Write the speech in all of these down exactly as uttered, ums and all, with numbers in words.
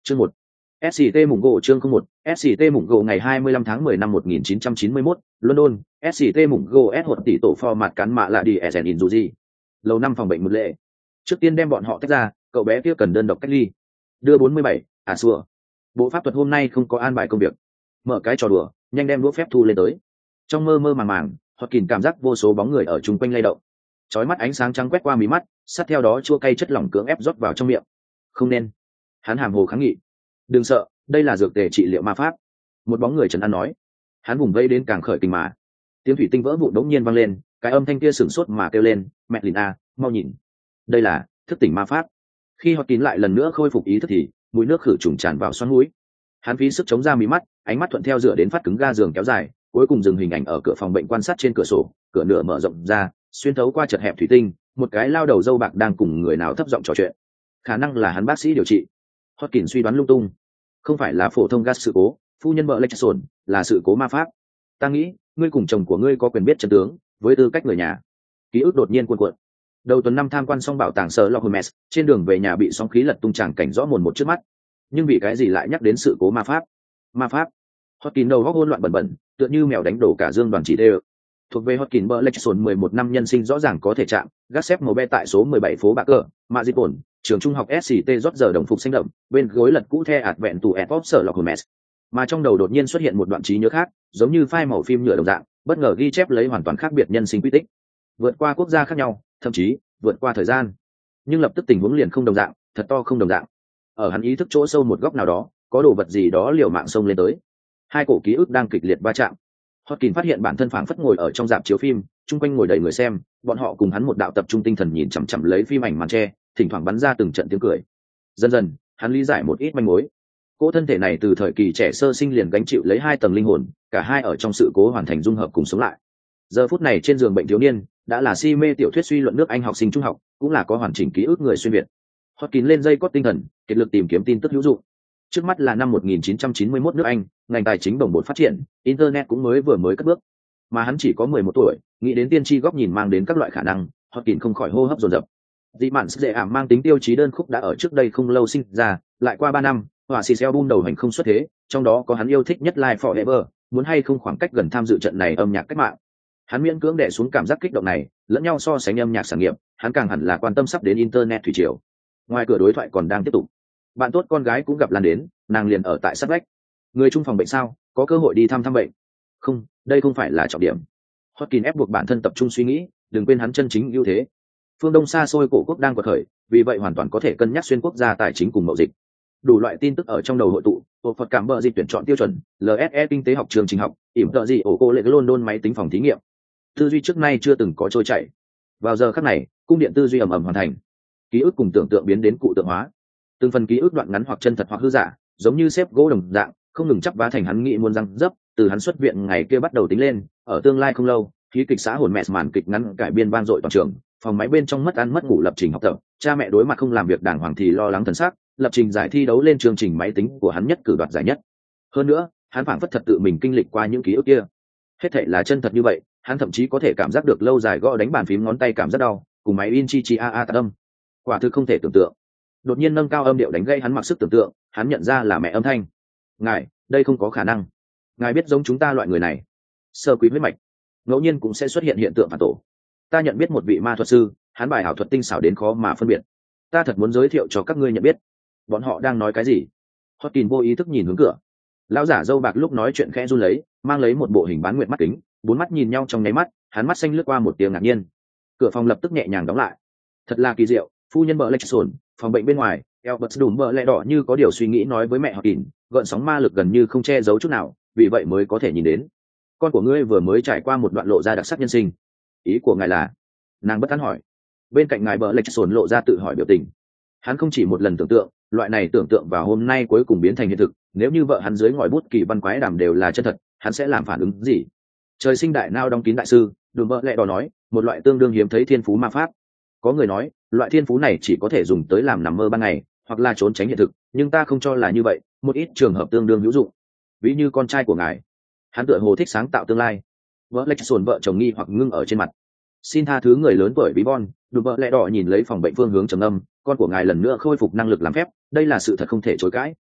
Chương một. ét xê tê mùng gỗ chương không một. ét xê tê mùng gỗ ngày hai mươi lăm tháng mười năm một nghìn chín trăm chín mươi mốt, London, ét xê tê mùng gỗ S hột tỷ tổ format cán mạ lại đi Essen Injuji. Lầu năm phòng bệnh một lệ. Trước tiên đem bọn họ tách ra, cậu bé kia cần đơn độc cách ly. Đưa bốn mươi bảy, à xua. Bộ pháp thuật hôm nay không có an bài công việc. Mở cái trò đùa, nhanh đem đũa phép thu lên tới. Trong mơ mơ màng màng, Hoạt Kình cảm giác vô số bóng người ở chung quanh lay động. Chói mắt ánh sáng trắng quét qua mí mắt, sát theo đó chua cay chất lỏng cưỡng ép rót vào trong miệng. Không nên. Hắn hàm hồ kháng nghị. Đừng sợ, đây là dược tề trị liệu ma pháp. Một bóng người trấn an nói. Hắn vùng vây đến càng khởi kinh mà. Tiếng thủy tinh vỡ vụn đống nhiên vang lên, cái âm thanh kia sửng sốt mà kêu lên, mẹ lìn a, mau nhìn. Đây là thức tỉnh ma pháp. Khi Hoạt Kình lại lần nữa khôi phục ý thức thì mùi nước khử trùng tràn vào xoắn mũi. Hắn phí sức chống ra mí mắt, ánh mắt thuận theo dựa đến phát cứng ga giường kéo dài, cuối cùng dừng hình ảnh ở cửa phòng bệnh quan sát trên cửa sổ, cửa nửa mở rộng ra, xuyên thấu qua chật hẹp thủy tinh, một cái lao đầu dâu bạc đang cùng người nào thấp giọng trò chuyện. Khả năng là hắn bác sĩ điều trị. Hotkin suy đoán lung tung. Không phải là phổ thông gas sự cố, phu nhân vợ Lexson, là sự cố ma pháp. Ta nghĩ, ngươi cùng chồng của ngươi có quyền biết chân tướng, với tư cách người nhà. Ký ức đột nhiên cuộn cuộn. Đầu tuần năm tham quan xong bảo tàng Sherlock Holmes, trên đường về nhà bị sóng khí lật tung tràng cảnh rõ mồn một trước mắt. Nhưng vì cái gì lại nhắc đến sự cố ma pháp? Ma pháp? Hotkin đầu óc hỗn loạn bẩn bẩn, tựa như mèo đánh đổ cả dương đoàn chỉ đều. Thuộc về Hotkin Blackstone mười một năm nhân sinh rõ ràng có thể chạm, gác xếp màu be tại số mười bảy phố Bạc Cờ, Mazipol, trường trung học ét xê tê rót giờ đồng phục xanh đậm, bên gối lật cũ the ạt vẹn tù Epop Sherlock Holmes. Mà trong đầu đột nhiên xuất hiện một đoạn trí nhớ khác, giống như file màu phim nhựa đồng dạng, bất ngờ ghi chép lấy hoàn toàn khác biệt nhân sinh quy tích. Vượt qua quốc gia khác nhau, thậm chí vượt qua thời gian. Nhưng lập tức tình huống liền không đồng dạng, thật to không đồng dạng. Ở hắn ý thức chỗ sâu một góc nào đó, có đồ vật gì đó liều mạng xông lên tới. Hai cổ ký ức đang kịch liệt va chạm. Hotkin phát hiện bản thân phảng phất ngồi ở trong rạp chiếu phim, chung quanh ngồi đầy người xem, bọn họ cùng hắn một đạo tập trung tinh thần nhìn chằm chằm lấy phim ảnh màn che, thỉnh thoảng bắn ra từng trận tiếng cười. Dần dần, hắn lý giải một ít manh mối. Cỗ thân thể này từ thời kỳ trẻ sơ sinh liền gánh chịu lấy hai tầng linh hồn, cả hai ở trong sự cố hoàn thành dung hợp cùng sống lại. Giờ phút này trên giường bệnh thiếu niên, đã là si mê tiểu thuyết suy luận nước Anh học sinh trung học, cũng là có hoàn chỉnh ký ức người xuyên việt. Hotkin lên dây cót tinh thần, kiệt lực tìm kiếm tin tức hữu dụng. Trước mắt là năm một nghìn chín trăm chín mươi mốt nước Anh, ngành tài chính bồng bột phát triển, internet cũng mới vừa mới cất bước. Mà hắn chỉ có mười một tuổi, nghĩ đến tiên tri góc nhìn mang đến các loại khả năng, Hotkin không khỏi hô hấp dồn dập. Dị mạn dễ ảm mang tính tiêu chí đơn khúc đã ở trước đây không lâu sinh ra, lại qua ba năm, họa sĩ album đầu hành không xuất thế, trong đó có hắn yêu thích nhất Live Forever, muốn hay không khoảng cách gần tham dự trận này âm nhạc cách mạng. Hắn miễn cưỡng đè xuống cảm giác kích động này, lẫn nhau so sánh âm nhạc sản nghiệp, hắn càng hẳn là quan tâm sắp đến internet thủy triều. Ngoài cửa đối thoại còn đang tiếp tục. Bạn tốt con gái cũng gặp lan đến, nàng liền ở tại sát vách. Người chung phòng bệnh sao, có cơ hội đi thăm thăm bệnh. Không, đây không phải là trọng điểm. Hotkin ép buộc bản thân tập trung suy nghĩ, đừng quên hắn chân chính ưu thế. Phương Đông xa xôi cổ quốc đang quật khởi, vì vậy hoàn toàn có thể cân nhắc xuyên quốc gia tài chính cùng mậu dịch. Đủ loại tin tức ở trong đầu hội tụ, bộ phật cảm bờ dịch tuyển chọn tiêu chuẩn, lờ ét e kinh tế học trường trình học, ỉm tợ gì ổ cô lệ London máy tính phòng thí nghiệm. Tư duy trước nay chưa từng có trôi chảy. Vào giờ khắc này, cung điện tư duy ầm ầm hoàn thành. Ký ức cùng tưởng tượng biến đến cụ tượng hóa. Từng phần ký ức đoạn ngắn hoặc chân thật hoặc hư giả, giống như xếp gỗ đồng dạng, không ngừng chắp vá thành hắn nghĩ muôn răng dấp. Từ hắn xuất viện ngày kia bắt đầu tính lên, ở tương lai không lâu, khí kịch xã hồn mẹ màn kịch ngắn cải biên vang dội toàn trường, phòng máy bên trong mất ăn mất ngủ lập trình học tập, cha mẹ đối mặt không làm việc đàng hoàng thì lo lắng thần sắc, lập trình giải thi đấu lên chương trình máy tính của hắn nhất cử đoạt giải nhất. Hơn nữa, hắn phảng phất thật tự mình kinh lịch qua những ký ức kia. Hết thảy là chân thật như vậy, hắn thậm chí có thể cảm giác được lâu dài gõ đánh bàn phím ngón tay cảm rất đau, cùng máy in chi chi a a tạc âm. Quả thực không thể tưởng tượng. Đột nhiên nâng cao âm điệu đánh gây hắn mặc sức tưởng tượng, hắn nhận ra là mẹ âm thanh. Ngài, đây không có khả năng. Ngài biết giống chúng ta loại người này, sơ quý huyết mạch, ngẫu nhiên cũng sẽ xuất hiện hiện tượng phản tổ. Ta nhận biết một vị ma thuật sư, hắn bài ảo thuật tinh xảo đến khó mà phân biệt. Ta thật muốn giới thiệu cho các ngươi nhận biết. Bọn họ đang nói cái gì? Hotkin vô ý thức nhìn hướng cửa. Lão giả dâu bạc lúc nói chuyện khẽ run lấy, mang lấy một bộ hình bán nguyệt mắt kính, bốn mắt nhìn nhau trong nháy mắt, hắn mắt xanh lướt qua một tiếng ngạc nhiên. Cửa phòng lập tức nhẹ nhàng đóng lại. Thật là kỳ diệu, phu nhân bờ Lexson, phòng bệnh bên ngoài, Albert đùm bờ lẹ đỏ như có điều suy nghĩ nói với mẹ Hotkin, gợn sóng ma lực gần như không che giấu chút nào, vì vậy mới có thể nhìn đến. Con của ngươi vừa mới trải qua một đoạn lộ ra đặc sắc nhân sinh. Ý của ngài là? Nàng bất tán hỏi. Bên cạnh ngài bờ Lexson lộ ra tự hỏi biểu tình. Hắn không chỉ một lần tưởng tượng, loại này tưởng tượng vào hôm nay cuối cùng biến thành hiện thực. Nếu như vợ hắn dưới ngòi bút kỳ văn quái đàm đều là chân thật, hắn sẽ làm phản ứng gì? Trời sinh đại nao đóng kín đại sư, đùm bờ lẹ đỏ nói, một loại tương đương hiếm thấy thiên phú ma pháp. Có người nói, loại thiên phú này chỉ có thể dùng tới làm nằm mơ ban ngày, hoặc là trốn tránh hiện thực, nhưng ta không cho là như vậy, một ít trường hợp tương đương hữu dụng. Ví như con trai của ngài, hắn tựa hồ thích sáng tạo tương lai. Vợ Lexson vợ chồng nghi hoặc ngưng ở trên mặt. Xin tha thứ người lớn tuổi bí bon, đùm bờ lẹ đỏ nhìn lấy phòng bệnh phương hướng trầm âm, con của ngài lần nữa khôi phục năng lực làm phép, đây là sự thật không thể chối cãi.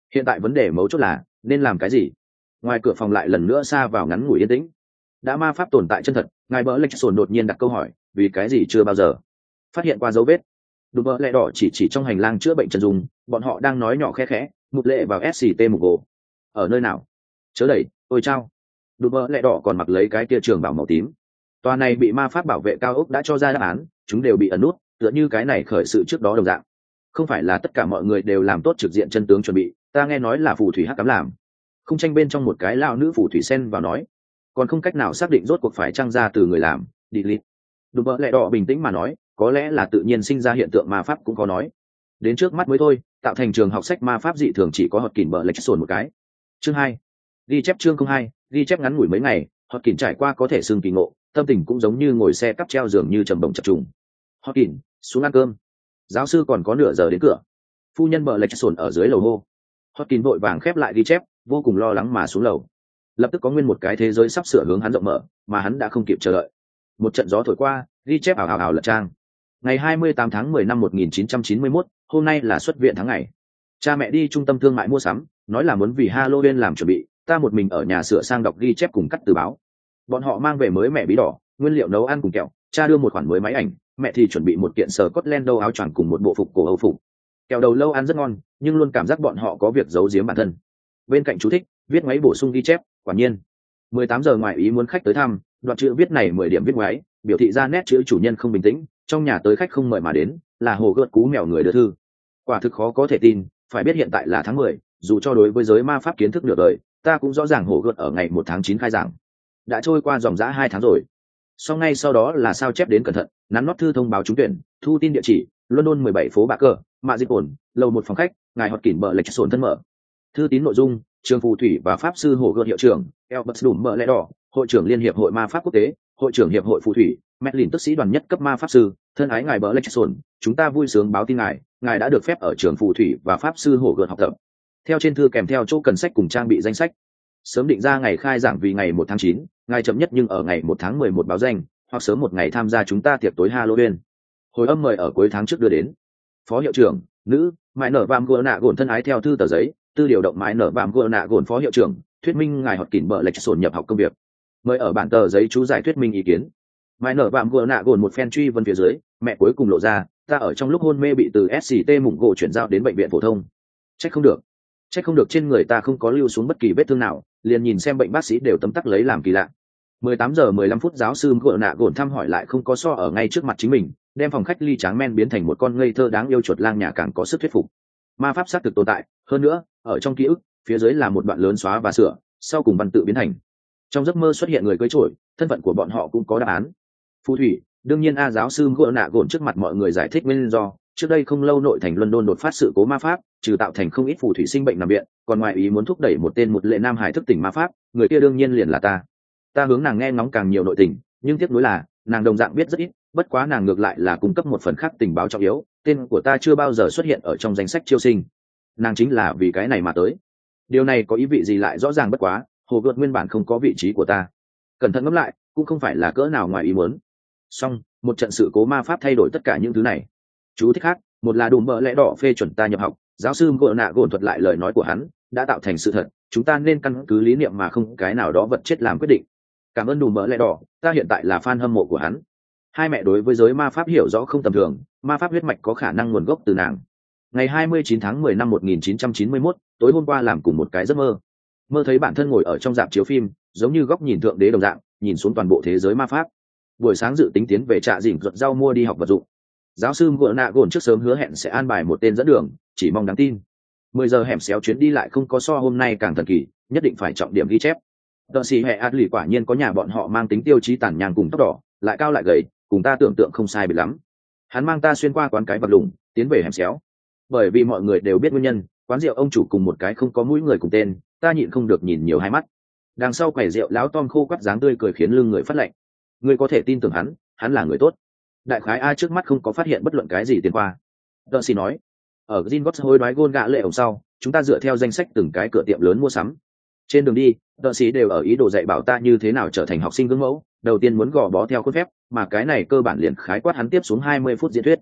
Hiện tại vấn đề mấu chốt là nên làm cái gì? Ngoài cửa phòng lại lần nữa xa vào ngắn ngủi yên tĩnh. Đã ma pháp tồn tại chân thật, ngài bỡ lệch sồn đột nhiên đặt câu hỏi, vì cái gì chưa bao giờ phát hiện qua dấu vết. Đùm bỡ lẹ đỏ chỉ chỉ trong hành lang chữa bệnh chân dung, bọn họ đang nói nhỏ khẽ khẽ, mục lệ vào ét xê tê mục gỗ. Ở nơi nào? Chớ đẩy, ôi chao. Đùm bỡ lẹ đỏ còn mặc lấy cái kia trường bảo màu tím. Tòa này bị ma pháp bảo vệ cao ốc đã cho ra đáp án, chúng đều bị ẩn nút, tựa như cái này khởi sự trước đó đồng dạng. Không phải là tất cả mọi người đều làm tốt trực diện chân tướng chuẩn bị, ta nghe nói là phù thủy hắc cám làm. Không tranh bên trong một cái lão nữ phù thủy sen vào nói, còn không cách nào xác định rốt cuộc phải trăng ra từ người làm. Đi lít. Đùm bỡ lẹ đỏ bình tĩnh mà nói, có lẽ là tự nhiên sinh ra hiện tượng ma pháp cũng có nói. Đến trước mắt mới thôi, tạo thành trường học sách ma pháp dị thường chỉ có Hot Kình bỡ lệch sồn một cái. Chương hai, ghi chép chương không hai, ghi chép ngắn ngủi mấy ngày, Hot Kình trải qua có thể xương kỳ ngộ, tâm tình cũng giống như ngồi xe cắp treo giường như trầm bổng chập trùng. Hot Kình, xuống ăn cơm. Giáo sư còn có nửa giờ đến cửa. Phu nhân bỡ lệch sồn ở dưới lầu hô. Hot Kình vội vàng khép lại ghi chép, vô cùng lo lắng mà xuống lầu. Lập tức có nguyên một cái thế giới sắp sửa hướng hắn rộng mở, mà hắn đã không kịp chờ đợi. Một trận gió thổi qua, ghi chép ảo ảo ảo lật trang. Ngày hai mươi tám tháng mười năm một nghìn chín trăm chín mươi mốt, hôm nay là xuất viện tháng ngày. Cha mẹ đi trung tâm thương mại mua sắm, nói là muốn vì Halloween làm chuẩn bị, ta một mình ở nhà sửa sang đọc ghi chép cùng cắt từ báo. Bọn họ mang về mới mẹ bí đỏ, nguyên liệu nấu ăn cùng kẹo, cha đưa một khoản mới máy ảnh, mẹ thì chuẩn bị một kiện sờ Scotland đâu áo choàng cùng một bộ phục cổ Âu phục. Kẹo đầu lâu ăn rất ngon, nhưng luôn cảm giác bọn họ có việc giấu giếm bản thân. Bên cạnh chú thích, viết máy bổ sung ghi chép, quả nhiên. mười tám giờ ngoài ý muốn khách tới thăm, đoạn chữ viết này mười điểm viết ngoáy, biểu thị ra nét chữ chủ nhân không bình tĩnh, trong nhà tới khách không mời mà đến, là hồ gợt cú mèo người đưa thư. Quả thực khó có thể tin, phải biết hiện tại là tháng mười, dù cho đối với giới ma pháp kiến thức nửa đời, ta cũng rõ ràng hồ gợt ở ngày một tháng chín khai giảng. Đã trôi qua dòng dã hai tháng rồi. Sau ngay sau đó là sao chép đến cẩn thận, nắn nót thư thông báo trúng tuyển, thu tin địa chỉ, London mười bảy phố Bạc Cờ, Mạ Dịch ổn, lầu một phòng khách, ngài Hot Kình bợ lệch sồn thân mở. Thư tín nội dung, trường phù thủy và pháp sư hồ gợt hiệu trưởng, Albert Đùm bợ lẽ đỏ, hội trưởng liên hiệp hội ma pháp quốc tế, hội trưởng hiệp hội phù thủy, Medlin tức sĩ đoàn nhất cấp ma pháp sư, thân ái ngài bợ lệch sồn, chúng ta vui sướng báo tin ngài, ngài đã được phép ở trường phù thủy và pháp sư hồ gợt học tập. Theo trên thư kèm theo chỗ cần sách cùng trang bị danh sách. Sớm định ra ngày khai giảng vì ngày một tháng chín, ngài chậm nhất nhưng ở ngày một tháng mười một báo danh, hoặc sớm một ngày tham gia chúng ta tiệc tối Halloween. Hồi âm mời ở cuối tháng trước đưa đến. Phó hiệu trưởng, nữ, mãi nở vam gỡ nạ gồn thân ái theo thư tờ giấy, tư điều động mãi nở vam gỡ nạ gồn phó hiệu trưởng, thuyết minh ngài Hot Kình bợ lệch sồn nhập học công việc. Mời ở bản tờ giấy chú giải thuyết minh ý kiến. Mãi nở vam gỡ nạ gồn một phen truy vấn phía dưới, mẹ cuối cùng lộ ra, ta ở trong lúc hôn mê bị từ ét xê tê mủng gỗ chuyển giao đến bệnh viện phổ thông. Trách không được. Trách không được trên người ta không có lưu xuống bất kỳ vết thương nào, liền nhìn xem bệnh bác sĩ đều tấm tắc lấy làm kỳ lạ. mười tám giờ mười lăm phút giáo sư gỡ nạ gồn thăm hỏi lại không có so ở ngay trước mặt chính mình, đem phòng khách ly tráng men biến thành một con ngây thơ đáng yêu chuột lang nhà càng có sức thuyết phục. Ma pháp xác thực tồn tại, hơn nữa, ở trong ký ức, phía dưới là một đoạn lớn xóa và sửa, sau cùng văn tự biến thành. Trong giấc mơ xuất hiện người cưới trổi, thân phận của bọn họ cũng có đáp án. Phù thủy, đương nhiên a giáo sư gỡ nạ gồn trước mặt mọi người giải thích nguyên do, trước đây không lâu nội thành London đột phát sự cố ma pháp, trừ tạo thành không ít phù thủy sinh bệnh nằm viện, còn ngoài ý muốn thúc đẩy một tên một lệ nam hải thức tỉnh ma pháp, người kia đương nhiên liền là ta. Ta hướng nàng nghe ngóng càng nhiều nội tình, nhưng tiếc nuối là nàng đồng dạng biết rất ít, bất quá nàng ngược lại là cung cấp một phần khác tình báo trọng yếu, tên của ta chưa bao giờ xuất hiện ở trong danh sách chiêu sinh. Nàng chính là vì cái này mà tới. Điều này có ý vị gì lại rõ ràng bất quá, hồ gợt nguyên bản không có vị trí của ta. Cẩn thận ngẫm lại, cũng không phải là cỡ nào ngoài ý muốn. Song, một trận sự cố ma pháp thay đổi tất cả những thứ này. Chú thích khác, một là đùm bợ lẽ đỏ phê chuẩn ta nhập học, giáo sư gỡ nạ gồn thuật lại lời nói của hắn, đã tạo thành sự thật, chúng ta nên căn cứ lý niệm mà không cái nào đó vật chết làm quyết định. Cảm ơn đùm bợ lẽ đỏ, ta hiện tại là fan hâm mộ của hắn. Hai mẹ đối với giới ma pháp hiểu rõ không tầm thường, ma pháp huyết mạch có khả năng nguồn gốc từ nàng. Ngày hai mươi chín tháng mười năm một nghìn chín trăm chín mươi mốt, tối hôm qua làm cùng một cái giấc mơ. Mơ thấy bản thân ngồi ở trong rạp chiếu phim, giống như góc nhìn thượng đế đồng dạng, nhìn xuống toàn bộ thế giới ma pháp. Buổi sáng dự tính tiến về trạ dỉnh ruột rau mua đi học vật dụng. Giáo sư gỡ nạ gồn trước sớm hứa hẹn sẽ an bài một tên dẫn đường, chỉ mong đáng tin. Mười giờ hẻm xéo chuyến đi lại không có so hôm nay càng thần kỳ, nhất định phải trọng điểm ghi chép. Đợt xì hệ ạt lì quả nhiên có nhà bọn họ mang tính tiêu chí tàn nhang cùng tóc đỏ, lại cao lại gầy, cùng ta tưởng tượng không sai biệt lắm. Hắn mang ta xuyên qua quán cái vật lùng, tiến về hẻm xéo. Bởi vì mọi người đều biết nguyên nhân, quán rượu ông chủ cùng một cái không có mũi người cùng tên, ta nhịn không được nhìn nhiều hai mắt. Đằng sau quầy rượu lão Tom khô quắt dáng tươi cười khiến lưng người phát lạnh. Ngươi có thể tin tưởng hắn, hắn là người tốt. Đại khái ai trước mắt không có phát hiện bất luận cái gì tiền qua. Đợt xì nói, ở Gringotts hối đoái gôn gạ lệ ổng sau, chúng ta dựa theo danh sách từng cái cửa tiệm lớn mua sắm. Trên đường đi, đợt xì đều ở ý đồ dạy bảo ta như thế nào trở thành học sinh gương mẫu, đầu tiên muốn gò bó theo khuôn phép, mà cái này cơ bản liền khái quát hắn tiếp xuống hai mươi phút diễn thuyết.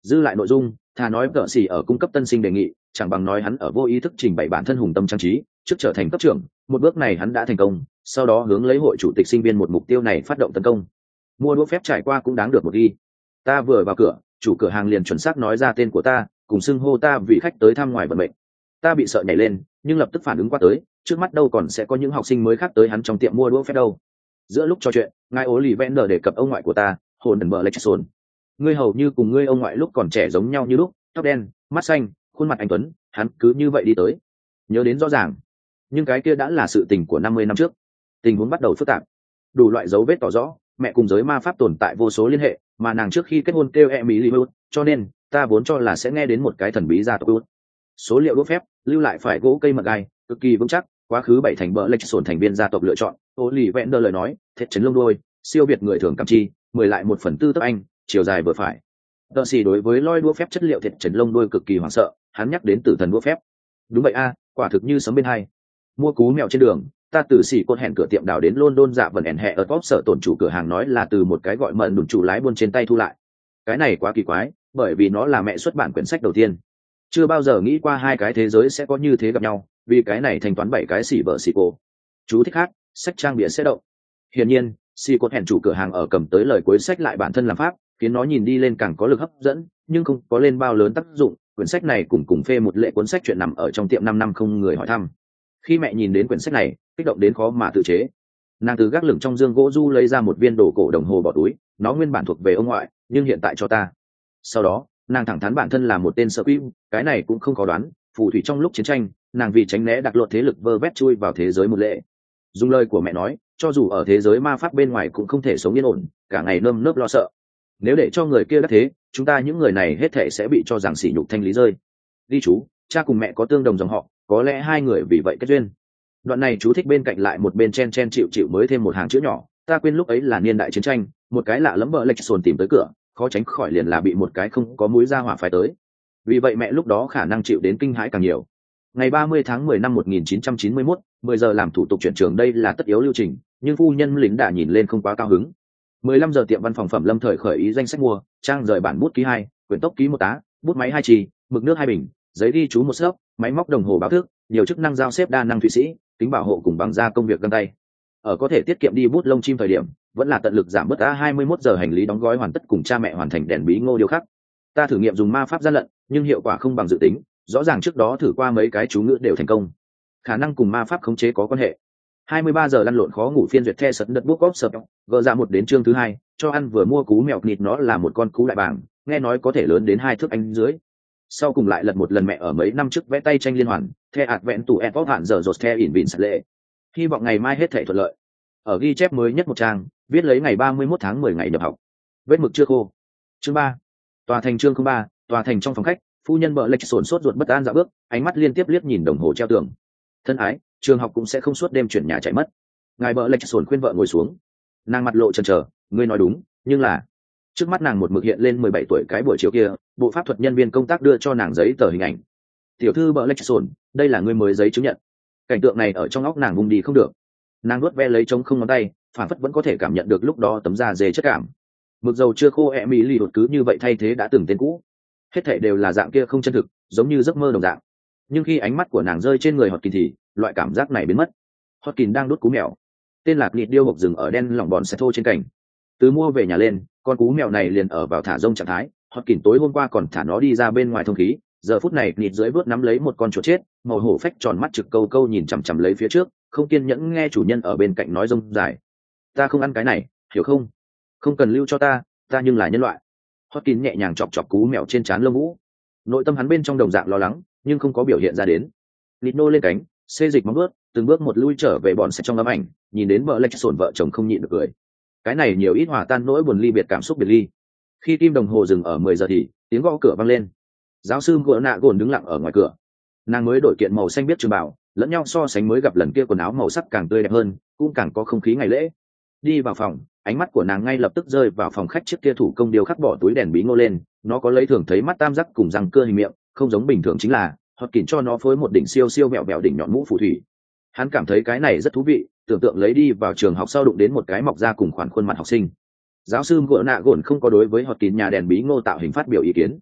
Dư lại nội dung, thà nói tợ xỉ ở cung cấp tân sinh đề nghị, chẳng bằng nói hắn ở vô ý thức trình bày bản thân hùng tâm trang trí, trước trở thành cấp trưởng, một bước này hắn đã thành công, sau đó hướng lấy hội chủ tịch sinh viên một mục tiêu này phát động tấn công. Mua đũa phép trải qua cũng đáng được một ghi. Ta vừa vào cửa, chủ cửa hàng liền chuẩn xác nói ra tên của ta, cùng xưng hô ta vì khách tới thăm ngoài vận mệnh. Ta bị sợ nhảy lên, nhưng lập tức phản ứng qua tới, trước mắt đâu còn sẽ có những học sinh mới khác tới hắn trong tiệm mua đũa phép đâu. Giữa lúc trò chuyện, ngài ố lì vẹn đề cập ông ngoại của ta, hồn đần bờ lệch sồn. Ngươi hầu như cùng ngươi ông ngoại lúc còn trẻ giống nhau như lúc, tóc đen, mắt xanh, khuôn mặt anh tuấn, hắn cứ như vậy đi tới. Nhớ đến rõ ràng, nhưng cái kia đã là sự tình của năm mươi năm trước. Tình huống bắt đầu phức tạp, đủ loại dấu vết tỏ rõ mẹ cùng giới ma pháp tồn tại vô số liên hệ, mà nàng trước khi kết hôn kêu Emily Wood, cho nên ta vốn cho là sẽ nghe đến một cái thần bí gia tộc Wood. Số liệu đũa phép lưu lại phải gỗ cây mật gai, cực kỳ vững chắc, quá khứ bảy thành bờ lệch sồn thành viên gia tộc lựa chọn. Ô lì vẹn đơ lời nói, thiết chấn lông đôi, siêu việt người thường cảm chi, mười lại một phần tư tấc anh, chiều dài vừa phải. Tợ xì đối với loi đũa phép chất liệu thiệt chấn lông đôi cực kỳ hoảng sợ, hắn nhắc đến tử thần đũa phép. Đúng vậy a, quả thực như sấm bên hai. Mua cú mèo trên đường, ta từ xỉ cột hẹn cửa tiệm đào đến London dạ vần ẻn hẹ ở top sở tổn chủ cửa hàng nói là từ một cái gọi mận đùn chủ lái buôn trên tay thu lại. Cái này quá kỳ quái, bởi vì nó là mẹ xuất bản quyển sách đầu tiên. Chưa bao giờ nghĩ qua hai cái thế giới sẽ có như thế gặp nhau, vì cái này thanh toán bảy cái xỉ vợ xỉ cô. Chú thích khác, sách trang bìa sẽ động. Hiển nhiên, xỉ cột hẹn chủ cửa hàng ở cầm tới lời cuối sách lại bản thân làm pháp, khiến nó nhìn đi lên càng có lực hấp dẫn, nhưng không có lên bao lớn tác dụng. Quyển sách này cùng cùng phê một lệ cuốn sách chuyện nằm ở trong tiệm năm năm không người hỏi thăm. Khi mẹ nhìn đến quyển sách này, kích động đến khó mà tự chế. Nàng từ gác lửng trong dương gỗ du lấy ra một viên đồ cổ đồng hồ bỏ túi, nó nguyên bản thuộc về ông ngoại, nhưng hiện tại cho ta. Sau đó, nàng thẳng thắn bản thân là một tên sợ quỷ, cái này cũng không khó đoán. Phù thủy trong lúc chiến tranh, nàng vì tránh né đặc luật thế lực vơ vét chui vào thế giới một lệ. Dùng lời của mẹ nói, cho dù ở thế giới ma pháp bên ngoài cũng không thể sống yên ổn, cả ngày nơm nớp lo sợ. Nếu để cho người kia đắc thế, chúng ta những người này hết thảy sẽ bị cho rằng sỉ nhục thanh lý rơi. Đi chú, cha cùng mẹ có tương đồng dòng họ, có lẽ hai người vì vậy kết duyên. Đoạn này chú thích bên cạnh lại một bên chen chen chịu chịu mới thêm một hàng chữ nhỏ. Ta quên lúc ấy là niên đại chiến tranh, một cái lạ lẫm bợ lệch sồn tìm tới cửa, khó tránh khỏi liền là bị một cái không có mũi ra hỏa phái tới. Vì vậy mẹ lúc đó khả năng chịu đến kinh hãi càng nhiều. Ngày ba mươi tháng mười năm một nghìn chín trăm chín mươi mốt, mười giờ làm thủ tục chuyển trường đây là tất yếu lưu trình, nhưng phu nhân lính đã nhìn lên không quá cao hứng. mười lăm giờ tiệm văn phòng phẩm lâm thời khởi ý danh sách mua, trang rời bản bút ký hai, quyển tốc ký một tá, bút máy hai chì, mực nước hai bình, giấy ghi chú một xấp, máy móc đồng hồ báo thức, nhiều chức năng giao xếp đa năng thụy sĩ, tính bảo hộ cùng bằng da công việc găng tay. Ở có thể tiết kiệm đi bút lông chim thời điểm, vẫn là tận lực giảm bớt a hai mươi mốt giờ hành lý đóng gói hoàn tất cùng cha mẹ hoàn thành đèn bí ngô điều khác. Ta thử nghiệm dùng ma pháp gian lận, nhưng hiệu quả không bằng dự tính, rõ ràng trước đó thử qua mấy cái chú ngữ đều thành công. Khả năng cùng ma pháp khống chế có quan hệ. hai mươi ba giờ lăn lộn khó ngủ phiên duyệt the sật đất book of sập, gỡ ra một đến chương thứ hai, cho ăn vừa mua cú mèo nịt nó là một con cú đại bàng, nghe nói có thể lớn đến hai thước anh dưới. Sau cùng lại lật một lần mẹ ở mấy năm trước vẽ tay tranh liên hoàn, the ạt vẹn tủ ép hạn giờ rột the ỉn vịn sạch lệ. Hy vọng ngày mai hết thể thuận lợi. Ở ghi chép mới nhất một trang, viết lấy ngày ba mươi mốt tháng mười ngày nhập học. Vết mực chưa khô. Chương ba. Tòa thành chương không ba, tòa thành trong phòng khách, phu nhân bợ lệch sồn sốt ruột bất an dạo bước, ánh mắt liên tiếp liếc nhìn đồng hồ treo tường. Thân ái, trường học cũng sẽ không suốt đêm chuyển nhà chạy mất. Ngài bợ lệch sồn khuyên vợ ngồi xuống. Nàng mặt lộ chần chờ, ngươi nói đúng, nhưng là trước mắt nàng một mực hiện lên mười bảy tuổi cái buổi chiều kia, bộ pháp thuật nhân viên công tác đưa cho nàng giấy tờ hình ảnh. Tiểu thư bợ lệch sồn, đây là ngươi mới giấy chứng nhận. Cảnh tượng này ở trong óc nàng vùng đi không được. Nàng nuốt ve lấy trống không ngón tay, phản phất vẫn có thể cảm nhận được lúc đó tấm da dề chất cảm. Mực dầu chưa khô e mỹ lì đột cứ như vậy thay thế đã từng tên cũ. Hết thảy đều là dạng kia không chân thực, giống như giấc mơ đồng dạng. Nhưng khi ánh mắt của nàng rơi trên người Hotkin thì loại cảm giác này biến mất. Hotkin đang đốt cú mèo, tên là nịt điêu hộp rừng ở đen lỏng bòn xe thô trên cảnh. Từ mua về nhà lên, con cú mèo này liền ở vào thả rông trạng thái. Hotkin tối hôm qua còn thả nó đi ra bên ngoài thông khí, giờ phút này nịt dưới vớt nắm lấy một con chuột chết, màu hổ phách tròn mắt trực câu câu nhìn chằm chằm lấy phía trước, không kiên nhẫn nghe chủ nhân ở bên cạnh nói rông dài. Ta không ăn cái này, hiểu không? Không cần lưu cho ta, ta nhưng là nhân loại. Hotkin nhẹ nhàng chọc chọc cú mèo trên trán lông vũ. Nội tâm hắn bên trong đồng dạng lo lắng, nhưng không có biểu hiện ra đến. Nịt nô lên cánh, xê dịch móng bước, từng bước một lui trở về bọn xe trong ấm ảnh, nhìn đến vợ lệch sồn vợ chồng không nhịn được cười. Cái này nhiều ít hòa tan nỗi buồn ly biệt cảm xúc biệt ly. Khi kim đồng hồ dừng ở mười giờ thì tiếng gõ cửa vang lên. Giáo sư gỡ nạ gồn đứng lặng ở ngoài cửa. Nàng mới đổi kiện màu xanh biết trường bảo, lẫn nhau so sánh mới gặp lần kia quần áo màu sắc càng tươi đẹp hơn, cũng càng có không khí ngày lễ. Đi vào phòng, ánh mắt của nàng ngay lập tức rơi vào phòng khách chiếc kia thủ công điêu khắc bỏ túi đèn bí ngô lên. Nó có lấy thường thấy mắt tam giác cùng răng cưa hình miệng, không giống bình thường chính là Hotkin cho nó phối một đỉnh siêu siêu mẹo mẹo đỉnh nhọn mũ phù thủy. Hắn cảm thấy cái này rất thú vị, tưởng tượng lấy đi vào trường học sau đụng đến một cái mọc ra cùng khoản khuôn mặt học sinh. Giáo sư gỡ nạ gồn không có đối với Hotkin nhà đèn bí ngô tạo hình phát biểu ý kiến,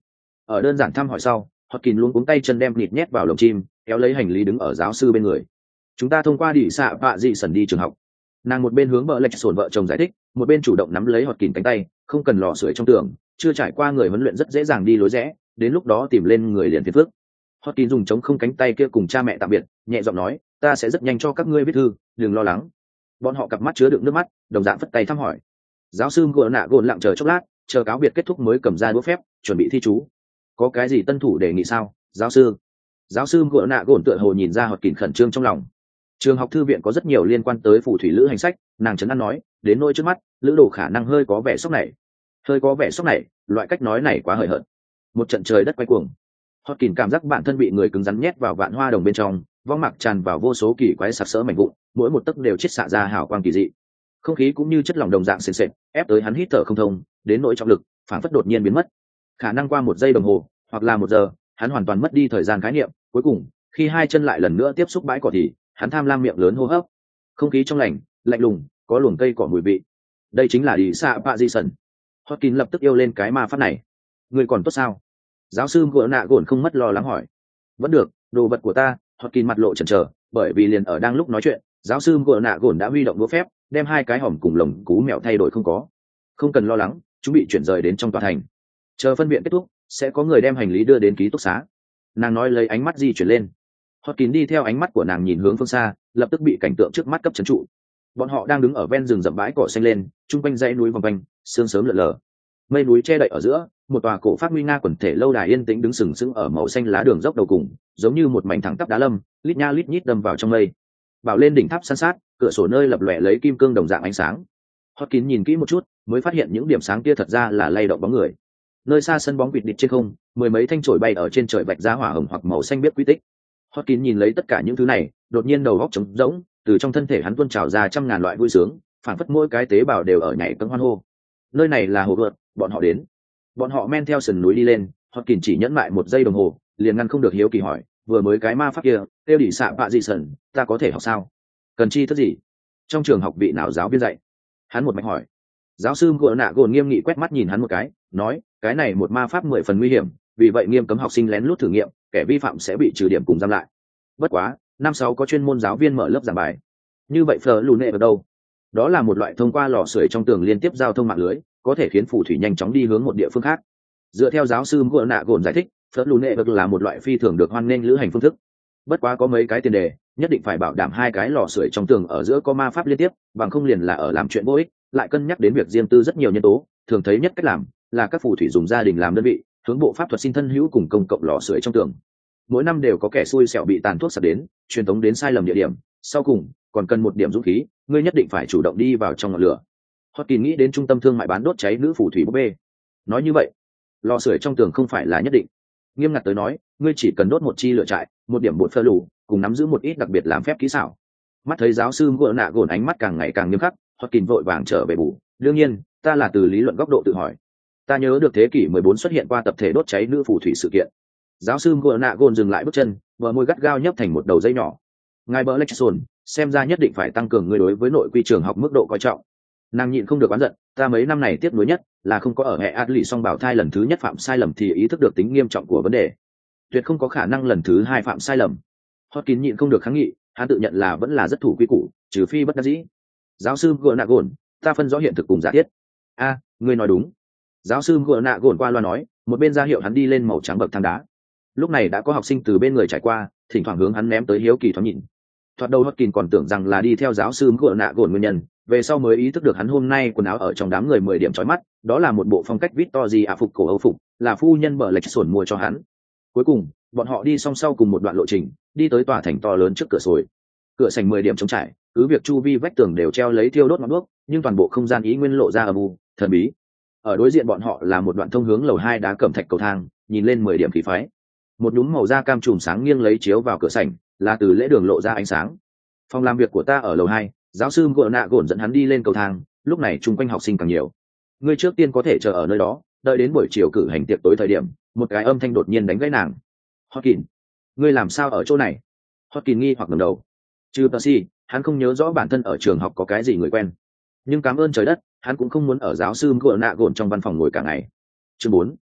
Ở đơn giản thăm hỏi sau, Hotkin luôn cuống tay chân đem nịt nhét vào lồng chim, kéo lấy hành lý đứng ở giáo sư bên người. Chúng ta thông qua đi xạ vạ dị sẩn đi trường học. Nàng một bên hướng vợ lệch sồn vợ chồng giải thích, một bên chủ động nắm lấy Hotkin cánh tay, không cần lò sưởi trong tường, chưa trải qua người huấn luyện rất dễ dàng đi lối rẽ, đến lúc đó tìm lên người liền phiền phức. Hotkin dùng chống không cánh tay kia cùng cha mẹ tạm biệt, nhẹ giọng nói, ta sẽ rất nhanh cho các ngươi viết thư, đừng lo lắng. Bọn họ cặp mắt chứa đựng nước mắt, đồng dạng phất tay thăm hỏi. Giáo sư gượng nạ gồn lặng chờ chốc lát, chờ cáo biệt kết thúc mới cầm ra đũa phép, chuẩn bị thi chú. Có cái gì tân thủ đề nghị sao, giáo sư? Giáo sư gượng nạ gồn tựa hồ nhìn ra Hotkin khẩn trương trong lòng. Trường học thư viện có rất nhiều liên quan tới phù thủy lữ hành sách, nàng trấn an nói, đến nỗi trước mắt, lữ đồ khả năng hơi có vẻ sốc này. Hơi có vẻ sốc này, loại cách nói này quá hời hợt. Một trận trời đất quay cuồng. Hotkin cảm giác bản thân bị người cứng rắn nhét vào vạn hoa đồng bên trong, vong mặc tràn vào vô số kỳ quái sặc sỡ mảnh vụn, mỗi một tấc đều chiết xạ ra hào quang kỳ dị. Không khí cũng như chất lỏng đồng dạng sền sệt, ép tới hắn hít thở không thông, đến nỗi trọng lực, phản phất đột nhiên biến mất. Khả năng qua một giây đồng hồ, hoặc là một giờ, hắn hoàn toàn mất đi thời gian khái niệm. Cuối cùng, khi hai chân lại lần nữa tiếp xúc bãi cỏ thì hắn tham lam miệng lớn hô hấp. Không khí trong lành, lạnh lùng, có luồng cây cỏ mùi vị. Đây chính là đi xạ bạ di sần. Hotkin lập tức yêu lên cái ma pháp này. Người còn tốt sao? Giáo sư gỡ nạ gồn không mất lo lắng hỏi. Vẫn được, đồ vật của ta. Hotkin mặt lộ chần chờ, bởi vì liền ở đang lúc nói chuyện, giáo sư gỡ nạ gồn đã huy động đũa phép, đem hai cái hòm cùng lồng cú mèo thay đổi không có. Không cần lo lắng, chúng bị chuyển rời đến trong tòa thành. Chờ phân viện kết thúc, sẽ có người đem hành lý đưa đến ký túc xá. Nàng nói lấy ánh mắt di chuyển lên. Hotkin đi theo ánh mắt của nàng nhìn hướng phương xa, lập tức bị cảnh tượng trước mắt cấp trấn trụ. Bọn họ đang đứng ở ven rừng rậm bãi cỏ xanh lên, trung quanh dãy núi vòng quanh, sương sớm lượn lờ. Mây núi che đậy ở giữa, một tòa cổ phát nguy nga quần thể lâu đài yên tĩnh đứng sừng sững ở màu xanh lá đường dốc đầu cùng, giống như một mảnh thẳng tắp đá lâm, lít nha lít nhít đâm vào trong mây. Bảo lên đỉnh tháp san sát, cửa sổ nơi lập lòe lấy kim cương đồng dạng ánh sáng. Hotkin nhìn kỹ một chút, mới phát hiện những điểm sáng kia thật ra là lay động bóng người. Nơi xa sân bóng vịt địch trên không, mười mấy thanh chổi bay ở trên trời vạch ra hỏa hồng hoặc màu xanh biết quy tích. Hotkin nhìn lấy tất cả những thứ này, đột nhiên đầu óc trống rỗng, từ trong thân thể hắn tuôn trào ra trăm ngàn loại vui sướng, phản phất mỗi cái tế bào đều ở nhảy cẫng hoan hô. Nơi này là hồ vượt, bọn họ đến. Bọn họ men theo sườn núi đi lên, Hotkin chỉ nhẫn lại một giây đồng hồ, liền ngăn không được hiếu kỳ hỏi, vừa mới cái ma pháp kia, tiêu đỉ xạ bạ dị sần, ta có thể học sao? Cần chi thức gì? Trong trường học vị nào giáo viên dạy? Hắn một mạch hỏi. Giáo sư gượng nạ gồn nghiêm nghị quét mắt nhìn hắn một cái, nói, cái này một ma pháp mười phần nguy hiểm, vì vậy nghiêm cấm học sinh lén lút thử nghiệm, kẻ vi phạm sẽ bị trừ điểm cùng giam lại. Bất quá, năm sáu có chuyên môn giáo viên mở lớp giảng bài. Như vậy phở lù nệ ở đâu? Đó là một loại thông qua lò sưởi trong tường liên tiếp giao thông mạng lưới, có thể khiến phù thủy nhanh chóng đi hướng một địa phương khác. Dựa theo giáo sư gượng nạ gồn giải thích, phở lù nệ là một loại phi thường được hoan nghênh lữ hành phương thức. Bất quá có mấy cái tiền đề, nhất định phải bảo đảm hai cái lò sưởi trong tường ở giữa có ma pháp liên tiếp, bằng không liền là ở làm chuyện vô ích, lại cân nhắc đến việc riêng tư rất nhiều nhân tố. Thường thấy nhất cách làm là các phù thủy dùng gia đình làm đơn vị, hướng bộ pháp thuật xin thân hữu cùng công cộng lò sưởi trong tường. Mỗi năm đều có kẻ xui xẻo bị tàn thuốc sặc đến, truyền tống đến sai lầm địa điểm. Sau cùng còn cần một điểm dũng khí, ngươi nhất định phải chủ động đi vào trong ngọn lửa. Hotkin nghĩ đến trung tâm thương mại bán đốt cháy nữ phù thủy búp bê. Nói như vậy, lò sưởi trong tường không phải là nhất định. Nghiêm ngặt tới nói, ngươi chỉ cần đốt một chi lửa trại, một điểm bột phơ lù, cùng nắm giữ một ít đặc biệt làm phép kỹ xảo. Mắt thấy giáo sư gượng nạ gồn ánh mắt càng ngày càng nghiêm khắc, Hotkin vội vàng trở về bù. Đương nhiên, ta là từ lý luận góc độ tự hỏi. Ta nhớ được thế kỷ mười bốn xuất hiện qua tập thể đốt cháy nữ phù thủy sự kiện. Giáo sư gượng nạ gồn dừng lại bước chân, bờ môi gắt gao nhấp thành một đầu dây nhỏ. Ngài bờ Lexson, xem ra nhất định phải tăng cường ngươi đối với nội quy trường học mức độ coi trọng. Nàng nhịn không được oán giận, ta mấy năm này tiếc nuối nhất là không có ở hệ Adley song bảo thai lần thứ nhất phạm sai lầm thì ý thức được tính nghiêm trọng của vấn đề. Tuyệt không có khả năng lần thứ hai phạm sai lầm. Hotkin nhịn không được kháng nghị, hắn tự nhận là vẫn là rất thủ quy củ, trừ phi bất đắc dĩ. Giáo sư gượng nạ gồn, ta phân rõ hiện thực cùng giả thiết. A, ngươi nói đúng. Giáo sư gượng nạ gồn qua loa nói, một bên ra hiệu hắn đi lên màu trắng bậc thang đá. Lúc này đã có học sinh từ bên người trải qua, thỉnh thoảng hướng hắn ném tới hiếu kỳ thoáng nhìn. Thoạt đầu Hotkin còn tưởng rằng là đi theo giáo sư gượng nạ gồn nguyên nhân, về sau mới ý thức được hắn hôm nay quần áo ở trong đám người mười điểm chói mắt, đó là một bộ phong cách Victory ạ phục cổ Âu phục, là phu nhân bờ lệch sổn mua cho hắn. Cuối cùng, bọn họ đi song sau cùng một đoạn lộ trình, đi tới tòa thành to lớn trước cửa sồi. Cửa sành mười điểm trống trải, cứ việc chu vi vách tường đều treo lấy thiêu đốt ngọn đuốc, nhưng toàn bộ không gian ý nguyên lộ ra âm u, thần bí. Ở đối diện bọn họ là một đoạn thông hướng lầu hai đá cẩm thạch cầu thang, nhìn lên mười điểm khí phái. Một nhúm màu da cam chùm sáng nghiêng lấy chiếu vào cửa sảnh, là từ lễ đường lộ ra ánh sáng. Phòng làm việc của ta ở lầu hai, giáo sư gượng nạ gồn dẫn hắn đi lên cầu thang, lúc này chung quanh học sinh càng nhiều. Ngươi trước tiên có thể chờ ở nơi đó, đợi đến buổi chiều cử hành tiệc tối thời điểm, một cái âm thanh đột nhiên đánh gãy nàng. Hotkin, ngươi làm sao ở chỗ này? Hotkin nghi hoặc ngẩng đầu. Trừ Percy, hắn không nhớ rõ bản thân ở trường học có cái gì người quen. Nhưng cảm ơn trời đất, hắn cũng không muốn ở giáo sư gượng nạ gồn trong văn phòng ngồi cả ngày. Chương bốn.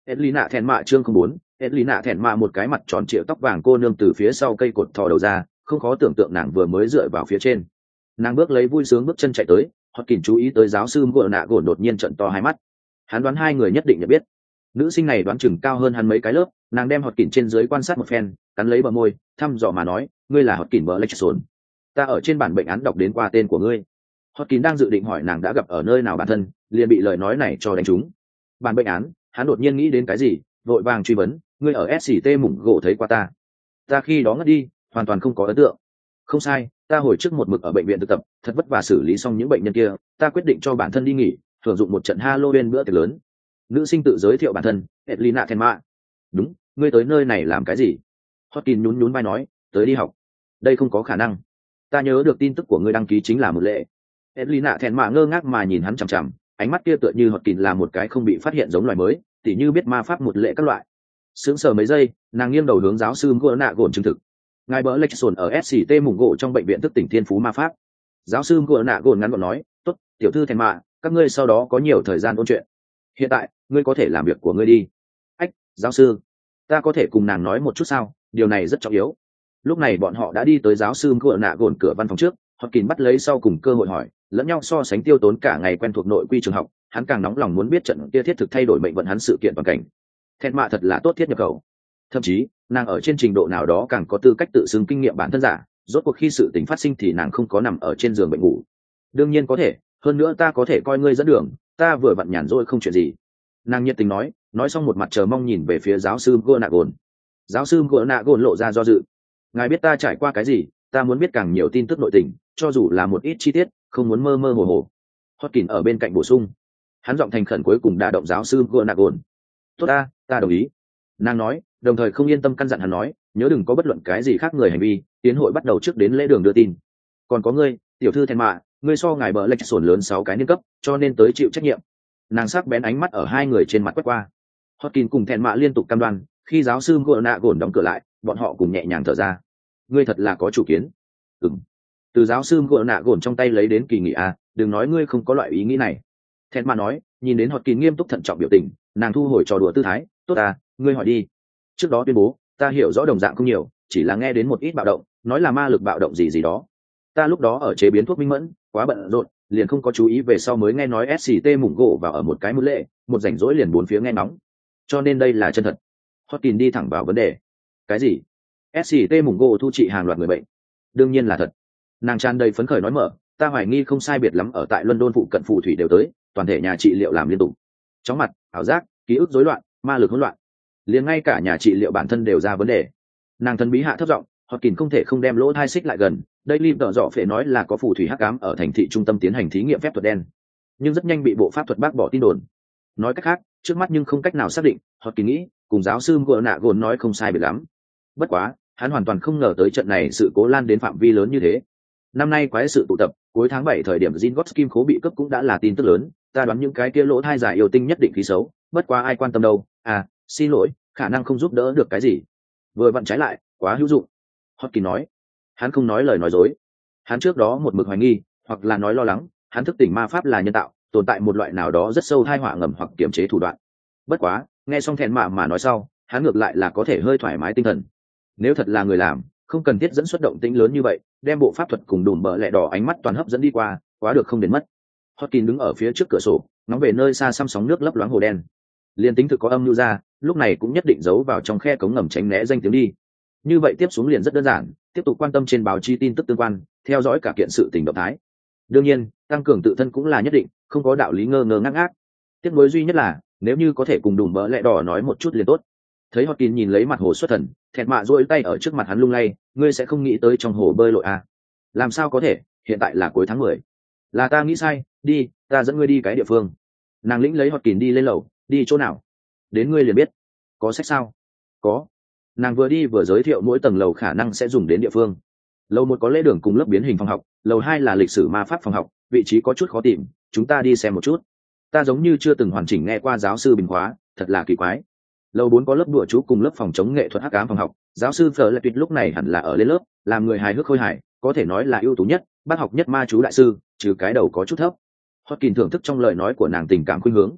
Edlina thẹn mạ chương không bốn, Edlina thẹn mạ một cái mặt tròn trịa tóc vàng cô nương từ phía sau cây cột thò đầu ra, không khó tưởng tượng nàng vừa mới dựa vào phía trên. Nàng bước lấy vui sướng bước chân chạy tới, Hotkin chú ý tới giáo sư Ngựa nạ gồn đột nhiên trợn to hai mắt. Hắn đoán hai người nhất định nhận biết. Nữ sinh này đoán chừng cao hơn hắn mấy cái lớp, nàng đem Hotkin trên dưới quan sát một phen, cắn lấy bờ môi, thăm dò mà nói, ngươi là Hotkin Blackstone. Ta ở trên bản bệnh án đọc đến qua tên của ngươi. Hotkin đang dự định hỏi nàng đã gặp ở nơi nào bản thân, liền bị lời nói này cho đánh trúng. Bản bệnh án, hắn đột nhiên nghĩ đến cái gì, vội vàng truy vấn, ngươi ở ét xê tê mủng gỗ thấy qua ta? Ta khi đó ngất đi, hoàn toàn không có ấn tượng. Không sai, ta hồi trước một mực ở bệnh viện thực tập, thật vất vả xử lý xong những bệnh nhân kia, ta quyết định cho bản thân đi nghỉ, hưởng dụng một trận Halloween bữa tiệc lớn. Nữ sinh tự giới thiệu bản thân, Edlina Thelma. Đúng, ngươi tới nơi này làm cái gì? Hotkin nhún nhún vai nói, tới đi học. Đây không có khả năng. Ta nhớ được tin tức của ngươi đăng ký chính là một lệ. Edlina Thelma ngơ ngác mà nhìn hắn chằm chằm, ánh mắt kia tựa như Hotkin là một cái không bị phát hiện giống loài mới, tỉ như biết ma pháp một lệ các loại. Sững sờ mấy giây, nàng nghiêng đầu hướng giáo sư Ngựa nạ gồn chứng thực. Ngài bỡ lệch sồn ở ét xê tê mùng gỗ trong bệnh viện thức tỉnh thiên phú ma pháp. Giáo sư Ngựa nạ gồn ngắn gọn nói, tốt, tiểu thư thèn mạ, các ngươi sau đó có nhiều thời gian ôn chuyện. Hiện tại, ngươi có thể làm việc của ngươi đi. Ách, giáo sư, ta có thể cùng nàng nói một chút sao? Điều này rất trọng yếu. Lúc này bọn họ đã đi tới giáo sư Ngựa nạ gồn cửa văn phòng trước, Hotkin bắt lấy sau cùng cơ hội hỏi, lẫn nhau so sánh tiêu tốn cả ngày quen thuộc nội quy trường học, hắn càng nóng lòng muốn biết trận kia thiết thực thay đổi mệnh vận hắn sự kiện toàn cảnh. Thèn mạ thật là tốt thiết nhập khẩu. Thậm chí nàng ở trên trình độ nào đó càng có tư cách tự xưng kinh nghiệm bản thân giả, rốt cuộc khi sự tình phát sinh thì nàng không có nằm ở trên giường bệnh ngủ. Đương nhiên có thể, hơn nữa ta có thể coi ngươi dẫn đường, ta vừa vặn nhàn rỗi không chuyện gì. Nàng nhiệt tình nói, nói xong một mặt chờ mong nhìn về phía giáo sư Gonagon. Giáo sư Gonagon lộ ra do dự. Ngài biết ta trải qua cái gì, ta muốn biết càng nhiều tin tức nội tình, cho dù là một ít chi tiết, không muốn mơ mơ hồ hồ. Hotkin ở bên cạnh bổ sung. Hắn giọng thành khẩn cuối cùng đả động giáo sư Gonagon. Tốt ta, ta đồng ý. Nàng nói, đồng thời không yên tâm căn dặn hắn nói, nhớ đừng có bất luận cái gì khác người hành vi, tiến hội bắt đầu trước đến lễ đường đưa tin. Còn có ngươi, tiểu thư thèn mạ, ngươi so ngài bờ lệch sổn lớn sáu cái niên cấp, cho nên tới chịu trách nhiệm. Nàng sắc bén ánh mắt ở hai người trên mặt quét qua. Hotkin cùng thèn mạ liên tục cam đoan, khi giáo sư Ngựa nạ gồn đóng cửa lại, bọn họ cùng nhẹ nhàng thở ra. Ngươi thật là có chủ kiến. Ừm. Từ giáo sư Ngựa nạ gồn trong tay lấy đến kỳ nghỉ à, đừng nói ngươi không có loại ý nghĩ này. Thèn mạ nói, nhìn đến Hotkin nghiêm túc thận trọng biểu tình, nàng thu hồi trò đùa tư thái, tốt à, ngươi hỏi đi. Trước đó tuyên bố, ta hiểu rõ đồng dạng không nhiều, chỉ là nghe đến một ít bạo động, nói là ma lực bạo động gì gì đó. Ta lúc đó ở chế biến thuốc minh mẫn, quá bận rộn, liền không có chú ý, về sau mới nghe nói ét xê tê mủng gỗ vào ở một cái mưu lệ, một rảnh rỗi liền bốn phía nghe nóng. Cho nên đây là chân thật. Hotkin đi thẳng vào vấn đề. Cái gì? ét xê tê mủng gỗ thu trị hàng loạt người bệnh? Đương nhiên là thật. Nàng tràn đầy phấn khởi nói mở, ta hoài nghi không sai biệt lắm ở tại London phụ cận phù thủy đều tới, toàn thể nhà trị liệu làm liên tục. Chóng mặt, ảo giác, ký ức rối loạn, ma lực hỗn loạn, liền ngay cả nhà trị liệu bản thân đều ra vấn đề. Nàng thân bí hạ thấp giọng, Hotkin không thể không đem lỗ thai xích lại gần. Đây lim tợ dọ phải nói là có phù thủy hắc ám ở thành thị trung tâm tiến hành thí nghiệm phép thuật đen, nhưng rất nhanh bị bộ pháp thuật bác bỏ tin đồn. Nói cách khác, trước mắt nhưng không cách nào xác định. Hotkin nghĩ, cùng giáo sư Ngựa nạ gồn nói không sai biệt lắm. Bất quá, hắn hoàn toàn không ngờ tới trận này sự cố lan đến phạm vi lớn như thế. Năm nay quái sự tụ tập, cuối tháng bảy thời điểm Zingot kim khố bị cướp cũng đã là tin tức lớn. Ta đoán những cái kia lỗ thai giả yêu tinh nhất định khí xấu, bất quá ai quan tâm đâu. À, xin lỗi, khả năng không giúp đỡ được cái gì. Vừa vặn trái lại, quá hữu dụng. Hotkin nói. Hắn không nói lời nói dối. Hắn trước đó một mực hoài nghi, hoặc là nói lo lắng, hắn thức tỉnh ma pháp là nhân tạo, tồn tại một loại nào đó rất sâu tai họa ngầm hoặc kiềm chế thủ đoạn. Bất quá, nghe xong thẹn mạ mà nói sau, hắn ngược lại là có thể hơi thoải mái tinh thần. Nếu thật là người làm, không cần thiết dẫn xuất động tĩnh lớn như vậy, đem bộ pháp thuật cùng đùm bờ lẹ đỏ ánh mắt toàn hấp dẫn đi qua, quá được không đến mất. Hotkin đứng ở phía trước cửa sổ, ngóng về nơi xa xăm sóng nước lấp loáng hồ đen. Liên tính thực có âm lưu ra, lúc này cũng nhất định giấu vào trong khe cống ngầm tránh né danh tiếng đi. Như vậy tiếp xuống liền rất đơn giản, tiếp tục quan tâm trên báo chí tin tức tương quan, theo dõi cả kiện sự tình động thái. Đương nhiên, tăng cường tự thân cũng là nhất định, không có đạo lý ngơ ngơ ngác ngác. Tiếc nuối duy nhất là, nếu như có thể cùng đùm bỡ lẹ đỏ nói một chút liền tốt. Thấy Hotkin nhìn lấy mặt hồ xuất thần, thẹn mạ duỗi tay ở trước mặt hắn lung lay, ngươi sẽ không nghĩ tới trong hồ bơi lội à? Làm sao có thể, hiện tại là cuối tháng mười. Là ta nghĩ sai, đi, ta dẫn ngươi đi cái địa phương. Nàng lĩnh lấy Hotkin đi lên lầu, đi chỗ nào? Đến ngươi liền biết. Có sách sao? Có. Nàng vừa đi vừa giới thiệu mỗi tầng lầu khả năng sẽ dùng đến địa phương. Lầu một có lễ đường cùng lớp biến hình phòng học, lầu hai là lịch sử ma pháp phòng học, vị trí có chút khó tìm, chúng ta đi xem một chút. Ta giống như chưa từng hoàn chỉnh nghe qua giáo sư bình khóa, thật là kỳ quái. Lầu bốn có lớp đùa chú cùng lớp phòng chống nghệ thuật hắc ám phòng học, giáo sư Fleur Lệ Tuyệt lúc này hẳn là ở lên lớp, làm người hài hước khôi hài, có thể nói là ưu tú nhất, bác học nhất ma chú đại sư, trừ cái đầu có chút thấp. Hotkin thưởng thức trong lời nói của nàng tình cảm khuynh hướng.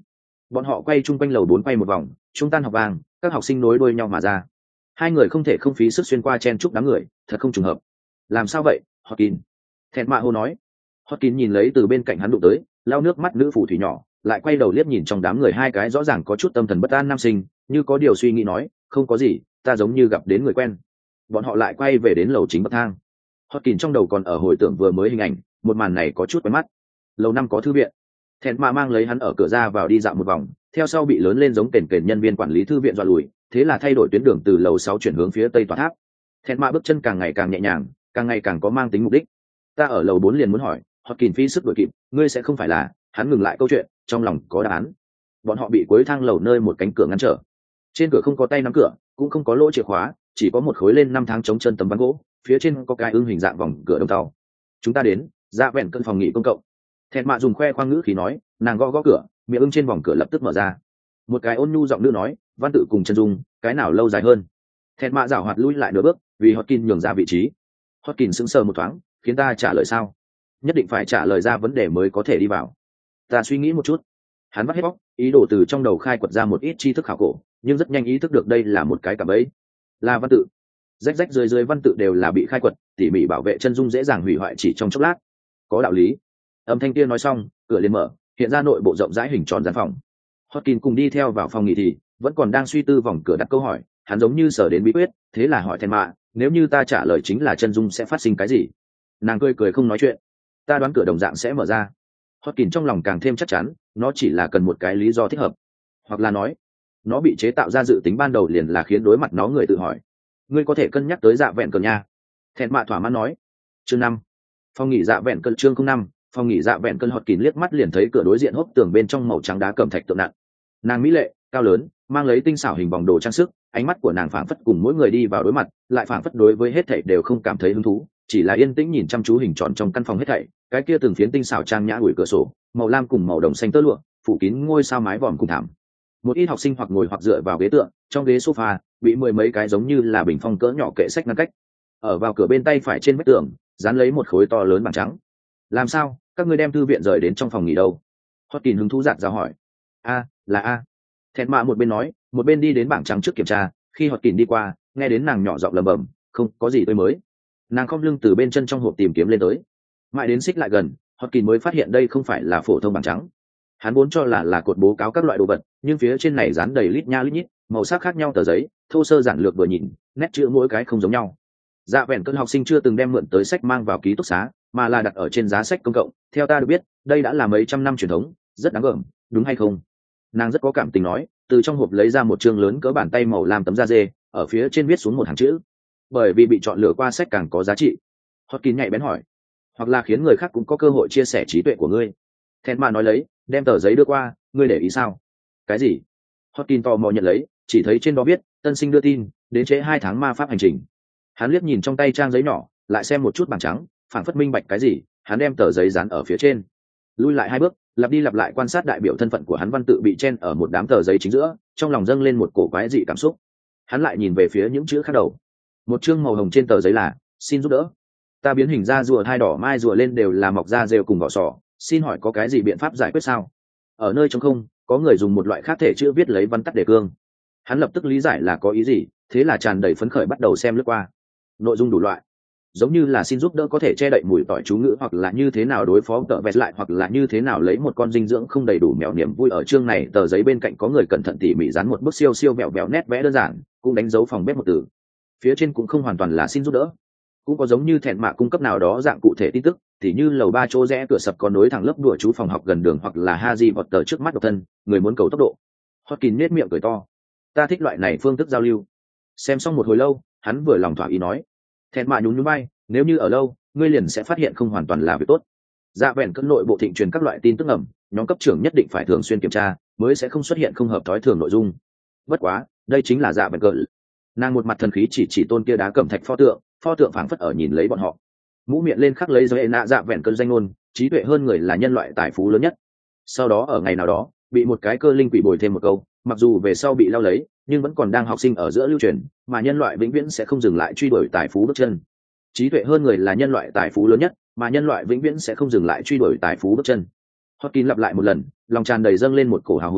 Bọn họ quay chung quanh lầu bốn quay một vòng, trung tan học vàng, các học sinh nối đuôi nhau mà ra. Hai người không thể không phí sức xuyên qua chen chúc đám người, thật không trùng hợp. Làm sao vậy, Hotkin? Thẹn mạ hô nói. Hotkin nhìn lấy từ bên cạnh hắn đụng tới, lau nước mắt nữ phù thủy nhỏ, lại quay đầu liếc nhìn trong đám người hai cái rõ ràng có chút tâm thần bất an nam sinh, như có điều suy nghĩ nói, không có gì, ta giống như gặp đến người quen. Bọn họ lại quay về đến lầu chính bậc thang. Hotkin trong đầu còn ở hồi tưởng vừa mới hình ảnh, một màn này có chút quen mắt. Lầu năm có thư viện. Thẹn mạ mang lấy hắn ở cửa ra vào đi dạo một vòng, theo sau bị lớn lên giống kền kền nhân viên quản lý thư viện dọa lùi, thế là thay đổi tuyến đường từ lầu sáu chuyển hướng phía tây tòa tháp. Thẹn mạ bước chân càng ngày càng nhẹ nhàng, càng ngày càng có mang tính mục đích. Ta ở lầu bốn liền muốn hỏi, Hotkin phi sức đuổi kịp, ngươi sẽ không phải là? Hắn ngừng lại câu chuyện, trong lòng có đáp án. Bọn họ bị cuối thang lầu nơi một cánh cửa ngăn trở. Trên cửa không có tay nắm cửa, cũng không có lỗ chìa khóa, chỉ có một khối lên năm tháng chống chân tấm ván gỗ, phía trên có cái ưng hình dạng vòng cửa đồng tàu. Chúng ta đến, ra vẹn cân phòng nghỉ công cộng. Thẹn mạ dùng khoe khoang ngữ khí nói, nàng gõ gõ cửa, miệng ưng trên vòng cửa lập tức mở ra. Một cái ôn nhu giọng nữ nói, văn tự cùng chân dung, cái nào lâu dài hơn? Thẹn mạ giảo hoạt lui lại nửa bước, vì Hotkin nhường ra vị trí. Hotkin sững sờ một thoáng, khiến ta trả lời sao? Nhất định phải trả lời ra vấn đề mới có thể đi vào. Ta suy nghĩ một chút. Hắn vắt hết bóc, ý đồ từ trong đầu khai quật ra một ít tri thức khảo cổ, nhưng rất nhanh ý thức được đây là một cái cạm bẫy. Là văn tự. Rách rách rơi rơi văn tự đều là bị khai quật, tỉ mỉ bảo vệ chân dung dễ dàng hủy hoại chỉ trong chốc lát. Có đạo lý. Âm thanh kia nói xong, cửa liền mở, hiện ra nội bộ rộng rãi hình tròn gian phòng. Hotkin cùng đi theo vào phòng nghỉ thì vẫn còn đang suy tư vòng cửa đặt câu hỏi, hắn giống như sở đến bí quyết, thế là hỏi Thẹn mạ, nếu như ta trả lời chính là chân dung sẽ phát sinh cái gì? Nàng cười cười không nói chuyện. Ta đoán cửa đồng dạng sẽ mở ra. Hotkin trong lòng càng thêm chắc chắn, nó chỉ là cần một cái lý do thích hợp, hoặc là nói, nó bị chế tạo ra dự tính ban đầu liền là khiến đối mặt nó người tự hỏi. Ngươi có thể cân nhắc tới dạ vẹn cơn nha. Thẹn mạ thỏa mãn nói. Chương năm. Phòng nghỉ dạ vẹn cơn chương không năm. Phòng nghỉ dạ vẹn cơn Hotkin liếc mắt liền thấy cửa đối diện hốc tường bên trong màu trắng đá cẩm thạch tượng nặng. Nàng mỹ lệ, cao lớn, mang lấy tinh xảo hình vòng đồ trang sức, ánh mắt của nàng phảng phất cùng mỗi người đi vào đối mặt, lại phảng phất đối với hết thảy đều không cảm thấy hứng thú, chỉ là yên tĩnh nhìn chăm chú hình tròn trong căn phòng hết thảy, cái kia từng phiến tinh xảo trang nhã ủi cửa sổ, màu lam cùng màu đồng xanh tơ lụa, phủ kín ngôi sao mái vòm cùng thảm. Một ít học sinh hoặc ngồi hoặc dựa vào ghế tựa, trong ghế sofa bị mười mấy cái giống như là bình phong cỡ nhỏ kệ sách ngăn cách. Ở vào cửa bên tay phải trên vách tường, dán lấy một khối to lớn bảng trắng. Làm sao, các ngươi đem thư viện rời đến trong phòng nghỉ đâu? Hotkin hứng thú giạt ra hỏi. A, là a. Thẹn mạ một bên nói, một bên đi đến bảng trắng trước kiểm tra. Khi Hotkin đi qua, nghe đến nàng nhỏ giọng lẩm bẩm, không có gì tôi mới. Nàng khom lưng từ bên chân trong hộp tìm kiếm lên tới. Mãi đến xích lại gần, Hotkin mới phát hiện đây không phải là phổ thông bảng trắng. Hắn vốn cho là là cột bố cáo các loại đồ vật, nhưng phía trên này dán đầy lít nha lít nhít, màu sắc khác nhau tờ giấy, thô sơ giản lược vừa nhìn, nét chữ mỗi cái không giống nhau. Dạ vẹn cơn học sinh chưa từng đem mượn tới sách mang vào ký túc xá, mà là đặt ở trên giá sách công cộng. Theo ta được biết, đây đã là mấy trăm năm truyền thống, rất đáng gờm, đúng hay không? Nàng rất có cảm tình nói, từ trong hộp lấy ra một chương lớn cỡ bàn tay màu lam tấm da dê, ở phía trên viết xuống một hàng chữ. Bởi vì bị chọn lựa qua sách càng có giá trị. Hotkin nhạy bén hỏi, hoặc là khiến người khác cũng có cơ hội chia sẻ trí tuệ của ngươi. Thẹn mạ nói lấy, đem tờ giấy đưa qua, ngươi để ý sao? Cái gì? Hotkin tò mò nhận lấy, chỉ thấy trên đó viết, tân sinh đưa tin, đến trễ hai tháng ma pháp hành trình. Hắn liếc nhìn trong tay trang giấy nhỏ, lại xem một chút bảng trắng, phảng phất minh bạch cái gì, hắn đem tờ giấy dán ở phía trên. Lui lại hai bước, lặp đi lặp lại quan sát đại biểu thân phận của hắn văn tự bị chen ở một đám tờ giấy chính giữa, trong lòng dâng lên một cổ quái dị cảm xúc. Hắn lại nhìn về phía những chữ khác đầu. Một chương màu hồng trên tờ giấy là, xin giúp đỡ. Ta biến hình ra rùa hai đỏ mai rùa lên đều là mọc ra rêu cùng vỏ sò, xin hỏi có cái gì biện pháp giải quyết sao? Ở nơi trống không, có người dùng một loại khác thể chữ viết lấy văn tắt đề cương. Hắn lập tức lý giải là có ý gì, thế là tràn đầy phấn khởi bắt đầu xem lướt qua. Nội dung đủ loại, giống như là xin giúp đỡ có thể che đậy mùi tỏi chú ngữ, hoặc là như thế nào đối phó tợ vẹt lại, hoặc là như thế nào lấy một con dinh dưỡng không đầy đủ mèo niềm vui. Ở chương này tờ giấy bên cạnh có người cẩn thận tỉ mỉ dán một bức siêu siêu vẹo vẹo nét vẽ đơn giản, cũng đánh dấu phòng bếp một từ. Phía trên cũng không hoàn toàn là xin giúp đỡ, cũng có giống như thẹn mạ cung cấp nào đó dạng cụ thể tin tức, thì như lầu ba chỗ rẽ cửa sập có nối thẳng lớp đùa chú phòng học gần đường, hoặc là Harry Potter trước mắt độc thân, người muốn cầu tốc độ. Hotkin nét miệng cười to, ta thích loại này phương thức giao lưu. Xem xong một hồi lâu, hắn vừa lòng thỏa ý nói. Thẹn mạ nhún nhún vai, nếu như ở lâu, ngươi liền sẽ phát hiện không hoàn toàn là việc tốt. Dạ vẹn cân nội bộ thịnh truyền các loại tin tức ẩm, nhóm cấp trưởng nhất định phải thường xuyên kiểm tra, mới sẽ không xuất hiện không hợp thói thường nội dung. Bất quá, đây chính là dạ vẹn cân. Nàng một mặt thần khí chỉ chỉ tôn kia đá cẩm thạch pho tượng, pho tượng phảng phất ở nhìn lấy bọn họ. Mũ miệng lên khắc lấy dấu nạ dạ vẹn cân danh ngôn, trí tuệ hơn người là nhân loại tài phú lớn nhất. Sau đó ở ngày nào đó, bị một cái cơ linh quỷ bồi thêm một câu, mặc dù về sau bị lao lấy, nhưng vẫn còn đang học sinh ở giữa lưu truyền, mà nhân loại vĩnh viễn sẽ không dừng lại truy đuổi tài phú bước chân. Trí tuệ hơn người là nhân loại tài phú lớn nhất, mà nhân loại vĩnh viễn sẽ không dừng lại truy đuổi tài phú bước chân. Hotkin lặp lại một lần, lòng tràn đầy dâng lên một cổ hào hùng,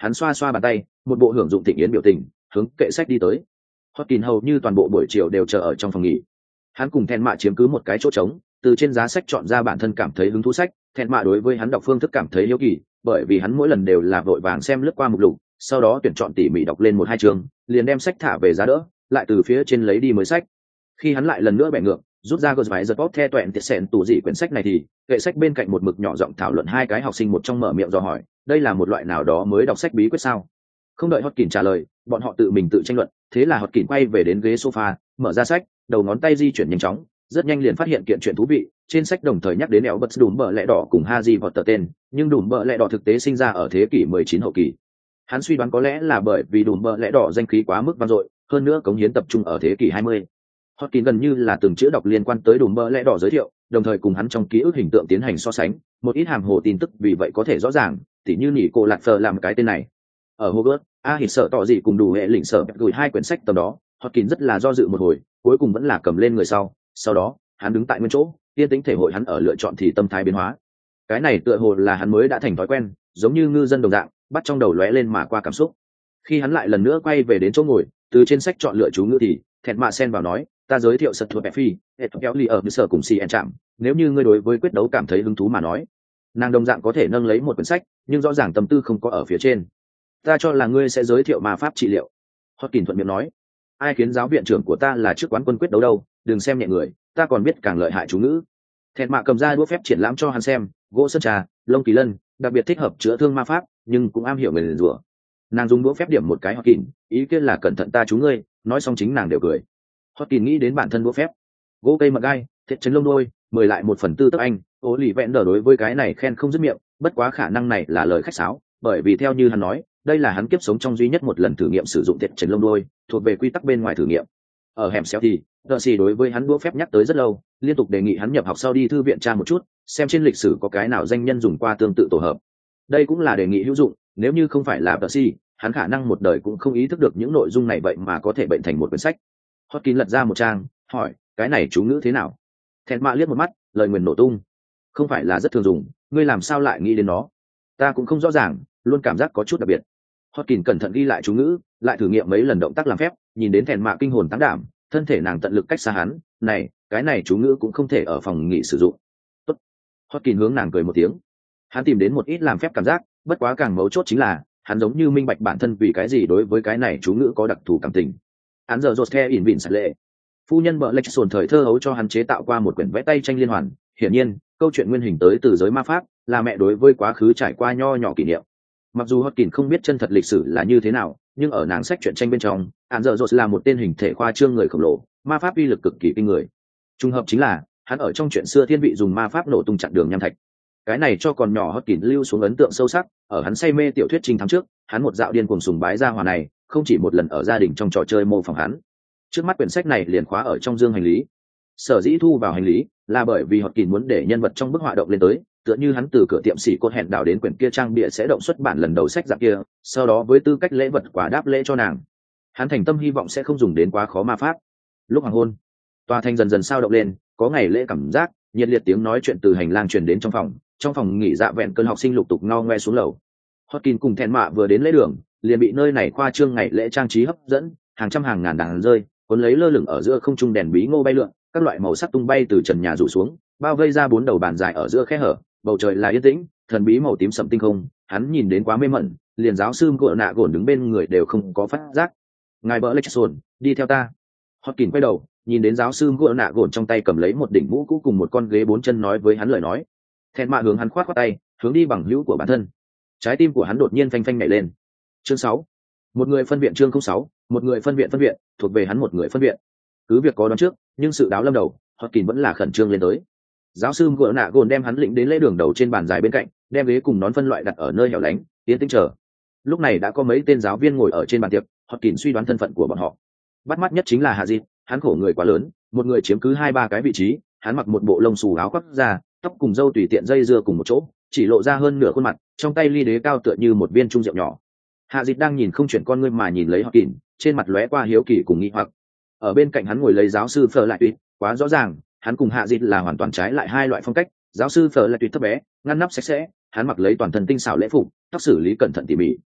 hắn xoa xoa bàn tay, một bộ hưởng dụng thịnh yến biểu tình, hướng kệ sách đi tới. Hotkin hầu như toàn bộ buổi chiều đều chờ ở trong phòng nghỉ. Hắn cùng Thẹn Mạ chiếm cứ một cái chỗ trống, từ trên giá sách chọn ra bản thân cảm thấy hứng thú sách. Thẹn Mạ đối với hắn đọc phương thức cảm thấy hiếu kỳ, bởi vì hắn mỗi lần đều là vội vàng xem lướt qua mục lục, sau đó tuyển chọn tỉ mỉ đọc lên một hai chương, liền đem sách thả về giá đỡ, lại từ phía trên lấy đi mới sách. Khi hắn lại lần nữa bẻ ngược, rút ra gờ vải giật bóp the toẹn tiệt sẹn tủ dị quyển sách này thì kệ sách bên cạnh một mực nhỏ giọng thảo luận hai cái học sinh một trong mở miệng dò hỏi, đây là một loại nào đó mới đọc sách bí quyết sao? Không đợi Hotkin trả lời, bọn họ tự mình tự tranh luận, thế là Hotkin quay về đến ghế sofa, mở ra sách, đầu ngón tay di chuyển nhanh chóng, rất nhanh liền phát hiện kiện chuyện thú vị. Trên sách đồng thời nhắc đến ẻo bật đùm bờ lẹ đỏ cùng Haji Potter tên, nhưng đùm bờ lẹ đỏ thực tế sinh ra ở thế kỷ mười chín hậu kỳ. Hắn suy đoán có lẽ là bởi vì đùm bờ lẹ đỏ danh khí quá mức vang dội, hơn nữa cống hiến tập trung ở thế kỷ hai mươi. Hotkin gần như là từng chữ đọc liên quan tới đùm bờ lẹ đỏ giới thiệu, đồng thời cùng hắn trong ký ức hình tượng tiến hành so sánh, một ít hàm hồ tin tức vì vậy có thể rõ ràng, tỉ như nỉ cô lạc phờ làm cái tên này. Ở Hogwarts, A Hít sợ tỏ gì cùng đủ hệ lĩnh sợ gửi hai quyển sách tầm đó, Hotkin rất là do dự một hồi, cuối cùng vẫn là cầm lên người sau, sau đó, hắn đứng tại nguyên chỗ, yên tĩnh thể hội hắn ở lựa chọn thì tâm thái biến hóa. Cái này tựa hồ là hắn mới đã thành thói quen, giống như ngư dân đồng dạng, bắt trong đầu lóe lên mà qua cảm xúc. Khi hắn lại lần nữa quay về đến chỗ ngồi, từ trên sách chọn lựa chú ngữ thì, Thẹn Mạ xen vào nói, ta giới thiệu sật thuộc phi, hệ thống kéo ly ở sở cùng si en chạm, nếu như ngươi đối với quyết đấu cảm thấy hứng thú mà nói, nàng đồng dạng có thể nâng lấy một quyển sách, nhưng rõ ràng tâm tư không có ở phía trên. Ta cho là ngươi sẽ giới thiệu ma pháp trị liệu. Hotkin thuận miệng nói, ai khiến giáo viện trưởng của ta là trước quán quân quyết đấu đâu, đừng xem nhẹ người, ta còn biết càng lợi hại chú ngữ. Thẹn Mạ cầm ra đũa phép triển lãm cho hắn xem, gỗ sơn trà, lông kỳ lân, đặc biệt thích hợp chữa thương ma pháp, nhưng cũng am hiểu người liền rủa. Nàng dùng đũa phép điểm một cái Hotkin, ý kiến là cẩn thận ta chú ngươi, nói xong chính nàng đều cười. Hotkin nghĩ đến bản thân đũa phép, gỗ cây mật gai, thiết chấn lông đôi, mười lại một phần tư tấc anh, ố lì vẹn đờ đối với cái này khen không dứt miệng, bất quá khả năng này là lời khách sáo, bởi vì theo như hắn nói, đây là hắn kiếp sống trong duy nhất một lần thử nghiệm sử dụng thiết chấn lông đôi, thuộc về quy tắc bên ngoài thử nghiệm. Ở hẻm xéo thì, Đờ Xì đối với hắn đũa phép nhắc tới rất lâu, liên tục đề nghị hắn nhập học sau đi thư viện tra một chút, xem trên lịch sử có cái nào danh nhân dùng qua tương tự tổ hợp. Đây cũng là đề nghị hữu dụng, nếu như không phải là Đờ Xì, hắn khả năng một đời cũng không ý thức được những nội dung này vậy mà có thể bệnh thành một quyển sách. Hotkin lật ra một trang, hỏi, cái này chú ngữ thế nào? Thẹn Mạ liếc một mắt, lời nguyền nổ tung. Không phải là rất thường dùng, ngươi làm sao lại nghĩ đến nó? Ta cũng không rõ ràng, luôn cảm giác có chút đặc biệt. Hotkin cẩn thận ghi lại chú ngữ, lại thử nghiệm mấy lần động tác làm phép, nhìn đến Thẹn Mạ kinh hồn táng đảm, thân thể nàng tận lực cách xa hắn, này, cái này chú ngữ cũng không thể ở phòng nghỉ sử dụng. Tốt. Hotkin hướng nàng cười một tiếng. Hắn tìm đến một ít làm phép cảm giác, bất quá càng mấu chốt chính là, hắn giống như minh bạch bản thân vì cái gì đối với cái này chú ngữ có đặc thù cảm tình. Hắn giờ rột the ỉn vịn sạch lệ. Phu nhân vợ lệch sồn thời thơ hấu cho hắn chế tạo qua một quyển vẽ tay tranh liên hoàn, hiển nhiên, câu chuyện nguyên hình tới từ giới ma pháp, là mẹ đối với quá khứ trải qua nho nhỏ kỷ niệm. Mặc dù Hotkin không biết chân thật lịch sử là như thế nào, nhưng ở nàng sách truyện tranh bên trong, hắn giờ rột là một tên hình thể khoa trương người khổng lồ, ma pháp uy lực cực kỳ kinh người. Trùng hợp chính là, hắn ở trong chuyện xưa thiên vị dùng ma pháp nổ tung chặn đường nham thạch. Cái này cho còn nhỏ Hotkin lưu xuống ấn tượng sâu sắc, ở hắn say mê tiểu thuyết trinh thám trước, hắn một dạo điên cuồng sùng bái gia hỏa này, không chỉ một lần ở gia đình trong trò chơi mô phỏng hắn. Trước mắt quyển sách này liền khóa ở trong dương hành lý. Sở dĩ thu vào hành lý là bởi vì Hotkin muốn để nhân vật trong bức họa động lên tới, tựa như hắn từ cửa tiệm xỉ cốt hẹn đào đến quyển kia trang bìa sẽ động xuất bản lần đầu sách dạng kia, sau đó với tư cách lễ vật quả đáp lễ cho nàng. Hắn thành tâm hy vọng sẽ không dùng đến quá khó ma pháp. Lúc hoàng hôn, tòa thành dần dần sao động lên, có ngày lễ cảm giác, nhiệt liệt tiếng nói chuyện từ hành lang truyền đến trong phòng, trong phòng nghỉ dạ vẹn cơn học sinh lục tục ngao ngoe xuống lầu. Hotkin cùng Thẹn Mạ vừa đến lễ đường, liền bị nơi này khoa trương ngày lễ trang trí hấp dẫn, hàng trăm hàng ngàn đàn rơi, cuốn lấy lơ lửng ở giữa không trung đèn bí ngô bay lượn, các loại màu sắc tung bay từ trần nhà rủ xuống, bao vây ra bốn đầu bàn dài ở giữa khe hở, bầu trời là yên tĩnh, thần bí màu tím sậm tinh không, hắn nhìn đến quá mê mẩn, liền giáo sư gỗ nạ gồn đứng bên người đều không có phát giác. Ngài bỡ lệch sồn, đi theo ta. Hotkin quay đầu, nhìn đến giáo sư gỗ nạ gồn trong tay cầm lấy một đỉnh mũ cũ cùng một con ghế bốn chân nói với hắn lời nói. Thẹn Mạ hướng hắn khoát khoát tay, hướng đi bằng hữu của bản thân. Trái tim của hắn đột nhiên phanh phanh nhảy lên. Chương sáu, một người phân viện chương không sáu, một người phân viện phân viện, thuộc về hắn một người phân viện. Cứ việc có đoán trước, nhưng sự đáo lâm đầu, Hotkin vẫn là khẩn trương lên tới. Giáo sư gỗ nạ gồn đem hắn lĩnh đến lễ đường đầu trên bàn dài bên cạnh, đem ghế cùng nón phân loại đặt ở nơi hẻo lánh, yên tĩnh chờ. Lúc này đã có mấy tên giáo viên ngồi ở trên bàn tiệc, Hotkin suy đoán thân phận của bọn họ. Bắt mắt nhất chính là Hạ Dịt, hắn khổ người quá lớn, một người chiếm cứ hai ba cái vị trí, hắn mặc một bộ lông xù áo khoác da, tóc cùng râu tùy tiện dây dưa cùng một chỗ, chỉ lộ ra hơn nửa khuôn mặt, trong tay ly đế cao tựa như một viên trung rượu nhỏ. Hạ Dịt đang nhìn không chuyển con ngươi mà nhìn lấy Hotkin, trên mặt lóe qua hiếu kỳ cùng nghi hoặc. Ở bên cạnh hắn ngồi lấy giáo sư Phở lại tuyệt, quá rõ ràng, hắn cùng Hạ Dịt là hoàn toàn trái lại hai loại phong cách. Giáo sư Phở lại tuyệt thấp bé, ngăn nắp sạch sẽ, hắn mặc lấy toàn thân tinh xảo lễ phục, tóc xử lý cẩn thận tỉ mỉ.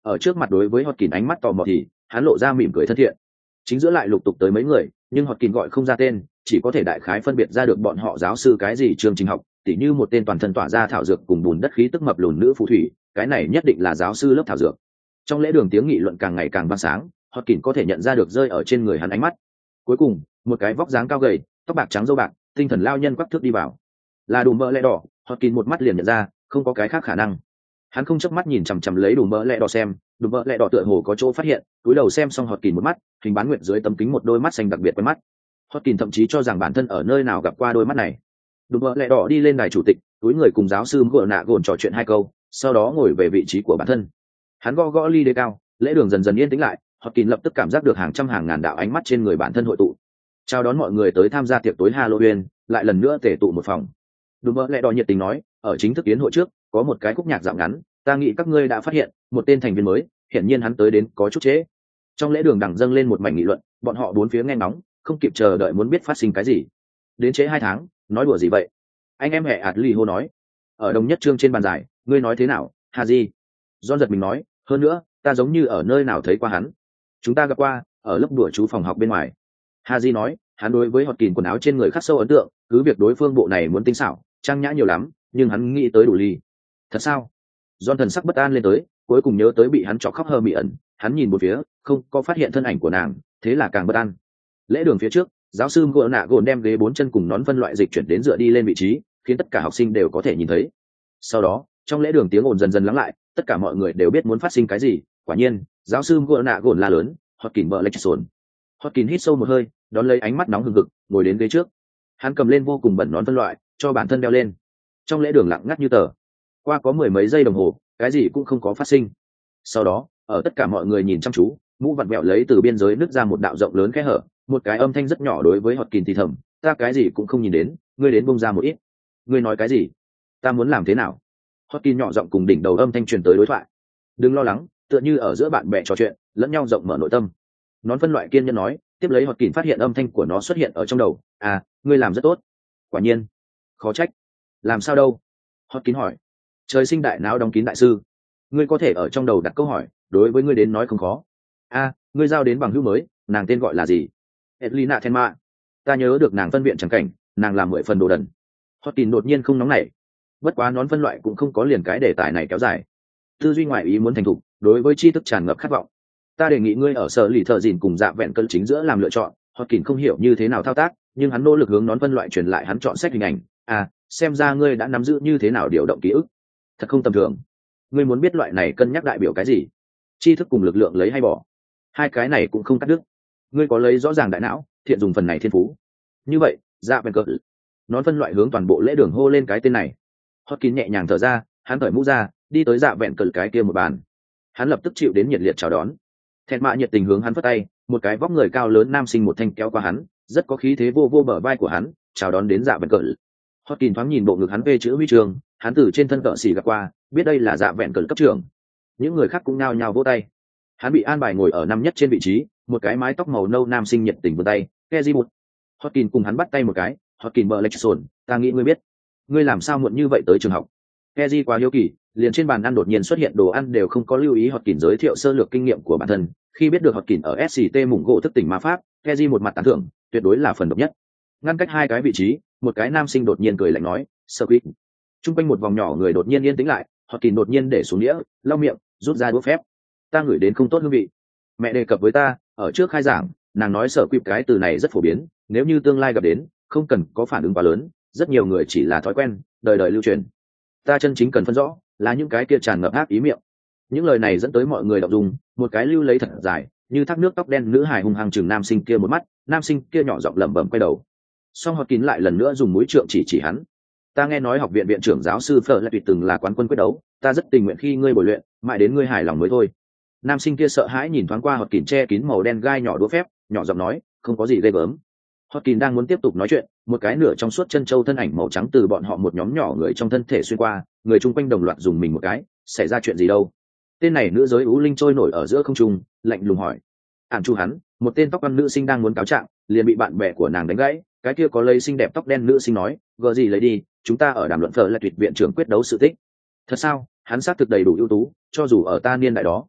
ở trước mặt đối với Hotkin ánh mắt tò mò thì hắn lộ ra mỉm cười thân thiện. Chính giữa lại lục tục tới mấy người, nhưng Hotkin gọi không ra tên, chỉ có thể đại khái phân biệt ra được bọn họ giáo sư cái gì chương trình học, tỉ như một tên toàn thân tỏa ra thảo dược cùng bùn đất khí tức mập lùn nữ phù thủy, cái này nhất định là giáo sư lớp thảo dược. Trong lễ đường tiếng nghị luận càng ngày càng vang sáng, Hotkin có thể nhận ra được rơi ở trên người hắn ánh mắt. Cuối cùng, một cái vóc dáng cao gầy, tóc bạc trắng râu bạc, tinh thần lao nhân quắc thước đi vào. Là Đùm Bơ Lẹ Đỏ, Hotkin một mắt liền nhận ra, không có cái khác khả năng. Hắn không chớp mắt nhìn chằm chằm lấy Đùm Bơ Lẹ Đỏ xem, Đùm Bơ Lẹ Đỏ tựa hồ có chỗ phát hiện, cúi đầu xem xong Hotkin một mắt, hình bán nguyệt dưới tấm kính một đôi mắt xanh đặc biệt quen mắt. Hotkin thậm chí cho rằng bản thân ở nơi nào gặp qua đôi mắt này. Đùm Bơ Lẹ Đỏ đi lên đài chủ tịch, túi người cùng giáo sư gỡ nạ gồn trò chuyện hai câu, sau đó ngồi về vị trí của bản thân. Hắn gõ gõ ly đế cao, lễ đường dần dần yên tĩnh lại. Hotkin lập tức cảm giác được hàng trăm hàng ngàn đạo ánh mắt trên người bản thân hội tụ, chào đón mọi người tới tham gia tiệc tối Halloween, lại lần nữa tề tụ một phòng. Đùm Bơ Lẹ Đỏ nhiệt tình nói, ở chính thức yến hội trước có một cái khúc nhạc dạo ngắn, ta nghĩ các ngươi đã phát hiện một tên thành viên mới, hiển nhiên hắn tới đến có chút trễ. Trong lễ đường đằng dâng lên một mảnh nghị luận, bọn họ bốn phía nghe nóng, không kịp chờ đợi muốn biết phát sinh cái gì. Đến trễ hai tháng, nói đùa gì vậy? Anh em hệ ạt lì hô nói. Ở đồng nhất trương trên bàn giải, ngươi nói thế nào, Haji? John giật mình nói, hơn nữa, ta giống như ở nơi nào thấy qua hắn. Chúng ta gặp qua, ở lớp đùa chú phòng học bên ngoài. Haji nói, hắn đối với Hotkin quần áo trên người khắc sâu ấn tượng, cứ việc đối phương bộ này muốn tinh xảo, trang nhã nhiều lắm, nhưng hắn nghĩ tới đủ ly. Thật sao? John thần sắc bất an lên tới, cuối cùng nhớ tới bị hắn chọc khóc hơ mị ẩn, hắn nhìn một phía, không có phát hiện thân ảnh của nàng, thế là càng bất an. Lễ đường phía trước, giáo sư gỗ nạ gồn đem ghế bốn chân cùng nón phân loại dịch chuyển đến dựa đi lên vị trí, khiến tất cả học sinh đều có thể nhìn thấy. Sau đó, trong lễ đường tiếng ồn dần dần lắng lại, tất cả mọi người đều biết muốn phát sinh cái gì. Quả nhiên, giáo sư gỗ nạ gồn la lớn, Hotkin bờ lệch sồn. Hotkin hít sâu một hơi, đón lấy ánh mắt nóng hừng hực, ngồi đến ghế trước. Hắn cầm lên vô cùng bẩn nón phân loại, cho bản thân đeo lên. Trong lễ đường lặng ngắt như tờ. Qua có mười mấy giây đồng hồ, cái gì cũng không có phát sinh. Sau đó, ở tất cả mọi người nhìn chăm chú, mũ vặn vẹo lấy từ biên giới nứt ra một đạo rộng lớn khe hở, một cái âm thanh rất nhỏ đối với Hotkin thì thầm, ta cái gì cũng không nhìn đến, ngươi đến bông ra một ít. Ngươi nói cái gì? Ta muốn làm thế nào? Hotkin nhỏ giọng cùng đỉnh đầu âm thanh truyền tới đối thoại. Đừng lo lắng, tựa như ở giữa bạn bè trò chuyện, lẫn nhau rộng mở nội tâm. Nón phân loại kiên nhẫn nói, tiếp lấy Hotkin phát hiện âm thanh của nó xuất hiện ở trong đầu. À, ngươi làm rất tốt. Quả nhiên. Khó trách. Làm sao đâu? Hotkin hỏi. Trời sinh đại não đóng kín đại sư. Ngươi có thể ở trong đầu đặt câu hỏi, đối với ngươi đến nói không khó. A, à, ngươi giao đến bằng hữu mới, nàng tên gọi là gì? Edlina Thelma. Ta nhớ được nàng phân viện chẳng cảnh, nàng làm mười phần đồ đần. Hotkin đột nhiên không nóng nảy. Bất quá nón phân loại cũng không có liền cái đề tài này kéo dài. Tư duy ngoại ý muốn thành thục, đối với tri thức tràn ngập khát vọng. Ta đề nghị ngươi ở sở lì thợ dìn cùng dạ vẹn cân chính giữa làm lựa chọn. Hotkin không hiểu như thế nào thao tác, nhưng hắn nỗ lực hướng nón phân loại truyền lại hắn chọn sách hình ảnh. À, xem ra ngươi đã nắm giữ như thế nào điều động ký ức. Thật không tầm thường. Ngươi muốn biết loại này cân nhắc đại biểu cái gì? Tri thức cùng lực lượng lấy hay bỏ? Hai cái này cũng không cắt đứt. Ngươi có lấy rõ ràng đại não, thiện dùng phần này thiên phú. Như vậy, dạ vẹn cân. Nón phân loại hướng toàn bộ lễ đường hô lên cái tên này. Hotkin nhẹ nhàng thở ra, hắn cởi mũ ra, đi tới dạ vẹn cân cái kia một bàn. Hắn lập tức chịu đến nhiệt liệt chào đón. Thẹn mạ nhiệt tình hướng hắn phất tay, một cái vóc người cao lớn nam sinh một thanh kéo qua hắn, rất có khí thế vô vô bờ vai của hắn, chào đón đến dạ vẹn cân. Hotkin thoáng nhìn bộ ngực hắn về chữ huy chương, hắn từ trên thân cỡ xỉ gặp qua, biết đây là dạ vẹn cân cấp trưởng. Những người khác cũng nhao nhao vỗ tay. Hắn bị an bài ngồi ở năm nhất trên vị trí, một cái mái tóc màu nâu nam sinh nhiệt tình vươn tay, Keji một. Hotkin cùng hắn bắt tay một cái, Hotkin bờ lệch sồn, ta nghĩ ngươi biết, ngươi làm sao muộn như vậy tới trường học? Keji quá hiếu kỳ, liền trên bàn ăn đột nhiên xuất hiện đồ ăn đều không có lưu ý Hotkin giới thiệu sơ lược kinh nghiệm của bản thân. Khi biết được Hotkin ở ét xê tê mủng gỗ thức tỉnh ma pháp, Keji một mặt tán thưởng, tuyệt đối là phần độc nhất. Ngăn cách hai cái vị trí, một cái nam sinh đột nhiên cười lạnh nói, "Sơ quýt." Trung quanh một vòng nhỏ người đột nhiên yên tĩnh lại, Hotkin đột nhiên để xuống đĩa, lau miệng, rút ra đũa phép. Ta ngửi đến không tốt hương vị. Mẹ đề cập với ta, ở trước khai giảng, nàng nói sở quýt cái từ này rất phổ biến, nếu như tương lai gặp đến, không cần có phản ứng quá lớn, rất nhiều người chỉ là thói quen, đời đời lưu truyền. Ta chân chính cần phân rõ, là những cái kia tràn ngập ác ý miệng. Những lời này dẫn tới mọi người đọc dùng, một cái lưu lấy thật dài, như thác nước tóc đen nữ hài hung hăng chừng nam sinh kia một mắt, nam sinh kia nhỏ giọng lẩm bẩm quay đầu. Song Hotkin lại lần nữa dùng mũi trượng chỉ chỉ hắn. Ta nghe nói học viện viện trưởng giáo sư Fleur lại tuyệt từng là quán quân quyết đấu, ta rất tình nguyện khi ngươi bồi luyện, mãi đến ngươi hài lòng mới thôi. Nam sinh kia sợ hãi nhìn thoáng qua Hotkin che kín màu đen gai nhỏ đũa phép, nhỏ giọng nói, không có gì ghê gớm. Hotkin đang muốn tiếp tục nói chuyện, một cái nửa trong suốt chân châu thân ảnh màu trắng từ bọn họ một nhóm nhỏ người trong thân thể xuyên qua, người chung quanh đồng loạt dùng mình một cái, xảy ra chuyện gì đâu? Tên này nữ giới ú linh trôi nổi ở giữa không trung, lạnh lùng hỏi. Ản chu hắn, một tên tóc quan nữ sinh đang muốn cáo trạng, liền bị bạn bè của nàng đánh gãy, cái kia có lấy xinh đẹp tóc đen nữ sinh nói, gờ gì lấy đi, chúng ta ở đàm luận phở là tuyệt viện trưởng quyết đấu sự tích. Thật sao? Hắn xác thực đầy đủ ưu tú, cho dù ở ta niên đại đó.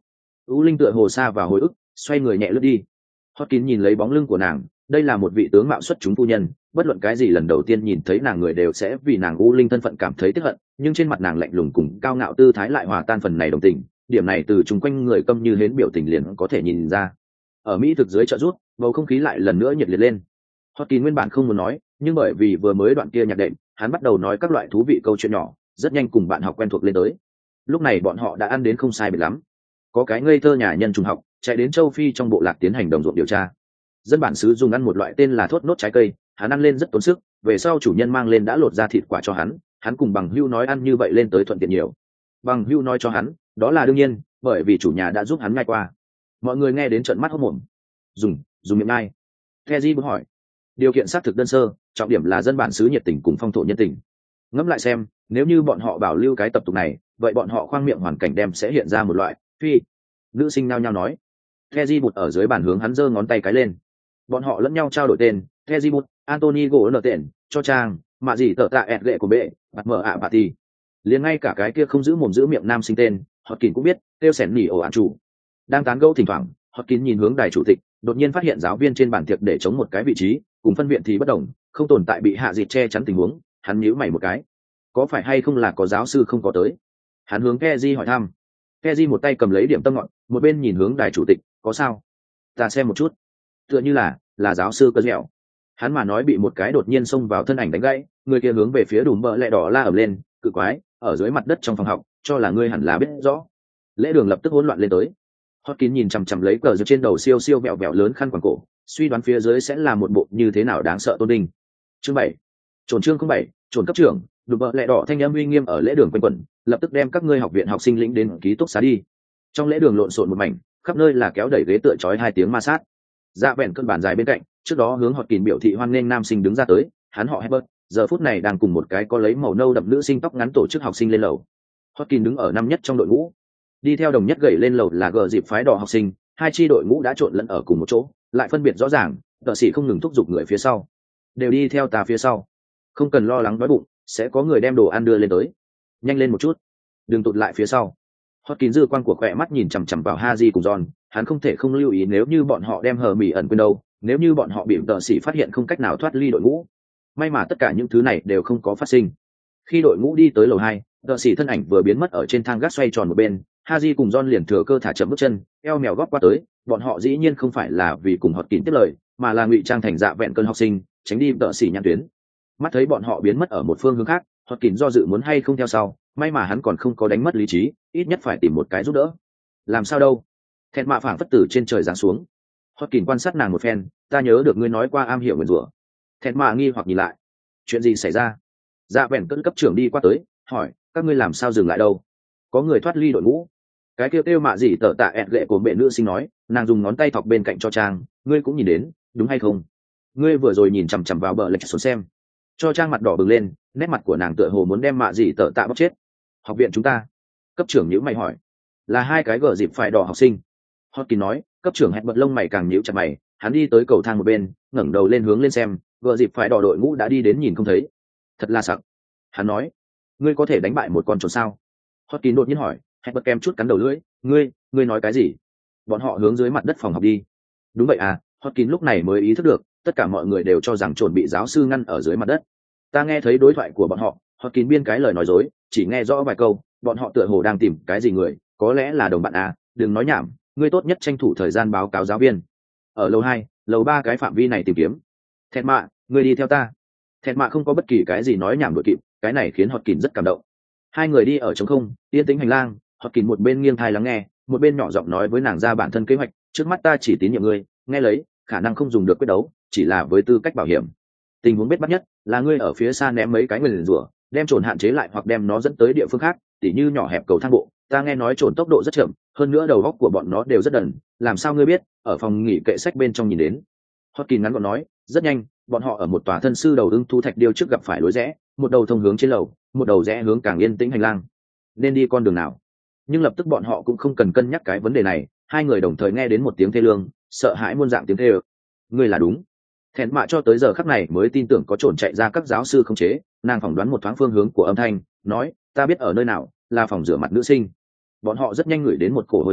U linh tựa hồ xa vào hồi ức, xoay người nhẹ lướt đi. Hotkin nhìn lấy bóng lưng của nàng, đây là một vị tướng mạo xuất chúng phu nhân, bất luận cái gì lần đầu tiên nhìn thấy nàng người đều sẽ vì nàng U linh thân phận cảm thấy tiếc hận, nhưng trên mặt nàng lạnh lùng cùng cao ngạo tư thái lại hòa tan phần này đồng tình, điểm này từ chung quanh người câm như hến biểu tình liền có thể nhìn ra. Ở Mỹ thực dưới trợ rút, bầu không khí lại lần nữa nhiệt liệt lên. Hotkin nguyên bản không muốn nói, nhưng bởi vì vừa mới đoạn kia nhạc đệm, hắn bắt đầu nói các loại thú vị câu chuyện nhỏ, rất nhanh cùng bạn học quen thuộc lên tới. Lúc này bọn họ đã ăn đến không sai biệt lắm. Có cái ngây thơ nhà nhân trùng học chạy đến châu Phi trong bộ lạc tiến hành đồng ruộng điều tra. Dân bản xứ dùng ăn một loại tên là thốt nốt trái cây, hắn ăn lên rất tốn sức, về sau chủ nhân mang lên đã lột ra thịt quả cho hắn, hắn cùng bằng hưu nói ăn như vậy lên tới thuận tiện nhiều. Bằng hưu nói cho hắn, đó là đương nhiên, bởi vì chủ nhà đã giúp hắn ngay qua. Mọi người nghe đến trợn mắt hốt mồm. Dùng, dùng miệng ngay. Keji bỗng hỏi. Điều kiện xác thực đơn sơ, trọng điểm là dân bản xứ nhiệt tình cùng phong thổ nhân tình. Ngẫm lại xem, nếu như bọn họ bảo lưu cái tập tục này, vậy bọn họ khoang miệng hoàn cảnh đem sẽ hiện ra một loại phi. Nữ sinh nao nhao nói. Keji bụt ở dưới bàn hướng hắn giơ ngón tay cái lên. Bọn họ lẫn nhau trao đổi tên, Keji bụt, Anthony gỗ nợ tên, cho trang, mà gì tờ tạ ẹt lệ của bệ, bạt mở ạ bà ti. Liền ngay cả cái kia không giữ mồm giữ miệng nam sinh tên, Hotkin cũng biết, tiêu sẻn nỉ ổ ạn chủ. Đang tán gẫu thỉnh thoảng, Hotkin nhìn hướng đài chủ tịch, đột nhiên phát hiện giáo viên trên bàn tiệc để chống một cái vị trí, cùng phân viện thì bất đồng, không tồn tại bị hạ dịt che chắn tình huống, hắn nhíu mày một cái. Có phải hay không là có giáo sư không có tới? Hắn hướng Keji hỏi thăm. Keji một tay cầm lấy điểm tâm ngọn, một bên nhìn hướng đài chủ tịch, có sao? Ta xem một chút. Tựa như là, là giáo sư cơ dẻo. Hắn mà nói bị một cái đột nhiên xông vào thân ảnh đánh gãy, người kia hướng về phía đùm bờ lẹ đỏ la ầm lên, cự quái, ở dưới mặt đất trong phòng học, cho là ngươi hẳn là biết rõ. Lễ đường lập tức hỗn loạn lên tới. Hotkin nhìn chằm chằm lấy cờ giơ trên đầu siêu siêu vẹo vẹo lớn khăn quàng cổ, suy đoán phía dưới sẽ là một bộ như thế nào đáng sợ tôn đinh. Chương bảy, Trồn chương không bảy, Trồn cấp trưởng, đùm bờ lẹ đỏ thanh âm uy nghiêm ở lễ đường quanh quẩn, lập tức đem các ngươi học viện học sinh lĩnh đến ký túc xá đi. Trong lễ đường lộn xộn một mảnh, khắp nơi là kéo đẩy ghế tựa chói hai tiếng ma sát. Dạ vẹn cơn bàn dài bên cạnh, trước đó hướng Hotkin biểu thị hoan nghênh nam sinh đứng ra tới, hắn họ Herbert, giờ phút này đang cùng một cái có lấy màu nâu đậm nữ sinh tóc ngắn tổ chức học sinh lên lầu. Hotkin đứng ở năm nhất trong đội ngũ, đi theo đồng nhất gậy lên lầu là gờ dịp phái đỏ học sinh, hai chi đội ngũ đã trộn lẫn ở cùng một chỗ, lại phân biệt rõ ràng, tợ sĩ không ngừng thúc giục người phía sau, đều đi theo ta phía sau, không cần lo lắng đói bụng, sẽ có người đem đồ ăn đưa lên tới, nhanh lên một chút, đừng tụt lại phía sau. Hotkin dư quan của khỏe mắt nhìn chằm chằm vào Haji cùng John, hắn không thể không lưu ý nếu như bọn họ đem hờ mỉ ẩn quên đâu, nếu như bọn họ bị tợ sĩ phát hiện không cách nào thoát ly đội ngũ. May mà tất cả những thứ này đều không có phát sinh. Khi đội ngũ đi tới lầu hai, tợ sĩ thân ảnh vừa biến mất ở trên thang gác xoay tròn một bên, Haji cùng John liền thừa cơ thả chậm bước chân, eo mèo góp qua tới, bọn họ dĩ nhiên không phải là vì cùng Hotkin tiếp lời, mà là ngụy trang thành dạ vẹn cơn học sinh, tránh đi tợ sĩ nhãn tuyến. Mắt thấy bọn họ biến mất ở một phương hướng khác, Hotkin do dự muốn hay không theo sau, may mà hắn còn không có đánh mất lý trí, ít nhất phải tìm một cái giúp đỡ. Làm sao đâu? Thẹn mạ phảng phất từ trên trời giáng xuống. Hotkin quan sát nàng một phen, ta nhớ được ngươi nói qua am hiểu nguyền rủa. Thẹn mạ nghi hoặc nhìn lại, chuyện gì xảy ra? Dạ vẹn cơn cấp trưởng đi qua tới, hỏi, các ngươi làm sao dừng lại đâu? Có người thoát ly đội ngũ. Cái kêu kêu mạ gì tở tạ ẹt lệ của mẹ nữ sinh nói, nàng dùng ngón tay thọc bên cạnh cho trang, ngươi cũng nhìn đến, đúng hay không? Ngươi vừa rồi nhìn chằm chằm vào bờ lệch xuống xem. Cho trang mặt đỏ bừng lên, nét mặt của nàng tựa hồ muốn đem mạ gì tở tạ bóc chết. Học viện chúng ta. Cấp trưởng nhíu mày hỏi, là hai cái gờ dịp phải đỏ học sinh. Hotkin nói, cấp trưởng hẹn bật lông mày càng nhíu chặt mày, hắn đi tới cầu thang một bên, ngẩng đầu lên hướng lên xem, gờ dịp phải đỏ đội ngũ đã đi đến nhìn không thấy. Thật là sặc. Hắn nói, ngươi có thể đánh bại một con trồn sao? Hotkin đột nhiên hỏi, hẹn bật kem chút cắn đầu lưỡi, ngươi, ngươi nói cái gì? Bọn họ hướng dưới mặt đất phòng học đi. Đúng vậy à, Hotkin lúc này mới ý thức được, tất cả mọi người đều cho rằng trồn bị giáo sư ngăn ở dưới mặt đất. Ta nghe thấy đối thoại của bọn họ, Hotkin biên cái lời nói dối, chỉ nghe rõ vài câu, bọn họ tựa hồ đang tìm cái gì người, có lẽ là đồng bạn à, đừng nói nhảm, ngươi tốt nhất tranh thủ thời gian báo cáo giáo viên. Ở lầu hai, lầu ba cái phạm vi này tìm kiếm. Thẹt mạ, ngươi đi theo ta. Thẹt mạ không có bất kỳ cái gì nói nhảm đội kịp, cái này khiến Hotkin rất cảm động. Hai người đi ở trống không, yên tĩnh hành lang, Hotkin một bên nghiêng thai lắng nghe, một bên nhỏ giọng nói với nàng ra bản thân kế hoạch, trước mắt ta chỉ tín nhiệm ngươi, nghe lấy, khả năng không dùng được quyết đấu, chỉ là với tư cách bảo hiểm. Tình huống bết bắt nhất là ngươi ở phía xa ném mấy cái nguyền rủa, đem trồn hạn chế lại hoặc đem nó dẫn tới địa phương khác, tỉ như nhỏ hẹp cầu thang bộ. Ta nghe nói trồn tốc độ rất chậm, hơn nữa đầu góc của bọn nó đều rất đần, làm sao ngươi biết? Ở phòng nghỉ kệ sách bên trong nhìn đến. Hotkin ngắn gọn nói, rất nhanh, bọn họ ở một tòa thân sư đầu ưng thu thạch điêu trước gặp phải lối rẽ, một đầu thông hướng trên lầu, một đầu rẽ hướng càng yên tĩnh hành lang. Nên đi con đường nào? Nhưng lập tức bọn họ cũng không cần cân nhắc cái vấn đề này, hai người đồng thời nghe đến một tiếng thê lương, sợ hãi muôn dạng tiếng thê ơ. Ngươi là đúng. Thẹn mạ cho tới giờ khắc này mới tin tưởng có trồn chạy ra các giáo sư không chế, nàng phỏng đoán một thoáng phương hướng của âm thanh, nói, ta biết ở nơi nào, là phòng rửa mặt nữ sinh. Bọn họ rất nhanh ngửi đến một cổ hôi thối,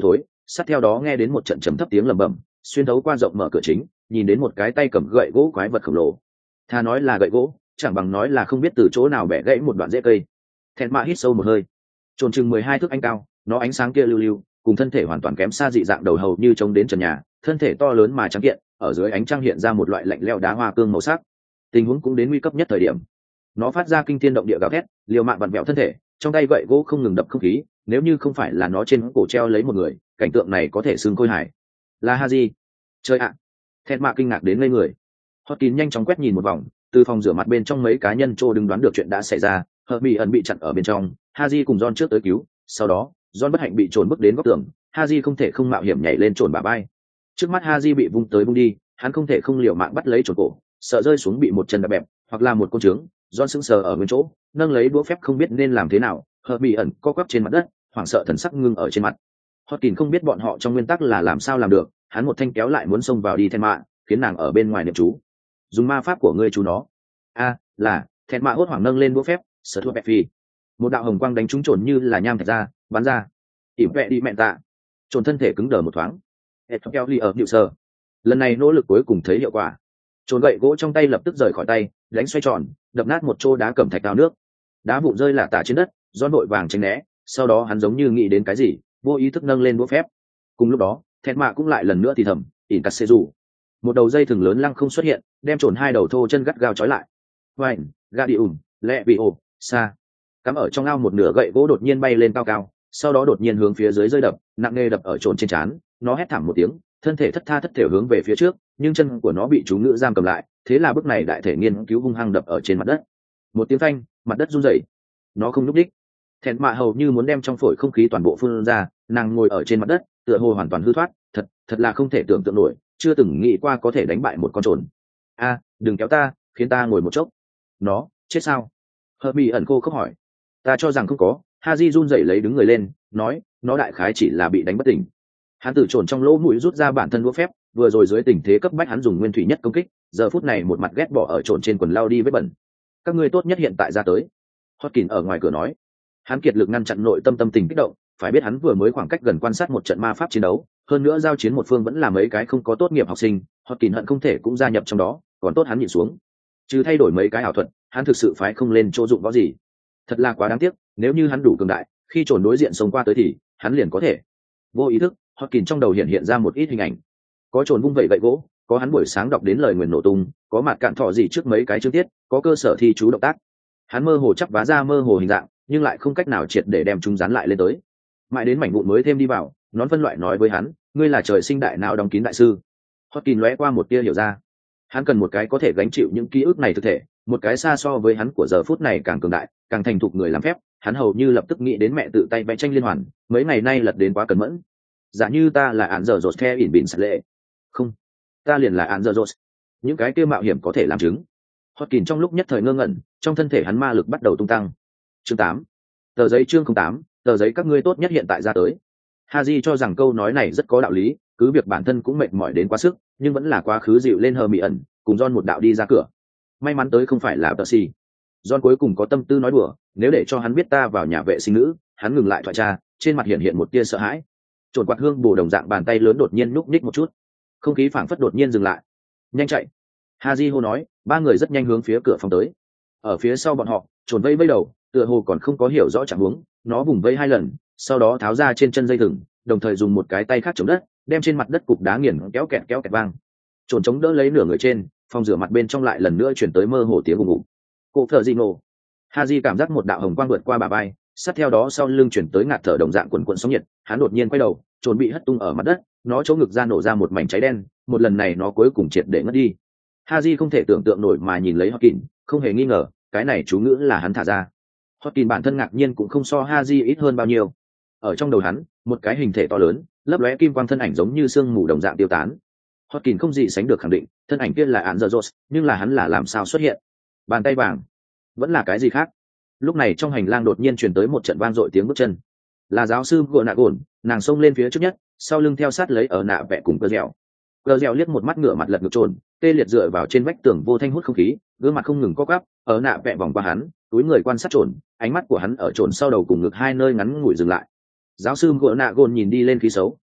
sát theo đó nghe đến một trận trầm thấp tiếng lầm bầm, xuyên thấu qua rộng mở cửa chính, nhìn đến một cái tay cầm gậy gỗ quái vật khổng lồ. Tha nói là gậy gỗ, chẳng bằng nói là không biết từ chỗ nào bẻ gãy một đoạn rễ cây. Thẹn mạ hít sâu một hơi. Trồn chừng mười hai thước anh cao, nó ánh sáng kia lưu lưu, cùng thân thể hoàn toàn kém xa dị dạng đầu hầu như trông đến trần nhà, thân thể to lớn mà trắng kiện, ở dưới ánh trăng hiện ra một loại lạnh lẽo đá hoa cương màu sắc. Tình huống cũng đến nguy cấp nhất thời điểm. Nó phát ra kinh thiên động địa gào thét, liều mạng vặn vẹo thân thể, trong tay gậy gỗ không ngừng đập không khí, nếu như không phải là nó trên cổ treo lấy một người, cảnh tượng này có thể xương khôi hài. Là Haji. Chơi ạ. À. Thẹn mạ kinh ngạc đến ngây người. Hotkin nhanh chóng quét nhìn một vòng, từ phòng rửa mặt bên trong mấy cá nhân trô đứng đoán được chuyện đã xảy ra, Hermione ẩn bị chặn ở bên trong, Haji cùng John trước tới cứu, sau đó, John bất hạnh bị trồn bước đến góc tường, Haji không thể không mạo hiểm nhảy lên trồn bả vai. Trước mắt Haji bị vung tới vung đi, hắn không thể không liều mạng bắt lấy trồn cổ, sợ rơi xuống bị một chân đạp bẹp, hoặc là một côn trướng, John sững sờ ở nguyên chỗ, nâng lấy đũa phép không biết nên làm thế nào, Hermione ẩn co quắp trên mặt đất, hoảng sợ thần sắc ngưng ở trên mặt. Hotkin không biết bọn họ trong nguyên tắc là làm sao làm được, hắn một thanh kéo lại muốn xông vào đi Thẹn mạ, khiến nàng ở bên ngoài niệm chú. Dùng ma pháp của ngươi chú nó. A, là, Thẹn mạ hốt hoảng nâng lên đũa phép, sở thua bẹp phi. Một đạo hồng quang đánh trúng trồn như là nham thạch ra, bắn ra. Ỉm vẹ đi mẹn tạ. Trồn thân thể cứng đờ một thoáng. Et keo ly ở nhịu sờ. Lần này nỗ lực cuối cùng thấy hiệu quả. Trồn gậy gỗ trong tay lập tức rời khỏi tay, đánh xoay tròn, đập nát một chỗ đá cẩm thạch đào nước. Đá vụn rơi lả tả trên đất, John vội vàng tránh né, sau đó hắn giống như nghĩ đến cái gì, vô ý thức nâng lên đũa phép. Cùng lúc đó, Thẹn mạ cũng lại lần nữa thì thầm, ỉn cắt xê dù. Một đầu dây thừng lớn lăng không xuất hiện, đem trồn hai đầu thô chân gắt gao trói lại. Vành, gà đi ủn, lẹ bị ồ, xa. Cắm ở trong ao một nửa gậy gỗ đột nhiên bay lên cao cao, sau đó đột nhiên hướng phía dưới rơi đập, nặng nề đập ở trồn trên trán, nó hét thảm một tiếng, thân thể thất tha thất thểu hướng về phía trước, nhưng chân của nó bị chú ngữ giam cầm lại, thế là bước này đại thể nghiên cứu hung hăng đập ở trên mặt đất. Một tiếng phanh, mặt đất rung rẩy. Nó không nhúc đích. Thẹn mạ hầu như muốn đem trong phổi không khí toàn bộ phun ra, nàng ngồi ở trên mặt đất, tựa hồ hoàn toàn hư thoát, thật, thật là không thể tưởng tượng nổi, chưa từng nghĩ qua có thể đánh bại một con trồn. A, đừng kéo ta, khiến ta ngồi một chốc. Nó, chết sao? Hermione ẩn cô khóc hỏi. Ta cho rằng không có. Haji run rẩy lấy đứng người lên, nói, nó đại khái chỉ là bị đánh bất tỉnh. Hắn từ trồn trong lỗ mũi rút ra bản thân đũa phép, vừa rồi dưới tình thế cấp bách hắn dùng nguyên thủy nhất công kích, giờ phút này một mặt ghét bỏ ở trồn trên quần lao đi vết bẩn. Các ngươi tốt nhất hiện tại ra tới. Hotkin ở ngoài cửa nói. Hắn kiệt lực ngăn chặn nội tâm tâm tình kích động, phải biết hắn vừa mới khoảng cách gần quan sát một trận ma pháp chiến đấu, hơn nữa giao chiến một phương vẫn là mấy cái không có tốt nghiệp học sinh, Hotkin hận không thể cũng gia nhập trong đó, còn tốt hắn nhìn xuống. Trừ thay đổi mấy cái ảo thuật, hắn thực sự phái không lên chỗ dụng võ gì. Thật là quá đáng tiếc, nếu như hắn đủ cường đại, khi trồn đối diện xông qua tới thì hắn liền có thể. Vô ý thức, Hotkin trong đầu hiện hiện ra một ít hình ảnh. Có trồn vung vẩy gậy gỗ, có hắn buổi sáng đọc đến lời nguyền nổ tung, có mặt cạn thọ gì trước mấy cái chương tiết, có cơ sở thi chú động tác. Hắn mơ hồ chắp vá ra mơ hồ hình dạng, nhưng lại không cách nào triệt để đem chúng dán lại lên tới. Mãi đến mảnh vụn mới thêm đi vào, nón phân loại nói với hắn, ngươi là trời sinh đại não đóng kín đại sư. Hotkin lóe qua một tia hiểu ra. Hắn cần một cái có thể gánh chịu những ký ức này thực thể, một cái xa so với hắn của giờ phút này càng cường đại, càng thành thục người làm phép. Hắn hầu như lập tức nghĩ đến mẹ tự tay vẽ tranh liên hoàn, mấy ngày nay lật đến quá cẩn mẫn. Giả như ta là án giờ rột the ỉn bỉn sạch lệ. Không, ta liền là án giờ rột. Những cái kia mạo hiểm có thể làm chứng. Hotkin trong lúc nhất thời ngơ ngẩn, trong thân thể hắn ma lực bắt đầu tung tăng. Chương tám, tờ giấy chương không tám, tờ giấy các ngươi tốt nhất hiện tại ra tới. Haji cho rằng câu nói này rất có đạo lý, cứ việc bản thân cũng mệt mỏi đến quá sức, nhưng vẫn là quá khứ dịu lên Hermione, cùng John một đạo đi ra cửa. May mắn tới không phải là Percy. John cuối cùng có tâm tư nói đùa, nếu để cho hắn biết ta vào nhà vệ sinh nữ, hắn ngừng lại thoại tra, trên mặt hiện hiện một tia sợ hãi. Trồn quạt hương bù đồng dạng bàn tay lớn đột nhiên núp ních một chút, không khí phảng phất đột nhiên dừng lại. Nhanh chạy! Haji hô nói, ba người rất nhanh hướng phía cửa phòng tới. Ở phía sau bọn họ, trồn vây vây đầu, tựa hồ còn không có hiểu rõ trạng huống, nó vùng vây hai lần, sau đó tháo ra trên chân dây thừng, đồng thời dùng một cái tay khác chống đất, đem trên mặt đất cục đá nghiền kéo kẹt kéo kẹt vang. Trồn chống đỡ lấy nửa người trên, phòng rửa mặt bên trong lại lần nữa chuyển tới mơ hồ tiếng ùng ùng. Cô thở gì nổ. Haji cảm giác một đạo hồng quang vượt qua bà vai, sát theo đó sau lưng chuyển tới ngạt thở đồng dạng quần quần sóng nhiệt, hắn đột nhiên quay đầu, trồn bị hất tung ở mặt đất, nó chỗ ngực ra nổ ra một mảnh cháy đen, một lần này nó cuối cùng triệt để ngất đi. Haji không thể tưởng tượng nổi mà nhìn lấy Hotkin, không hề nghi ngờ, cái này chú ngữ là hắn thả ra. Hotkin bản thân ngạc nhiên cũng không so Haji ít hơn bao nhiêu. Ở trong đầu hắn, một cái hình thể to lớn, lấp lóe kim quang thân ảnh giống như sương mù đồng dạng tiêu tán. Hotkin không gì sánh được khẳng định, thân ảnh kia là Anzerros, nhưng là hắn là làm sao xuất hiện? Bàn tay vàng, vẫn là cái gì khác? Lúc này trong hành lang đột nhiên truyền tới một trận vang dội tiếng bước chân. Là giáo sư gỗ nạ gồn, nàng xông lên phía trước nhất, sau lưng theo sát lấy ở nạ vẽ cùng cơ dẻo. Cơ dẻo liếc một mắt ngửa mặt lật ngược trồn, tê liệt dựa vào trên vách tường vô thanh hút không khí, gương mặt không ngừng co quắp, ở nạ vẽ vòng qua hắn, túi người quan sát trồn, ánh mắt của hắn ở trồn sau đầu cùng ngực hai nơi ngắn ngủi dừng lại. Giáo sư gỗ nạ gồn nhìn đi lên khí xấu,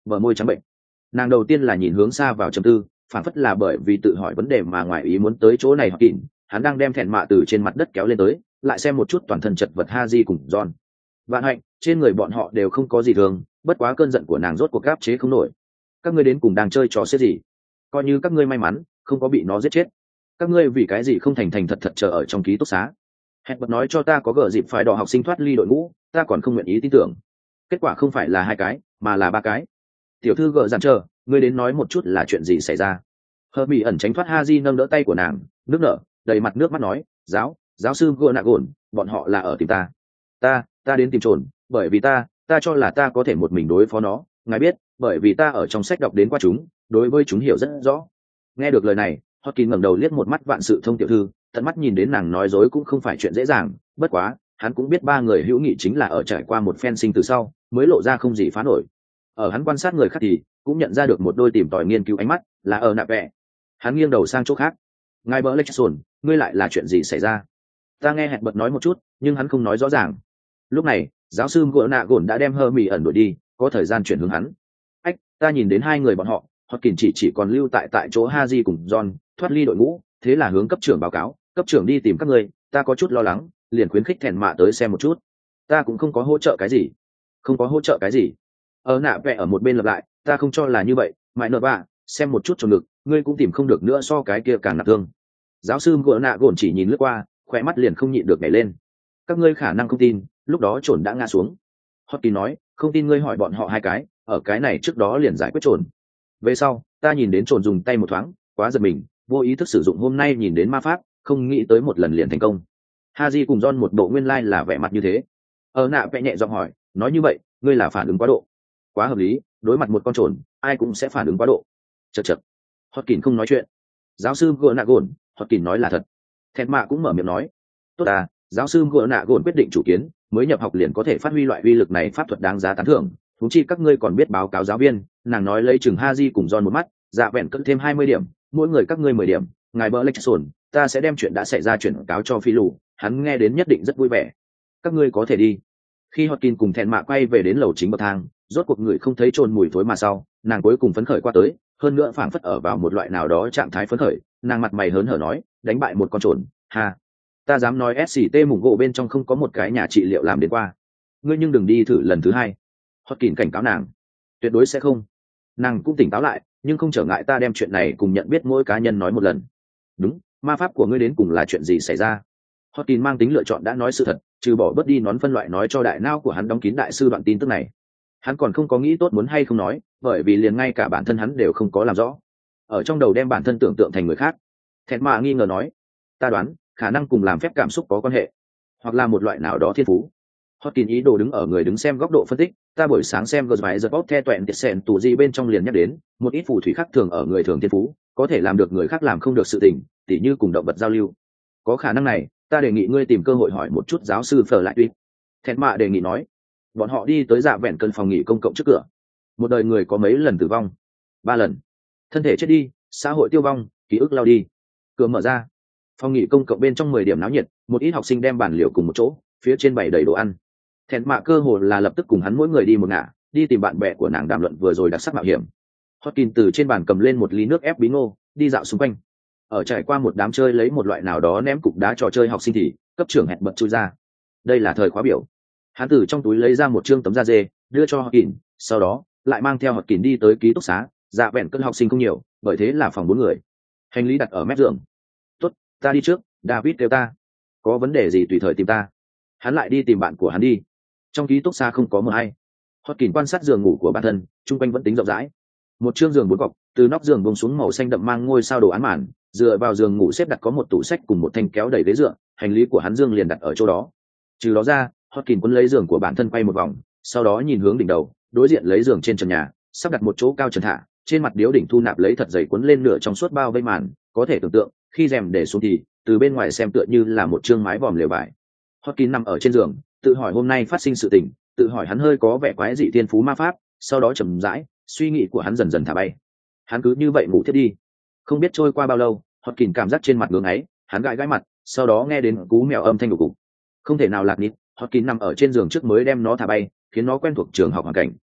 bờ môi trắng bệnh. Nàng đầu tiên là nhìn hướng xa vào trầm tư, phản phất là bởi vì tự hỏi vấn đề mà ngoài ý muốn tới chỗ này hoặc kỉnh. Hắn đang đem thẹn mạ từ trên mặt đất kéo lên tới, lại xem một chút toàn thân chật vật Haji cùng John. Vạn hạnh, trên người bọn họ đều không có gì thường, bất quá cơn giận của nàng rốt cuộc áp chế không nổi. Các ngươi đến cùng đang chơi trò xếp gì? Coi như các ngươi may mắn, không có bị nó giết chết. Các ngươi vì cái gì không thành thành thật thật chờ ở trong ký túc xá? Hẹn bật nói cho ta có gỡ dịp phải đỏ học sinh thoát ly đội ngũ, ta còn không nguyện ý tin tưởng. Kết quả không phải là hai cái, mà là ba cái. Tiểu thư gỡ dặn chờ, ngươi đến nói một chút là chuyện gì xảy ra. Hờ bị ẩn tránh thoát Haji nâng đỡ tay của nàng, nước nở, đầy mặt nước mắt nói, giáo, giáo sư gỡ nạ gồn, bọn họ là ở tìm ta. Ta, ta đến tìm trồn, bởi vì ta, ta cho là ta có thể một mình đối phó nó. Ngài biết, bởi vì ta ở trong sách đọc đến qua chúng, đối với chúng hiểu rất rõ. Nghe được lời này, Hotkin ngẩng đầu liếc một mắt vạn sự thông tiểu thư, tận mắt nhìn đến nàng nói dối cũng không phải chuyện dễ dàng, bất quá, hắn cũng biết ba người hữu nghị chính là ở trải qua một phen sinh từ sau, mới lộ ra không gì phá nổi. Ở hắn quan sát người khác thì cũng nhận ra được một đôi tìm tòi nghiên cứu ánh mắt, là ở nạ vẽ. Hắn nghiêng đầu sang chỗ khác. Ngài bỡ Lexson, ngươi lại là chuyện gì xảy ra? Ta nghe hẹn bật nói một chút, nhưng hắn không nói rõ ràng. Lúc này, giáo sư gỡ nạ gồn đã đem hơ mì ẩn đuổi đi, có thời gian chuyển hướng hắn. Ách, ta nhìn đến hai người bọn họ, Hotkin chỉ chỉ còn lưu tại tại chỗ Haji cùng John, thoát ly đội ngũ, thế là hướng cấp trưởng báo cáo, cấp trưởng đi tìm các ngươi, ta có chút lo lắng, liền khuyến khích thèn mạ tới xem một chút. Ta cũng không có hỗ trợ cái gì, không có hỗ trợ cái gì. Ở nạ vẽ ở một bên lặp lại, ta không cho là như vậy, mãi nợ ba, xem một chút trong ngực, ngươi cũng tìm không được nữa so cái kia càng nặng thương. Giáo sư gỡ nạ gồn chỉ nhìn lướt qua, khỏe mắt liền không nhịn được nhảy lên. Các ngươi khả năng không tin, lúc đó trồn đã ngã xuống. Hotkin nói, không tin ngươi hỏi bọn họ hai cái, ở cái này trước đó liền giải quyết trồn. Về sau, ta nhìn đến trồn dùng tay một thoáng, quá giật mình, vô ý thức sử dụng hôm nay nhìn đến ma pháp, không nghĩ tới một lần liền thành công. Haji cùng John một bộ nguyên lai like là vẻ mặt như thế. Ở nạ vẽ nhẹ giọng hỏi, nói như vậy, ngươi là phản ứng quá độ. Quá hợp lý, đối mặt một con trồn, ai cũng sẽ phản ứng quá độ. Chậc chậc. Hotkin không nói chuyện. Giáo sư gỡ nạ gồn, Hotkin nói là thật. Thẹn mạ cũng mở miệng nói, tốt à, giáo sư gỡ nạ gồn quyết định chủ kiến, mới nhập học liền có thể phát huy loại uy lực này, pháp thuật đáng giá tán thưởng. Thú chi các ngươi còn biết báo cáo giáo viên, nàng nói lấy chừng Haji cùng John một mắt, dạ vẹn cất thêm hai mươi điểm, mỗi người các ngươi mười điểm. Ngài bỡ Lexson, ta sẽ đem chuyện đã xảy ra chuyển cáo cho phi lù, hắn nghe đến nhất định rất vui vẻ. Các ngươi có thể đi. Khi Hotkin cùng thẹn mạ quay về đến lầu chính bậc thang, rốt cuộc người không thấy trồn mùi thối mà sau, nàng cuối cùng phấn khởi qua tới, hơn nữa phảng phất ở vào một loại nào đó trạng thái phấn khởi, nàng mặt mày hớn hở nói, đánh bại một con trồn, ha, ta dám nói ét xê tê mủng gỗ bên trong không có một cái nhà trị liệu làm đến qua. Ngươi nhưng đừng đi thử lần thứ hai. Hotkin cảnh cáo nàng, tuyệt đối sẽ không. Nàng cũng tỉnh táo lại, nhưng không trở ngại ta đem chuyện này cùng nhận biết mỗi cá nhân nói một lần. Đúng, ma pháp của ngươi đến cùng là chuyện gì xảy ra? Hotkin mang tính lựa chọn đã nói sự thật, trừ bỏ bớt đi nón phân loại nói cho đại não của hắn đóng kín đại sư đoạn tin tức này. Hắn còn không có nghĩ tốt muốn hay không nói, bởi vì liền ngay cả bản thân hắn đều không có làm rõ. Ở trong đầu đem bản thân tưởng tượng thành người khác. Thẹn mạ nghi ngờ nói, ta đoán, khả năng cùng làm phép cảm xúc có quan hệ, hoặc là một loại nào đó thiên phú. Hotkin ý đồ đứng ở người đứng xem góc độ phân tích, ta buổi sáng xem gờ bài giật bóp the toẹn tiệt sẹn tù gì bên trong liền nhắc đến, một ít phù thủy khác thường ở người thường thiên phú, có thể làm được người khác làm không được sự tình, tỉ như cùng động vật giao lưu. Có khả năng này, ta đề nghị ngươi tìm cơ hội hỏi một chút giáo sư Phở lại tuyết. Thẹn mạ đề nghị nói. Bọn họ đi tới dạ vẹn cân phòng nghỉ công cộng trước cửa. Một đời người có mấy lần tử vong? Ba lần. Thân thể chết đi, xã hội tiêu vong, ký ức lao đi. Cửa mở ra. Phòng nghỉ công cộng bên trong mười điểm náo nhiệt, một ít học sinh đem bàn liệu cùng một chỗ, phía trên bày đầy đồ ăn. Thẹn mạ cơ hồ là lập tức cùng hắn mỗi người đi một ngả, đi tìm bạn bè của nàng đàm luận vừa rồi đặc sắc mạo hiểm. Hotkin từ trên bàn cầm lên một ly nước ép bí ngô, đi dạo xung quanh. Ở trải qua một đám chơi lấy một loại nào đó ném cục đá trò chơi học sinh thì cấp trưởng hẹn bật chui ra. Đây là thời khóa biểu. Hắn từ trong túi lấy ra một chương tấm da dê, đưa cho Hotkin, sau đó lại mang theo Hotkin đi tới ký túc xá. Dạ vẹn cân học sinh không nhiều, bởi thế là phòng bốn người. Hành lý đặt ở mép giường. Tốt, ta đi trước, David kêu ta. Có vấn đề gì tùy thời tìm ta. Hắn lại đi tìm bạn của hắn đi. Trong ký túc xá không có mờ hay. Hotkin quan sát giường ngủ của bản thân, chung quanh vẫn tính rộng rãi. Một chương giường bốn cọc, từ nóc giường bông xuống màu xanh đậm mang ngôi sao đồ án màn, dựa vào giường ngủ xếp đặt có một tủ sách cùng một thanh kéo đầy ghế dựa, hành lý của hắn dương liền đặt ở chỗ đó. Trừ đó ra, Hotkin quấn lấy giường của bản thân quay một vòng, sau đó nhìn hướng đỉnh đầu, đối diện lấy giường trên trần nhà, sắp đặt một chỗ cao trần thả, trên mặt điếu đỉnh thu nạp lấy thật dày quấn lên nửa trong suốt bao vây màn, có thể tưởng tượng, khi rèm để xuống thì, từ bên ngoài xem tựa như là một chương mái vòm lều vải. Hotkin nằm ở trên giường, tự hỏi hôm nay phát sinh sự tình, tự hỏi hắn hơi có vẻ quái dị thiên phú ma pháp, sau đó chậm rãi, suy nghĩ của hắn dần dần thả bay. Hắn cứ như vậy ngủ thiếp đi. Không biết trôi qua bao lâu, Hotkin cảm giác trên mặt ngưỡng ấy, hắn gãi gãi mặt, sau đó nghe đến cú mèo âm thanh của cục. Không thể nào lạc nít, Hotkin nằm ở trên giường trước mới đem nó thả bay, khiến nó quen thuộc trường học hoàn cảnh.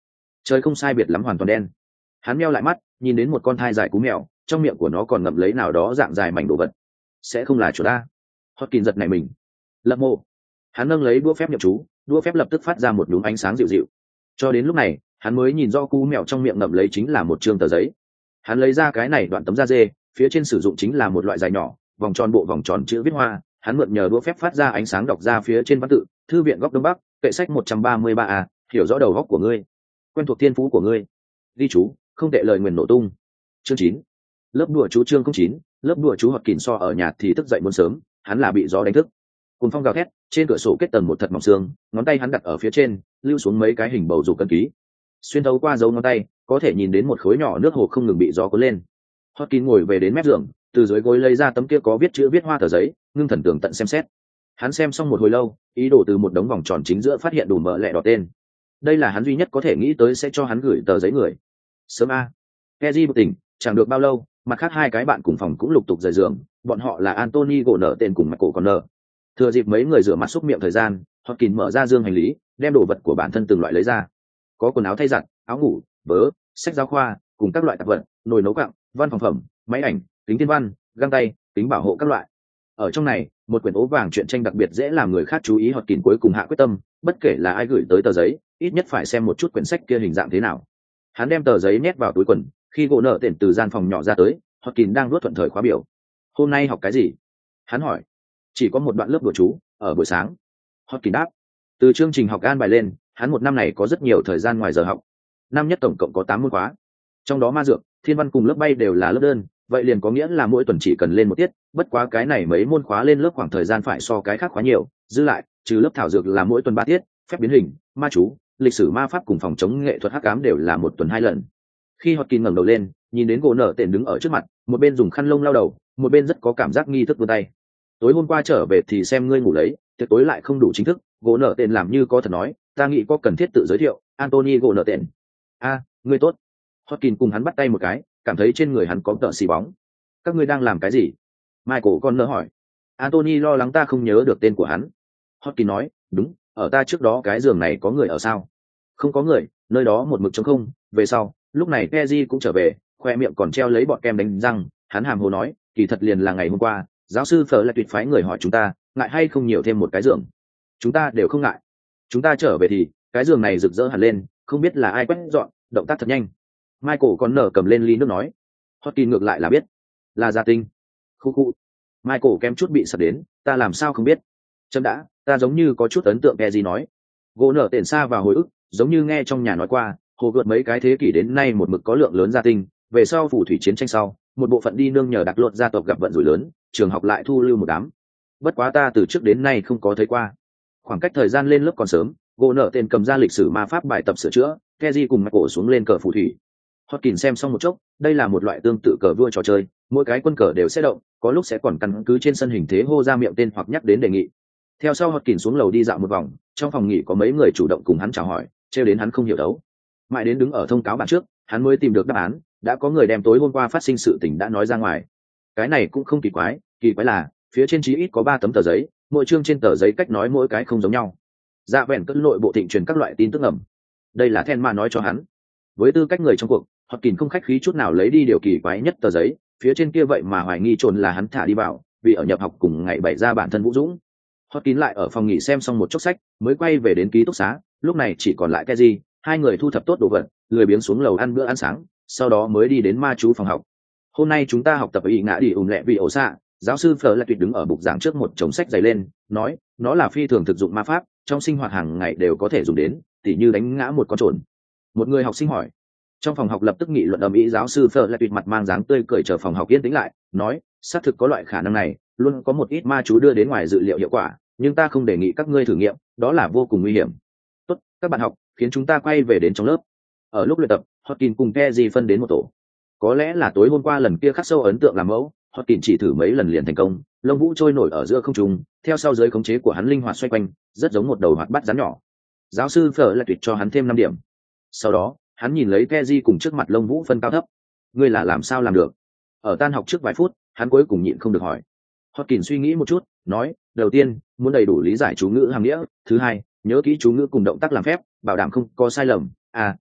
Trời không sai biệt lắm hoàn toàn đen. Hắn meo lại mắt, nhìn đến một con thai dài cú mèo, trong miệng của nó còn ngậm lấy nào đó dạng dài mảnh đồ vật. Sẽ không là chuột ta? Hotkin giật nảy mình. Lập mộ. Hắn nâng lấy đũa phép nhậm chú, đũa phép lập tức phát ra một nhúm ánh sáng dịu dịu. Cho đến lúc này, hắn mới nhìn rõ cú mèo trong miệng ngậm lấy chính là một trương tờ giấy. Hắn lấy ra cái này đoạn tấm da dê, phía trên sử dụng chính là một loại dài nhỏ, vòng tròn bộ vòng tròn chữ viết hoa. Hắn mượn nhờ đũa phép phát ra ánh sáng đọc ra phía trên văn tự: thư viện góc đông bắc, kệ sách một trăm ba mươi ba a, hiểu rõ đầu góc của ngươi, quen thuộc thiên phú của ngươi. Ghi chú: không tệ lời nguyền nổ tung. Chương chín. Lớp đùa chú. Chương chín. Lớp đùa chú. Hotkin so ở nhà thì thức dậy muốn sớm, hắn là bị gió đánh thức. Cùng phong gào thét, trên cửa sổ kết tầng một thật mỏng xương, ngón tay hắn đặt ở phía trên, lưu xuống mấy cái hình bầu dục cân ký. Xuyên thấu qua dấu ngón tay, có thể nhìn đến một khối nhỏ nước hồ không ngừng bị gió cuốn lên. Hotkin ngồi về đến mép giường, từ dưới gối lấy ra tấm kia có viết chữ viết hoa tờ giấy, ngưng thần tường tận xem xét. Hắn xem xong một hồi lâu, ý đồ từ một đống vòng tròn chính giữa phát hiện đủ mỡ lẹ đỏ tên. Đây là hắn duy nhất có thể nghĩ tới sẽ cho hắn gửi tờ giấy người. Sớm a. Keji bừng tỉnh, chẳng được bao lâu, mặt khác hai cái bạn cùng phòng cũng lục tục rời giường, bọn họ là Anthony gỗ nở tên cùng mặt cổ còn nở. Thừa dịp mấy người rửa mặt xúc miệng thời gian, Hotkin mở ra dương hành lý, đem đồ vật của bản thân từng loại lấy ra. Có quần áo thay giặt, áo ngủ, vớ, sách giáo khoa, cùng các loại tạp vật, nồi nấu quặng, văn phòng phẩm, máy ảnh, kính thiên văn, găng tay, kính bảo hộ các loại. Ở trong này, một quyển ố vàng truyện tranh đặc biệt dễ làm người khác chú ý. Hotkin cuối cùng hạ quyết tâm, bất kể là ai gửi tới tờ giấy, ít nhất phải xem một chút quyển sách kia hình dạng thế nào. Hắn đem tờ giấy nhét vào túi quần, khi gỗ nợ tiền từ gian phòng nhỏ ra tới, Hotkin đang luốt thuận thời khóa biểu. Hôm nay học cái gì? Hắn hỏi. Chỉ có một đoạn lớp đùa chú, ở buổi sáng. Hotkin đáp. Từ chương trình học an bài lên, hắn một năm này có rất nhiều thời gian ngoài giờ học. Năm nhất tổng cộng có tám môn khóa, trong đó ma dược, thiên văn cùng lớp bay đều là lớp đơn, vậy liền có nghĩa là mỗi tuần chỉ cần lên một tiết. Bất quá cái này mấy môn khóa lên lớp khoảng thời gian phải so cái khác khóa nhiều, dư lại trừ lớp thảo dược là mỗi tuần ba tiết, phép biến hình, ma chú, lịch sử ma pháp cùng phòng chống nghệ thuật hắc ám đều là một tuần hai lần. Khi Hotkin ngẩng đầu lên, nhìn đến gỗ nở tện đứng ở trước mặt, một bên dùng khăn lông lau đầu, một bên rất có cảm giác nghi thức vươn tay. Tối hôm qua trở về thì xem ngươi ngủ lấy, tiệc tối lại không đủ chính thức. Gỗ nở tện làm như có thật nói, ta nghĩ có cần thiết tự giới thiệu. Anthony gỗ nở tện. A, ngươi tốt. Hotkin cùng hắn bắt tay một cái, cảm thấy trên người hắn có tợ xì bóng. Các ngươi đang làm cái gì? Michael con nỡ hỏi. Anthony lo lắng ta không nhớ được tên của hắn. Hotkin nói, đúng, ở ta trước đó cái giường này có người ở sao? Không có người, nơi đó một mực trống không. Về sau, lúc này Keji cũng trở về, khoe miệng còn treo lấy bọt kem đánh răng. Hắn hàm hồ nói, kỳ thật liền là ngày hôm qua, giáo sư Phở lại tuyệt phái người hỏi chúng ta, ngại hay không nhiều thêm một cái giường. Chúng ta đều không ngại. Chúng ta trở về thì cái giường này rực rỡ hẳn lên, không biết là ai quét dọn, động tác thật nhanh. Michael còn nở cầm lên ly nước nói. Hotkin ngược lại là biết, là gia tinh. Khu khu. Michael kém chút bị sập đến, ta làm sao không biết. Chấm đã, ta giống như có chút ấn tượng Keji nói. Gỗ nở tện xa và hồi ức, giống như nghe trong nhà nói qua, hồ gợt mấy cái thế kỷ đến nay một mực có lượng lớn gia tinh, về sau phù thủy chiến tranh sau, một bộ phận đi nương nhờ đặc luật gia tộc gặp vận rủi lớn, trường học lại thu lưu một đám. Bất quá ta từ trước đến nay không có thấy qua. Khoảng cách thời gian lên lớp còn sớm, gỗ nở tên cầm ra lịch sử ma pháp bài tập sửa chữa, Keji cùng Michael xuống lên cờ phù thủy. Hotkin xem xong một chốc, đây là một loại tương tự cờ vua trò chơi, mỗi cái quân cờ đều sẽ động, có lúc sẽ còn căn cứ trên sân hình thế hô ra miệng tên hoặc nhắc đến đề nghị. Theo sau Hotkin xuống lầu đi dạo một vòng, trong phòng nghỉ có mấy người chủ động cùng hắn chào hỏi, trêu đến hắn không hiểu đấu. Mãi đến đứng ở thông cáo bản trước, hắn mới tìm được đáp án, đã có người đem tối hôm qua phát sinh sự tình đã nói ra ngoài. Cái này cũng không kỳ quái, kỳ quái là phía trên chí ít có ba tấm tờ giấy, mỗi chương trên tờ giấy cách nói mỗi cái không giống nhau. Dạ vẹn cất nội bộ thịnh truyền các loại tin tức ẩm. Đây là Then Ma nói cho hắn. Với tư cách người trong cuộc, Hotkin không khách khí chút nào lấy đi điều kỳ quái nhất tờ giấy, phía trên kia vậy mà hoài nghi trồn là hắn thả đi vào, vì ở nhập học cùng ngày bày ra bản thân Vũ Dũng. Hotkin lại ở phòng nghỉ xem xong một chốc sách, mới quay về đến ký túc xá, lúc này chỉ còn lại Keji, hai người thu thập tốt đồ vật, lười biếng xuống lầu ăn bữa ăn sáng, sau đó mới đi đến ma chú phòng học. Hôm nay chúng ta học tập ở ý ngã đi ùn lẹ vì ổ xạ. Giáo sư Phở lại tuyệt đứng ở bục giảng trước một chồng sách dày lên, nói, nó là phi thường thực dụng ma pháp, trong sinh hoạt hàng ngày đều có thể dùng đến, tỉ như đánh ngã một con trồn. Một người học sinh hỏi. Trong phòng học lập tức nghị luận ầm ĩ. Giáo sư Phở lại tuyệt mặt mang dáng tươi cười chờ phòng học yên tĩnh lại, nói, xác thực có loại khả năng này, luôn có một ít ma chú đưa đến ngoài dự liệu hiệu quả, nhưng ta không đề nghị các ngươi thử nghiệm, đó là vô cùng nguy hiểm. Tốt, các bạn học, khiến chúng ta quay về đến trong lớp. Ở lúc luyện tập, Hotkin cùng Keji phân đến một tổ. Có lẽ là tối hôm qua lần kia khắc sâu ấn tượng làm mẫu, Hotkin chỉ thử mấy lần liền thành công, lông vũ trôi nổi ở giữa không trung, theo sau dưới khống chế của hắn linh hoạt xoay quanh, rất giống một đầu hoạt bát rắn nhỏ. Giáo sư Phở lại tuyệt cho hắn thêm năm điểm. Sau đó, hắn nhìn lấy Keji cùng trước mặt lông vũ phân cao thấp. Ngươi là làm sao làm được? Ở tan học trước vài phút, hắn cuối cùng nhịn không được hỏi. Hotkin suy nghĩ một chút, nói, đầu tiên, muốn đầy đủ lý giải chú ngữ hàm nghĩa, thứ hai, nhớ kỹ chú ngữ cùng động tác làm phép, bảo đảm không có sai lầm. À,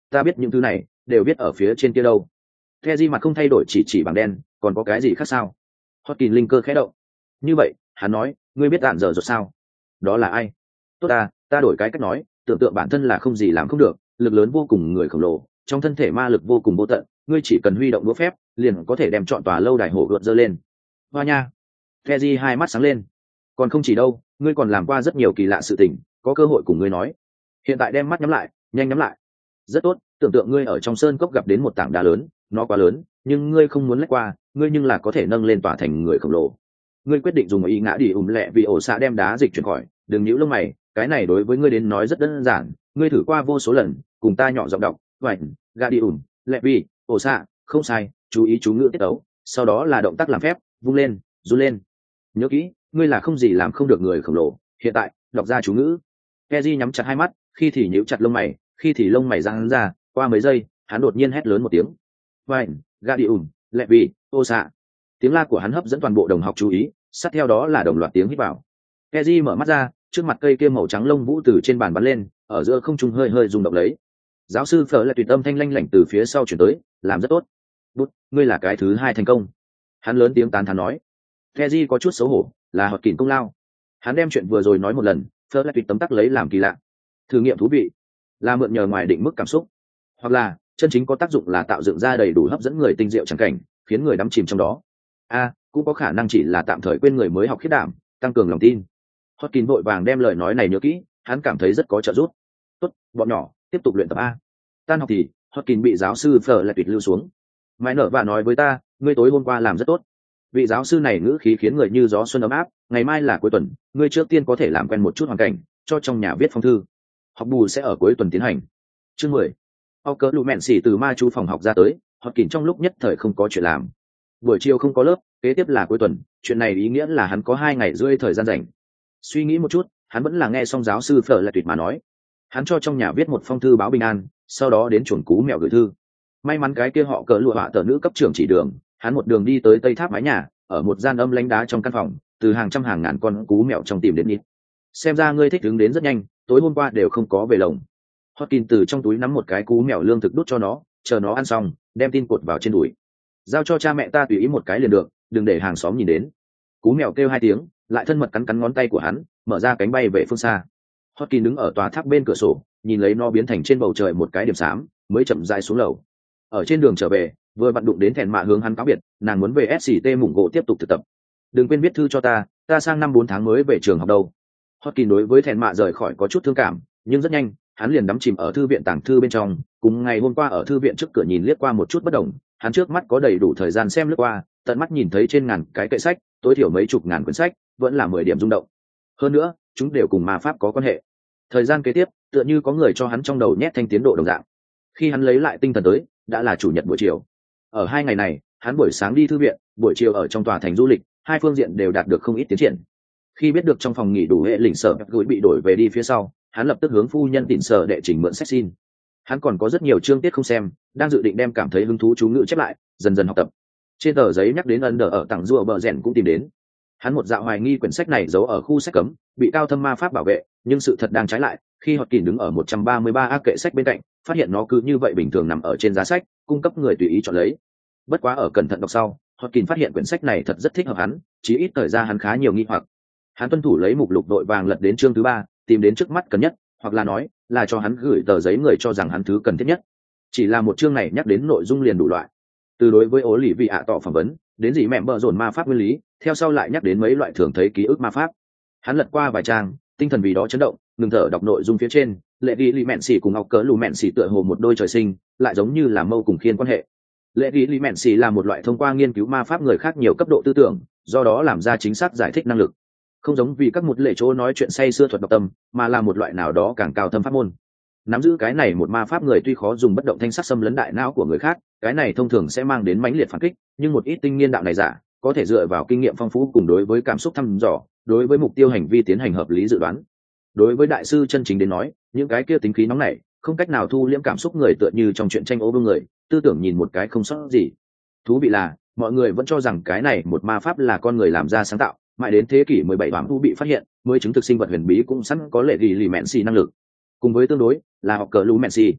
ta biết những thứ này đều biết ở phía trên kia đâu. Keji mặt không thay đổi chỉ chỉ bằng đen, còn có cái gì khác sao? Hotkin linh cơ khẽ động. Như vậy, hắn nói, ngươi biết đạn dở rồi sao? Đó là ai? Tốt ta, ta đổi cái cách nói, tưởng tượng bản thân là không gì làm không được, lực lớn vô cùng người khổng lồ, trong thân thể ma lực vô cùng vô tận, ngươi chỉ cần huy động đũa phép, liền có thể đem chọn tòa lâu đài hổ gợt dơ lên. Hoa nha. Keji hai mắt sáng lên. Còn không chỉ đâu, ngươi còn làm qua rất nhiều kỳ lạ sự tình, có cơ hội cùng ngươi nói. Hiện tại đem mắt nhắm lại, nhanh nhắm lại. Rất tốt, tưởng tượng ngươi ở trong sơn cốc gặp đến một tảng đá lớn, nó quá lớn, nhưng ngươi không muốn lách qua, ngươi nhưng là có thể nâng lên tỏa thành người khổng lồ. Ngươi quyết định dùng ý ngã đi ùm lẹ vì ổ xạ đem đá dịch chuyển khỏi, đừng nhíu lông mày, cái này đối với ngươi đến nói rất đơn giản, ngươi thử qua vô số lần, cùng ta nhỏ giọng đọc, vậy, gà đi ùm, lẹ vì, ổ xạ, không sai, chú ý chú ngữ tiết ấu, sau đó là động tác làm phép, vung lên, run lên. Nhớ kỹ, ngươi là không gì làm không được người khổng lồ, hiện tại, đọc ra chú ngữ. Keji nhắm chặt hai mắt, khi thì nhíu chặt lông mày, khi thì lông mày giãn ra, qua mấy giây, hắn đột nhiên hét lớn một tiếng. Vậy, gà đi ùm, lẹ vì, ổ xạ. Tiếng la của hắn hấp dẫn toàn bộ đồng học chú ý, sát theo đó là đồng loạt tiếng hít vào. Keji mở mắt ra, trước mặt cây kia màu trắng lông vũ từ trên bàn bắn lên, ở giữa không trung hơi hơi rung động lấy. Giáo sư Phở lại tùy tâm thanh lanh lảnh từ phía sau chuyển tới, làm rất tốt. Bút, ngươi là cái thứ hai thành công. Hắn lớn tiếng tán thán nói. Keji có chút xấu hổ, là hoạt kỉnh công lao. Hắn đem chuyện vừa rồi nói một lần, Phở lại tùy tấm tắc lấy làm kỳ lạ. Thử nghiệm thú vị, là mượn nhờ ngoài định mức cảm xúc, hoặc là chân chính có tác dụng là tạo dựng ra đầy đủ hấp dẫn người tinh diệu chẳng cảnh, khiến người đắm chìm trong đó. A, cũng có khả năng chỉ là tạm thời quên người mới học khiết đảm, tăng cường lòng tin. Hotkin vội vàng đem lời nói này nhớ kỹ, hắn cảm thấy rất có trợ giúp. Tốt, bọn nhỏ, tiếp tục luyện tập a. Tan học thì Hotkin bị giáo sư Phở lại tuyệt lưu xuống. Mãi nở và nói với ta, ngươi tối hôm qua làm rất tốt. Vị giáo sư này ngữ khí khiến người như gió xuân ấm áp. Ngày mai là cuối tuần, ngươi trước tiên có thể làm quen một chút hoàn cảnh, cho trong nhà viết phong thư. Học bù sẽ ở cuối tuần tiến hành. Chương mười. Học cỡ lù mẹn xỉ từ ma chú phòng học ra tới, Hotkin trong lúc nhất thời không có chuyện làm. Buổi chiều không có lớp, kế tiếp là cuối tuần, chuyện này ý nghĩa là hắn có hai ngày rưỡi thời gian rảnh. Suy nghĩ một chút, hắn vẫn là nghe xong giáo sư Phở lại tuyệt mà nói. Hắn cho trong nhà viết một phong thư báo bình an, sau đó đến chuồn cú mèo gửi thư. May mắn cái kia họ cỡ lụa họa tờ nữ cấp trưởng chỉ đường, hắn một đường đi tới tây tháp mái nhà, ở một gian âm lánh đá trong căn phòng, từ hàng trăm hàng ngàn con cú mèo trong tìm đến ít. Xem ra ngươi thích đứng đến rất nhanh, tối hôm qua đều không có về lồng. Hotkin từ trong túi nắm một cái cú mèo lương thực đút cho nó, chờ nó ăn xong, đem tin cột vào trên đùi. Giao cho cha mẹ ta tùy ý một cái liền được, đừng để hàng xóm nhìn đến. Cú mèo kêu hai tiếng, lại thân mật cắn cắn ngón tay của hắn, mở ra cánh bay về phương xa. Hotkin đứng ở tòa tháp bên cửa sổ, nhìn lấy nó biến thành trên bầu trời một cái điểm xám, mới chậm rãi xuống lầu. Ở trên đường trở về, vừa vặn đụng đến Thẹn Mạ hướng hắn cáo biệt, nàng muốn về ét xê tê mủng gỗ tiếp tục thực tập. Đừng quên viết thư cho ta, ta sang năm bốn tháng mới về trường học đâu. Hotkin đối với Thẹn Mạ rời khỏi có chút thương cảm, nhưng rất nhanh, hắn liền đắm chìm ở thư viện tàng thư bên trong. Cùng ngày hôm qua ở thư viện trước cửa nhìn liếc qua một chút bất đồng, hắn trước mắt có đầy đủ thời gian xem lướt qua, tận mắt nhìn thấy trên ngàn cái kệ sách, tối thiểu mấy chục ngàn quyển sách, vẫn là mười điểm rung động. Hơn nữa, chúng đều cùng ma pháp có quan hệ. Thời gian kế tiếp, tựa như có người cho hắn trong đầu nhét thanh tiến độ đồng dạng. Khi hắn lấy lại tinh thần tới, đã là chủ nhật buổi chiều. Ở hai ngày này, hắn buổi sáng đi thư viện, buổi chiều ở trong tòa thành du lịch, hai phương diện đều đạt được không ít tiến triển. Khi biết được trong phòng nghỉ đủ hệ lỉnh sở gửi bị đổi về đi phía sau, hắn lập tức hướng phu nhân tịnh sở đệ trình mượn sách xin. Hắn còn có rất nhiều chương tiết không xem, đang dự định đem cảm thấy hứng thú chú ngữ chép lại, dần dần học tập. Trên tờ giấy nhắc đến ân đờ ở tặng rùa bờ rèn cũng tìm đến. Hắn một dạo hoài nghi quyển sách này giấu ở khu sách cấm, bị cao thâm ma pháp bảo vệ, nhưng sự thật đang trái lại, khi Hotkin đứng ở một trăm ba mươi ba a kệ sách bên cạnh, phát hiện nó cứ như vậy bình thường nằm ở trên giá sách, cung cấp người tùy ý chọn lấy. Bất quá ở cẩn thận đọc sau, Hotkin phát hiện quyển sách này thật rất thích hợp hắn, chí ít thời gian hắn khá nhiều nghi hoặc. Hắn tuân thủ lấy mục lục đội vàng lật đến chương thứ ba, tìm đến trước mắt cần nhất, hoặc là nói, là cho hắn gửi tờ giấy người cho rằng hắn thứ cần thiết nhất. Chỉ là một chương này nhắc đến nội dung liền đủ loại. Từ đối với ố lì vị ạ tỏ phỏng vấn, đến gì mẹ bợ dồn ma pháp nguyên lý, theo sau lại nhắc đến mấy loại thường thấy ký ức ma pháp. Hắn lật qua vài trang, tinh thần vì đó chấn động, ngừng thở đọc nội dung phía trên. Lệ ghi lì mẹn xỉ cùng học cỡ lù mẹn xỉ tựa hồ một đôi trời sinh, lại giống như là mâu cùng khiên quan hệ. Lệ ghi lì mẹn xỉ là một loại thông qua nghiên cứu ma pháp người khác nhiều cấp độ tư tưởng, do đó làm ra chính xác giải thích năng lực. Không giống vì các một lệ chỗ nói chuyện say sưa thuật độc tâm, mà là một loại nào đó càng cao thâm pháp môn. Nắm giữ cái này một ma pháp người tuy khó dùng bất động thanh sắc xâm lấn đại não của người khác, cái này thông thường sẽ mang đến mãnh liệt phản kích, nhưng một ít tinh nghiên đạo này giả, có thể dựa vào kinh nghiệm phong phú cùng đối với cảm xúc thăm dò, đối với mục tiêu hành vi tiến hành hợp lý dự đoán. Đối với đại sư chân chính đến nói, những cái kia tính khí nóng nảy, không cách nào thu liễm cảm xúc người tựa như trong chuyện tranh ô vương người, tư tưởng nhìn một cái không sót gì. Thú vị là, mọi người vẫn cho rằng cái này một ma pháp là con người làm ra sáng tạo, mãi đến thế kỷ mười bảy bám thu bị phát hiện, mới chứng thực sinh vật huyền bí cũng sẵn có lệ ghi lì mẹn xì năng lực. Cùng với tương đối là học cờ lù mẹn xì.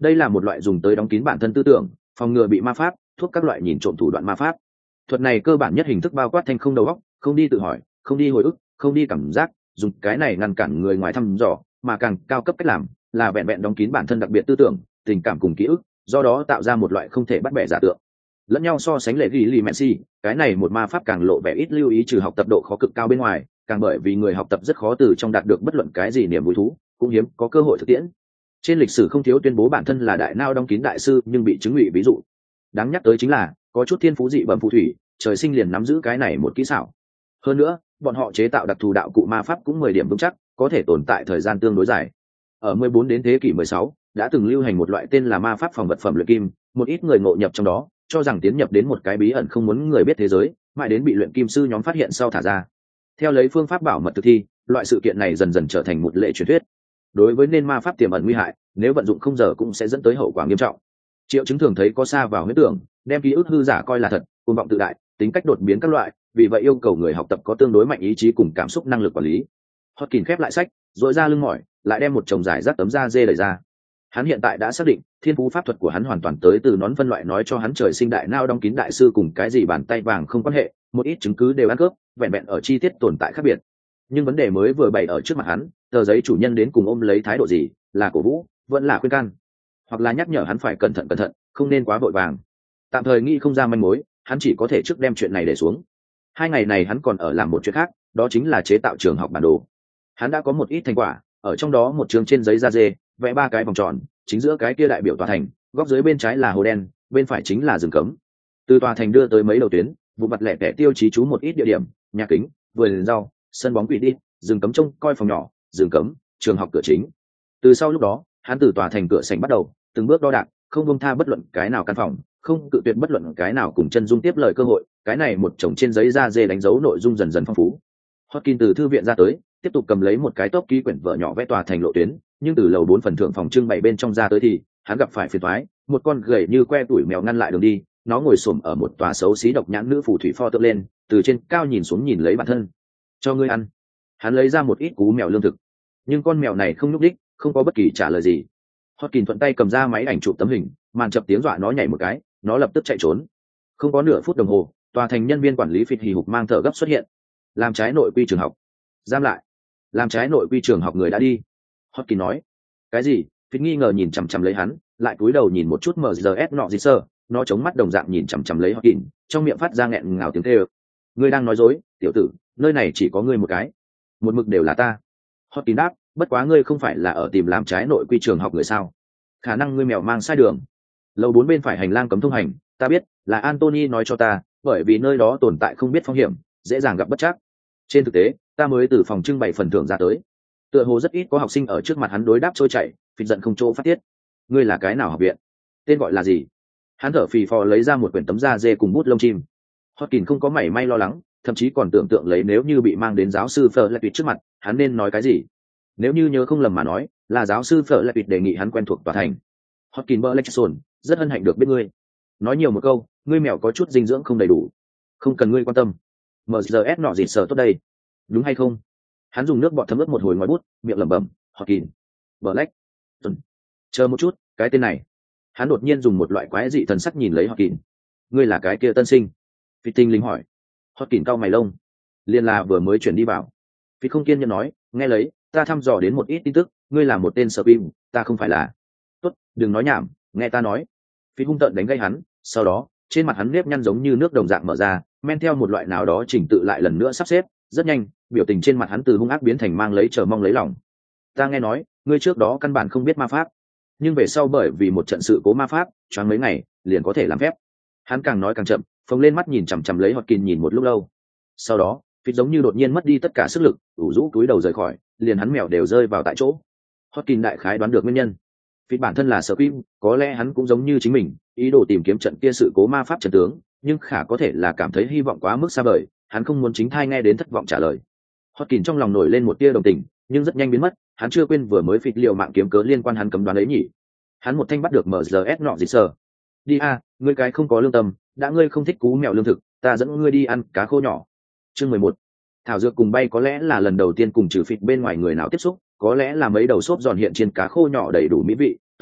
Đây là một loại dùng tới đóng kín bản thân tư tưởng, phòng ngừa bị ma pháp, thuốc các loại nhìn trộm thủ đoạn ma pháp. Thuật này cơ bản nhất hình thức bao quát thanh không đầu óc, không đi tự hỏi, không đi hồi ức, không đi cảm giác, dùng cái này ngăn cản người ngoài thăm dò, mà càng cao cấp cách làm là vẹn vẹn đóng kín bản thân đặc biệt tư tưởng, tình cảm cùng ký ức, do đó tạo ra một loại không thể bắt bẻ giả tượng. Lẫn nhau so sánh lệ ghi lì Messi, cái này một ma pháp càng lộ vẻ ít lưu ý trừ học tập độ khó cực cao bên ngoài, càng bởi vì người học tập rất khó từ trong đạt được bất luận cái gì niềm vui thú, cũng hiếm có cơ hội thực tiễn. Trên lịch sử không thiếu tuyên bố bản thân là đại nao đóng kín đại sư nhưng bị chứng ngụy ví dụ. Đáng nhắc tới chính là có chút thiên phú dị bẩm phù thủy, trời sinh liền nắm giữ cái này một kỹ xảo. Hơn nữa, bọn họ chế tạo đặc thù đạo cụ ma pháp cũng mười điểm vững chắc, có thể tồn tại thời gian tương đối dài. Ở mười bốn đến thế kỷ mười sáu, đã từng lưu hành một loại tên là ma pháp phòng vật phẩm luyện kim, một ít người ngộ nhập trong đó, cho rằng tiến nhập đến một cái bí ẩn không muốn người biết thế giới, mãi đến bị luyện kim sư nhóm phát hiện sau thả ra. Theo lấy phương pháp bảo mật thực thi, loại sự kiện này dần dần trở thành một lệ truyền thuyết. Đối với nên ma pháp tiềm ẩn nguy hại, nếu vận dụng không giờ cũng sẽ dẫn tới hậu quả nghiêm trọng. Triệu chứng thường thấy có xa vào huyết tưởng, đem ký ức hư giả coi là thật, cuồng vọng tự đại, tính cách đột biến các loại, vì vậy yêu cầu người học tập có tương đối mạnh ý chí cùng cảm xúc năng lực quản lý. Hotkin khép lại sách, rồi ra lưng mỏi, lại đem một chồng giải rác tấm da dê đẩy ra. Hắn hiện tại đã xác định, thiên phú pháp thuật của hắn hoàn toàn tới từ nón phân loại nói cho hắn trời sinh đại nao đóng kín đại sư cùng cái gì bàn tay vàng không quan hệ, một ít chứng cứ đều ăn cướp, vẹn vẹn ở chi tiết tồn tại khác biệt. Nhưng vấn đề mới vừa bày ở trước mặt hắn, tờ giấy chủ nhân đến cùng ôm lấy thái độ gì, là cổ vũ, vẫn là khuyên can, hoặc là nhắc nhở hắn phải cẩn thận cẩn thận, không nên quá vội vàng. Tạm thời nghĩ không ra manh mối, hắn chỉ có thể trước đem chuyện này để xuống. Hai ngày này hắn còn ở làm một chuyện khác, đó chính là chế tạo trường học bản đồ. Hắn đã có một ít thành quả, ở trong đó một trường trên giấy da dê, vẽ ba cái vòng tròn, chính giữa cái kia đại biểu tòa thành, góc dưới bên trái là hồ đen, bên phải chính là rừng cấm. Từ tòa thành đưa tới mấy đầu tuyến, vụ mặt lẻ tẻ tiêu chí chú một ít địa điểm, nhà kính, vườn rau, sân bóng quỷ đi, rừng cấm trông coi phòng nhỏ, rừng cấm, trường học cửa chính. Từ sau lúc đó, hắn từ tòa thành cửa sảnh bắt đầu, từng bước đo đạc, không buông tha bất luận cái nào căn phòng, không cự tuyệt bất luận cái nào cùng chân dung tiếp lời cơ hội. Cái này một chồng trên giấy da dê đánh dấu nội dung dần dần phong phú. Hotkin từ thư viện ra tới, tiếp tục cầm lấy một cái tốp ký quyển vở nhỏ vẽ tòa thành lộ tuyến, nhưng từ lầu bốn phần thượng phòng trưng bày bên trong ra tới thì hắn gặp phải phiền toái, một con gầy như que tuổi mèo ngăn lại đường đi, nó ngồi xổm ở một tòa xấu xí độc nhãn nữ phù thủy pho tượng lên, từ trên cao nhìn xuống nhìn lấy bản thân. Cho ngươi ăn. Hắn lấy ra một ít cú mèo lương thực, nhưng con mèo này không nhúc đích, không có bất kỳ trả lời gì. Hotkin thuận tay cầm ra máy ảnh chụp tấm hình, màn chập tiếng dọa nó nhảy một cái, nó lập tức chạy trốn. Không có nửa phút đồng hồ, tòa thành nhân viên quản lý phịt hì hục mang thở gấp xuất hiện. Làm trái nội quy trường học. Giam lại. Làm trái nội quy trường học người đã đi. Hotkin nói. Cái gì? Phịt nghi ngờ nhìn chằm chằm lấy hắn, lại cúi đầu nhìn một chút em giê ét nọ gì sơ, nó chống mắt đồng dạng nhìn chằm chằm lấy Hotkin, trong miệng phát ra nghẹn ngào tiếng kêu. Ngươi đang nói dối, tiểu tử, nơi này chỉ có ngươi một cái. Một mực đều là ta. Hotkin đáp, bất quá ngươi không phải là ở tìm làm trái nội quy trường học người sao? Khả năng ngươi mèo mang sai đường. Lầu bốn bên phải hành lang cấm thông hành, ta biết, là Anthony nói cho ta, bởi vì nơi đó tồn tại không biết phong hiểm, dễ dàng gặp bất trắc. Trên thực tế, ta mới từ phòng trưng bày phần thưởng ra tới. Tựa hồ rất ít có học sinh ở trước mặt hắn đối đáp trôi chảy, phịch giận không chỗ phát tiết. Ngươi là cái nào học viện? Tên gọi là gì? Hắn thở phì phò lấy ra một quyển tấm da dê cùng bút lông chim. Hotkin không có mảy may lo lắng, thậm chí còn tưởng tượng lấy nếu như bị mang đến giáo sư Fletcher trước mặt, hắn nên nói cái gì. Nếu như nhớ không lầm mà nói, là giáo sư Fletcher đề nghị hắn quen thuộc tòa thành. Hotkin Blackson, rất hân hạnh được biết ngươi. Nói nhiều một câu, ngươi mèo có chút dinh dưỡng không đầy đủ, không cần ngươi quan tâm. em giê ét nọ gì sờ tốt đây, đúng hay không? Hắn dùng nước bọt thấm ướt một hồi ngoài bút, miệng lẩm bẩm, Hotkin, Blackson. Chờ một chút, cái tên này. Hắn đột nhiên dùng một loại quái dị thần sắc nhìn lấy Hotkin. Ngươi là cái kia tân sinh? Phi tinh lính hỏi. Hotkin cau mày lông. Liên là vừa mới chuyển đi vào. Phi không kiên nhẫn nói, nghe lấy, ta thăm dò đến một ít tin tức, ngươi là một tên sở pim, ta không phải là. Tốt, đừng nói nhảm, nghe ta nói. Phi hung tợn đánh gây hắn, sau đó trên mặt hắn nếp nhăn giống như nước đồng dạng mở ra, men theo một loại nào đó chỉnh tự lại lần nữa sắp xếp, rất nhanh, biểu tình trên mặt hắn từ hung ác biến thành mang lấy chờ mong lấy lòng. Ta nghe nói, ngươi trước đó căn bản không biết ma pháp, nhưng về sau bởi vì một trận sự cố ma pháp, choáng mấy ngày, liền có thể làm phép. Hắn càng nói càng chậm, phồng lên mắt nhìn chằm chằm lấy Hotkin nhìn một lúc lâu. Sau đó, Phi giống như đột nhiên mất đi tất cả sức lực, ủ rũ túi đầu rời khỏi, liền hắn mèo đều rơi vào tại chỗ. Hotkin đại khái đoán được nguyên nhân. Phi bản thân là sở kim, có lẽ hắn cũng giống như chính mình, ý đồ tìm kiếm trận kia sự cố ma pháp trận tướng, nhưng khả có thể là cảm thấy hy vọng quá mức xa vời, hắn không muốn chính thai nghe đến thất vọng trả lời. Hotkin trong lòng nổi lên một tia đồng tình, nhưng rất nhanh biến mất, hắn chưa quên vừa mới Phi liều mạng kiếm cớ liên quan hắn cấm đoán ấy nhỉ. Hắn một thanh bắt được em giê ét nọ gì sờ. Đi a, ngươi cái không có lương tâm, đã ngươi không thích cú mèo lương thực, ta dẫn ngươi đi ăn cá khô nhỏ. Chương mười một. Thảo dược cùng bay có lẽ là lần đầu tiên cùng trừ Phịt bên ngoài người nào tiếp xúc, có lẽ là mấy đầu xốp giòn hiện trên cá khô nhỏ đầy đủ mỹ vị, tóm lại,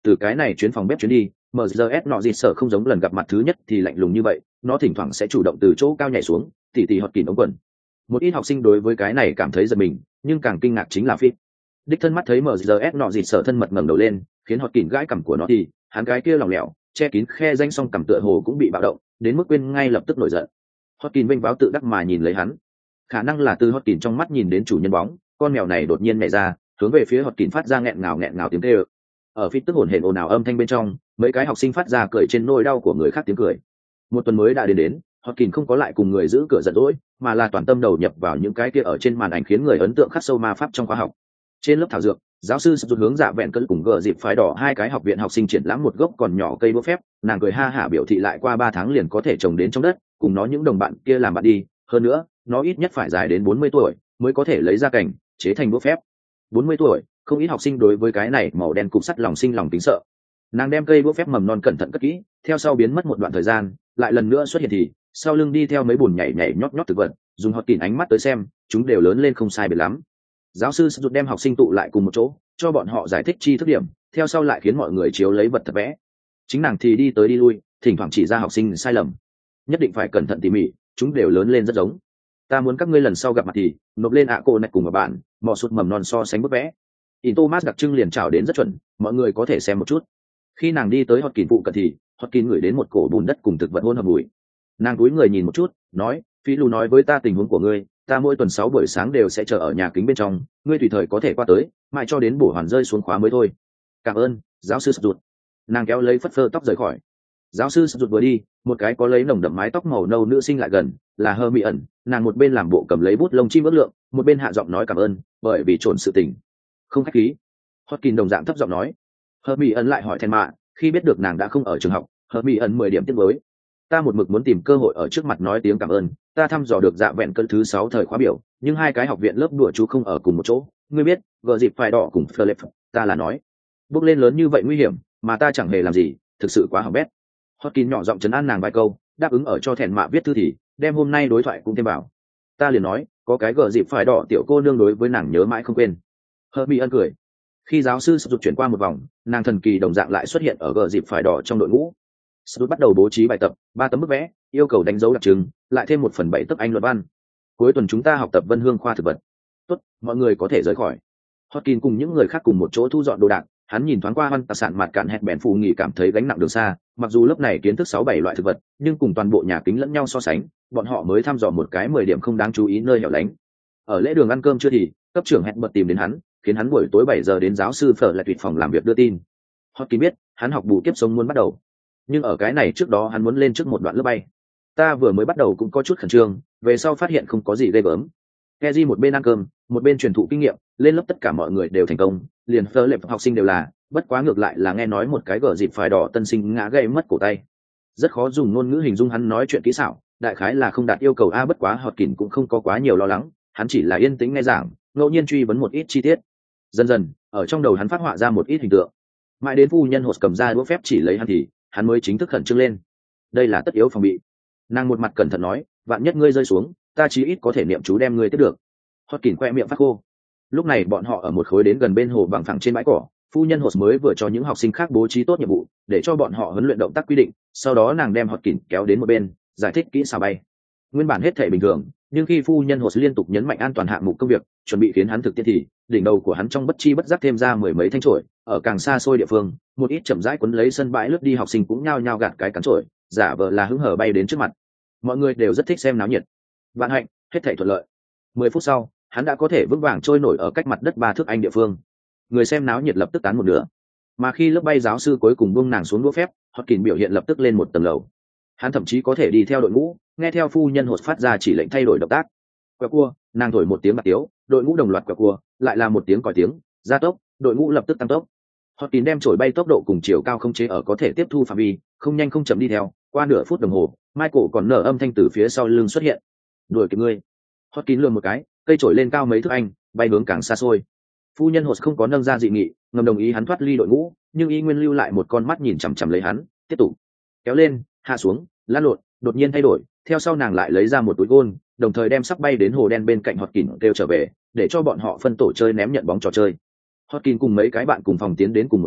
từ cái này chuyến phòng bếp chuyến đi, em giê ét nọ gì sợ không giống lần gặp mặt thứ nhất thì lạnh lùng như vậy, nó thỉnh thoảng sẽ chủ động từ chỗ cao nhảy xuống tỉ tỉ hót kín ống quần. Một ít học sinh đối với cái này cảm thấy giật mình, nhưng càng kinh ngạc chính là Fit. Đích thân mắt thấy em giê ét nọ gì sợ thân mật ngẩng đầu lên, khiến hót kín gãi cằm của nó thì hắn cái kia lỏng lẻo che kín khe danh song cằm tựa hồ cũng bị bạo động đến mức quên ngay lập tức nổi giận. hót kín vênh váo tự đắc mà nhìn lấy hắn, khả năng là từ hót kín trong mắt nhìn đến chủ nhân bóng, con mèo này đột nhiên nhảy ra hướng về phía hót kín phát ra nghẹn ngào nghẹn ngào tiếng kêu. Ở Fit tức hổn hển ồn ào âm thanh bên trong, mấy cái học sinh phát ra cười trên nỗi đau của người khác tiếng cười. Một tuần mới đã đến đến, hót kín không có lại cùng người giữ cửa giận dỗi, mà là toàn tâm đầu nhập vào những cái kia ở trên màn ảnh khiến người ấn tượng khắc sâu ma pháp trong khóa học. Trên lớp thảo dược, giáo sư sắp hướng dạ vẹn cân cùng gờ dịp phái đỏ hai cái học viện học sinh triển lãm một gốc còn nhỏ cây búa phép, nàng cười ha hả biểu thị lại qua ba tháng liền có thể trồng đến trong đất, cùng nó những đồng bạn kia làm bạn đi, hơn nữa, nó ít nhất phải dài đến bốn mươi tuổi mới có thể lấy ra cảnh chế thành búa phép. bốn mươi tuổi, không ít học sinh đối với cái này màu đen cục sắt lòng sinh lòng tính sợ. Nàng đem cây búa phép mầm non cẩn thận cất kỹ, theo sau biến mất một đoạn thời gian, lại lần nữa xuất hiện thì sau lưng đi theo mấy bùn nhảy nhảy nhót nhót thực vật, dùng hót kín ánh mắt tới xem, chúng đều lớn lên không sai biệt lắm. Giáo sư rụt đem học sinh tụ lại cùng một chỗ, cho bọn họ giải thích chi thức điểm, theo sau lại khiến mọi người chiếu lấy vật thật vẽ. Chính nàng thì đi tới đi lui, thỉnh thoảng chỉ ra học sinh sai lầm, nhất định phải cẩn thận tỉ mỉ, chúng đều lớn lên rất giống. Ta muốn các ngươi lần sau gặp mặt thì nộp lên ạ cô này cùng các bạn, mò sụt mầm non so sánh bức vẽ. In Thomas đặc trưng liền trào đến rất chuẩn, mọi người có thể xem một chút. Khi nàng đi tới hót kín phụ cận thì hót kín ngửi đến một cổ bùn đất cùng thực vật hỗn hợp mùi. Nàng cúi người nhìn một chút, nói, Phi Lu nói với ta tình huống của ngươi, ta mỗi tuần sáu buổi sáng đều sẽ chờ ở nhà kính bên trong, ngươi tùy thời có thể qua tới, mãi cho đến bổ hoàn rơi xuống khóa mới thôi. Cảm ơn, giáo sư Sụt. Nàng kéo lấy phất phơ tóc rời khỏi. Giáo sư Sụt vừa đi, một cái có lấy nồng đậm mái tóc màu nâu nữ sinh lại gần, là Hơ Mỹ ẩn, nàng một bên làm bộ cầm lấy bút lông chim ước lượng, một bên hạ giọng nói cảm ơn, bởi vì trộn sự tình. Không khách khí. Hót kín đồng dạng thấp giọng nói. Hơ Mỹ ẩn lại hỏi Thèn Mạ, khi biết được nàng đã không ở trường học, Hơ Mỹ ẩn mười điểm tiếc mới. Ta một mực muốn tìm cơ hội ở trước mặt nói tiếng cảm ơn, ta thăm dò được dạ vẹn cân thứ sáu thời khóa biểu, nhưng hai cái học viện lớp đùa chú không ở cùng một chỗ, ngươi biết, gờ dịp phải đỏ cùng Philip, ta là nói, bước lên lớn như vậy nguy hiểm, mà ta chẳng hề làm gì, thực sự quá hỏng bét. hót kín nhỏ giọng trấn an nàng vài câu, đáp ứng ở cho Thèn Mạ viết thư thì, đem hôm nay đối thoại cũng thêm vào. Ta liền nói, có cái gờ dịp phải đỏ tiểu cô nương đối với nàng nhớ mãi không quên. Herbie ân cười. Khi giáo sư sụt chuyển qua một vòng, nàng thần kỳ đồng dạng lại xuất hiện ở gờ dịp phải đỏ trong đội ngũ. Sụt bắt đầu bố trí bài tập, ba tấm bức vẽ, yêu cầu đánh dấu đặc trưng, lại thêm một phần bảy tấc anh luận văn. Cuối tuần chúng ta học tập Vân Hương khoa thực vật. Tốt, mọi người có thể rời khỏi. hót kín cùng những người khác cùng một chỗ thu dọn đồ đạc, hắn nhìn thoáng qua văn tài sản mặt cạn hẹn bèn phù nghỉ cảm thấy gánh nặng đường xa, mặc dù lớp này kiến thức sáu bảy loại thực vật, nhưng cùng toàn bộ nhà kính lẫn nhau so sánh, bọn họ mới thăm dò một cái mười điểm không đáng chú ý nơi hẻo lánh. Ở lễ đường ăn cơm chưa thì, cấp trưởng hẹn bật tìm đến hắn, khiến hắn buổi tối bảy giờ đến giáo sư Phở lại tuyệt phòng làm việc đưa tin. hót kín biết, hắn học bù kiếp sống muốn bắt đầu. Nhưng ở cái này trước đó hắn muốn lên trước một đoạn lớp bay. Ta vừa mới bắt đầu cũng có chút khẩn trương, về sau phát hiện không có gì ghê gớm. Keji một bên ăn cơm, một bên truyền thụ kinh nghiệm, lên lớp tất cả mọi người đều thành công, liền Phở lệ học sinh đều là, bất quá ngược lại là nghe nói một cái gở dịp phải đỏ tân sinh ngã gây mất cổ tay. Rất khó dùng ngôn ngữ hình dung hắn nói chuyện kỹ xảo, đại khái là không đạt yêu cầu a bất quá hót kín cũng không có quá nhiều lo lắng, hắn chỉ là yên tĩnh nghe giảng, ngẫu nhiên truy vấn một ít chi tiết. Dần dần, ở trong đầu hắn phát họa ra một ít hình tượng. Mãi đến phu nhân hột cầm ra đũa phép chỉ lấy hắn thì, hắn mới chính thức khẩn trương lên. Đây là tất yếu phòng bị. Nàng một mặt cẩn thận nói, vạn nhất ngươi rơi xuống, ta chí ít có thể niệm chú đem ngươi tiếp được. hót kín khoe miệng phát khô. Lúc này bọn họ ở một khối đến gần bên hồ bằng phẳng trên bãi cỏ, phu nhân hột mới vừa cho những học sinh khác bố trí tốt nhiệm vụ, để cho bọn họ huấn luyện động tác quy định, sau đó nàng đem hót kín kéo đến một bên, giải thích kỹ xảo bay. Nguyên bản hết thể bình thường, nhưng khi phu nhân hột liên tục nhấn mạnh an toàn hạng mục công việc, chuẩn bị khiến hắn thực tiễn thì đỉnh đầu của hắn trong bất chi bất giác thêm ra mười mấy thanh trổi, ở càng xa xôi địa phương, một ít chậm rãi quấn lấy sân bãi lướt đi học sinh cũng nhao nhao gạt cái cắn trổi, giả vờ là hứng hở bay đến trước mặt. Mọi người đều rất thích xem náo nhiệt. Vạn hạnh, hết thảy thuận lợi. Mười phút sau, hắn đã có thể vững vàng trôi nổi ở cách mặt đất ba thước anh địa phương. Người xem náo nhiệt lập tức tán một nửa. Mà khi lớp bay giáo sư cuối cùng buông nàng xuống đũa phép, hót kín biểu hiện lập tức lên một tầng lầu. Hắn thậm chí có thể đi theo đội ngũ, nghe theo phu nhân hột phát ra chỉ lệnh thay đổi động tác. Quẹo cua, nàng thổi một tiếng bạc tiếu, đội ngũ đồng loạt quẹo cua, lại là một tiếng còi tiếng, gia tốc, đội ngũ lập tức tăng tốc. Hót kín đem chổi bay tốc độ cùng chiều cao không chế ở có thể tiếp thu phạm vi, không nhanh không chậm đi theo. Qua nửa phút đồng hồ, Michael còn nở âm thanh từ phía sau lưng xuất hiện. Đuổi kịp ngươi. Hót kín lườm một cái, cây chổi lên cao mấy thước anh, bay hướng càng xa xôi. Phu nhân hột không có nâng ra dị nghị, ngầm đồng ý hắn thoát ly đội ngũ, nhưng y nguyên lưu lại một con mắt nhìn chằm chằm lấy hắn, tiếp tục kéo lên, hạ xuống, lăn lộn, đột nhiên thay đổi. Theo sau nàng lại lấy ra một túi gôn, đồng thời đem sắp bay đến hồ đen bên cạnh hót kín kêu trở về, để cho bọn họ phân tổ chơi ném nhận bóng trò chơi. hót kín cùng mấy cái bạn cùng phòng tiến đến cùng một chỗ,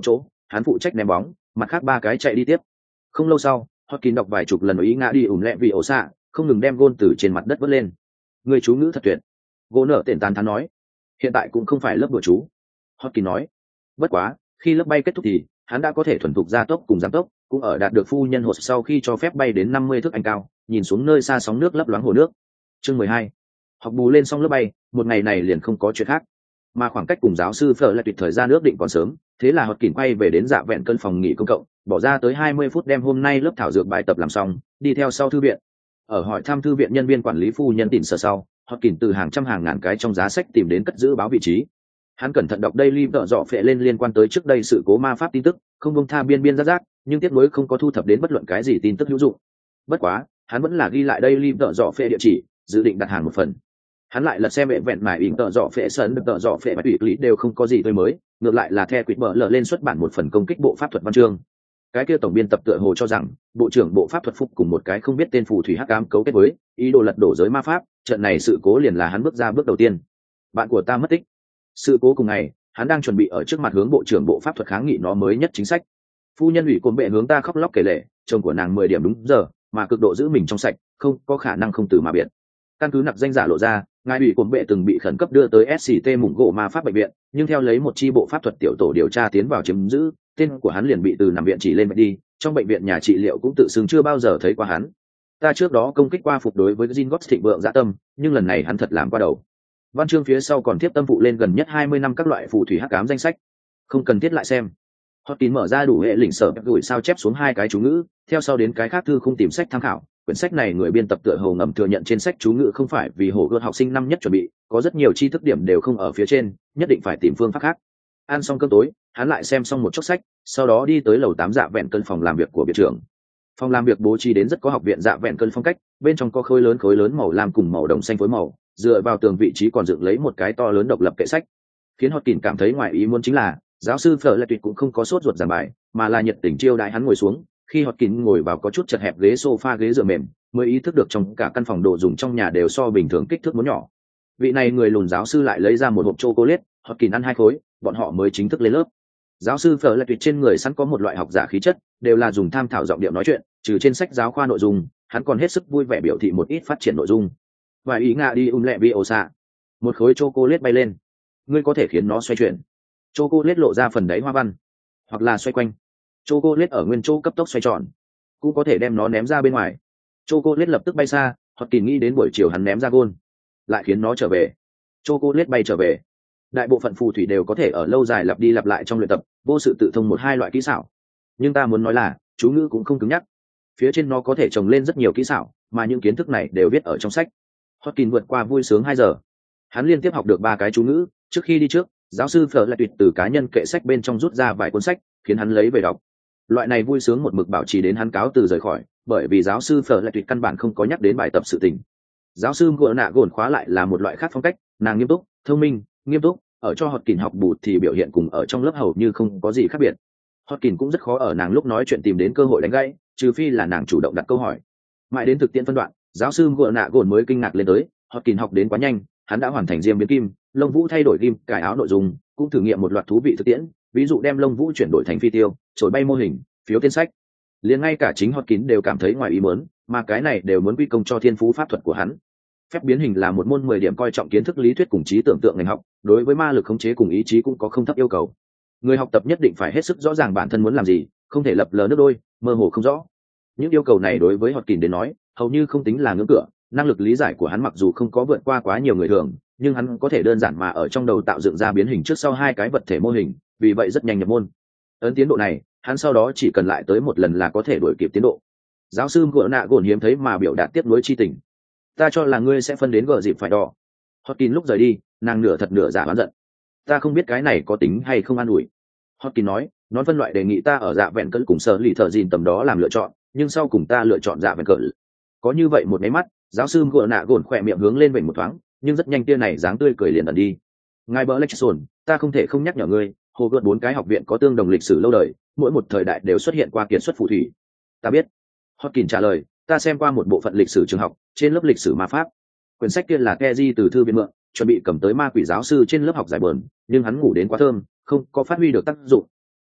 hắn phụ trách ném bóng, mặt khác ba cái chạy đi tiếp. Không lâu sau, Hotkin đọc vài chục lần ý ngã đi ủn lẹ vì ổ xạ, không ngừng đem gôn từ trên mặt đất vớt lên. Người chú ngữ thật tuyệt. Gỗ nở tiện tán thán nói. Hiện tại cũng không phải lớp đùa chú. Hotkin nói. Bất quá, khi lớp bay kết thúc thì hắn đã có thể thuần thục gia tốc cùng giảm tốc, cũng ở đạt được phu nhân hột sau khi cho phép bay đến năm mươi thước anh cao, nhìn xuống nơi xa sóng nước lấp loáng hồ nước. Chương mười hai. Học bù lên xong lớp bay, một ngày này liền không có chuyện khác. Mà khoảng cách cùng giáo sư Fleur lại tuyệt thời gian ước định còn sớm, thế là Hotkin quay về đến dạ vẹn cân phòng nghỉ công cộng, bỏ ra tới hai mươi phút đem hôm nay lớp thảo dược bài tập làm xong, đi theo sau thư viện. Ở hỏi thăm thư viện nhân viên quản lý phu nhân tìm sở sau, Hotkin từ hàng trăm hàng ngàn cái trong giá sách tìm đến cất giữ báo vị trí. Hắn cẩn thận đọc Daily vợ dọ phệ lên liên quan tới trước đây sự cố ma pháp tin tức, không buông tha biên biên rác rác, nhưng tiếc nuối không có thu thập đến bất luận cái gì tin tức hữu dụng. Bất quá, hắn vẫn là ghi lại Daily vợ dọ phệ địa chỉ, dự định đặt hàng một phần. Hắn lại lật xem vẹn vẹn mải ỉn tợ dọ phệ sân được tợ dọ phệ và tùy lý đều không có gì tươi mới, ngược lại là The Quýt bở lở lên xuất bản một phần công kích bộ pháp thuật văn chương. Cái kia tổng biên tập tựa hồ cho rằng bộ trưởng bộ pháp thuật phúc cùng một cái không biết tên phù thủy hắc ám cấu kết với ý đồ lật đổ giới ma pháp, trận này sự cố liền là hắn bước ra bước đầu tiên. Bạn của ta mất tích. Sự cố cùng ngày, hắn đang chuẩn bị ở trước mặt hướng bộ trưởng bộ pháp thuật kháng nghị nó mới nhất chính sách. Phu nhân ủy côn bệ hướng ta khóc lóc kể lể, chồng của nàng mười điểm đúng giờ, mà cực độ giữ mình trong sạch, không có khả năng không từ mà biệt. Căn cứ nặc danh giả lộ ra, ngài ủy côn bệ từng bị khẩn cấp đưa tới ét xê tê mủng gỗ ma pháp bệnh viện, nhưng theo lấy một chi bộ pháp thuật tiểu tổ điều tra tiến vào chiếm giữ, tên của hắn liền bị từ nằm viện chỉ lên bệnh đi, trong bệnh viện nhà trị liệu cũng tự xưng chưa bao giờ thấy qua hắn. Ta trước đó công kích qua phục đối với Jin Gots thịnh vượng dạ tâm, nhưng lần này hắn thật làm qua đầu. Văn chương phía sau còn tiếp tâm phụ lên gần nhất hai mươi năm các loại phù thủy hắc ám danh sách. Không cần thiết lại xem. Hotkin mở ra đủ hệ lĩnh sở gửi sao chép xuống hai cái chú ngữ, theo sau đến cái khác thư không tìm sách tham khảo. Quyển sách này người biên tập tựa hồ ngầm thừa nhận trên sách chú ngữ không phải vì hổ gươm học sinh năm nhất chuẩn bị, có rất nhiều tri thức điểm đều không ở phía trên, nhất định phải tìm phương pháp khác. Ăn xong cơm tối, hắn lại xem xong một chốc sách, sau đó đi tới lầu tám dạ vẹn cân phòng làm việc của viện trưởng. Phòng làm việc bố trí đến rất có học viện dạ vẹn cân phong cách, bên trong có khối lớn khối lớn màu lam cùng màu đồng xanh phối màu, dựa vào tường vị trí còn dựng lấy một cái to lớn độc lập kệ sách. Khiến Hotkin cảm thấy ngoài ý muốn chính là, giáo sư Fleur lại tuyệt cũng không có sốt ruột giảng bài, mà là nhiệt tình chiêu đãi hắn ngồi xuống. Khi Hotkin ngồi vào có chút chật hẹp ghế sofa ghế dựa mềm, mới ý thức được trong cả căn phòng đồ dùng trong nhà đều so bình thường kích thước muốn nhỏ. Vị này người lùn giáo sư lại lấy ra một hộp chocolate, Hotkin ăn hai khối, bọn họ mới chính thức lên lớp. Giáo sư Fleur lại tuyệt trên người sẵn có một loại học giả khí chất, đều là dùng tham thảo giọng điệu nói chuyện, trừ trên sách giáo khoa nội dung, hắn còn hết sức vui vẻ biểu thị một ít phát triển nội dung. Và ý ngạ đi um lẹ vi ổ xạ, một khối chocolate bay lên, ngươi có thể khiến nó xoay chuyển. Chocolate lộ ra phần đáy hoa văn, hoặc là xoay quanh. Chocolate ở nguyên chỗ cấp tốc xoay tròn, cũng có thể đem nó ném ra bên ngoài. Chocolate lập tức bay xa, Hotkin nghĩ đến buổi chiều hắn ném ra gôn, lại khiến nó trở về. Chocolate bay trở về. Đại bộ phận phù thủy đều có thể ở lâu dài lặp đi lặp lại trong luyện tập, vô sự tự thông một hai loại kỹ xảo. Nhưng ta muốn nói là, chú ngữ cũng không cứng nhắc. Phía trên nó có thể trồng lên rất nhiều kỹ xảo, mà những kiến thức này đều viết ở trong sách. Hotkin vượt qua vui sướng hai giờ. Hắn liên tiếp học được ba cái chú ngữ, trước khi đi trước, giáo sư Fleur lại tuyệt từ cá nhân kệ sách bên trong rút ra vài cuốn sách, khiến hắn lấy về đọc. Loại này vui sướng một mực bảo trì đến hắn cáo từ rời khỏi, bởi vì giáo sư Fleur lại tuyệt căn bản không có nhắc đến bài tập sự tình. Giáo sư gỡ nạ gồn khóa lại là một loại khác phong cách, nàng nghiêm túc, thông minh, nghiêm túc, ở cho Hotkin học bù thì biểu hiện cùng ở trong lớp hầu như không có gì khác biệt. Hotkin cũng rất khó ở nàng lúc nói chuyện tìm đến cơ hội đánh gãy, trừ phi là nàng chủ động đặt câu hỏi. Mãi đến thực tiễn phân đoạn, giáo sư gỡ nạ gồn mới kinh ngạc lên tới, Hotkin học đến quá nhanh, hắn đã hoàn thành diêm biến kim, lông vũ thay đổi kim, cải áo nội dung, cũng thử nghiệm một loạt thú vị thực tiễn, ví dụ đem lông vũ chuyển đổi thành phi tiêu, trồi bay mô hình, phiếu tên sách. Liền ngay cả chính Hotkin đều cảm thấy ngoài ý muốn, mà cái này đều muốn quy công cho thiên phú pháp thuật của hắn. Phép biến hình là một môn mười điểm coi trọng kiến thức lý thuyết cùng trí tưởng tượng ngành học, đối với ma lực khống chế cùng ý chí cũng có không thấp yêu cầu. Người học tập nhất định phải hết sức rõ ràng bản thân muốn làm gì, không thể lập lờ nước đôi, mơ hồ không rõ. Những yêu cầu này đối với Hotkin đến nói, hầu như không tính là ngưỡng cửa, năng lực lý giải của hắn mặc dù không có vượt qua quá nhiều người thường, nhưng hắn có thể đơn giản mà ở trong đầu tạo dựng ra biến hình trước sau hai cái vật thể mô hình, vì vậy rất nhanh nhập môn. Ấn tiến độ này, hắn sau đó chỉ cần lại tới một lần là có thể đuổi kịp tiến độ. Giáo sư gỡ nạ gồn hiếm thấy mà biểu đạt tiếp nối chi tình. Ta cho là ngươi sẽ phân đến gờ dịp phải đỏ. Hotkin lúc rời đi, nàng nửa thật nửa giả oán giận. Ta không biết cái này có tính hay không an ủi. Hotkin nói, nón phân loại đề nghị ta ở dạ vẹn cỡ cùng sở lì thợ dìn tầm đó làm lựa chọn, nhưng sau cùng ta lựa chọn dạ vẹn cỡ. Có như vậy một máy mắt, giáo sư gỡ nạ gồn khỏe miệng hướng lên vểnh một thoáng, nhưng rất nhanh tia này dáng tươi cười liền ẩn đi. Ngài bỡ Lexson, ta không thể không nhắc nhở ngươi, hồ gợt bốn cái học viện có tương đồng lịch sử lâu đời, mỗi một thời đại đều xuất hiện qua kiệt xuất phù thủy. Ta biết. Hotkin trả lời, ta xem qua một bộ phận lịch sử trường học, trên lớp lịch sử ma pháp. Quyển sách kia là Keji từ thư viện mượn, chuẩn bị cầm tới ma quỷ giáo sư trên lớp học giải bờn, nhưng hắn ngủ đến quá thơm, không có phát huy được tác dụng.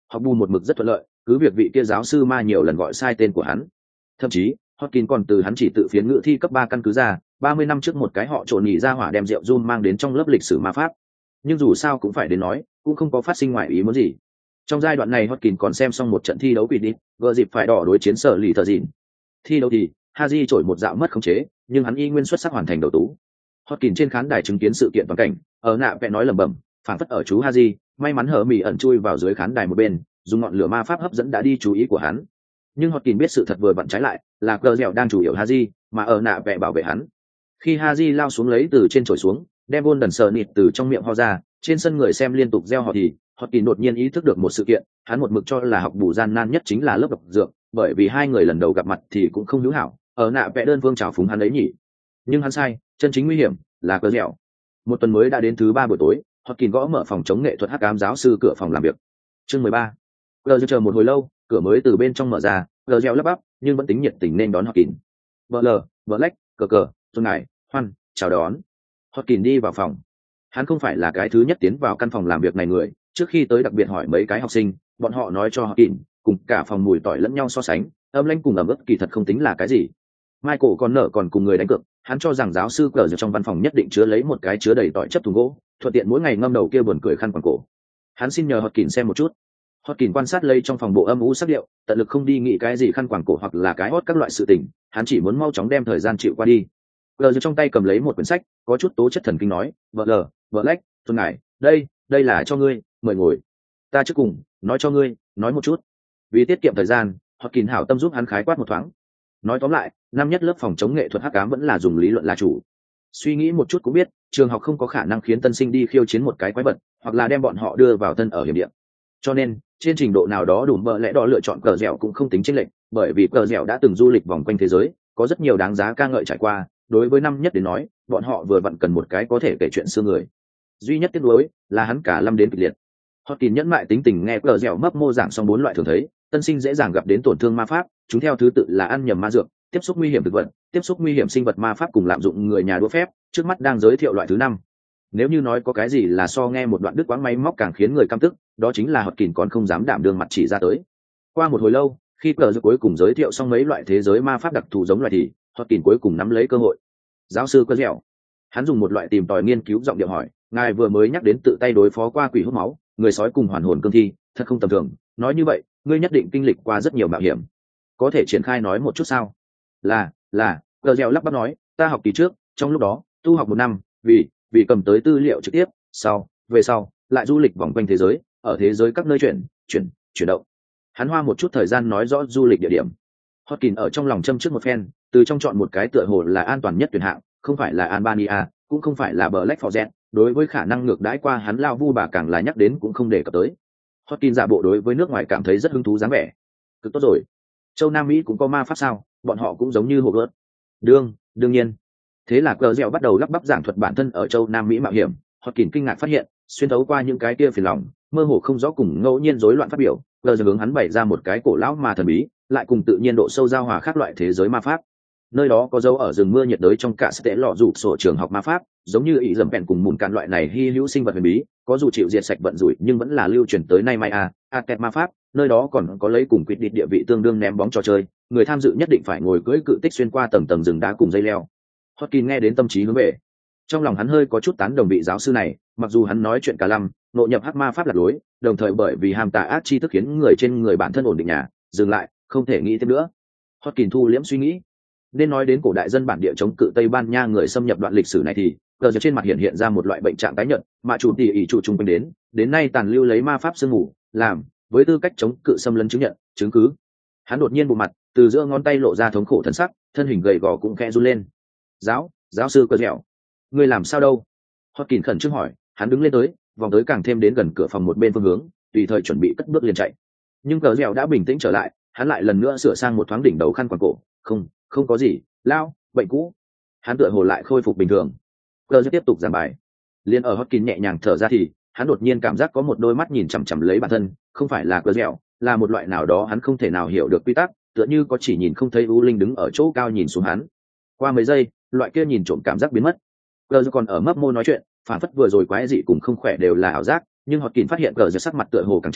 Học bù một mực rất thuận lợi, cứ việc vị kia giáo sư ma nhiều lần gọi sai tên của hắn. Thậm chí Hopkins còn từ hắn chỉ tự phiến ngữ thi cấp ba căn cứ ra ba mươi năm trước một cái họ trộn nhị ra hỏa đem rượu rum mang đến trong lớp lịch sử ma pháp. Nhưng dù sao cũng phải đến nói, cũng không có phát sinh ngoại ý muốn gì. Trong giai đoạn này Hopkins còn xem xong một trận thi đấu Quidditch, gỡ dịp phải đỏ đối chiến sở lì thợ dịn. Thi đấu thì Haji trổi một dạo mất khống chế, nhưng hắn y nguyên xuất sắc hoàn thành đầu tú. Hopkins trên khán đài chứng kiến sự kiện toàn cảnh, ở nạ vẽ nói lẩm bẩm, phản phất ở chú Haji, may mắn hở mỉ ẩn chui vào dưới khán đài một bên, dùng ngọn lửa ma pháp hấp dẫn đã đi chú ý của hắn. Nhưng Hopkins biết sự thật vừa vặn trái lại, là cờ dẻo đang chủ yếu Haji, mà ở nạ vẽ bảo vệ hắn. Khi Haji lao xuống lấy từ trên trồi xuống, đem Golden sờ nịt từ trong miệng ho ra, trên sân người xem liên tục reo hò thì Hopkins đột nhiên ý thức được một sự kiện, hắn một mực cho là học bù gian nan nhất chính là lớp độc dược, bởi vì hai người lần đầu gặp mặt thì cũng không hữu hảo, ở nạ vẽ đơn phương chào phúng hắn ấy nhỉ. Nhưng hắn sai, chân chính nguy hiểm là cờ dẻo. Một tuần mới đã đến thứ ba buổi tối, Hopkins gõ mở phòng chống nghệ thuật hắc ám giáo sư cửa phòng làm việc. Chương mười ba. Cờ chờ một hồi lâu, cửa mới từ bên trong mở ra, cờ dẻo lắp bắp, nhưng vẫn tính nhiệt tình nên đón Hopkins. Vợ lờ, vợ lách, cờ cờ, tôn ngài, hoan, chào đón. Hopkins đi vào phòng. Hắn không phải là cái thứ nhất tiến vào căn phòng làm việc này người, trước khi tới đặc biệt hỏi mấy cái học sinh, bọn họ nói cho Hopkins, cùng cả phòng mùi tỏi lẫn nhau so sánh, âm lãnh cùng ẩm ướt kỳ thật không tính là cái gì. Michael còn nở còn cùng người đánh cược, hắn cho rằng giáo sư cờ trong văn phòng nhất định chứa lấy một cái chứa đầy tỏi chấp thùng gỗ, thuận tiện mỗi ngày ngâm đầu kia buồn cười khăn quàng cổ. Hắn xin nhờ Hopkins xem một chút. Hopkins quan sát lấy trong phòng bộ âm u sắc điệu, tận lực không đi nghĩ cái gì khăn quàng cổ hoặc là cái hót các loại sự tình, hắn chỉ muốn mau chóng đem thời gian chịu qua đi. Cờ trong tay cầm lấy một quyển sách, có chút tố chất thần kinh nói, vợ lờ, vợ lách, thôn ngài, đây, đây là cho ngươi, mời ngồi. Ta trước cùng, nói cho ngươi, nói một chút. Vì tiết kiệm thời gian, Hopkins hảo tâm giúp hắn khái quát một thoáng. Nói tóm lại, năm nhất lớp phòng chống nghệ thuật hắc ám vẫn là dùng lý luận là chủ. Suy nghĩ một chút cũng biết, trường học không có khả năng khiến tân sinh đi khiêu chiến một cái quái vật, hoặc là đem bọn họ đưa vào thân ở hiểm địa. Cho nên, trên trình độ nào đó đủ bợ lẽ đỏ lựa chọn cờ dẻo cũng không tính chênh lệch, bởi vì cờ dẻo đã từng du lịch vòng quanh thế giới, có rất nhiều đáng giá ca ngợi trải qua. Đối với năm nhất đến nói, bọn họ vừa vặn cần một cái có thể kể chuyện xưa người. Duy nhất tiếc nuối là hắn cả lâm đến kịch liệt. Hopkins nhẫn mại tính tình nghe cờ dẻo mấp mô giảng xong bốn loại thường thấy, tân sinh dễ dàng gặp đến tổn thương ma pháp, chúng theo thứ tự là ăn nhầm ma dược, tiếp xúc nguy hiểm thực vật, tiếp xúc nguy hiểm sinh vật ma pháp cùng lạm dụng người nhà đũa phép, trước mắt đang giới thiệu loại thứ năm. Nếu như nói có cái gì là so nghe một đoạn đứt quãng máy móc càng khiến người căm tức, đó chính là Hopkins còn không dám đảm đương mặt chỉ ra tới. Qua một hồi lâu, khi cờ dẻo cuối cùng giới thiệu xong mấy loại thế giới ma pháp đặc thù giống loại thì Hopkins cuối cùng nắm lấy cơ hội. Giáo sư cờ dẻo, hắn dùng một loại tìm tòi nghiên cứu giọng điệu hỏi, ngài vừa mới nhắc đến tự tay đối phó qua quỷ hút máu, người sói cùng hoàn hồn cương thi, thật không tầm thường. Nói như vậy, ngươi nhất định kinh lịch qua rất nhiều mạo hiểm, có thể triển khai nói một chút sao? Là, là, cờ dẻo lắp bắp nói, ta học kỳ trước, trong lúc đó tu học một năm, vì vì cầm tới tư liệu trực tiếp, sau về sau lại du lịch vòng quanh thế giới, ở thế giới các nơi chuyển chuyển chuyển động. Hắn hoa một chút thời gian nói rõ du lịch địa điểm. Hopkins ở trong lòng châm trước một phen, từ trong chọn một cái tựa hồ là an toàn nhất tuyển hạng, không phải là Albania, cũng không phải là Black Forest. Đối với khả năng ngược đãi qua hắn lao vu bà càng là nhắc đến cũng không đề cập tới. Hopkins giả bộ đối với nước ngoài cảm thấy rất hứng thú dáng vẻ. Cực tốt rồi. Châu Nam Mỹ cũng có ma pháp sao? Bọn họ cũng giống như hồ gợt. Đương, đương nhiên. Thế là cờ dẻo bắt đầu lắp bắp giảng thuật bản thân ở Châu Nam Mỹ mạo hiểm. Hopkins kinh ngạc phát hiện, xuyên thấu qua những cái kia phiền lòng, mơ hồ không rõ cùng ngẫu nhiên rối loạn phát biểu, cờ dẻo hướng hắn bày ra một cái cổ lão mà thần bí, lại cùng tự nhiên độ sâu giao hòa khác loại thế giới ma pháp. Nơi đó có dấu ở rừng mưa nhiệt đới trong cả sẽ lọ dụ sổ trường học ma pháp, giống như ý dầm bèn cùng mùn cạn loại này hy hữu sinh vật huyền bí, có dù chịu diệt sạch vận rủi nhưng vẫn là lưu truyền tới nay mai a a kẹt ma pháp. Nơi đó còn có lấy cùng quyết định địa vị tương đương ném bóng trò chơi, người tham dự nhất định phải ngồi cưỡi cự tích xuyên qua tầng tầng rừng đá cùng dây leo. Hopkins nghe đến tâm trí hướng về, trong lòng hắn hơi có chút tán đồng vị giáo sư này, mặc dù hắn nói chuyện cả lăm nội nhập hắc ma pháp lạc lối, đồng thời bởi vì ham tà ác chi thức khiến người trên người bản thân ổn định nhà dừng lại, không thể nghĩ thêm nữa. Hopkins thu liễm suy nghĩ. Nên nói đến cổ đại dân bản địa chống cự Tây Ban Nha người xâm nhập đoạn lịch sử này thì cờ trên mặt hiện hiện ra một loại bệnh trạng tái nhợt, mà chủ tỷ ỷ chủ trung quanh đến đến nay tàn lưu lấy ma pháp sương mù làm với tư cách chống cự xâm lấn chứng nhận chứng cứ. Hắn đột nhiên bộ mặt, từ giữa ngón tay lộ ra thống khổ thân sắc, thân hình gầy gò cũng khẽ run lên. Giáo, giáo sư cờ dẻo, ngươi làm sao đâu? Hopkins khẩn trương hỏi. Hắn đứng lên tới, vòng tới càng thêm đến gần cửa phòng một bên phương hướng, tùy thời chuẩn bị cất bước liền chạy. Nhưng cờ dẻo đã bình tĩnh trở lại, hắn lại lần nữa sửa sang một thoáng đỉnh đầu khăn quàng cổ. Không, không có gì, lao, bệnh cũ. Hắn tựa hồ lại khôi phục bình thường. Cờ dẻo tiếp tục giảng bài. Liên ở Hopkins nhẹ nhàng thở ra thì hắn đột nhiên cảm giác có một đôi mắt nhìn chằm chằm lấy bản thân, không phải là cờ dẻo, là một loại nào đó hắn không thể nào hiểu được quy tắc, tựa như có chỉ nhìn không thấy u linh đứng ở chỗ cao nhìn xuống hắn. Qua mấy giây, loại kia nhìn trộm cảm giác biến mất. Cờ dẻo còn ở mấp môi nói chuyện, phản phất vừa rồi quái dị cùng không khỏe đều là ảo giác, nhưng Hopkins phát hiện cờ dẻo sắc mặt tựa hồ càng trắng,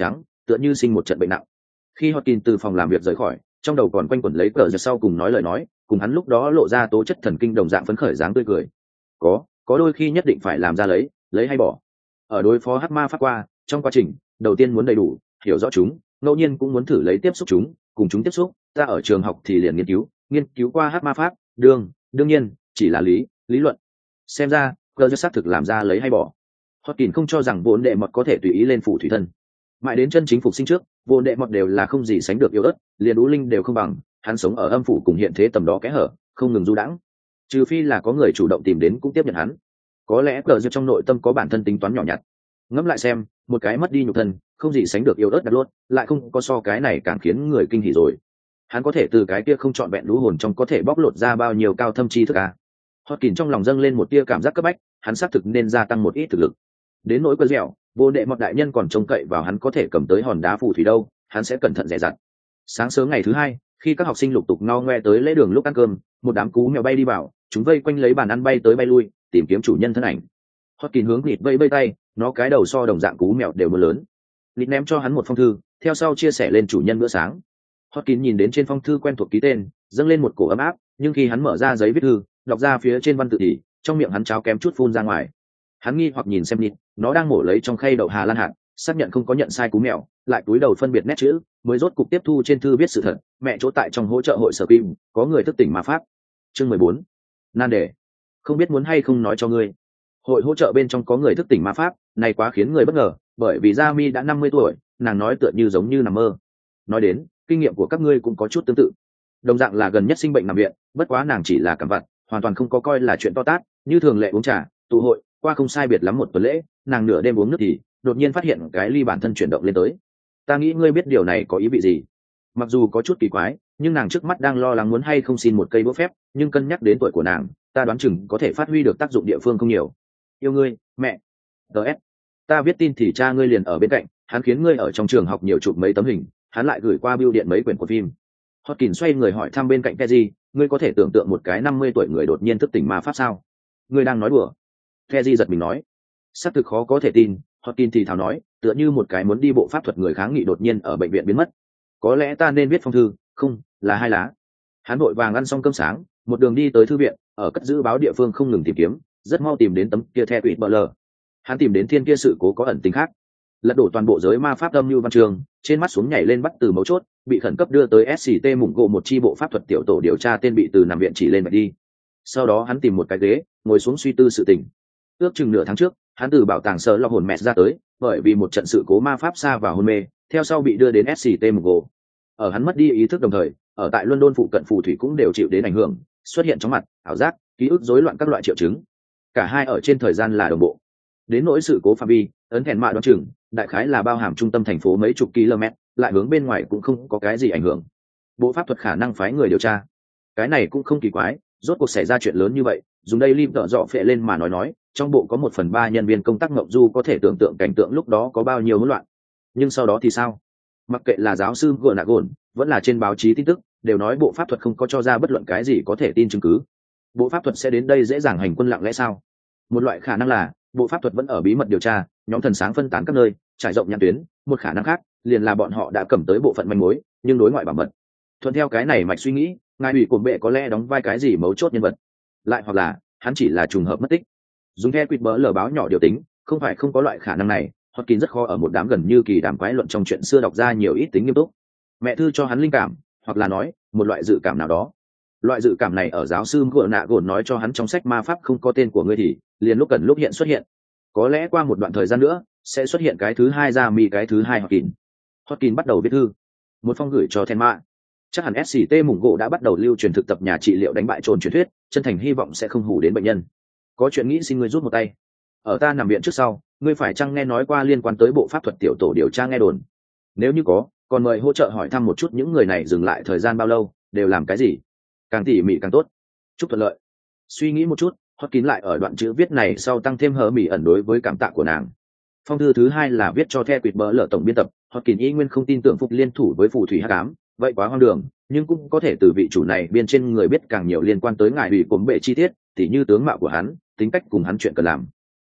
tựa như sinh một trận bệnh nặng. Khi Hotkin từ phòng làm việc rời khỏi, trong đầu còn quanh quẩn lấy cờ giật sau cùng nói lời nói, cùng hắn lúc đó lộ ra tố chất thần kinh đồng dạng phấn khởi dáng tươi cười. Có, có đôi khi nhất định phải làm ra lấy, lấy hay bỏ. Ở đối phó hắc ma pháp qua, trong quá trình, đầu tiên muốn đầy đủ, hiểu rõ chúng, ngẫu nhiên cũng muốn thử lấy tiếp xúc chúng, cùng chúng tiếp xúc. Ta ở trường học thì liền nghiên cứu, nghiên cứu qua hắc ma pháp, đương, đương nhiên, chỉ là lý, lý luận. Xem ra, cờ giật xác thực làm ra lấy hay bỏ. Hotkin không cho rằng vốn đệ mọt có thể tùy ý lên phủ thủy thân. Mãi đến chân chính phục sinh trước, vốn đệ mọt đều là không gì sánh được yếu ớt, liền ú linh đều không bằng. Hắn sống ở âm phủ cùng hiện thế tầm đó kẽ hở, không ngừng du đãng. Trừ phi là có người chủ động tìm đến cũng tiếp nhận hắn. Có lẽ cờ giật trong nội tâm có bản thân tính toán nhỏ nhặt. Ngẫm lại xem, một cái mất đi nhục thân, không gì sánh được yếu ớt đặt luôn, lại không có so cái này càng khiến người kinh hỉ rồi. Hắn có thể từ cái kia không trọn vẹn lũ hồn trong có thể bóc lột ra bao nhiêu cao thâm chi thức à? Hotkin trong lòng dâng lên một tia cảm giác cấp bách, hắn xác thực nên gia tăng một ít thực lực. Đến nỗi cơ dẻo, vô đệ mọt đại nhân còn trông cậy vào hắn có thể cầm tới hòn đá phù thủy đâu, hắn sẽ cẩn thận dè dặt. Sáng sớm ngày thứ hai, khi các học sinh lục tục ngao ngoe tới lễ đường lúc ăn cơm, một đám cú mèo bay đi vào, chúng vây quanh lấy bàn ăn bay tới bay lui, tìm kiếm chủ nhân thân ảnh. Hotkin hướng Nịt vây vây tay, nó cái đầu so đồng dạng cú mèo đều mưa lớn. Nịt ném cho hắn một phong thư, theo sau chia sẻ lên chủ nhân bữa sáng. Hotkin nhìn đến trên phong thư quen thuộc ký tên, dâng lên một cổ ấm áp, nhưng khi hắn mở ra giấy viết thư, đọc ra phía trên văn tự thì trong miệng hắn cháo kém chút phun ra ngoài. Hắn nghi hoặc nhìn xem Nịt, nó đang mổ lấy trong khay đậu hà lan hạt, xác nhận không có nhận sai cú mèo, lại cúi đầu phân biệt nét chữ, mới rốt cục tiếp thu trên thư viết sự thật. Mẹ chỗ tại trong hỗ trợ hội sở kim, có người thức tỉnh ma pháp. Chương mười bốn. Nan đề. Không biết muốn hay không nói cho ngươi. Hội hỗ trợ bên trong có người thức tỉnh ma pháp, này quá khiến người bất ngờ, bởi vì Gia đã năm mươi tuổi, nàng nói tựa như giống như nằm mơ. Nói đến, kinh nghiệm của các ngươi cũng có chút tương tự. Đồng dạng là gần nhất sinh bệnh nằm viện, bất quá nàng chỉ là cảm vặt, hoàn toàn không có coi là chuyện to tát, như thường lệ uống trà, tụ hội, qua không sai biệt lắm một tuần lễ, nàng nửa đêm uống nước thì đột nhiên phát hiện cái ly bản thân chuyển động lên tới. Ta nghĩ ngươi biết điều này có ý vị gì. Mặc dù có chút kỳ quái, nhưng nàng trước mắt đang lo lắng muốn hay không xin một cây búa phép, nhưng cân nhắc đến tuổi của nàng, ta đoán chừng có thể phát huy được tác dụng địa phương không nhiều. Yêu ngươi, mẹ. ds Ta viết tin thì cha ngươi liền ở bên cạnh, hắn khiến ngươi ở trong trường học nhiều chụp mấy tấm hình, hắn lại gửi qua bưu điện mấy quyển của phim. Hotkin xoay người hỏi thăm bên cạnh Keji, ngươi có thể tưởng tượng một cái năm mươi tuổi người đột nhiên thức tỉnh ma pháp sao? Ngươi đang nói đùa? Keji giật mình nói. Xác thực khó có thể tin, Hotkin thì thào nói, tựa như một cái muốn đi bộ pháp thuật người kháng nghị đột nhiên ở bệnh viện biến mất. Có lẽ ta nên viết phong thư, không, là hai lá. Hắn vội vàng ăn xong cơm sáng, một đường đi tới thư viện, ở cất giữ báo địa phương không ngừng tìm kiếm, rất mau tìm đến tấm kia the quỷ bờ lờ. Hắn tìm đến thiên kia sự cố có ẩn tính khác, lật đổ toàn bộ giới ma pháp âm lưu văn trường, trên mắt xuống nhảy lên bắt từ mấu chốt, bị khẩn cấp đưa tới ét xê tê mủng gỗ một chi bộ pháp thuật tiểu tổ điều tra tên bị từ nằm viện chỉ lên mà đi. Sau đó hắn tìm một cái ghế, ngồi xuống suy tư sự tình. Ước chừng nửa tháng trước, hắn từ bảo tàng sở lo hồn mẹ ra tới, bởi vì một trận sự cố ma pháp xa vào hôn mê, theo sau bị đưa đến ét xê tê mủng gỗ. Ở hắn mất đi ý thức đồng thời, ở tại London phụ cận phù thủy cũng đều chịu đến ảnh hưởng, xuất hiện chóng mặt, ảo giác, ký ức rối loạn các loại triệu chứng. Cả hai ở trên thời gian là đồng bộ. Đến nỗi sự cố phạm vi, ấn thẹn mạ đoán chừng đại khái là bao hàm trung tâm thành phố mấy chục km, lại hướng bên ngoài cũng không có cái gì ảnh hưởng. Bộ pháp thuật khả năng phái người điều tra, cái này cũng không kỳ quái, rốt cuộc xảy ra chuyện lớn như vậy, dùng đây lim tợ dọ phệ lên mà nói nói, trong bộ có một phần ba nhân viên công tác ngộng du có thể tưởng tượng cảnh tượng lúc đó có bao nhiêu hỗn loạn. Nhưng sau đó thì sao? Mặc kệ là giáo sư gồn nạ gồn, vẫn là trên báo chí tin tức, đều nói bộ pháp thuật không có cho ra bất luận cái gì có thể tin chứng cứ. Bộ pháp thuật sẽ đến đây dễ dàng hành quân lặng lẽ sao? Một loại khả năng là bộ pháp thuật vẫn ở bí mật điều tra, nhóm thần sáng phân tán các nơi, trải rộng nhãn tuyến. Một khả năng khác liền là bọn họ đã cầm tới bộ phận manh mối, nhưng đối ngoại bảo mật. Thuận theo cái này mạch suy nghĩ, ngài ủy cổn bệ có lẽ đóng vai cái gì mấu chốt nhân vật, lại hoặc là hắn chỉ là trùng hợp mất tích. Dùng theo quýt bỡ lờ báo nhỏ điều tính, không phải không có loại khả năng này. Hotkin rất khó ở một đám gần như kỳ đàm quái luận trong chuyện xưa đọc ra nhiều ít tính nghiêm túc. Mẹ thư cho hắn linh cảm, hoặc là nói một loại dự cảm nào đó. Loại dự cảm này ở giáo sư gồn nạ gồn nói cho hắn trong sách ma pháp không có tên của ngươi thì liền lúc cần lúc hiện xuất hiện. Có lẽ qua một đoạn thời gian nữa sẽ xuất hiện cái thứ hai ra mi cái thứ hai Hotkin. Hotkin bắt đầu viết thư, một phong gửi cho Thelma. Chắc hẳn ét xê tê mủng gỗ đã bắt đầu lưu truyền thực tập nhà trị liệu đánh bại trồn truyền thuyết, chân thành hy vọng sẽ không hủ đến bệnh nhân. Có chuyện nghĩ xin ngươi rút một tay. Ở ta nằm viện trước sau, ngươi phải chăng nghe nói qua liên quan tới bộ pháp thuật tiểu tổ điều tra nghe đồn? Nếu như có, còn mời hỗ trợ hỏi thăm một chút những người này dừng lại thời gian bao lâu, đều làm cái gì? Càng tỉ mỉ càng tốt. Chúc thuận lợi. Suy nghĩ một chút, Hotkin lại ở đoạn chữ viết này sau tăng thêm hờ mỉ ẩn đối với cảm tạ của nàng. Phong thư thứ hai là viết cho The Quýt bỡ lở tổng biên tập. Hotkin y nguyên không tin tưởng phục liên thủ với phù thủy hắc ám, vậy quá hoang đường, nhưng cũng có thể từ vị chủ này biên trên người biết càng nhiều liên quan tới ngài ủy cổn bệ chi tiết, tỉ như tướng mạo của hắn, tính cách cùng hắn chuyện cần làm.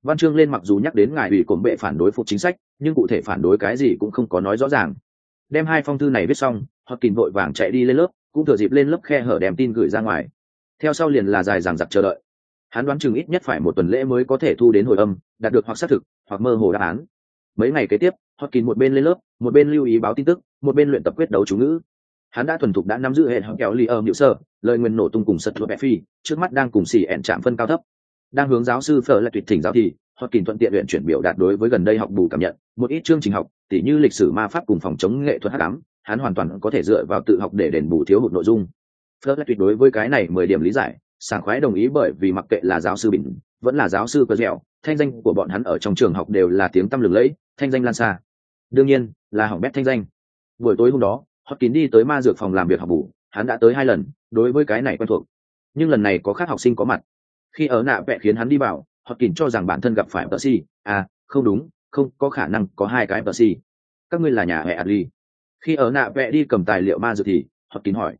Văn chương lên mặc dù nhắc đến ngài ủy cổm bệ phản đối phục chính sách, nhưng cụ thể phản đối cái gì cũng không có nói rõ ràng. Đem hai phong thư này viết xong, Hopkins vội vàng chạy đi lên lớp, cũng thừa dịp lên lớp khe hở đem tin gửi ra ngoài. Theo sau liền là dài dằng dặc chờ đợi. Hắn đoán chừng ít nhất phải một tuần lễ mới có thể thu đến hồi âm, đạt được hoặc xác thực, hoặc mơ hồ đáp án. Mấy ngày kế tiếp, Hopkins một bên lên lớp, một bên lưu ý báo tin tức, một bên luyện tập quyết đấu chú ngữ. Hắn đã thuần thục đã nắm giữ hệ thống kéo ly ở nhự sơ, lời nguyên nổ tung cùng sật lụa bẹ phi, trước mắt đang cùng xì ẹn chạm phân cao thấp. Đang hướng giáo sư Phở lại tuyệt thỉnh giáo thì, Hopkins thuận tiện luyện chuyển biểu đạt đối với gần đây học bù cảm nhận, một ít chương trình học, tỉ như lịch sử ma pháp cùng phòng chống nghệ thuật hắc ám, hắn hoàn toàn có thể dựa vào tự học để đền bù thiếu hụt nội dung. Phở lại tuyệt đối với cái này mười điểm lý giải, sảng khoái đồng ý bởi vì mặc kệ là giáo sư Bình, vẫn là giáo sư Cơ Dẻo, thanh danh của bọn hắn ở trong trường học đều là tiếng tăm lừng lẫy, thanh danh lan xa. Đương nhiên, là hỏng bét thanh danh. Buổi tối hôm đó, Hopkins đi tới ma dược phòng làm việc học bù, hắn đã tới hai lần, đối với cái này quen thuộc. Nhưng lần này có khác học sinh có mặt. Khi ở nạ vẽ khiến hắn đi vào, Hopkins cho rằng bản thân gặp phải Percy, à, không đúng, không có khả năng có hai cái Percy. Các ngươi là nhà hệ Adli. Khi ở nạ vẽ đi cầm tài liệu ma dược thì, Hopkins hỏi.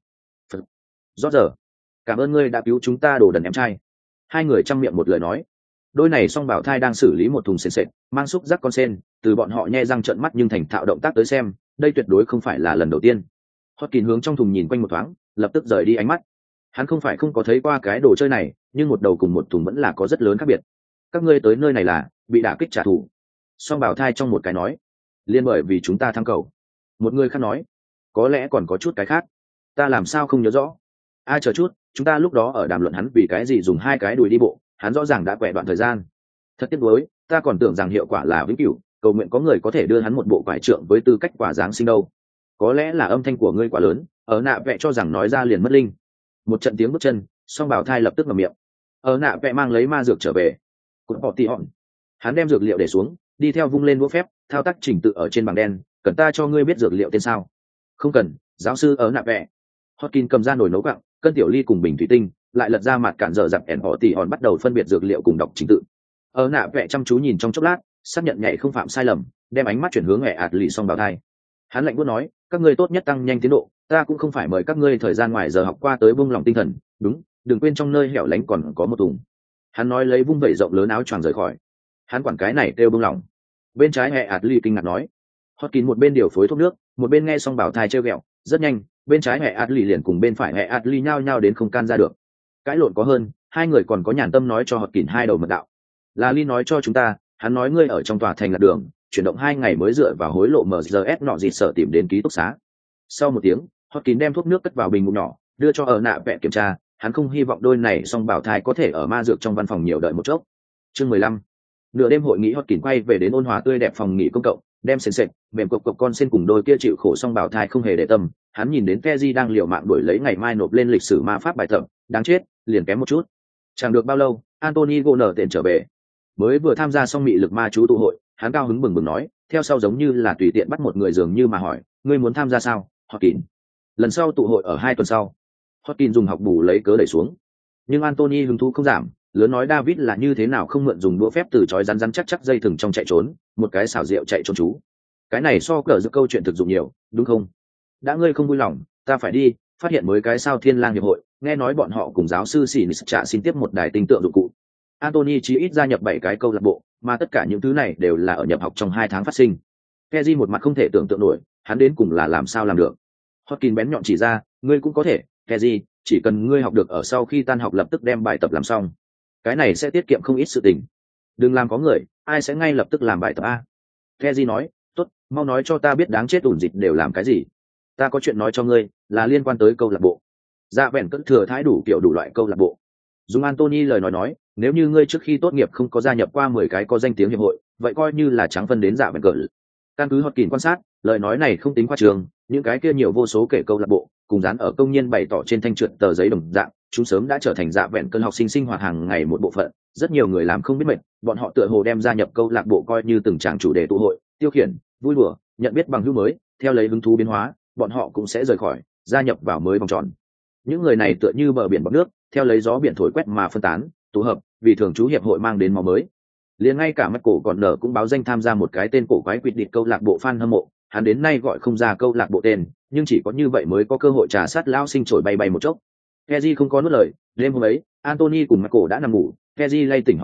Rõ giờ, cảm ơn ngươi đã cứu chúng ta đồ đần em trai. Hai người chăm miệng một lời nói. Đôi này song bảo thai đang xử lý một thùng sền sệt, mang xúc giác con sen, từ bọn họ nhe răng trợn mắt nhưng thành thạo động tác tới xem, đây tuyệt đối không phải là lần đầu tiên. Hopkins hướng trong thùng nhìn quanh một thoáng, lập tức rời đi ánh mắt. Hắn không phải không có thấy qua cái đồ chơi này, nhưng một đầu cùng một thùng vẫn là có rất lớn khác biệt. Các ngươi tới nơi này là bị đả kích trả thù. Song bảo thai trong một cái nói, liên bởi vì chúng ta thắng cầu. Một người khác nói, có lẽ còn có chút cái khác, ta làm sao không nhớ rõ. Ai chờ chút, chúng ta lúc đó ở đàm luận hắn vì cái gì dùng hai cái đùi đi bộ, hắn rõ ràng đã quẹ đoạn thời gian. Thật tiếc nuối, ta còn tưởng rằng hiệu quả là vĩnh cửu, cầu nguyện có người có thể đưa hắn một bộ quải trượng với tư cách quả giáng sinh đâu. Có lẽ là âm thanh của ngươi quá lớn, ở nạ vẽ cho rằng nói ra liền mất linh. Một trận tiếng bước chân, song bảo thai lập tức ngậm miệng. Ở nạ vẽ mang lấy ma dược trở về. Cụt bỏ tỉ hòn. Hắn đem dược liệu để xuống, đi theo vung lên đũa phép, thao tác trình tự ở trên bảng đen. Cần ta cho ngươi biết dược liệu tên sao? Không cần, giáo sư ở nạ vẽ. Hopkins cầm ra nồi nấu gạo, cân tiểu ly cùng bình thủy tinh, lại lật ra mặt cản dở dặm ẻn họ tỉ hòn bắt đầu phân biệt dược liệu cùng đọc trình tự. Ở nạ vẽ chăm chú nhìn trong chốc lát, xác nhận nhạy không phạm sai lầm, đem ánh mắt chuyển hướng hệ ạt lì song bảo thai. Hắn lạnh buốt nói, các ngươi tốt nhất tăng nhanh tiến độ, ta cũng không phải mời các ngươi thời gian ngoài giờ học qua tới buông lòng tinh thần, đúng, đừng quên trong nơi hẻo lánh còn có một thùng. Hắn nói lấy vung vẩy rộng lớn áo choàng rời khỏi. Hắn quản cái này kêu buông lòng. Bên trái hệ ạt lì kinh ngạc nói. Hopkins một bên điều phối thuốc nước, một bên nghe song bảo thai trêu ghẹo, rất nhanh, bên trái hệ ạt lì liền cùng bên phải hệ ạt lì nhao nhao đến không can ra được. Cãi lộn có hơn, hai người còn có nhàn tâm nói cho Hopkins hai đầu mật đạo. Là Ly nói cho chúng ta, hắn nói ngươi ở trong tòa thành lạc đường, chuyển động hai ngày mới dựa vào hối lộ em giê ét nọ gì sở tìm đến ký túc xá. Sau một tiếng, Hopkins đem thuốc nước cất vào bình ngụm nhỏ, đưa cho ở nạ vẽ kiểm tra. Hắn không hy vọng đôi này song bảo thai có thể ở ma dược trong văn phòng nhiều đợi một chốc. Chương mười lăm. Nửa đêm hội nghị Hopkins quay về đến ôn hòa tươi đẹp phòng nghỉ công cộng, đem sền sệt, mềm cộc cộc con sen cùng đôi kia chịu khổ song bảo thai không hề để tâm. Hắn nhìn đến Keji đang liều mạng đuổi lấy ngày mai nộp lên lịch sử ma pháp bài tập, đáng chết, liền kém một chút. Chẳng được bao lâu, Anthony gô nở tiền trở về. Mới vừa tham gia xong mị lực ma chú tụ hội, hắn cao hứng bừng bừng nói, theo sau giống như là tùy tiện bắt một người dường như mà hỏi, ngươi muốn tham gia sao, Hopkins? Lần sau tụ hội ở hai tuần sau. Hopkins dùng học bù lấy cớ đẩy xuống. Nhưng Anthony hứng thú không giảm, lớn nói David là như thế nào không mượn dùng đũa phép từ chói rắn rắn chắc chắc dây thừng trong chạy trốn, một cái xảo diệu chạy trốn chú. Cái này so cỡ giữa câu chuyện thực dụng nhiều, đúng không? Đã ngươi không vui lòng, ta phải đi, phát hiện mới cái sao Thiên Lang hiệp hội, nghe nói bọn họ cùng giáo sư Sinis trả xin tiếp một đài tinh tượng dụng cụ. Anthony chỉ ít gia nhập bảy cái câu lạc bộ, mà tất cả những thứ này đều là ở nhập học trong hai tháng phát sinh. Keji một mặt không thể tưởng tượng nổi, hắn đến cùng là làm sao làm được. Hopkins bén nhọn chỉ ra, ngươi cũng có thể, Keji, chỉ cần ngươi học được ở sau khi tan học lập tức đem bài tập làm xong. Cái này sẽ tiết kiệm không ít sự tình. Đừng làm có người, ai sẽ ngay lập tức làm bài tập a? Keji nói, tốt, mau nói cho ta biết đáng chết ủn dịch đều làm cái gì. Ta có chuyện nói cho ngươi, là liên quan tới câu lạc bộ. Dạ vẹn cất thừa thái đủ kiểu đủ loại câu lạc bộ. Dùng Anthony lời nói nói, nếu như ngươi trước khi tốt nghiệp không có gia nhập qua mười cái có danh tiếng hiệp hội, vậy coi như là trắng phân đến dạ vẹn cỡ. Căn cứ Hopkins quan sát, lời nói này không tính qua trường, những cái kia nhiều vô số kể câu lạc bộ, cùng dán ở công nhân bày tỏ trên thanh trượt tờ giấy đồng dạng, chúng sớm đã trở thành dạ vẹn cơn học sinh sinh hoạt hàng ngày một bộ phận. Rất nhiều người làm không biết mệt, bọn họ tựa hồ đem gia nhập câu lạc bộ coi như từng tràng chủ đề tụ hội, tiêu khiển, vui đùa, nhận biết bằng hữu mới, theo lấy hứng thú biến hóa, bọn họ cũng sẽ rời khỏi, gia nhập vào mới vòng tròn. Những người này tựa như bờ biển bọt nước, theo lấy gió biển thổi quét mà phân tán, tụ hợp, vì thường trú hiệp hội mang đến máu mới. Liền ngay cả mắt cổ còn nở cũng báo danh tham gia một cái tên cổ quái quyết định câu lạc bộ fan hâm mộ, hắn đến nay gọi không ra câu lạc bộ tên, nhưng chỉ có như vậy mới có cơ hội trà sát lao sinh trổi bay bay một chốc. Keji không có nuốt lời, đêm hôm ấy, Anthony cùng Michael đã nằm ngủ, Keji lay tỉnh Hopkins,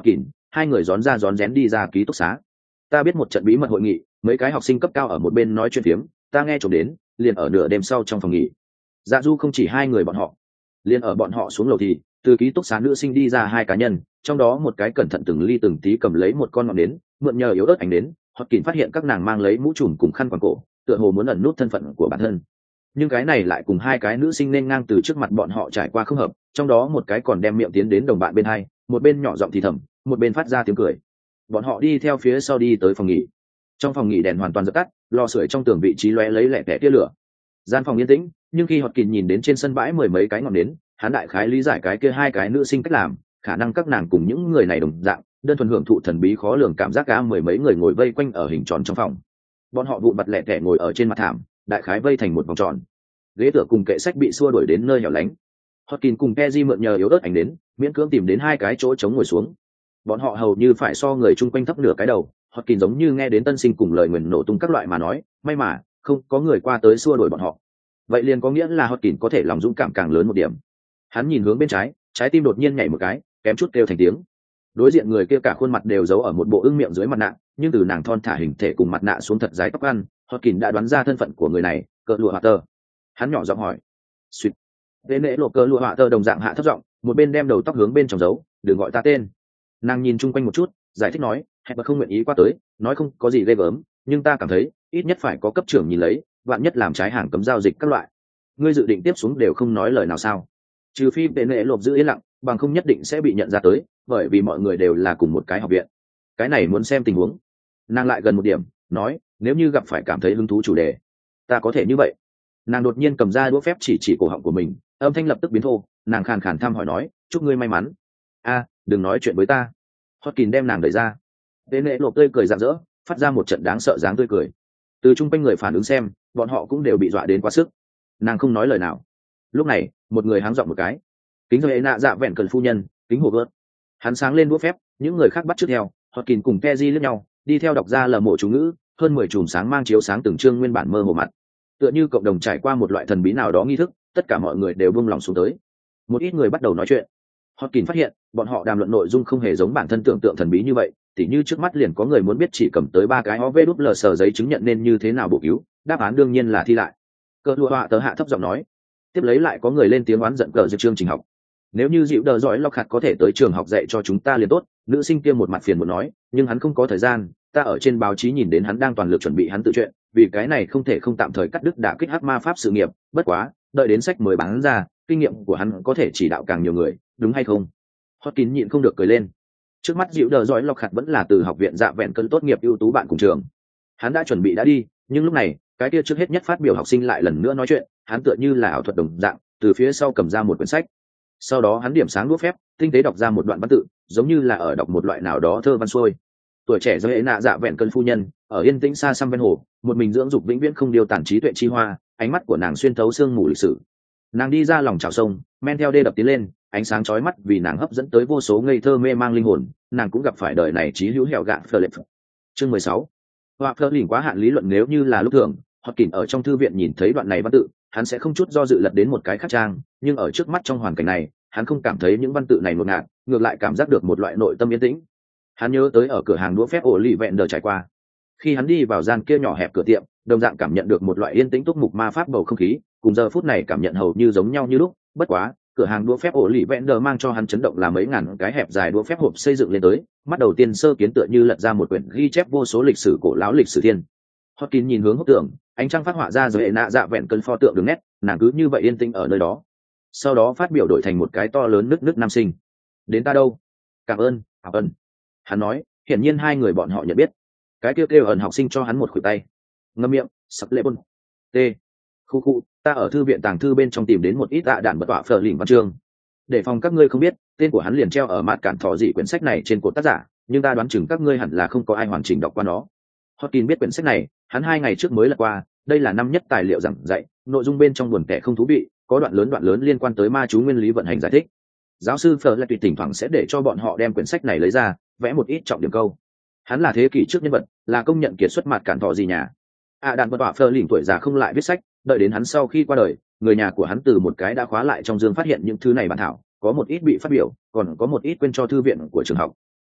hai người rón ra rón rén đi ra ký túc xá. Ta biết một trận bí mật hội nghị, mấy cái học sinh cấp cao ở một bên nói chuyện phiếm, ta nghe trộm đến, liền ở nửa đêm sau trong phòng nghỉ. Dạ du không chỉ hai người bọn họ, liền ở bọn họ xuống lầu thì từ ký túc xá nữ sinh đi ra hai cá nhân, trong đó một cái cẩn thận từng ly từng tí cầm lấy một con ngọn nến, mượn nhờ yếu ớt ánh nến, hoặc kín phát hiện các nàng mang lấy mũ trùm cùng khăn quàng cổ, tựa hồ muốn ẩn nút thân phận của bản thân. Nhưng cái này lại cùng hai cái nữ sinh nên ngang từ trước mặt bọn họ trải qua không hợp, trong đó một cái còn đem miệng tiến đến đồng bạn bên hai, một bên nhỏ giọng thì thầm, một bên phát ra tiếng cười. Bọn họ đi theo phía sau đi tới phòng nghỉ. Trong phòng nghỉ đèn hoàn toàn dập tắt, lò sưởi trong tường vị trí lóe lấy lẻ tẻ tia lửa. Gian phòng yên tĩnh, nhưng khi Hoạt Kín nhìn đến trên sân bãi mười mấy cái ngọn nến, hắn đại khái lý giải cái kia hai cái nữ sinh cách làm, khả năng các nàng cùng những người này đồng dạng, đơn thuần hưởng thụ thần bí khó lường cảm giác cả mười mấy người ngồi vây quanh ở hình tròn trong phòng. Bọn họ vụn vặt lẻ tẻ ngồi ở trên mặt thảm, đại khái vây thành một vòng tròn. Ghế tựa cùng kệ sách bị xua đuổi đến nơi hẻo lánh. Hoạt Kín cùng Peji mượn nhờ yếu ớt ảnh đến, miễn cưỡng tìm đến hai cái chỗ trống ngồi xuống. Bọn họ hầu như phải so người chung quanh thấp nửa cái đầu. Hoạt Kín giống như nghe đến tân sinh cùng lời nguyền nổ tung các loại mà nói, may mà không có người qua tới xua đuổi bọn họ. Vậy liền có nghĩa là Hoạt Kín có thể lòng dũng cảm càng lớn một điểm. Hắn nhìn hướng bên trái, trái tim đột nhiên nhảy một cái, kém chút kêu thành tiếng. Đối diện người kia cả khuôn mặt đều giấu ở một bộ ưng miệng dưới mặt nạ, nhưng từ nàng thon thả hình thể cùng mặt nạ xuống thật dái tóc ăn, Hoạt Kín đã đoán ra thân phận của người này, cỡ lụa họa tơ. Hắn nhỏ giọng hỏi, suýt. Vệ nệ lộ cỡ lụa họa tơ đồng dạng hạ thấp giọng, một bên đem đầu tóc hướng bên trong giấu, đừng gọi ta tên. Nàng nhìn chung quanh một chút, giải thích nói, hẹn mà không nguyện ý qua tới, nói không có gì ghê gớm, nhưng ta cảm thấy ít nhất phải có cấp trưởng nhìn lấy, vạn nhất làm trái hàng cấm giao dịch các loại. Ngươi dự định tiếp xuống đều không nói lời nào sao? Trừ phi vệ nệ lộp giữ yên lặng, bằng không nhất định sẽ bị nhận ra tới, bởi vì mọi người đều là cùng một cái học viện. Cái này muốn xem tình huống. Nàng lại gần một điểm, nói, nếu như gặp phải cảm thấy hứng thú chủ đề, ta có thể như vậy. Nàng đột nhiên cầm ra đũa phép chỉ chỉ cổ họng của mình, âm thanh lập tức biến thô, nàng khàn khàn thăm hỏi nói, chúc ngươi may mắn. A, đừng nói chuyện với ta. Hoạt Kín đem nàng đẩy ra. Vệ nệ lộp tươi cười rạng rỡ, phát ra một trận đáng sợ dáng tươi cười. Từ chung quanh người phản ứng xem, bọn họ cũng đều bị dọa đến quá sức. Nàng không nói lời nào. Lúc này, một người háng giọng một cái, kính rồi nạ dạ vẹn cần phu nhân, kính hồ vớt. Hắn sáng lên đũa phép, những người khác bắt chước theo. Hoạt Kín cùng Peji lướt nhau, đi theo đọc ra lờ mộ chú ngữ, hơn mười chùm sáng mang chiếu sáng từng chương nguyên bản mơ hồ mặt, tựa như cộng đồng trải qua một loại thần bí nào đó nghi thức, tất cả mọi người đều buông lòng xuống tới. Một ít người bắt đầu nói chuyện. Hoạt Kín phát hiện, bọn họ đàm luận nội dung không hề giống bản thân tưởng tượng thần bí như vậy, tỉ như trước mắt liền có người muốn biết chỉ cầm tới ba cái o vê đúp lờ sờ giấy chứng nhận nên như thế nào bổ cứu, đáp án đương nhiên là thi lại. Cỡ lụa họa tớ hạ thấp giọng nói. Tiếp lấy lại có người lên tiếng oán giận cờ dự chương trình học. Nếu như dịu đờ giỏi lọc hạt có thể tới trường học dạy cho chúng ta liền tốt. Nữ sinh kia một mặt phiền muốn nói, nhưng hắn không có thời gian, ta ở trên báo chí nhìn đến hắn đang toàn lực chuẩn bị hắn tự chuyện, vì cái này không thể không tạm thời cắt đứt đả kích hắc ma pháp sự nghiệp, bất quá đợi đến sách mới bán ra, kinh nghiệm của hắn có thể chỉ đạo càng nhiều người, đúng hay không? Hoạt Kín nhịn không được cười lên. Trước mắt dịu đờ giỏi lọc hạt vẫn là từ học viện dạ vẹn cân tốt nghiệp ưu tú bạn cùng trường. Hắn đã chuẩn bị đã đi, nhưng lúc này cái kia trước hết nhất phát biểu học sinh lại lần nữa nói chuyện, hắn tựa như là ảo thuật đồng dạng, từ phía sau cầm ra một quyển sách. Sau đó hắn điểm sáng đũa phép, tinh tế đọc ra một đoạn văn tự, giống như là ở đọc một loại nào đó thơ văn xuôi. Tuổi trẻ do hệ nạ dạ vẹn cân phu nhân, ở yên tĩnh xa xăm ven hồ, một mình dưỡng dục vĩnh viễn không điều tản trí tuệ chi hoa, ánh mắt của nàng xuyên thấu sương mù lịch sử. Nàng đi ra lòng chảo sông, men theo đê đập tiến lên, ánh sáng chói mắt vì nàng hấp dẫn tới vô số ngây thơ mê mang linh hồn, nàng cũng gặp phải đời này trí hữu hẻo gạn Philip. Chương mười sáu. Họa phơ lỉnh quá hạn lý luận nếu như là lúc thường, Hoạt Kín ở trong thư viện nhìn thấy đoạn này văn tự, hắn sẽ không chút do dự lật đến một cái khác trang, nhưng ở trước mắt trong hoàn cảnh này, hắn không cảm thấy những văn tự này ngột ngạt, ngược lại cảm giác được một loại nội tâm yên tĩnh. Hắn nhớ tới ở cửa hàng đũa phép ổ lì vẹn đờ trải qua, khi hắn đi vào gian kia nhỏ hẹp cửa tiệm, đồng dạng cảm nhận được một loại yên tĩnh túc mục ma pháp bầu không khí, cùng giờ phút này cảm nhận hầu như giống nhau như lúc. Bất quá, cửa hàng đũa phép ổ lì vẹn đờ mang cho hắn chấn động là mấy ngàn cái hẹp dài đũa phép hộp xây dựng lên tới, mắt đầu tiên sơ kiến tựa như lật ra một quyển ghi chép vô số lịch sử cổ lão lịch sử thiên. Hoạt Kín nhìn hướng hốc tượng, ánh trăng phát họa ra rồi hệ nạ dạ vẹn cân pho tượng đường nét, nàng cứ như vậy yên tĩnh ở nơi đó. Sau đó phát biểu đổi thành một cái to lớn nước nước nam sinh. Đến ta đâu? Cảm ơn, cảm ơn. Hắn nói, hiển nhiên hai người bọn họ nhận biết. Cái kêu kêu ẩn học sinh cho hắn một khuỷu tay. Ngâm miệng, sặc lệ bôn. T. Khu khu, ta ở thư viện tàng thư bên trong tìm đến một ít tạ đạn bật tọa phở lỉnh văn chương. Để phòng các ngươi không biết, tên của hắn liền treo ở mặt cản thỏ dị quyển sách này trên cột tác giả, nhưng ta đoán chừng các ngươi hẳn là không có ai hoàn chỉnh đọc qua nó. Hoạt Kín biết quyển sách này, hắn hai ngày trước mới lật qua, đây là năm nhất tài liệu giảng dạy, nội dung bên trong buồn tẻ không thú vị, có đoạn lớn đoạn lớn liên quan tới ma chú nguyên lý vận hành giải thích. Giáo sư Phở lại tùy thỉnh thoảng sẽ để cho bọn họ đem quyển sách này lấy ra, vẽ một ít trọng điểm câu. Hắn là thế kỷ trước nhân vật, là công nhận kiệt xuất mặt cản thỏ gì nhà. À đàn vật tọa phơ lỉnh tuổi già không lại viết sách, đợi đến hắn sau khi qua đời, người nhà của hắn từ một cái đã khóa lại trong dương phát hiện những thứ này bản thảo, có một ít bị phát biểu, còn có một ít quên cho thư viện của trường học.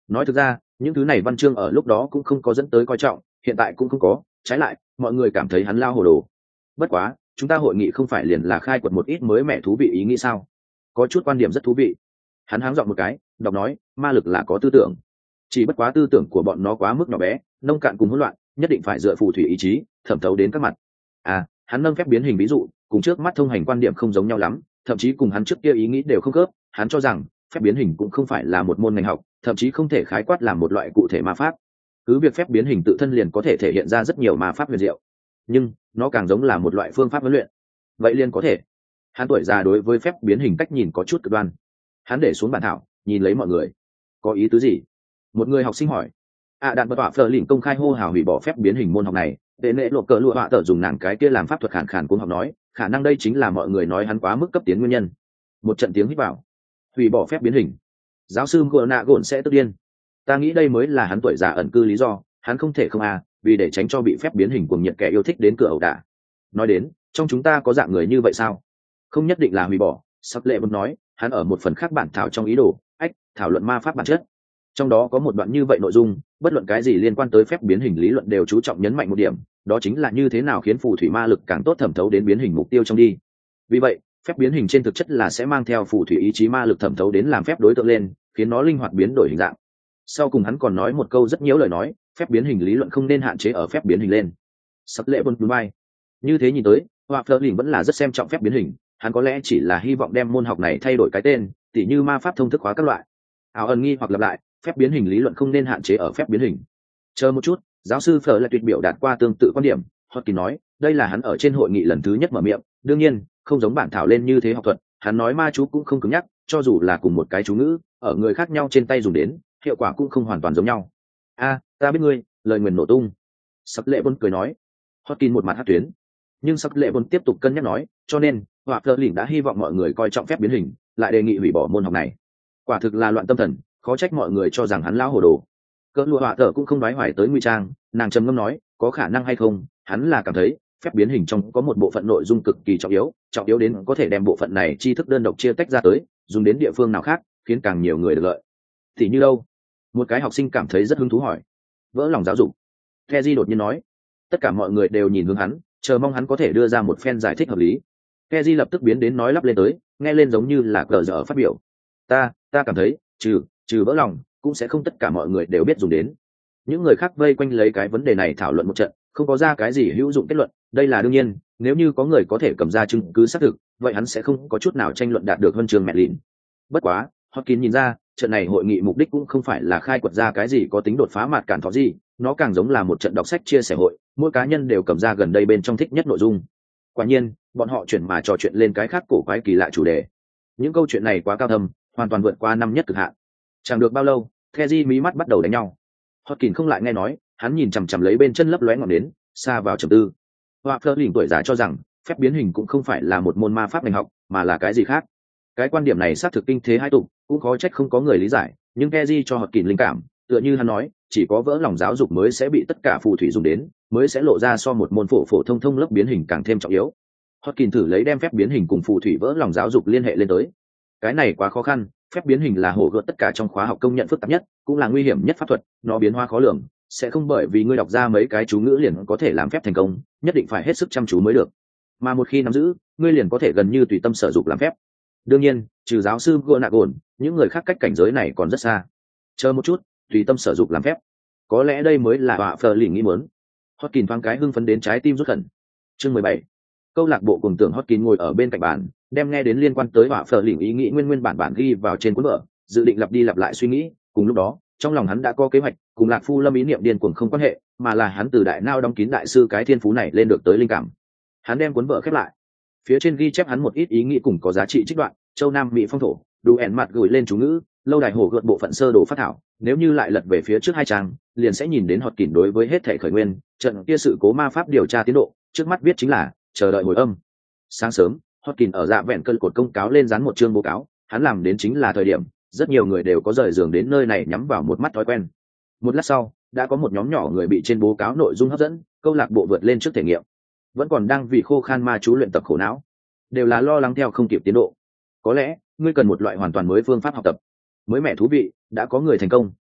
Nói thực ra những thứ này văn chương ở lúc đó cũng không có dẫn tới coi trọng, hiện tại cũng không có, trái lại mọi người cảm thấy hắn lao hồ đồ. Bất quá chúng ta hội nghị không phải liền là khai quật một ít mới mẻ thú vị ý nghĩ sao? Có chút quan điểm rất thú vị. Hắn háng giọng một cái, đọc nói, ma lực là có tư tưởng, chỉ bất quá tư tưởng của bọn nó quá mức nhỏ bé, nông cạn cùng hỗn loạn, nhất định phải dựa phù thủy ý chí thẩm thấu đến các mặt. À, hắn nâng phép biến hình ví dụ cùng trước mắt thông hành quan điểm không giống nhau lắm, thậm chí cùng hắn trước kia ý nghĩ đều không khớp. Hắn cho rằng phép biến hình cũng không phải là một môn ngành học, thậm chí không thể khái quát làm một loại cụ thể ma pháp. Cứ việc phép biến hình tự thân liền có thể thể hiện ra rất nhiều ma pháp huyền diệu, nhưng nó càng giống là một loại phương pháp huấn luyện. Vậy liền có thể. Hắn tuổi già đối với phép biến hình cách nhìn có chút cực đoan. Hắn để xuống bàn thảo, nhìn lấy mọi người. Có ý tứ gì? Một người học sinh hỏi. À, đạn bật tọa phờ lỉnh công khai hô hào hủy bỏ phép biến hình môn học này. Tệ nệ lộ cờ lụa họa tờ dùng nàng cái kia làm pháp thuật khản khản cũng học nói, khả năng đây chính là mọi người nói hắn quá mức cấp tiến nguyên nhân. Một trận tiếng hít vào. Hủy bỏ phép biến hình. Giáo sư gợ nạ gồn sẽ tức điên. Ta nghĩ đây mới là hắn tuổi già ẩn cư lý do, hắn không thể không à, vì để tránh cho bị phép biến hình cuồng nhiệt kẻ yêu thích đến cửa ẩu đả. Nói đến, trong chúng ta có dạng người như vậy sao? Không nhất định là hủy bỏ, sắc lệ muốn nói, hắn ở một phần khác bản thảo trong ý đồ, ách, thảo luận ma pháp bản chất. Trong đó có một đoạn như vậy nội dung, bất luận cái gì liên quan tới phép biến hình lý luận đều chú trọng nhấn mạnh một điểm, đó chính là như thế nào khiến phù thủy ma lực càng tốt thẩm thấu đến biến hình mục tiêu trong đi. Vì vậy, phép biến hình trên thực chất là sẽ mang theo phù thủy ý chí ma lực thẩm thấu đến làm phép đối tượng lên, khiến nó linh hoạt biến đổi hình dạng. Sau cùng hắn còn nói một câu rất nhiễu lời nói, phép biến hình lý luận không nên hạn chế ở phép biến hình lên. Sắc lệ buồn bay. Như thế nhìn tới, Hoa Flerling vẫn là rất xem trọng phép biến hình, hắn có lẽ chỉ là hy vọng đem môn học này thay đổi cái tên, tỉ như ma pháp thông thức hóa các loại. Áo ẩn nghi hoặc lặp lại, phép biến hình lý luận không nên hạn chế ở phép biến hình. Chờ một chút, giáo sư Fleur lại tuyệt biểu đạt qua tương tự quan điểm, Hotkin nói, đây là hắn ở trên hội nghị lần thứ nhất mở miệng, đương nhiên, không giống bản thảo lên như thế học thuật, hắn nói ma chú cũng không cứng nhắc, cho dù là cùng một cái chú ngữ, ở người khác nhau trên tay dùng đến, hiệu quả cũng không hoàn toàn giống nhau. A, ta biết ngươi, lời nguyền nổ tung. Sắc lệ bôn cười nói. Hotkin một mặt hát tuyến. Nhưng sắc lệ bôn tiếp tục cân nhắc nói, cho nên, Hoa Flerling đã hy vọng mọi người coi trọng phép biến hình, lại đề nghị hủy bỏ môn học này. Quả thực là loạn tâm thần, khó trách mọi người cho rằng hắn lão hồ đồ. Cỡ lụa họa tờ cũng không nói hoài tới nguy trang, nàng trầm ngâm nói, có khả năng hay không, hắn là cảm thấy phép biến hình trong có một bộ phận nội dung cực kỳ trọng yếu, trọng yếu đến có thể đem bộ phận này tri thức đơn độc chia tách ra tới, dùng đến địa phương nào khác, khiến càng nhiều người được lợi. Thì như đâu? Một cái học sinh cảm thấy rất hứng thú hỏi. Vỡ lòng giáo dục. Keji đột nhiên nói. Tất cả mọi người đều nhìn hướng hắn, chờ mong hắn có thể đưa ra một phen giải thích hợp lý. Keji lập tức biến đến nói lắp lên tới, nghe lên giống như là cờ dở phát biểu. Ta, ta cảm thấy, trừ, trừ vỡ lòng, cũng sẽ không tất cả mọi người đều biết dùng đến. Những người khác vây quanh lấy cái vấn đề này thảo luận một trận, không có ra cái gì hữu dụng kết luận, đây là đương nhiên, nếu như có người có thể cầm ra chứng cứ xác thực, vậy hắn sẽ không có chút nào tranh luận đạt được huân chương mẹ lìn. Bất quá, Hopkins nhìn ra, trận này hội nghị mục đích cũng không phải là khai quật ra cái gì có tính đột phá mạt cản thọ gì, nó càng giống là một trận đọc sách chia sẻ hội, mỗi cá nhân đều cầm ra gần đây bên trong thích nhất nội dung. Quả nhiên, bọn họ chuyển mà trò chuyện lên cái khác cổ quái kỳ lạ chủ đề. Những câu chuyện này quá cao thâm, hoàn toàn vượt qua năm nhất cực hạn. Chẳng được bao lâu, Keji mí mắt bắt đầu đánh nhau. Hotkin không lại nghe nói, hắn nhìn chằm chằm lấy bên chân lấp lóe ngọn nến, xa vào trầm tư. Hoa Flerling tuổi già cho rằng, phép biến hình cũng không phải là một môn ma pháp ngành học, mà là cái gì khác. Cái quan điểm này xác thực kinh thế hai tục, cũng khó trách không có người lý giải, nhưng Keji cho Hotkin linh cảm, tựa như hắn nói, chỉ có vỡ lòng giáo dục mới sẽ bị tất cả phù thủy dùng đến, mới sẽ lộ ra so một môn phổ phổ thông thông lớp biến hình càng thêm trọng yếu. Hotkin thử lấy đem phép biến hình cùng phù thủy vỡ lòng giáo dục liên hệ lên tới. Cái này quá khó khăn, phép biến hình là hổ gợt tất cả trong khóa học công nhận phức tạp nhất, cũng là nguy hiểm nhất pháp thuật, nó biến hóa khó lường, sẽ không bởi vì ngươi đọc ra mấy cái chú ngữ liền có thể làm phép thành công, nhất định phải hết sức chăm chú mới được. Mà một khi nắm giữ, ngươi liền có thể gần như tùy tâm sử dụng làm phép. Đương nhiên, trừ giáo sư Gonagol, những người khác cách cảnh giới này còn rất xa. Chờ một chút, tùy tâm sử dụng làm phép. Có lẽ đây mới là Hoa Flerling nghĩ muốn. Hotkin thoáng cái hưng phấn đến trái tim rút khẩn. Chương mười bảy. Câu lạc bộ cùng tưởng Hotkin ngồi ở bên cạnh bàn, đem nghe đến liên quan tới Hoa Flerling ý nghĩ nguyên nguyên bản bản ghi vào trên cuốn vở, dự định lặp đi lặp lại suy nghĩ. Cùng lúc đó, trong lòng hắn đã có kế hoạch, cùng Lạc Phu Lâm ý niệm điên cuồng không quan hệ, mà là hắn từ đại nao đóng kín đại sư cái thiên phú này lên được tới linh cảm. Hắn đem cuốn vở khép lại, phía trên ghi chép hắn một ít ý nghĩ cùng có giá trị trích đoạn, châu Nam Mỹ phong thổ, đủ ẻn mặt gửi lên chú ngữ, lâu đài hổ gợt bộ phận sơ đồ phát thảo. Nếu như lại lật về phía trước hai trang, liền sẽ nhìn đến Hotkin đối với hết thể khởi nguyên, trận kia sự cố ma pháp điều tra tiến độ, trước mắt viết chính là chờ đợi hồi âm. Sáng sớm, Hotkin ở dạ vẹn cơn cột công cáo lên dán một chương báo cáo, hắn làm đến chính là thời điểm, rất nhiều người đều có rời giường đến nơi này nhắm vào một mắt thói quen. Một lát sau, đã có một nhóm nhỏ người bị trên báo cáo nội dung hấp dẫn, câu lạc bộ vượt lên trước thể nghiệm. Vẫn còn đang vì khô khan ma chú luyện tập khổ não, đều là lo lắng theo không kịp tiến độ. Có lẽ, ngươi cần một loại hoàn toàn mới phương pháp học tập, mới mẻ thú vị, đã có người thành công.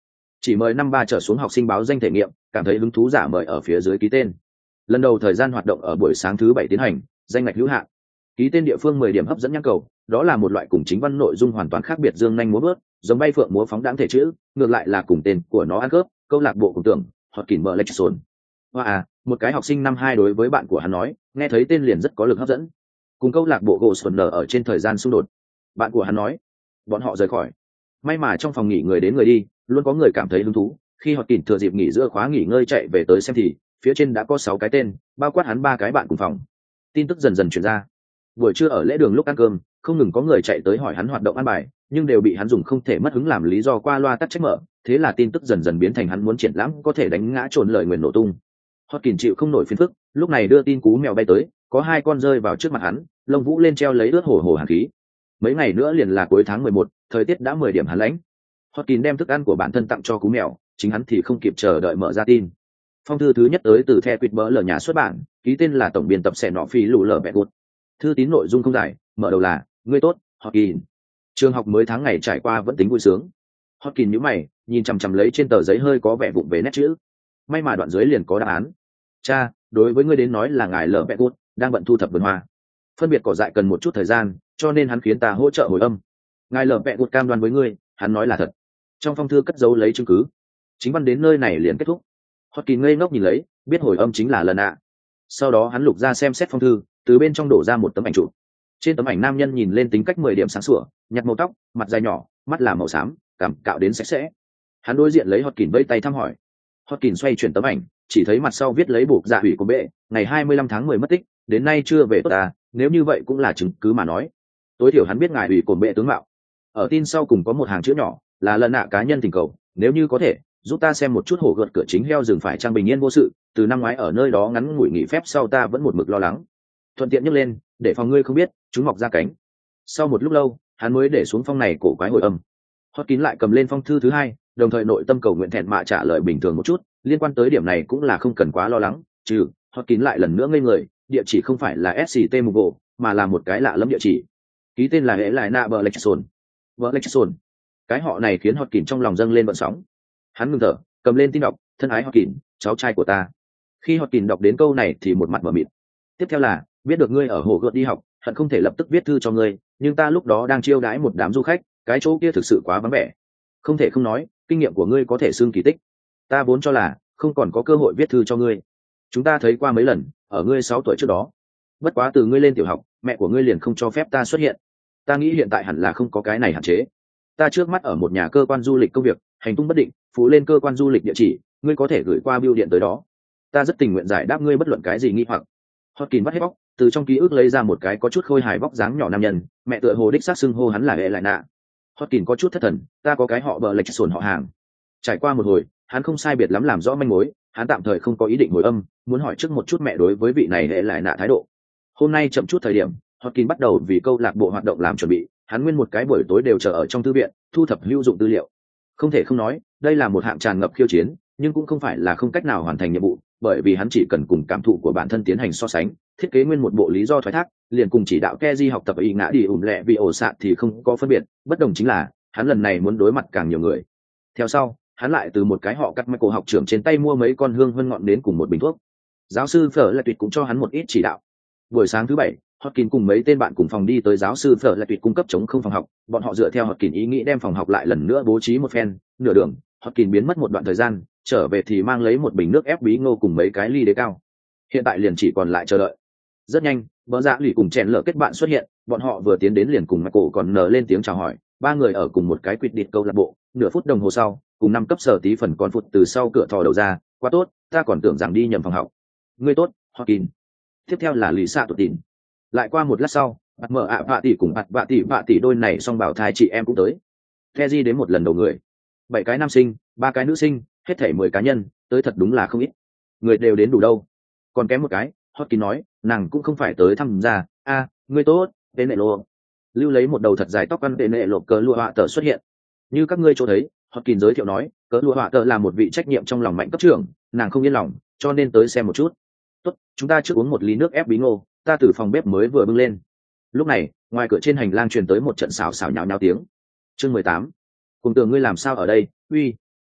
Chỉ mời năm ba trở xuống học sinh báo danh thể nghiệm, cảm thấy hứng thú giả mời ở phía dưới ký tên. Lần đầu thời gian hoạt động ở buổi sáng thứ bảy tiến hành, danh ngạch hữu hạn. Ký tên địa phương mười điểm hấp dẫn nhãn cầu, đó là một loại cùng chính văn nội dung hoàn toàn khác biệt dương nhanh múa vớt, giống bay phượng múa phóng đãng thể chữ, ngược lại là cùng tên của nó ăn khớp, câu lạc bộ cùng tưởng, hoặc kỉnh bờ lệch sồn. Hoa à, một cái học sinh năm hai đối với bạn của hắn nói, nghe thấy tên liền rất có lực hấp dẫn. Cùng câu lạc bộ Ghost ở trên thời gian xung đột. Bạn của hắn nói, bọn họ rời khỏi. May mà trong phòng nghỉ người đến người đi, luôn có người cảm thấy hứng thú. Khi họ kỉnh thừa dịp nghỉ giữa khóa nghỉ ngơi chạy về tới xem thì, phía trên đã có sáu cái tên, bao quát hắn ba cái bạn cùng phòng. Tin tức dần dần truyền ra. Buổi trưa ở lễ đường lúc ăn cơm, không ngừng có người chạy tới hỏi hắn hoạt động ăn bài, nhưng đều bị hắn dùng không thể mất hứng làm lý do qua loa tắt trách mở. Thế là tin tức dần dần biến thành hắn muốn triển lãm có thể đánh ngã trồn lời nguyền nổ tung. Hotkin chịu không nổi phiền phức, lúc này đưa tin cú mèo bay tới, có hai con rơi vào trước mặt hắn, lông vũ lên treo lấy ướt hổ hổ hàn khí. Mấy ngày nữa liền là cuối tháng mười một, thời tiết đã mười điểm hàn lãnh. Hotkin đem thức ăn của bản thân tặng cho cú mèo, chính hắn thì không kịp chờ đợi mở ra tin. Phong thư thứ nhất tới từ The Quýt Bỡ lờ nhà xuất bản, ký tên là tổng biên tập Sẻ Nọ Phi Lù lờ Bẹt Gút. Thư tín nội dung không dài, mở đầu là ngươi tốt, Hotkin. Trường học mới tháng ngày trải qua vẫn tính vui sướng. Hotkin nhíu mày, nhìn chằm chằm lấy trên tờ giấy hơi có vẻ vụng về nét chữ. May mà đoạn dưới liền có đáp án. Cha, đối với ngươi đến nói là ngài lờ Bẹt Gút đang bận thu thập vườn hoa. Phân biệt cỏ dại cần một chút thời gian, cho nên hắn khiến ta hỗ trợ hồi âm. Ngài lờ Bẹt Gút cam đoan với ngươi, hắn nói là thật. Trong phong thư cất dấu lấy chứng cứ. Chính văn đến nơi này liền kết thúc. Hotkin ngây ngốc nhìn lấy, biết hồi âm chính là lần ạ. Sau đó hắn lục ra xem xét phong thư, từ bên trong đổ ra một tấm ảnh chụp. Trên tấm ảnh nam nhân nhìn lên tính cách mười điểm sáng sủa, nhặt màu tóc, mặt dài nhỏ, mắt là màu xám, cằm cạo đến sạch sẽ. Hắn đối diện lấy Hotkin vẫy tay thăm hỏi. Hotkin xoay chuyển tấm ảnh, chỉ thấy mặt sau viết lấy buộc dạ hủy của bệ, ngày hai mươi lăm tháng mười mất tích, đến nay chưa về tốt ta, nếu như vậy cũng là chứng cứ mà nói. Tối thiểu hắn biết ngài hủy cổn bệ tướng mạo. Ở tin sau cùng có một hàng chữ nhỏ, là lần nạ cá nhân tình cầu, nếu như có thể, giúp ta xem một chút hổ gợt cửa chính heo rừng phải trang bình yên vô sự, từ năm ngoái ở nơi đó ngắn ngủi nghỉ phép sau ta vẫn một mực lo lắng. Thuận tiện nhấc lên, để phòng ngươi không biết, chúng mọc ra cánh. Sau một lúc lâu, hắn mới để xuống phong này cổ quái hồi âm. Hotkin lại cầm lên phong thư thứ hai, đồng thời nội tâm cầu nguyện thẹn mạ trả lời bình thường một chút, liên quan tới điểm này cũng là không cần quá lo lắng, trừ Hotkin lại lần nữa ngây người, địa chỉ không phải là ét xê tê Mugo, mà là một cái lạ lẫm địa chỉ. Ký tên là hệ lại nạ bờ Lexson. Bờ Lexson. Cái họ này khiến Hotkin trong lòng dâng lên vận sóng. Hắn ngừng thở, cầm lên tin đọc, thân ái Hotkin, cháu trai của ta. Khi Hotkin đọc đến câu này thì một mặt mở mịt. Tiếp theo là, biết được ngươi ở hồ gợt đi học, hận không thể lập tức viết thư cho ngươi, nhưng ta lúc đó đang chiêu đãi một đám du khách, cái chỗ kia thực sự quá vắng vẻ. Không thể không nói, kinh nghiệm của ngươi có thể xưng kỳ tích. Ta vốn cho là không còn có cơ hội viết thư cho ngươi. Chúng ta thấy qua mấy lần, ở ngươi sáu tuổi trước đó. Bất quá từ ngươi lên tiểu học, mẹ của ngươi liền không cho phép ta xuất hiện. Ta nghĩ hiện tại hẳn là không có cái này hạn chế. Ta trước mắt ở một nhà cơ quan du lịch công việc, hành tung bất định, phụ lên cơ quan du lịch địa chỉ, ngươi có thể gửi qua bưu điện tới đó. Ta rất tình nguyện giải đáp ngươi bất luận cái gì nghi hoặc. Hotkin bắt hết bóc, từ trong ký ức lấy ra một cái có chút khôi hài vóc dáng nhỏ nam nhân, mẹ tựa hồ đích xác xưng hô hắn là hệ lại nạ. Hotkin có chút thất thần, ta có cái họ bờ lệch sồn họ hàng. Trải qua một hồi, hắn không sai biệt lắm làm rõ manh mối, hắn tạm thời không có ý định hồi âm, muốn hỏi trước một chút mẹ đối với vị này hệ lại nạ thái độ. Hôm nay chậm chút thời điểm, Hotkin bắt đầu vì câu lạc bộ hoạt động làm chuẩn bị, hắn nguyên một cái buổi tối đều chờ ở trong thư viện, thu thập hữu dụng tư liệu. Không thể không nói, đây là một hạng tràn ngập khiêu chiến, nhưng cũng không phải là không cách nào hoàn thành nhiệm vụ, bởi vì hắn chỉ cần cùng cảm thụ của bản thân tiến hành so sánh, thiết kế nguyên một bộ lý do thoái thác, liền cùng chỉ đạo Keji học tập ý ngã đi ủn lẹ vì ổ sạn thì không có phân biệt, bất đồng chính là, hắn lần này muốn đối mặt càng nhiều người. Theo sau, hắn lại từ một cái họ cắt Michael học trưởng trên tay mua mấy con hương vân ngọn đến cùng một bình thuốc. Giáo sư Phở là tuyệt cũng cho hắn một ít chỉ đạo. Buổi sáng thứ bảy, Hotkin cùng mấy tên bạn cùng phòng đi tới giáo sư Phở là tuyệt cung cấp chống không phòng học, bọn họ dựa theo Hotkin ý nghĩ đem phòng học lại lần nữa bố trí một phen, nửa đường, Hotkin biến mất một đoạn thời gian, trở về thì mang lấy một bình nước ép bí ngô cùng mấy cái ly đế cao. Hiện tại liền chỉ còn lại chờ đợi. Rất nhanh, Bỡ Dạ Lì cùng Chèn Lở kết bạn xuất hiện, bọn họ vừa tiến đến liền cùng Michael còn nở lên tiếng chào hỏi, ba người ở cùng một cái quỵt địt câu lạc bộ, nửa phút đồng hồ sau, cùng năm cấp sở tí phần con phụt từ sau cửa thò đầu ra, quá tốt, ta còn tưởng rằng đi nhầm phòng học. Ngươi tốt, Hotkin. Tiếp theo là Lý Sa tụt tin. Lại qua một lát sau, bạt mở ạ vạ tỷ cùng bạt vạ tỷ vạ tỷ đôi này song bảo thai chị em cũng tới. Keji đến một lần đầu người, bảy cái nam sinh, ba cái nữ sinh, hết thảy mười cá nhân, tới thật đúng là không ít. Người đều đến đủ đâu. Còn kém một cái, Hotkin nói, nàng cũng không phải tới thăm gia, a, à, ngươi tốt, tên nệ lộ. Lưu lấy một đầu thật dài tóc ăn tên nệ lộ cờ lụa họa tờ xuất hiện. Như các ngươi chỗ thấy, Hotkin giới thiệu nói, cờ lụa họa tờ là một vị trách nhiệm trong lòng mạnh cấp trưởng, nàng không yên lòng, cho nên tới xem một chút. Tốt, chúng ta trước uống một ly nước ép bí ngô, ta từ phòng bếp mới vừa bưng lên. Lúc này, ngoài cửa trên hành lang truyền tới một trận xào xào nhào nhào tiếng. Chương mười tám. Cùng tưởng ngươi làm sao ở đây, uy.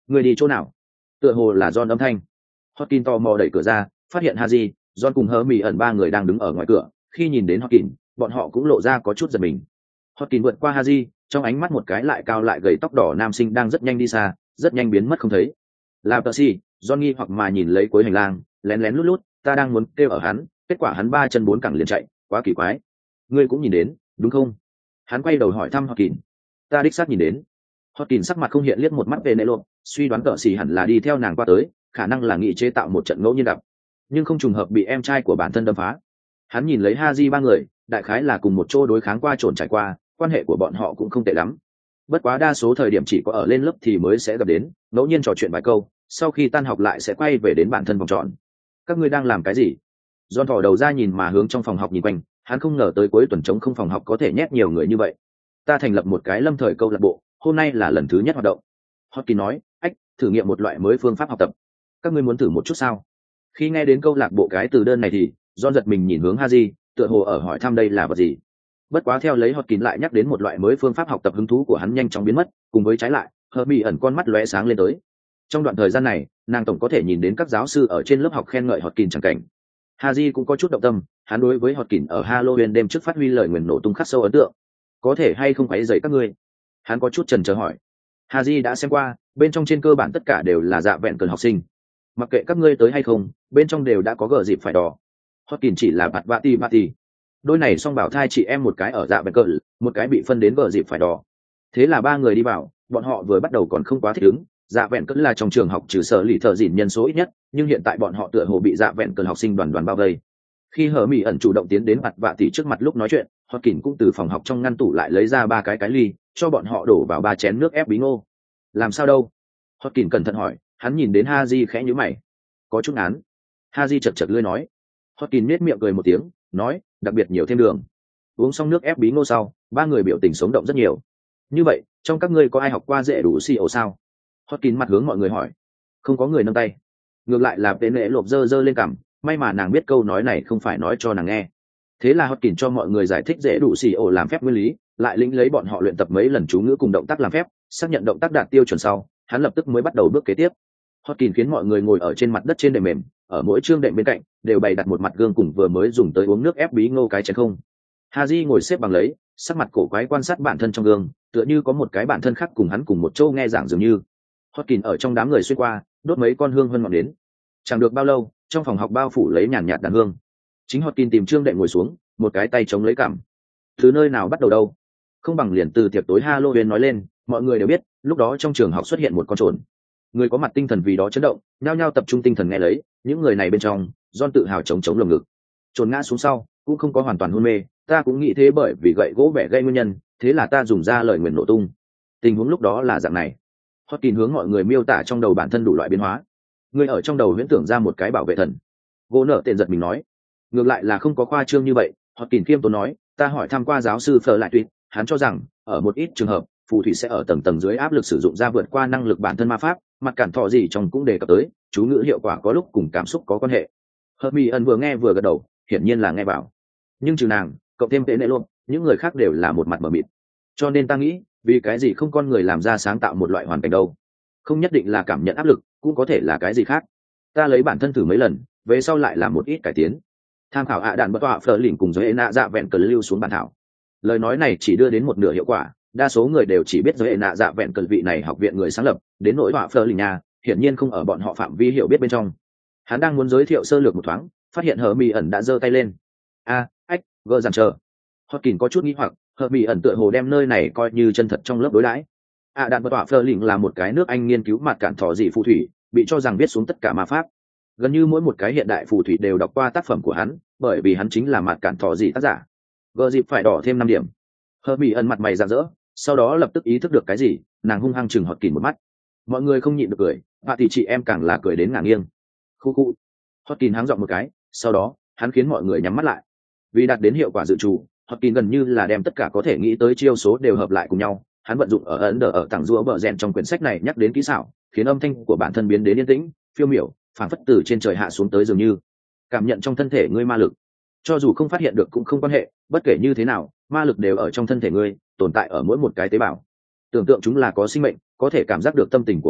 Người đi chỗ nào? Tựa hồ là John âm thanh. Hotkin tò mò đẩy cửa ra, phát hiện Haji, John cùng hớ mì ẩn ba người đang đứng ở ngoài cửa. Khi nhìn đến Hotkin, bọn họ cũng lộ ra có chút giật mình. Hotkin vượt qua Haji, trong ánh mắt một cái lại cao lại gầy tóc đỏ nam sinh đang rất nhanh đi xa, rất nhanh biến mất không thấy. Là Percy, John nghi hoặc mà nhìn lấy cuối hành lang, lén lén lút lút, ta đang muốn kêu ở hắn, kết quả hắn ba chân bốn cẳng liền chạy, quá kỳ quái. Ngươi cũng nhìn đến, đúng không? Hắn quay đầu hỏi thăm Hotkin. Ta đích xác nhìn đến. Hotkin sắc mặt không hiện, liếc một mắt về nệ lộ, suy đoán cỡ xì hẳn là đi theo nàng qua tới, khả năng là nghị chế tạo một trận ngẫu nhiên gặp, nhưng không trùng hợp bị em trai của bản thân đâm phá. Hắn nhìn lấy Haji ba người, đại khái là cùng một chỗ đối kháng qua trồn trải qua, quan hệ của bọn họ cũng không tệ lắm. Bất quá đa số thời điểm chỉ có ở lên lớp thì mới sẽ gặp đến, ngẫu nhiên trò chuyện vài câu, sau khi tan học lại sẽ quay về đến bản thân vòng tròn. Các ngươi đang làm cái gì? John thò đầu ra nhìn mà hướng trong phòng học nhìn quanh, hắn không ngờ tới cuối tuần trống không phòng học có thể nhét nhiều người như vậy. Ta thành lập một cái lâm thời câu lạc bộ, hôm nay là lần thứ nhất hoạt động. Hotkin nói, ách, thử nghiệm một loại mới phương pháp học tập. Các ngươi muốn thử một chút sao? Khi nghe đến câu lạc bộ cái từ đơn này thì John giật mình nhìn hướng Haji, tựa hồ ở hỏi thăm đây là vật gì. Bất quá theo lấy Hotkin lại nhắc đến một loại mới phương pháp học tập, hứng thú của hắn nhanh chóng biến mất, cùng với trái lại, Hermione ẩn con mắt lóe sáng lên tới. Trong đoạn thời gian này, nàng tổng có thể nhìn đến các giáo sư ở trên lớp học khen ngợi Hotkin chẳng cảnh. Haji cũng có chút động tâm, hắn đối với Hotkin ở Halloween đêm trước phát huy lời nguyền nổ tung khắc sâu ấn tượng. Có thể hay không quấy rầy các ngươi? Hắn có chút chần chờ hỏi. Haji đã xem qua, bên trong trên cơ bản tất cả đều là dạ vẹn cần học sinh. Mặc kệ các ngươi tới hay không, bên trong đều đã có gờ dịp phải đỏ. Hotkin chỉ là bạt bạ tì bạ tì. Đôi này song bảo thai chị em, một cái ở dạ vẹn cờ, một cái bị phân đến gờ dịp phải đỏ. Thế là ba người đi vào, bọn họ vừa bắt đầu còn không quá thích ứng. Dạ vẹn cờ là trong trường học trừ sở lì thợ dỉn nhân số ít nhất, nhưng hiện tại bọn họ tựa hồ bị dạ vẹn cờ học sinh đoàn đoàn bao vây. Khi hờ mỹ ẩn chủ động tiến đến mặt vạ tỉ trước mặt lúc nói chuyện, Hotkin cũng từ phòng học trong ngăn tủ lại lấy ra ba cái cái ly, cho bọn họ đổ vào ba chén nước ép bí ngô. Làm sao đâu? Hotkin cẩn thận hỏi. Hắn nhìn đến Haji khẽ nhíu mày. Có chút án. Haji chật chật lưỡi nói. Hotkin nét miệng cười một tiếng, nói, đặc biệt nhiều thêm đường. Uống xong nước ép bí ngô sau, ba người biểu tình sống động rất nhiều. Như vậy, trong các ngươi có ai học qua dễ đủ xì ổ sao? Hotkin mặt hướng mọi người hỏi. Không có người nâng tay. Ngược lại là tên lệ lộp dơ dơ lên cằm, may mà nàng biết câu nói này không phải nói cho nàng nghe. Thế là Hotkin cho mọi người giải thích dễ đủ xì ổ làm phép nguyên lý, lại lĩnh lấy bọn họ luyện tập mấy lần chú ngữ cùng động tác làm phép, xác nhận động tác đạt tiêu chuẩn sau, hắn lập tức mới bắt đầu bước kế tiếp. Hotkin khiến mọi người ngồi ở trên mặt đất trên đệm mềm, ở mỗi chương đệm bên cạnh đều bày đặt một mặt gương cùng vừa mới dùng tới uống nước ép bí ngô cái chén không. Haji ngồi xếp bằng lấy, sắc mặt cổ quái quan sát bản thân trong gương, tựa như có một cái bản thân khác cùng hắn cùng một chỗ nghe giảng dường như. Hotkin ở trong đám người xuyên qua, đốt mấy con hương hơn ngọn đến. Chẳng được bao lâu, trong phòng học bao phủ lấy nhàn nhạt đàn hương. Chính Hotkin tìm chương đệm ngồi xuống, một cái tay chống lấy cằm. Từ nơi nào bắt đầu đâu? Không bằng liền từ tiệc tối Halloween nói lên, mọi người đều biết, lúc đó trong trường học xuất hiện một con trồn. Người có mặt tinh thần vì đó chấn động, nhao nhao tập trung tinh thần nghe lấy, những người này bên trong, John tự hào chống chống lồng ngực. Trồn ngã xuống sau, cũng không có hoàn toàn hôn mê, ta cũng nghĩ thế, bởi vì gậy gỗ bẻ gây nguyên nhân, thế là ta dùng ra lời nguyền nổ tung. Tình huống lúc đó là dạng này. Hotkin hướng mọi người miêu tả trong đầu bản thân đủ loại biến hóa. Người ở trong đầu huyễn tưởng ra một cái bảo vệ thần. Gỗ nở tên giật mình nói. Ngược lại là không có khoa trương như vậy, Hotkin khiêm tốn nói, ta hỏi thăm qua giáo sư Fleur lại tuyệt, hắn cho rằng, ở một ít trường hợp, phù thủy sẽ ở tầng tầng dưới áp lực sử dụng ra vượt qua năng lực bản thân ma pháp, mặt cản thọ gì trong cũng đề cập tới, chú ngữ hiệu quả có lúc cùng cảm xúc có quan hệ. Hermione vừa nghe vừa gật đầu, hiển nhiên là nghe vào. Nhưng trừ nàng, cộng thêm tệ nệ luôn, những người khác đều là một mặt mờ mịt. Cho nên ta nghĩ, vì cái gì không con người làm ra sáng tạo một loại hoàn cảnh đâu? Không nhất định là cảm nhận áp lực, cũng có thể là cái gì khác. Ta lấy bản thân thử mấy lần, về sau lại làm một ít cải tiến. Tham khảo ạ đạn bất tọa phở lỉnh cùng giới nạ dạ vẹn cờ lưu xuống bản thảo. Lời nói này chỉ đưa đến một nửa hiệu quả, đa số người đều chỉ biết giới nạ dạ vẹn cờ vị này học viện người sáng lập, đến nỗi tọa phở lỉnh nhà, hiển nhiên không ở bọn họ phạm vi hiểu biết bên trong. Hắn đang muốn giới thiệu sơ lược một thoáng, phát hiện Hermione ẩn đã giơ tay lên. A, ách, gỡ dàn chờ. Hotkin có chút nghi hoặc, Hermione ẩn tựa hồ đem nơi này coi như chân thật trong lớp đối đãi. ạ đạn bất tọa phở lỉnh là một cái nước Anh nghiên cứu mặt cản thọ dị phù thủy, bị cho rằng biết xuống tất cả ma pháp. Gần như mỗi một cái hiện đại phù thủy đều đọc qua tác phẩm của hắn, bởi vì hắn chính là mặt cản thọ dị tác giả. Gờ dịp phải đỏ thêm năm điểm. Hermione ẩn mặt mày rạng rỡ, sau đó lập tức ý thức được cái gì, nàng hung hăng chừng Hotkin một mắt. Mọi người không nhịn được cười, và thì chị em càng là cười đến ngả nghiêng. Khu khu. Hotkin háng giọng một cái, sau đó hắn khiến mọi người nhắm mắt lại. Vì đạt đến hiệu quả dự trù, Hotkin gần như là đem tất cả có thể nghĩ tới chiêu số đều hợp lại cùng nhau. Hắn vận dụng ở ấn đờ ở tảng rũa bờ rèn trong quyển sách này nhắc đến kỹ xảo, khiến âm thanh của bản thân biến đến yên tĩnh, phiêu miểu, phảng phất từ trên trời hạ xuống tới dường như. Cảm nhận trong thân thể ngươi ma lực, cho dù không phát hiện được cũng không quan hệ, bất kể như thế nào, ma lực đều ở trong thân thể ngươi, tồn tại ở mỗi một cái tế bào. Tưởng tượng chúng là có sinh mệnh, có thể cảm giác được tâm tình của ngươi,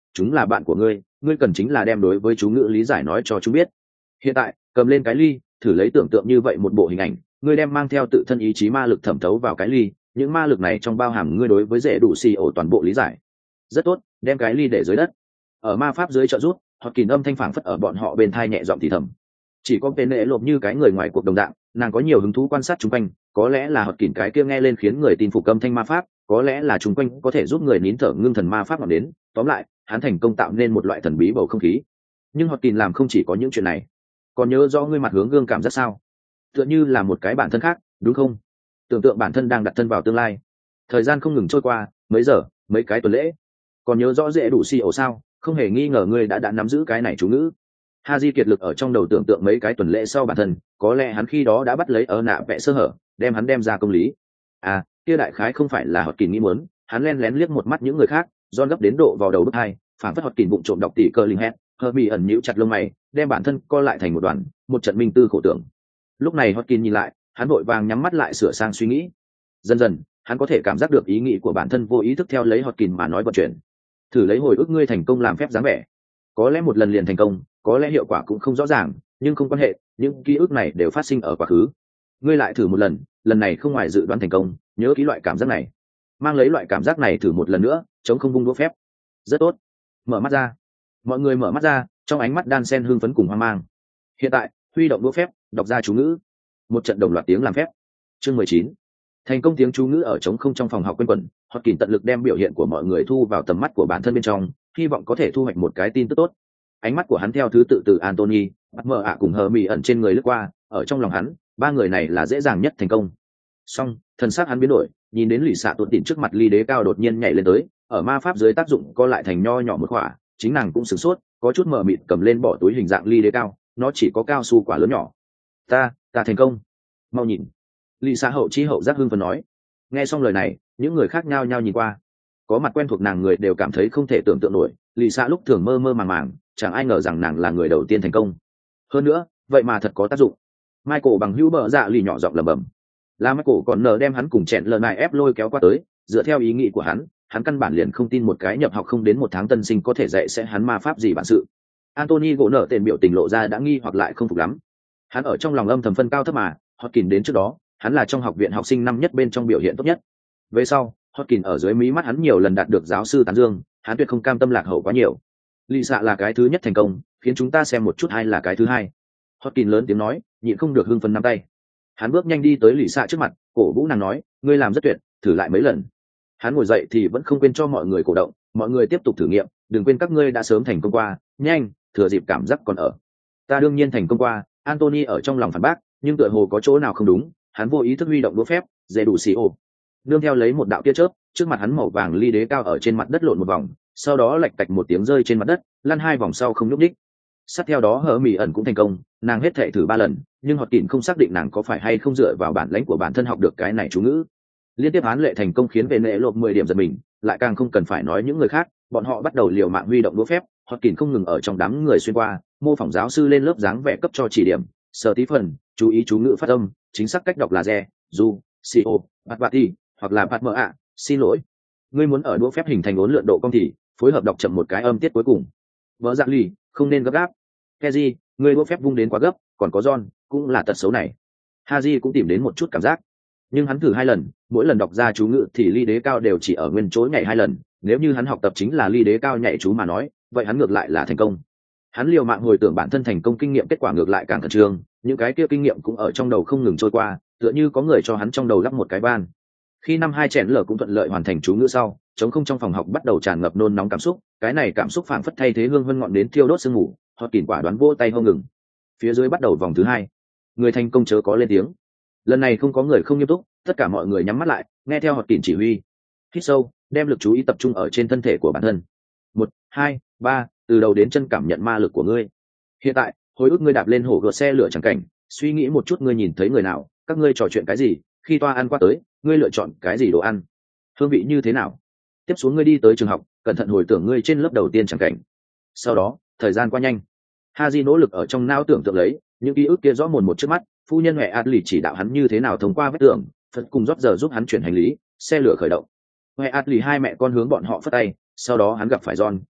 chúng là bạn của ngươi, ngươi cần chính là đem đối với chú ngữ lý giải nói cho chúng biết. Hiện tại cầm lên cái ly, thử lấy tưởng tượng như vậy một bộ hình ảnh, ngươi đem mang theo tự thân ý chí ma lực thẩm thấu vào cái ly, những ma lực này trong bao hàm ngươi đối với dễ đủ xì ổ toàn bộ lý giải. Rất tốt, đem cái ly để dưới đất. Ở ma pháp dưới trợ rút, hoặc kìm âm thanh phảng phất ở bọn họ bên thai nhẹ giọng thì thầm. Chỉ có tên nệ lộp như cái người ngoài cuộc đồng dạng, nàng có nhiều hứng thú quan sát chung quanh, có lẽ là hoặc kìm cái kia nghe lên khiến người tin phục âm thanh ma pháp, có lẽ là chung quanh có thể giúp người nín thở ngưng thần ma pháp ngọn đến. Tóm lại, hắn thành công tạo nên một loại thần bí bầu không khí. Nhưng hoặc kìm làm không chỉ có những chuyện này. Còn nhớ rõ ngươi mặt hướng gương cảm giác sao? Tựa như là một cái bản thân khác, đúng không? Tưởng tượng bản thân đang đặt thân vào tương lai. Thời gian không ngừng trôi qua, mấy giờ, mấy cái tuần lễ. Còn nhớ rõ dễ đủ xì ổ sao? Không hề nghi ngờ ngươi đã đã nắm giữ cái này chú ngữ. Haji kiệt lực ở trong đầu tưởng tượng mấy cái tuần lễ sau bản thân, có lẽ hắn khi đó đã bắt lấy ở nạ vẽ sơ hở, đem hắn đem ra công lý. À, kia đại khái không phải là Hoạt Kình nghĩ muốn, hắn lén lén liếc một mắt những người khác, John gấp đến độ vào đầu bức hai, phản phất Hoạt Kình bụng trộm đọc tỉ cơ linh hét, Hermi ẩn nhíu chặt lông mày, đem bản thân co lại thành một đoàn, một trận minh tư khổ tưởng. Lúc này Hoạt Kình nhìn lại, hắn vội vàng nhắm mắt lại sửa sang suy nghĩ. Dần dần, hắn có thể cảm giác được ý nghĩ của bản thân vô ý thức theo lấy Hoạt Kình mà nói vận chuyển. Thử lấy hồi ức ngươi thành công làm phép dáng vẻ. Có lẽ một lần liền thành công, có lẽ hiệu quả cũng không rõ ràng, nhưng không quan hệ, những ký ức này đều phát sinh ở quá khứ. Ngươi lại thử một lần, lần này không ngoài dự đoán thành công, nhớ kỹ loại cảm giác này. Mang lấy loại cảm giác này thử một lần nữa, chống không vung đũa phép. Rất tốt. Mở mắt ra. Mọi người mở mắt ra, trong ánh mắt đan xen hưng phấn cùng hoang mang. Hiện tại, huy động đũa phép, đọc ra chú ngữ. Một trận đồng loạt tiếng làm phép. Chương mười chín. Thành công tiếng chú ngữ ở trống không trong phòng học quanh quẩn, Hoạt Kình tận lực đem biểu hiện của mọi người thu vào tầm mắt của bản thân bên trong, hy vọng có thể thu hoạch một cái tin tức tốt. Ánh mắt của hắn theo thứ tự từ Anthony, bắt mờ ạ cùng Hermi ẩn trên người lướt qua, ở trong lòng hắn, ba người này là dễ dàng nhất thành công. Song, thần sắc hắn biến đổi, nhìn đến lì xạ tuột đỉnh trước mặt ly đế cao đột nhiên nhảy lên tới, ở ma pháp dưới tác dụng co lại thành nho nhỏ một quả, chính nàng cũng sửng sốt, có chút mờ mịt cầm lên bỏ túi hình dạng ly đế cao, nó chỉ có cao su quả lớn nhỏ. Ta, ta thành công. Mau nhìn. Lì xạ hậu chi hậu giác hưng phấn nói. Nghe xong lời này, những người khác nhao nhao nhìn qua. Có mặt quen thuộc nàng người đều cảm thấy không thể tưởng tượng nổi, lì xạ lúc thường mơ mơ màng màng, chẳng ai ngờ rằng nàng là người đầu tiên thành công. Hơn nữa, vậy mà thật có tác dụng. Michael bằng hữu bờ dạ lì nhỏ giọng lẩm bẩm. Là Michael còn nờ đem hắn cùng chẹn lờ này ép lôi kéo qua tới, dựa theo ý nghĩ của hắn, hắn căn bản liền không tin một cái nhập học không đến một tháng tân sinh có thể dạy sẽ hắn ma pháp gì bản sự. Anthony gỗ nở tên biểu tình lộ ra đã nghi hoặc lại không phục lắm. Hắn ở trong lòng âm thầm phân cao thấp mà, Hotkin đến trước đó, hắn là trong học viện học sinh năm nhất bên trong biểu hiện tốt nhất. Về sau, Hotkin ở dưới mí mắt hắn nhiều lần đạt được giáo sư tán dương, hắn tuyệt không cam tâm lạc hậu quá nhiều. Lì xạ là cái thứ nhất thành công, khiến chúng ta xem một chút ai là cái thứ hai. Hotkin lớn tiếng nói, nhịn không được hưng phấn nắm tay. Hắn bước nhanh đi tới lì xạ trước mặt, cổ vũ nàng nói, ngươi làm rất tuyệt, thử lại mấy lần. Hắn ngồi dậy thì vẫn không quên cho mọi người cổ động, mọi người tiếp tục thử nghiệm, đừng quên các ngươi đã sớm thành công qua, nhanh, thừa dịp cảm giác còn ở. Ta đương nhiên thành công qua, Anthony ở trong lòng phản bác, nhưng tựa hồ có chỗ nào không đúng, hắn vô ý thức huy động đũa phép, dễ đủ xì ô. Nương theo lấy một đạo tia chớp, trước mặt hắn màu vàng ly đế cao ở trên mặt đất lộn một vòng, sau đó lạch tạch một tiếng rơi trên mặt đất, lăn hai vòng sau không nhúc nhích. Sát theo đó hở mỉ ẩn cũng thành công, nàng hết thệ thử ba lần, nhưng Hoạt Kình không xác định nàng có phải hay không dựa vào bản lãnh của bản thân học được cái này chú ngữ. Liên tiếp án lệ thành công khiến về nệ lộp mười điểm giật mình, lại càng không cần phải nói những người khác, bọn họ bắt đầu liều mạng huy động đũa phép, Hoạt Kình không ngừng ở trong đám người xuyên qua, mô phỏng giáo sư lên lớp dáng vẻ cấp cho chỉ điểm, sở tí phần, chú ý chú ngữ phát âm, chính xác cách đọc là re, du, co, bạt bạt thi, hoặc là bạt mờ ạ, xin lỗi. Ngươi muốn ở đũa phép hình thành uốn lượn độ cong thì phối hợp đọc chậm một cái âm tiết cuối cùng. Vợ dạng lì, không nên gấp gáp. Keji, ngươi đũa phép vung đến quá gấp, còn có John, cũng là tật xấu này. Haji cũng tìm đến một chút cảm giác, nhưng hắn thử hai lần, mỗi lần đọc ra chú ngữ thì ly đế cao đều chỉ ở nguyên chỗ nhảy hai lần. Nếu như hắn học tập chính là ly đế cao nhảy chú mà nói, vậy hắn ngược lại là thành công. Hắn liều mạng hồi tưởng bản thân thành công kinh nghiệm, kết quả ngược lại càng khẩn trương, những cái kia kinh nghiệm cũng ở trong đầu không ngừng trôi qua, tựa như có người cho hắn trong đầu lắp một cái van. Khi năm hai chèn lở cũng thuận lợi hoàn thành chú ngữ sau, trống không trong phòng học bắt đầu tràn ngập nôn nóng cảm xúc, cái này cảm xúc phảng phất thay thế hương vân ngọn đến thiêu đốt sương ngủ, Hoạt Kình quả đoán vỗ tay không ngừng. Phía dưới bắt đầu vòng thứ hai, người thành công chớ có lên tiếng. Lần này không có người không nghiêm túc, tất cả mọi người nhắm mắt lại, nghe theo Hoạt Kình chỉ huy. Hít sâu, đem lực chú ý tập trung ở trên thân thể của bản thân. Một, hai, ba, từ đầu đến chân cảm nhận ma lực của ngươi. Hiện tại, hồi ức ngươi đạp lên hổ gợt xe lửa chẳng cảnh, suy nghĩ một chút ngươi nhìn thấy người nào, các ngươi trò chuyện cái gì, khi toa ăn qua tới, ngươi lựa chọn cái gì đồ ăn, hương vị như thế nào. Tiếp xuống ngươi đi tới trường học, cẩn thận hồi tưởng ngươi trên lớp đầu tiên chẳng cảnh. Sau đó, thời gian qua nhanh. Haji nỗ lực ở trong não tưởng tượng lấy những ký ức kia rõ mồn một trước mắt, phu nhân mẹ Adley chỉ đạo hắn như thế nào thông qua vết tường, Phật cùng rót giờ giúp hắn chuyển hành lý, xe lửa khởi động. Mẹ Adley hai mẹ con hướng bọn họ phất tay, sau đó hắn gặp phải John,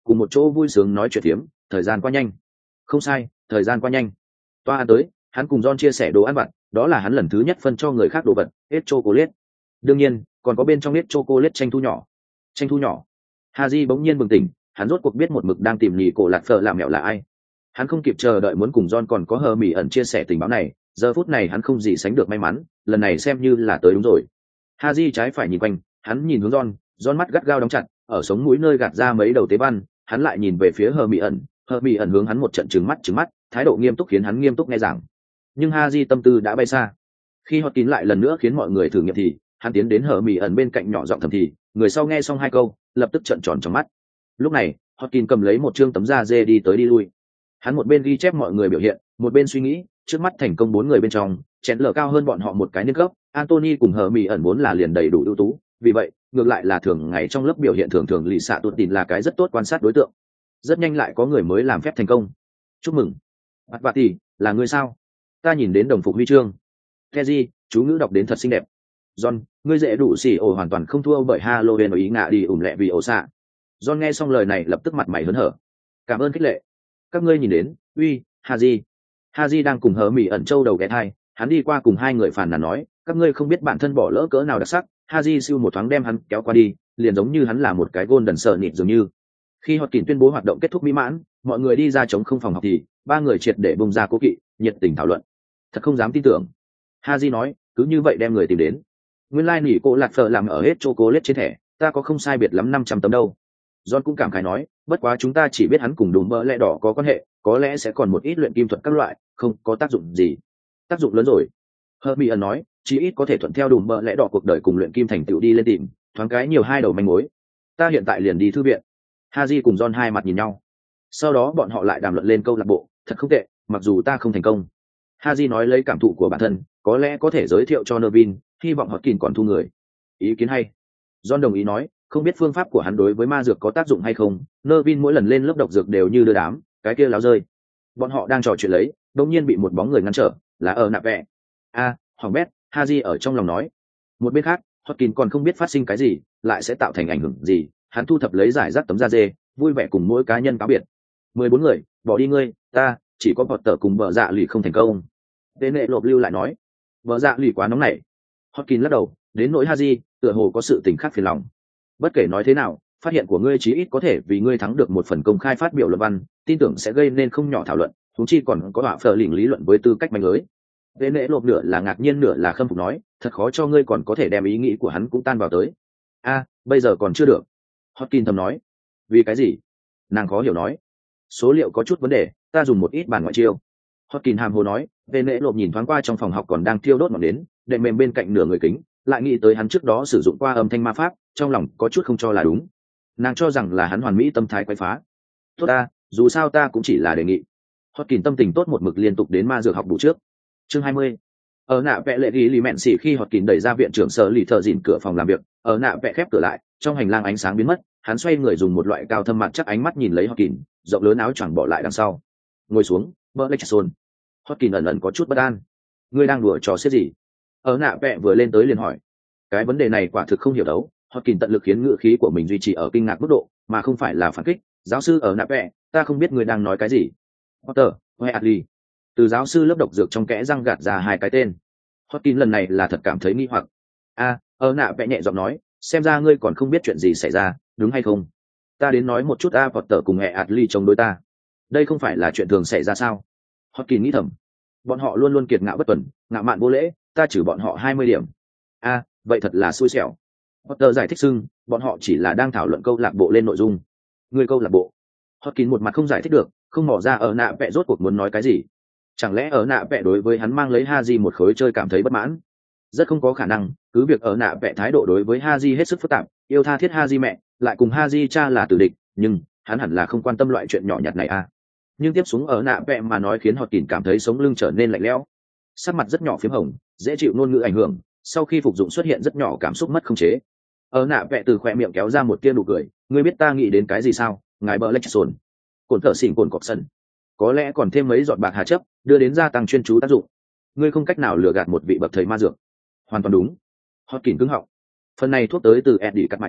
cùng một chỗ vui sướng nói chuyện phiếm, thời gian qua nhanh. Không sai, thời gian qua nhanh. Toa ăn tới, hắn cùng John chia sẻ đồ ăn vặt, đó là hắn lần thứ nhất phân cho người khác đồ vật, hết chocolate. Đương nhiên, còn có bên trong hết chocolate tranh thu nhỏ. Tranh thu nhỏ. Haji bỗng nhiên bừng tỉnh, hắn rốt cuộc biết một mực đang tìm nhì cổ lạt phở làm mẹo là ai. Hắn không kịp chờ đợi muốn cùng John còn có hờ mỉ ẩn chia sẻ tình báo này, giờ phút này hắn không gì sánh được may mắn, lần này xem như là tới đúng rồi. Haji trái phải nhìn quanh, hắn nhìn hướng John, John mắt gắt gao đóng chặt, ở sống mũi nơi gạt ra mấy đầu tế văn, hắn lại nhìn về phía hờ mỉ ẩn, hờ mỉ ẩn hướng hắn một trận trừng mắt trừng mắt, thái độ nghiêm túc khiến hắn nghiêm túc nghe giảng. Nhưng Haji tâm tư đã bay xa. Khi họ tín lại lần nữa khiến mọi người thử nghiệm thì hắn tiến đến hờ mỉ ẩn bên cạnh nhỏ giọng thầm thì, người sau nghe xong hai câu lập tức trợn tròn trong mắt. Lúc này Hotkin cầm lấy một chương tấm da dê đi tới đi lui, hắn một bên ghi chép mọi người biểu hiện, một bên suy nghĩ trước mắt thành công bốn người bên trong chén lở cao hơn bọn họ một cái niên cấp. Anthony cùng hờ mỉ ẩn vốn là liền đầy đủ ưu tú, vì vậy ngược lại là thường ngày trong lớp biểu hiện thường thường lì xạ tuột tin là cái rất tốt quan sát đối tượng. Rất nhanh lại có người mới làm phép thành công. Chúc mừng bắt bà tỷ, là người sao? Ta nhìn đến đồng phục huy chương. Keji, chú ngữ đọc đến thật xinh đẹp. John, ngươi dễ đủ xỉ ổ hoàn toàn không thua bởi Halloween ở ý ngạ đi ủm lẹ vì ổ xạ. John nghe xong lời này lập tức mặt mày hớn hở. Cảm ơn khích lệ. Các ngươi nhìn đến, uy, Haji. Haji đang cùng hờ mỉ ẩn châu đầu ghé thai, hắn đi qua cùng hai người phàn nàn nói, các ngươi không biết bản thân bỏ lỡ cỡ nào đặc sắc. Haji siêu một thoáng đem hắn kéo qua đi, liền giống như hắn là một cái golden sờ nịt dường như. Khi Hotkin tuyên bố hoạt động kết thúc mỹ mãn, mọi người đi ra chống không phòng học thì ba người triệt để bung ra cố kỵ, nhiệt tình thảo luận. Thật không dám tin tưởng. Haji nói, cứ như vậy đem người tìm đến. Nguyên lai nỉ cô lạt phở làm ở hết chocolate trên thẻ, ta có không sai biệt lắm năm trăm tấm đâu. John cũng cảm khái nói, bất quá chúng ta chỉ biết hắn cùng đùm bơ lẽ đỏ có quan hệ, có lẽ sẽ còn một ít luyện kim thuật các loại, không có tác dụng gì. Tác dụng lớn rồi. Hermione nói, chí ít có thể thuận theo đùm bơ lẽ đỏ cuộc đời cùng luyện kim thành tựu đi lên tìm, thoáng cái nhiều hai đầu manh mối. Ta hiện tại liền đi thư viện. Haji cùng John hai mặt nhìn nhau. Sau đó bọn họ lại đàm luận lên câu lạc bộ, thật không tệ, mặc dù ta không thành công. Haji nói lấy cảm thụ của bản thân, có lẽ có thể giới thiệu cho Nervin, hy vọng Hotkin còn thu người. Ý kiến hay. John đồng ý nói, không biết phương pháp của hắn đối với ma dược có tác dụng hay không. Nervin mỗi lần lên lớp độc dược đều như đưa đám, cái kia láo rơi. Bọn họ đang trò chuyện lấy, đột nhiên bị một bóng người ngăn trở, là ở nạp vẹ. A, hoàng bét, Haji ở trong lòng nói. Một bên khác, Hotkin còn không biết phát sinh cái gì, lại sẽ tạo thành ảnh hưởng gì. Hắn thu thập lấy giải rác tấm da dê, vui vẻ cùng mỗi cá nhân cáo biệt. Mười bốn người, bỏ đi ngươi, ta chỉ có bọt tở cùng bờ dạ lì không thành công. Tên nệ lộp lưu lại nói, bờ dạ lì quá nóng nảy. Hotkin lắc đầu, đến nỗi Haji, tựa hồ có sự tình khác phiền lòng. Bất kể nói thế nào, phát hiện của ngươi chí ít có thể vì ngươi thắng được một phần công khai phát biểu luận văn, tin tưởng sẽ gây nên không nhỏ thảo luận, thúng chi còn có họa phở lỉnh lý luận với tư cách manh lưới. Tên nệ lộp nửa là ngạc nhiên nửa là khâm phục nói, thật khó cho ngươi còn có thể đem ý nghĩ của hắn cũng tan vào tới. A, bây giờ còn chưa được. Hotkin thầm nói, vì cái gì? Nàng khó hiểu nói, số liệu có chút vấn đề, ta dùng một ít bản ngoại chiêu. Hotkin hàm hồ nói, về nệ lộp nhìn thoáng qua trong phòng học còn đang thiêu đốt ngọn nến, đệm mềm bên cạnh nửa người kính, lại nghĩ tới hắn trước đó sử dụng qua âm thanh ma pháp, trong lòng có chút không cho là đúng. Nàng cho rằng là hắn hoàn mỹ tâm thái quấy phá. Tốt ta, dù sao ta cũng chỉ là đề nghị. Hotkin tâm tình tốt một mực liên tục đến ma dược học đủ trước. Chương hai mươi. Ở nạ vẽ lệ ghi lì mẹn xỉ khi Hotkin đẩy ra viện trưởng sở lì thợ dìn cửa phòng làm việc, ở nạ vẽ khép cửa lại, trong hành lang ánh sáng biến mất, hắn xoay người dùng một loại cao thâm mặt chắc ánh mắt nhìn lấy Hotkin, rộng lớn áo choàng bỏ lại đằng sau. Ngồi xuống, Blackstone. Hotkin ẩn ẩn có chút bất an. Ngươi đang đùa trò xiết gì? Ở nạ vẽ vừa lên tới liền hỏi. Cái vấn đề này quả thực không hiểu đấu. Hotkin tận lực khiến ngữ khí của mình duy trì ở kinh ngạc mức độ, mà không phải là phản kích. Giáo sư ở nạ vẽ, ta không biết ngươi đang nói cái gì. Potter, Weasley. Từ giáo sư lớp độc dược trong kẽ răng gạt ra hai cái tên. Hotkin lần này là thật cảm thấy nghi hoặc. A, ở nạ vẽ nhẹ giọng nói, xem ra ngươi còn không biết chuyện gì xảy ra, đúng hay không? Ta đến nói một chút A Potter cùng Weasley chống đối ta. Đây không phải là chuyện thường xảy ra sao? Hotkin nghĩ thầm. Bọn họ luôn luôn kiệt ngạo bất tuần, ngạo mạn vô lễ, ta trừ bọn họ hai mươi điểm. A, vậy thật là xui xẻo. Potter giải thích xưng, bọn họ chỉ là đang thảo luận câu lạc bộ lên nội dung. Người câu lạc bộ. Hotkin một mặt không giải thích được, không mò ra ở nạ vẽ rốt cuộc muốn nói cái gì. Chẳng lẽ ở nạ vẽ đối với hắn mang lấy Haji một khối chơi cảm thấy bất mãn? Rất không có khả năng, cứ việc ở nạ vẽ thái độ đối với Haji hết sức phức tạp, yêu tha thiết Haji mẹ, lại cùng Haji cha là tử địch, nhưng hắn hẳn là không quan tâm loại chuyện nhỏ nhặt này à. Nhưng tiếp xuống ở nạ vẽ mà nói khiến Hotkin cảm thấy sống lưng trở nên lạnh lẽo. Sắc mặt rất nhỏ phím hồng, dễ chịu ngôn ngữ ảnh hưởng, sau khi phục dụng xuất hiện rất nhỏ cảm xúc mất khống chế. Ở nạ vẽ từ khỏe miệng kéo ra một tia nụ cười, ngươi biết ta nghĩ đến cái gì sao? Ngài bờ lách sồn, cồn thợ xỉn cồn cọp sân, có lẽ còn thêm mấy giọt bạc hà chấp, đưa đến gia tăng chuyên chú tác dụng. Ngươi không cách nào lừa gạt một vị bậc thầy ma dược. Hoàn toàn đúng. Hotkin cứng họng. Phần này thuốc tới từ Eddie Carmichael,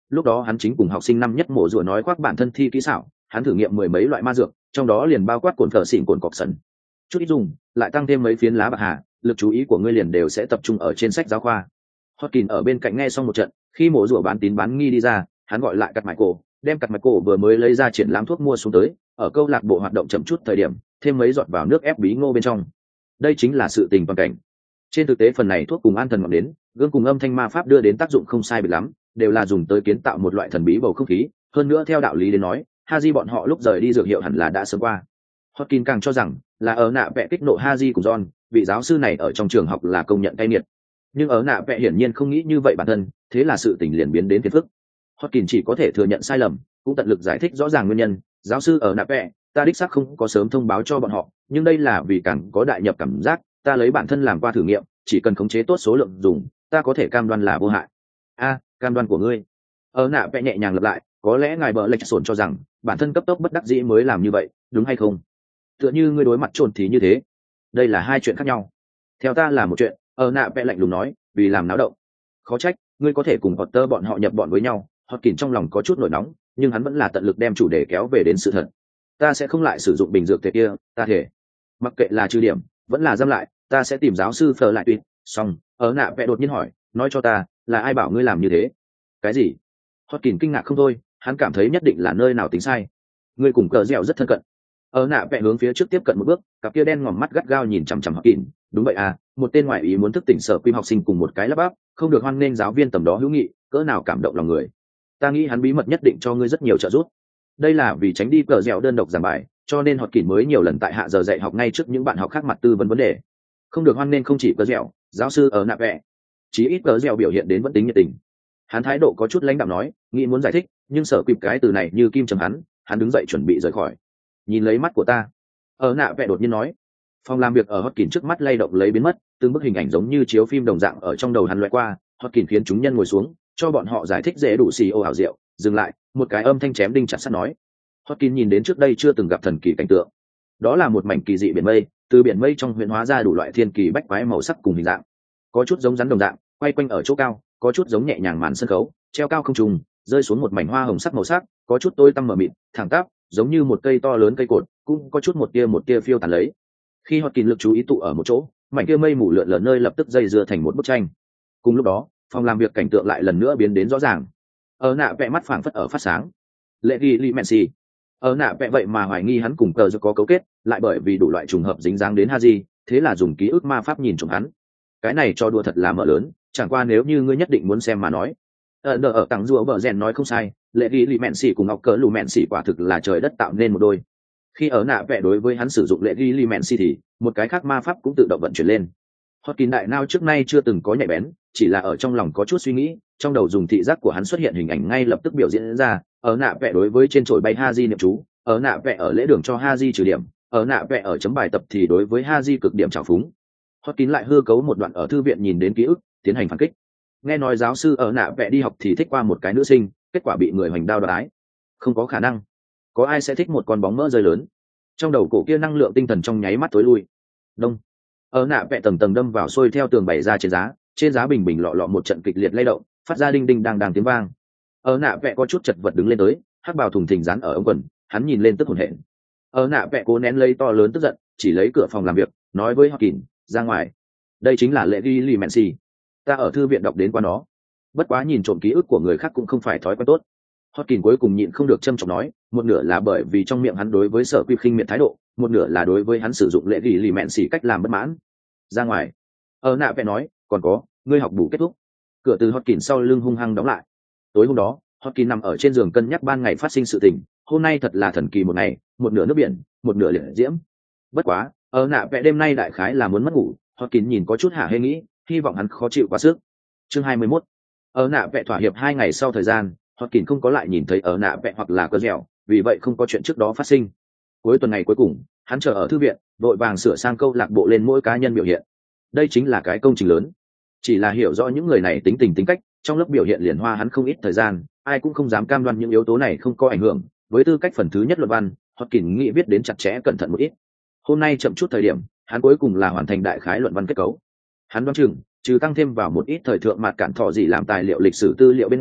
lúc đó hắn chính cùng học sinh năm nhất mổ rùa nói khoác bản thân thi kỹ xảo, hắn thử nghiệm mười mấy loại ma dược, trong đó liền bao quát cồn phở xỉn cồn cọc sần, chút ít dùng lại tăng thêm mấy phiến lá bạc hà, lực chú ý của ngươi liền đều sẽ tập trung ở trên sách giáo khoa. Hotkin ở bên cạnh nghe xong một trận, khi mổ rùa bán tín bán nghi đi ra, hắn gọi lại cặt mạch cổ, đem cặt mạch cổ vừa mới lấy ra triển lãm thuốc mua xuống tới, ở câu lạc bộ hoạt động chậm chút thời điểm, thêm mấy giọt vào nước ép bí ngô bên trong. Đây chính là sự tình toàn cảnh. Trên thực tế phần này thuốc cùng an thần ngọn đến, gương cùng âm thanh ma pháp đưa đến tác dụng không sai biệt lắm, đều là dùng tới kiến tạo một loại thần bí bầu không khí, hơn nữa theo đạo lý đến nói, Haji bọn họ lúc rời đi dược hiệu hẳn là đã sớm qua. Hotkin càng cho rằng là ở nạ vẽ kích nộ Haji cùng John, vị giáo sư này ở trong trường học là công nhận cay nghiệt. Nhưng ở nạ vẽ hiển nhiên không nghĩ như vậy bản thân, thế là sự tình liền biến đến phiền phức. Hotkin chỉ có thể thừa nhận sai lầm, cũng tận lực giải thích rõ ràng nguyên nhân. Giáo sư ở nạ vẽ, ta đích xác không có sớm thông báo cho bọn họ, nhưng đây là vì càng có đại nhập cảm giác, ta lấy bản thân làm qua thử nghiệm, chỉ cần khống chế tốt số lượng dùng, ta có thể cam đoan là vô hại. A, cam đoan của ngươi. Ở nạ vẽ nhẹ nhàng lặp lại, có lẽ ngài bợ lệch sổn cho rằng bản thân cấp tốc bất đắc dĩ mới làm như vậy, đúng hay không? Tựa như ngươi đối mặt trồn thì như thế, đây là hai chuyện khác nhau. Theo ta là một chuyện, ở nạ vẽ lạnh lùng nói, vì làm náo động. Khó trách ngươi có thể cùng Potter bọn họ nhập bọn với nhau. Hotkin trong lòng có chút nổi nóng, nhưng hắn vẫn là tận lực đem chủ đề kéo về đến sự thật. Ta sẽ không lại sử dụng bình dược thế kia, ta thể. Mặc kệ là trừ điểm, vẫn là giam lại, ta sẽ tìm giáo sư Phở lại tuyệt. Xong, ở nạ vẽ đột nhiên hỏi, nói cho ta, là ai bảo ngươi làm như thế? Cái gì? Hotkin kinh ngạc không thôi, hắn cảm thấy nhất định là nơi nào tính sai. Ngươi cùng cờ dẻo rất thân cận. Ở nạ vẽ hướng phía trước tiếp cận một bước, cặp kia đen ngòm mắt gắt gao nhìn chằm chằm Hotkin. Đúng vậy à, một tên ngoại ý muốn thức tỉnh sở quy học sinh cùng một cái lắp bắp, không được hoan nghênh giáo viên tầm đó hữu nghị, cỡ nào cảm động lòng người. Ta nghĩ hắn bí mật nhất định cho ngươi rất nhiều trợ giúp. Đây là vì tránh đi cờ dẻo đơn độc giảng bài, cho nên Hotkin mới nhiều lần tại hạ giờ dạy học ngay trước những bạn học khác mặt tư vấn vấn đề. Không được hoan nghênh không chỉ cờ dẻo, giáo sư ở nạ vẽ, chí ít cờ dẻo biểu hiện đến vẫn tính nhiệt tình. Hắn thái độ có chút lãnh đạm nói, nghĩ muốn giải thích, nhưng sở quịp cái từ này như kim châm hắn, hắn đứng dậy chuẩn bị rời khỏi. Nhìn lấy mắt của ta, ở nạ vẽ đột nhiên nói. Phòng làm việc ở Hotkin trước mắt lay động lấy biến mất, từng bức hình ảnh giống như chiếu phim đồng dạng ở trong đầu hắn lóe qua. Hotkin khiến chúng nhân ngồi xuống, cho bọn họ giải thích dễ đủ xì ô ảo diệu. Dừng lại, một cái âm thanh chém đinh chặt sắt nói. Hotkin nhìn đến trước đây chưa từng gặp thần kỳ cảnh tượng. Đó là một mảnh kỳ dị biển mây, từ biển mây trong huyện hóa ra đủ loại thiên kỳ bách quái màu sắc cùng hình dạng. Có chút giống rắn đồng dạng, quay quanh ở chỗ cao, có chút giống nhẹ nhàng màn sân khấu, treo cao không trùng, rơi xuống một mảnh hoa hồng sắc màu sắc, có chút tối tăm mờ mịt, thẳng tắp, giống như một cây to lớn cây cột, cũng có chút một tia một tia phiêu tán lấy. Khi Hotkin lực chú ý tụ ở một chỗ, mảnh kia mây mù lượn lờ nơi lập tức dây dưa thành một bức tranh. Cùng lúc đó, phòng làm việc cảnh tượng lại lần nữa biến đến rõ ràng. Ở nạ vẽ mắt phảng phất ở phát sáng. Lệ ghi li Messi. Ở nạ vẽ vậy mà hoài nghi hắn cùng cờ có cấu kết, lại bởi vì đủ loại trùng hợp dính dáng đến Haji, thế là dùng ký ức ma pháp nhìn trộm hắn. Cái này cho đùa thật là mở lớn, chẳng qua nếu như ngươi nhất định muốn xem mà nói. Ở nợ ở tặng rùa bờ rèn nói không sai, lệ ghi li Messi cùng ngọc cỡ lù Messi quả thực là trời đất tạo nên một đôi. Khi ở nạ vẽ đối với hắn sử dụng lệ ghi li Messi thì một cái khác ma pháp cũng tự động vận chuyển lên. Hotkin đại nao trước nay chưa từng có nhạy bén, chỉ là ở trong lòng có chút suy nghĩ, trong đầu dùng thị giác của hắn xuất hiện hình ảnh ngay lập tức biểu diễn ra. Ở nạ vẽ đối với trên chổi bay Haji niệm chú, ở nạ vẽ ở lễ đường cho Haji trừ điểm, ở nạ vẽ ở chấm bài tập thì đối với Haji cực điểm trào phúng. Hotkin lại hư cấu một đoạn ở thư viện nhìn đến ký ức, tiến hành phản kích. Nghe nói giáo sư ở nạ vẽ đi học thì thích qua một cái nữ sinh, kết quả bị người hoành đao đoạt ái. Không có khả năng, có ai sẽ thích một con bóng mỡ rơi lớn? Trong đầu cổ kia năng lượng tinh thần trong nháy mắt tối lui. Đông. Ở nạ vẽ tầng tầng đâm vào xuôi theo tường bày ra trên giá, trên giá bình bình lọ lọ một trận kịch liệt lay động, phát ra đinh đinh đang đang tiếng vang. Ở nạ vẽ có chút chật vật đứng lên tới, hắc bào thùng thình dán ở ống quần, hắn nhìn lên tức hồn hển. Ở nạ vẽ cố nén lấy to lớn tức giận, chỉ lấy cửa phòng làm việc, nói với Hotkin, ra ngoài. Đây chính là lệ ghi li Messi. Ta ở thư viện đọc đến qua nó. Bất quá nhìn trộm ký ức của người khác cũng không phải thói quen tốt. Hotkin cuối cùng nhịn không được châm trọng nói, một nửa là bởi vì trong miệng hắn đối với sở quy khinh miệt thái độ, một nửa là đối với hắn sử dụng lệ ghi lì mẹn xỉ cách làm bất mãn. Ra ngoài. Ở nạ vẽ nói, còn có, ngươi học bù kết thúc. Cửa từ Hotkin sau lưng hung hăng đóng lại. Tối hôm đó, Hotkin nằm ở trên giường cân nhắc ban ngày phát sinh sự tình, hôm nay thật là thần kỳ một ngày, một nửa nước biển, một nửa liệt diễm. Bất quá, ở nạ vẽ đêm nay đại khái là muốn mất ngủ, Hotkin nhìn có chút hả hê nghĩ, hy vọng hắn khó chịu quá sức. Chương hai mươi mốt. Ở nạ vẽ thỏa hiệp hai ngày sau thời gian, Hotkin không có lại nhìn thấy ở nạ vẽ hoặc là cờ dẻo, vì vậy không có chuyện trước đó phát sinh. Cuối tuần ngày cuối cùng, hắn chờ ở thư viện, đội vàng sửa sang câu lạc bộ lên mỗi cá nhân biểu hiện. Đây chính là cái công trình lớn. Chỉ là hiểu rõ những người này tính tình tính cách, trong lớp biểu hiện liền hoa hắn không ít thời gian, ai cũng không dám cam đoan những yếu tố này không có ảnh hưởng. Với tư cách phần thứ nhất luận văn, Hotkin nghĩ viết đến chặt chẽ cẩn thận một ít. Hôm nay chậm chút thời điểm, hắn cuối cùng là hoàn thành đại khái luận văn kết cấu. Hắn đoán chừng, trừ tăng thêm vào một ít thời thượng mạt cản thọ gì làm tài liệu lịch sử tư liệu bên ngoài,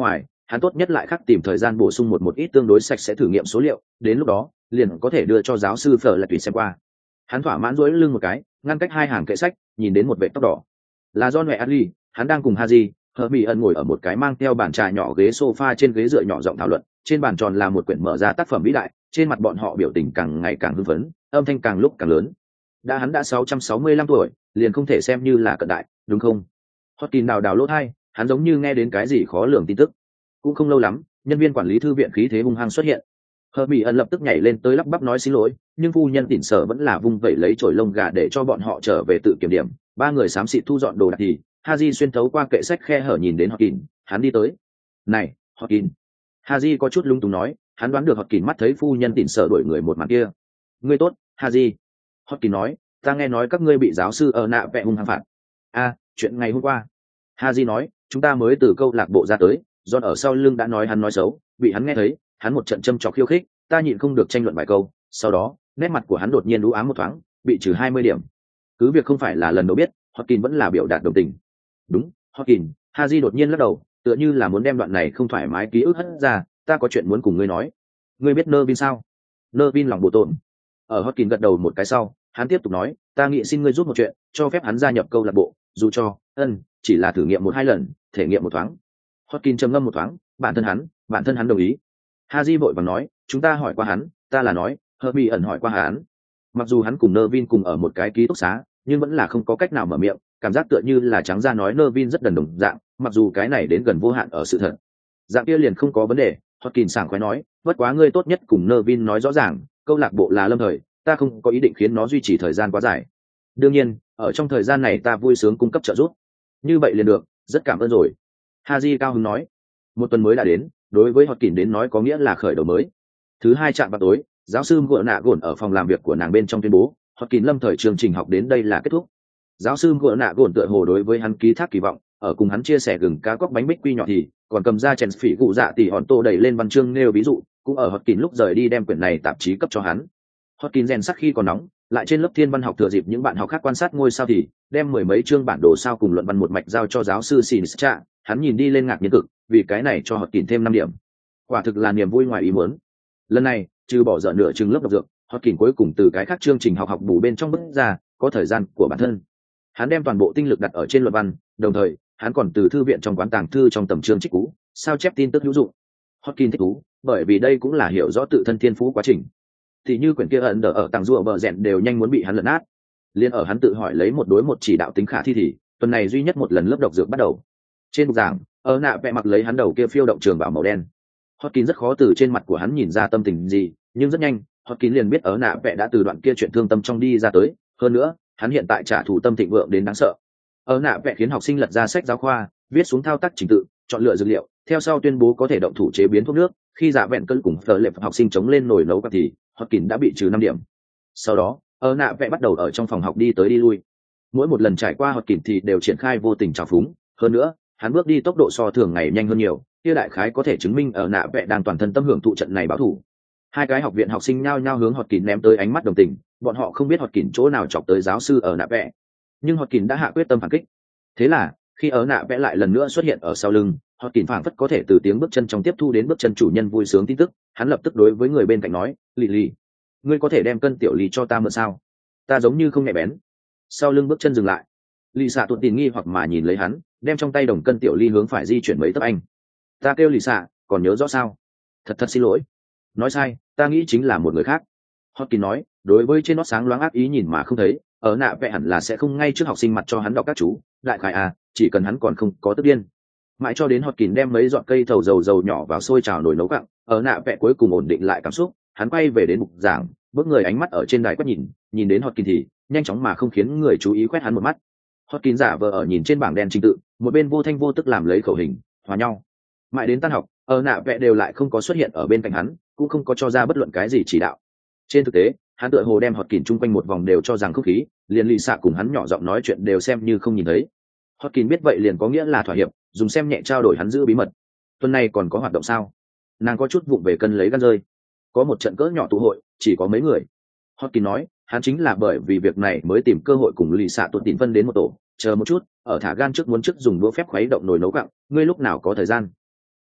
hắn tốt nhất lại khắc tìm thời gian bổ sung một một ít tương đối sạch sẽ thử nghiệm số liệu, đến lúc đó liền có thể đưa cho giáo sư Phở là tùy xem qua. Hắn thỏa mãn duỗi lưng một cái, ngăn cách hai hàng kệ sách, nhìn đến một vệ tóc đỏ là John mẹ Adley, hắn đang cùng Haji Hợp Mỹ ẩn ngồi ở một cái mang theo bàn trà nhỏ ghế sofa, trên ghế dựa nhỏ giọng thảo luận, trên bàn tròn là một quyển mở ra tác phẩm vĩ đại, trên mặt bọn họ biểu tình càng ngày càng hưng phấn, âm thanh càng lúc càng lớn. Đã hắn đã sáu trăm sáu mươi lăm tuổi, liền không thể xem như là cận đại, đúng không? Hotkin đào đào lỗ tai, hắn giống như nghe đến cái gì khó lường tin tức. Cũng không lâu lắm, nhân viên quản lý thư viện khí thế hung hăng xuất hiện. Hợp Mỹ ẩn lập tức nhảy lên tới lắp bắp nói xin lỗi, nhưng phu nhân Tỉn Sở vẫn là vung vẩy lấy chổi lông gà để cho bọn họ trở về tự kiểm điểm. Ba người xám xịt thu dọn đồ đạc thì Haji xuyên thấu qua kệ sách khe hở nhìn đến Hotkin, hắn đi tới. "Này, Hotkin." Haji có chút lung túng nói, hắn đoán được Hotkin mắt thấy phu nhân Tỉn Sở đuổi người một màn kia. "Ngươi tốt, Haji." Hotkin nói, "Ta nghe nói các ngươi bị giáo sư ở nạ vẽ hung hăng phạt." "A, chuyện ngày hôm qua." Haji nói, "Chúng ta mới từ câu lạc bộ ra tới, John ở sau lưng đã nói hắn nói xấu, bị hắn nghe thấy, hắn một trận châm chọc khiêu khích, ta nhịn không được tranh luận vài câu, sau đó, nét mặt của hắn đột nhiên u ám một thoáng, bị trừ hai mươi điểm." Cứ việc không phải là lần đầu biết, Hotkin vẫn là biểu đạt đồng tình. "Đúng, Hotkin." Haji đột nhiên lắc đầu, tựa như là muốn đem đoạn này không thoải mái ký ức hất ra, "Ta có chuyện muốn cùng ngươi nói." "Ngươi biết Nervin sao?" Nervin lòng bộ tổn. Ở Hotkin gật đầu một cái sau, hắn tiếp tục nói, "Ta nghĩ xin ngươi giúp một chuyện, cho phép hắn gia nhập câu lạc bộ, dù cho, ân, chỉ là thử nghiệm một hai lần, thể nghiệm một thoáng." Hotkin trầm ngâm một thoáng, "Bản thân hắn, bản thân hắn đồng ý." Haji vội vàng nói, "Chúng ta hỏi qua hắn." "Ta là nói, Herbie ẩn hỏi qua hắn." Mặc dù hắn cùng Nervin cùng ở một cái ký túc xá, nhưng vẫn là không có cách nào mở miệng, cảm giác tựa như là trắng ra nói Nervin rất đần đồng dạng, mặc dù cái này đến gần vô hạn ở sự thật. Dạng kia liền không có vấn đề, Hotkin sảng khoái nói, "Bất quá ngươi tốt nhất cùng Nervin nói rõ ràng, câu lạc bộ là lâm thời, ta không có ý định khiến nó duy trì thời gian quá dài. Đương nhiên, ở trong thời gian này ta vui sướng cung cấp trợ giúp." "Như vậy liền được, rất cảm ơn rồi." Haji cao hứng nói. Một tuần mới đã đến, đối với Hotkin đến nói có nghĩa là khởi đầu mới. Thứ hai chạm vào tối, giáo sư Ngựa Nạ Gồn ở phòng làm việc của nàng bên trong tuyên bố, Hotkin lâm thời chương trình học đến đây là kết thúc. Giáo sư Ngựa Nạ Gồn tựa hồ đối với hắn ký thác kỳ vọng, ở cùng hắn chia sẻ gừng cá cóc bánh bích quy nhỏ thì còn cầm ra chèn phỉ cụ dạ tỉ hòn tô đẩy lên văn chương nêu ví dụ, cũng ở Hotkin lúc rời đi đem quyển này tạp chí cấp cho hắn. Hotkin rèn sắc khi còn nóng, lại trên lớp thiên văn học thừa dịp những bạn học khác quan sát ngôi sao thì đem mười mấy chương bản đồ sao cùng luận văn một mạch giao cho giáo sư Sinistra, hắn nhìn đi lên ngạc nhiên cực, vì cái này cho Hotkin thêm năm điểm. Quả thực là niềm vui ngoài ý muốn. Lần này, trừ bỏ dở nửa chừng lớp độc dược, Hotkin cuối cùng từ cái khác chương trình học học bù bên trong bứt ra, có thời gian của bản thân. Hắn đem toàn bộ tinh lực đặt ở trên luận văn, đồng thời, hắn còn từ thư viện trong quán tàng thư trong tầm chương trích cú, sao chép tin tức hữu dụng. Hotkin thích thú, bởi vì đây cũng là hiểu rõ tự thân thiên phú quá trình. Thì như quyển kia ẩn đờ ở tàng rùa bờ rẹn đều nhanh muốn bị hắn lật nát. Liên ở hắn tự hỏi lấy một đối một chỉ đạo tính khả thi thì, tuần này duy nhất một lần lớp độc dược bắt đầu. Trên bục giảng, ở nạ vẽ mặc lấy hắn đầu kia phiêu động trường bảo màu đen. Hotkin rất khó từ trên mặt của hắn nhìn ra tâm tình gì, nhưng rất nhanh, Hotkin liền biết ở nạ vẽ đã từ đoạn kia chuyện thương tâm trong đi ra tới, hơn nữa, hắn hiện tại trả thù tâm thịnh vượng đến đáng sợ. Ở nạ vẽ khiến học sinh lật ra sách giáo khoa, viết xuống thao tác trình tự, chọn lựa dược liệu, theo sau tuyên bố có thể động thủ chế biến thuốc nước, khi giả vẹn cân cùng phở lệp học sinh chống lên nồi nấu thì Hotkin đã bị trừ năm điểm. Sau đó, ở nạ vẽ bắt đầu ở trong phòng học đi tới đi lui. Mỗi một lần trải qua Hotkin thì đều triển khai vô tình trào phúng, hơn nữa, hắn bước đi tốc độ so thường ngày nhanh hơn nhiều, kia đại khái có thể chứng minh ở nạ vẽ đang toàn thân tâm hưởng thụ trận này báo thù. Hai cái học viện học sinh nhao nhao hướng Hotkin ném tới ánh mắt đồng tình, bọn họ không biết Hotkin chỗ nào chọc tới giáo sư ở nạ vẽ, nhưng Hotkin đã hạ quyết tâm phản kích. Thế là, khi ở nạ vẽ lại lần nữa xuất hiện ở sau lưng, Hotkin phảng phất có thể từ tiếng bước chân trong tiếp thu đến bước chân chủ nhân vui sướng tin tức, hắn lập tức đối với người bên cạnh nói, "Lì lì, ngươi có thể đem cân tiểu lì cho ta mượn sao? Ta giống như không nhạy bén." Sau lưng bước chân dừng lại, lì xạ tuột tin nghi hoặc mà nhìn lấy hắn, đem trong tay đồng cân tiểu ly hướng phải di chuyển mấy tấc anh. "Ta kêu lì xạ, còn nhớ rõ sao? Thật thật xin lỗi." "Nói sai, ta nghĩ chính là một người khác." Hotkin nói, đối với trên nó sáng loáng ác ý nhìn mà không thấy, ở nạ vẽ hẳn là sẽ không ngay trước học sinh mặt cho hắn đọc các chú, đại khái à, chỉ cần hắn còn không có tức điên. Mãi cho đến Hotkin đem mấy giọt cây thầu dầu dầu nhỏ vào sôi trào nồi nấu cặn, ở nạ vẽ cuối cùng ổn định lại cảm xúc, hắn quay về đến bục giảng, bước người ánh mắt ở trên đài quét nhìn, nhìn đến Hotkin thì nhanh chóng mà không khiến người chú ý quét hắn một mắt. Hotkin giả vờ ở nhìn trên bảng đen trình tự, một bên vô thanh vô tức làm lấy khẩu hình, hòa nhau. Mãi đến tan học, ở nạ vẽ đều lại không có xuất hiện ở bên cạnh hắn, cũng không có cho ra bất luận cái gì chỉ đạo. Trên thực tế, hắn tựa hồ đem Hotkin chung quanh một vòng đều cho rằng không khí, liền lì xạ cùng hắn nhỏ giọng nói chuyện đều xem như không nhìn thấy. Hotkin biết vậy liền có nghĩa là thỏa hiệp, dùng xem nhẹ trao đổi hắn giữ bí mật. Tuần này còn có hoạt động sao? Nàng có chút vụng về cân lấy gan rơi. Có một trận cỡ nhỏ tụ hội, chỉ có mấy người. Hotkin nói, hắn chính là bởi vì việc này mới tìm cơ hội cùng lì xạ tuột tìm phân đến một tổ. Chờ một chút, ở thả gan trước muốn trước dùng đũa phép khuấy động nồi nấu cặn, ngươi lúc nào có thời gian?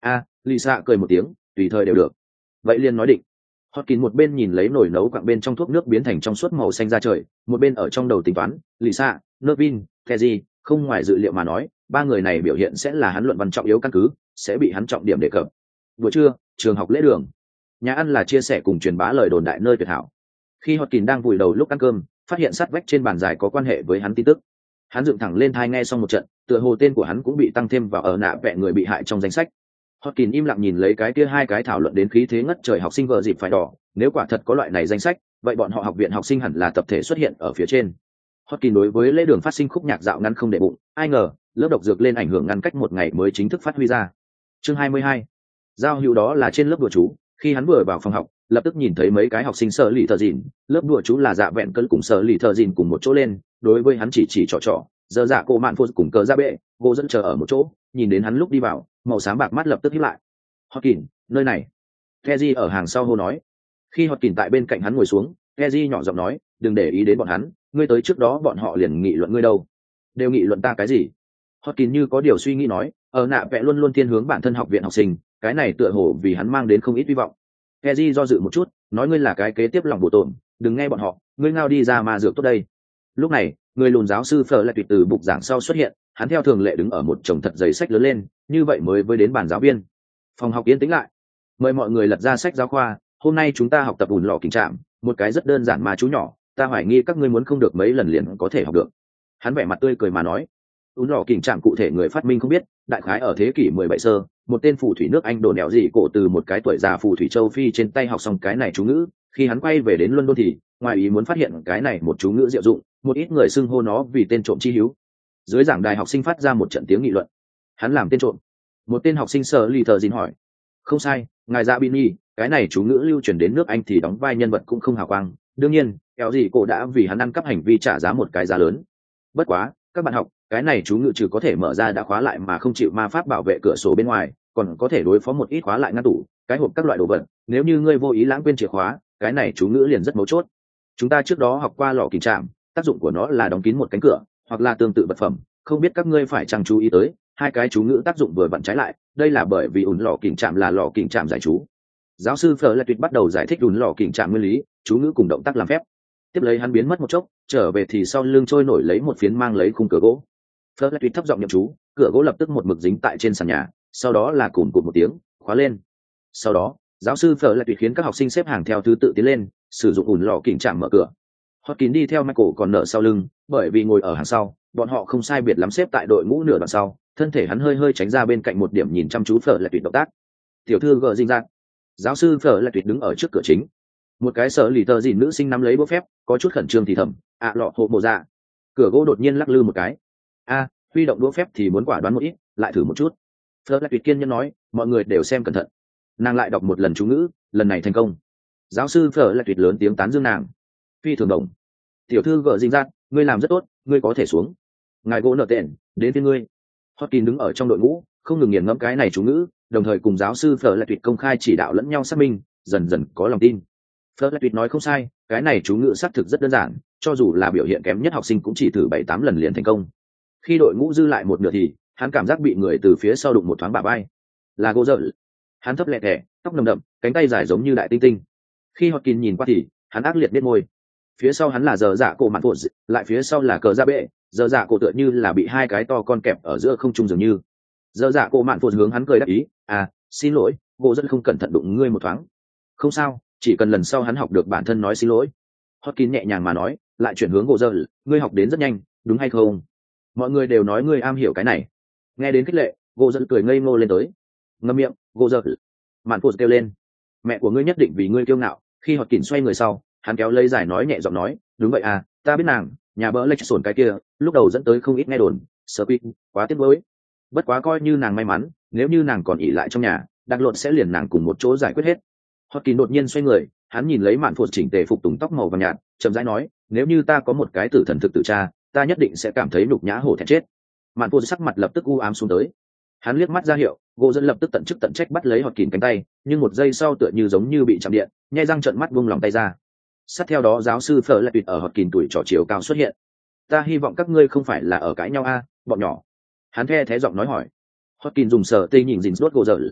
a lì xạ cười một tiếng, tùy thời đều được. Vậy liền nói định. Hotkin một bên nhìn lấy nồi nấu quặng bên trong thuốc nước biến thành trong suốt màu xanh ra trời, một bên ở trong đầu tính toán, lì xạ, Nervin, Keji, không ngoài dự liệu mà nói, ba người này biểu hiện sẽ là hắn luận văn trọng yếu căn cứ, sẽ bị hắn trọng điểm đề cập. Buổi trưa, trường học lễ đường. Nhà ăn là chia sẻ cùng truyền bá lời đồn đại nơi tuyệt hảo. Khi Hotkin đang vùi đầu lúc ăn cơm, phát hiện sát vách trên bàn dài có quan hệ với hắn tin tức. Hắn dựng thẳng lên thai nghe xong một trận, tựa hồ tên của hắn cũng bị tăng thêm vào ở nạ vẽ người bị hại trong danh sách. Hotkin im lặng nhìn lấy cái kia hai cái thảo luận đến khí thế ngất trời học sinh vợ dịp phải đỏ, nếu quả thật có loại này danh sách, vậy bọn họ học viện học sinh hẳn là tập thể xuất hiện ở phía trên. Hotkin đối với lễ đường phát sinh khúc nhạc dạo ngắn không để bụng, ai ngờ, lớp độc dược lên ảnh hưởng ngăn cách một ngày mới chính thức phát huy ra. Chương hai mươi hai. Giao hữu đó là trên lớp đùa chú, khi hắn vừa vào phòng học, lập tức nhìn thấy mấy cái học sinh sợ lì thợ dìn, lớp đùa chú là dạ vẹn cân cùng sợ lì thợ dìn cùng một chỗ lên, đối với hắn chỉ chỉ trò trò, giờ dạ cô mạn phô cùng cờ ra bệ, cô dẫn chờ ở một chỗ, nhìn đến hắn lúc đi vào, màu sáng bạc mắt lập tức híp lại. Hotkin, nơi này. Keji ở hàng sau hô nói. Khi Hotkin tại bên cạnh hắn ngồi xuống, Keji nhỏ giọng nói, đừng để ý đến bọn hắn, ngươi tới trước đó bọn họ liền nghị luận ngươi đâu. Đều nghị luận ta cái gì? Hotkin như có điều suy nghĩ nói, ở nạ vẽ luôn luôn thiên hướng bản thân học viện học sinh, cái này tựa hồ vì hắn mang đến không ít hy vọng. Keji do dự một chút, nói ngươi là cái kế tiếp lòng bổ tổn, đừng nghe bọn họ, ngươi ngao đi ra mà dược tốt đây. Lúc này, người lùn giáo sư Fleur lại tuyệt từ bục giảng sau xuất hiện, hắn theo thường lệ đứng ở một chồng thật giấy sách lớn lên, như vậy mới với đến bàn giáo viên. Phòng học yên tĩnh lại, mời mọi người lật ra sách giáo khoa, hôm nay chúng ta học tập ủn lò kình trạm, một cái rất đơn giản mà chú nhỏ, ta hoài nghi các ngươi muốn không được mấy lần liền có thể học được. Hắn vẻ mặt tươi cười mà nói, ủn lò kình trạm cụ thể người phát minh không biết, đại khái ở thế kỷ mười bảy sơ, một tên phù thủy nước Anh đồ nẻo gì cổ từ một cái tuổi già phù thủy châu Phi trên tay học xong cái này chú ngữ, khi hắn quay về đến London thì, ngoài ý muốn phát hiện cái này một chú ngữ diệu dụng, một ít người xưng hô nó vì tên trộm chi hiếu. Dưới giảng đài học sinh phát ra một trận tiếng nghị luận. Hắn làm tên trộm. Một tên học sinh sợ lì thờ dìn hỏi. Không sai, ngài dạ bin nhi, cái này chú ngữ lưu truyền đến nước Anh thì đóng vai nhân vật cũng không hào quang. Đương nhiên, kéo gì cổ đã vì hắn ăn cắp hành vi trả giá một cái giá lớn. Bất quá, các bạn học, cái này chú ngữ trừ có thể mở ra đã khóa lại mà không chịu ma pháp bảo vệ cửa sổ bên ngoài, còn có thể đối phó một ít khóa lại ngăn tủ, cái hộp các loại đồ vật. Nếu như ngươi vô ý lãng quên chìa khóa, cái này chú ngữ liền rất mấu chốt. Chúng ta trước đó học qua lọ kình trạm, tác dụng của nó là đóng kín một cánh cửa hoặc là tương tự vật phẩm, không biết các ngươi phải chăng chú ý tới hai cái chú ngữ tác dụng vừa vặn trái lại, đây là bởi vì ủn lò kình chạm là lò kình chạm giải chú. Giáo sư Fleur lại tuyệt bắt đầu giải thích ủn lò kình chạm nguyên lý, chú ngữ cùng động tác làm phép. Tiếp lấy hắn biến mất một chốc, trở về thì sau lưng trôi nổi lấy một phiến mang lấy khung cửa gỗ. Fleur lại tuyệt thấp giọng niệm chú, cửa gỗ lập tức một mực dính tại trên sàn nhà, sau đó là cùm cụt một tiếng khóa lên. Sau đó giáo sư Fleur lại tuyệt khiến các học sinh xếp hàng theo thứ tự tiến lên, sử dụng ủn lò kình chạm mở cửa. Hotkin đi theo Michael còn nợ sau lưng, bởi vì ngồi ở hàng sau, bọn họ không sai biệt lắm xếp tại đội ngũ nửa đoạn sau, thân thể hắn hơi hơi tránh ra bên cạnh một điểm nhìn chăm chú Fleur lại tuyệt động tác. Tiểu thư gờ dinh dạc. Giáo sư Fleur lại tuyệt đứng ở trước cửa chính. Một cái sở lì tờ dìn nữ sinh nắm lấy búa phép, có chút khẩn trương thì thầm, ạ à, lọ hộ bộ dạ. Cửa gỗ đột nhiên lắc lư một cái. A, à, huy động đũa phép thì muốn quả đoán một ít, lại thử một chút. Fleur lại tuyệt kiên nhẫn nói, mọi người đều xem cẩn thận. Nàng lại đọc một lần chú ngữ, lần này thành công. Giáo sư Fleur lại tuyệt lớn tiếng tán dương nàng. Phi thường đồng. Tiểu thư gờ dinh dạc, ngươi làm rất tốt, ngươi có thể xuống. Ngài gỗ nợ tiền, đến với ngươi. Hotkin đứng ở trong đội ngũ, không ngừng nghiền ngẫm cái này chú ngữ, đồng thời cùng giáo sư Fleur lại tuyệt công khai chỉ đạo lẫn nhau xác minh, dần dần có lòng tin. Fleur lại tuyệt nói không sai, cái này chú ngữ xác thực rất đơn giản, cho dù là biểu hiện kém nhất học sinh cũng chỉ thử bảy tám lần liền thành công. Khi đội ngũ dư lại một nửa thì, hắn cảm giác bị người từ phía sau đụng một thoáng bả vai. Là gỗ dợ. Hắn thấp lẹ thẻ, tóc nồng đậm, cánh tay dài giống như đại tinh tinh. Khi Hotkin nhìn qua thì, hắn ác liệt biết môi. Phía sau hắn là giờ dạ cổ mạn phụt, lại phía sau là cờ ra bệ, giờ dạ cổ tựa như là bị hai cái to con kẹp ở giữa không trung dường như. Giờ dạ cổ mạn phụt hướng hắn cười đáp ý, à, xin lỗi, gỗ rất không cẩn thận đụng ngươi một thoáng. Không sao, chỉ cần lần sau hắn học được bản thân nói xin lỗi. Hotkin nhẹ nhàng mà nói, lại chuyển hướng gỗ dơ, ngươi học đến rất nhanh, đúng hay không? Mọi người đều nói ngươi am hiểu cái này. Nghe đến khích lệ, gỗ dơ cười ngây ngô lên tới. Ngậm miệng, gỗ dơ. Mạn phụt kêu lên, mẹ của ngươi nhất định vì ngươi kiêu ngạo. Khi Hotkin xoay người sau, hắn kéo lấy giải nói nhẹ giọng nói, đúng vậy à, ta biết nàng, nhà bỡ lệch sồn cái kia, lúc đầu dẫn tới không ít nghe đồn, sợ quýt, quá tiếc nuối. Bất quá coi như nàng may mắn, nếu như nàng còn ỉ lại trong nhà, đặc lộn sẽ liền nàng cùng một chỗ giải quyết hết. Hotkin đột nhiên xoay người, hắn nhìn lấy Mạn Phụt chỉnh tề phục tùng tóc màu vàng nhạt, chậm rãi nói, nếu như ta có một cái tử thần thực tự cha, ta nhất định sẽ cảm thấy nhục nhã hổ thẹn chết. Mạn Phụt sắc mặt lập tức u ám xuống tới. Hắn liếc mắt ra hiệu, gỗ dẫn lập tức tận chức tận trách bắt lấy Hotkin cánh tay, nhưng một giây sau tựa như giống như bị chạm điện, nhai răng trợn mắt buông lòng tay ra. Sát theo đó giáo sư Fleur lại tuyệt ở Hotkin tuổi trò chiều cao xuất hiện. Ta hy vọng các ngươi không phải là ở cãi nhau a, à, bọn nhỏ. Hắn the thế giọng nói hỏi. Hotkin dùng sờ tê nhìn dình rốt gỗ dở.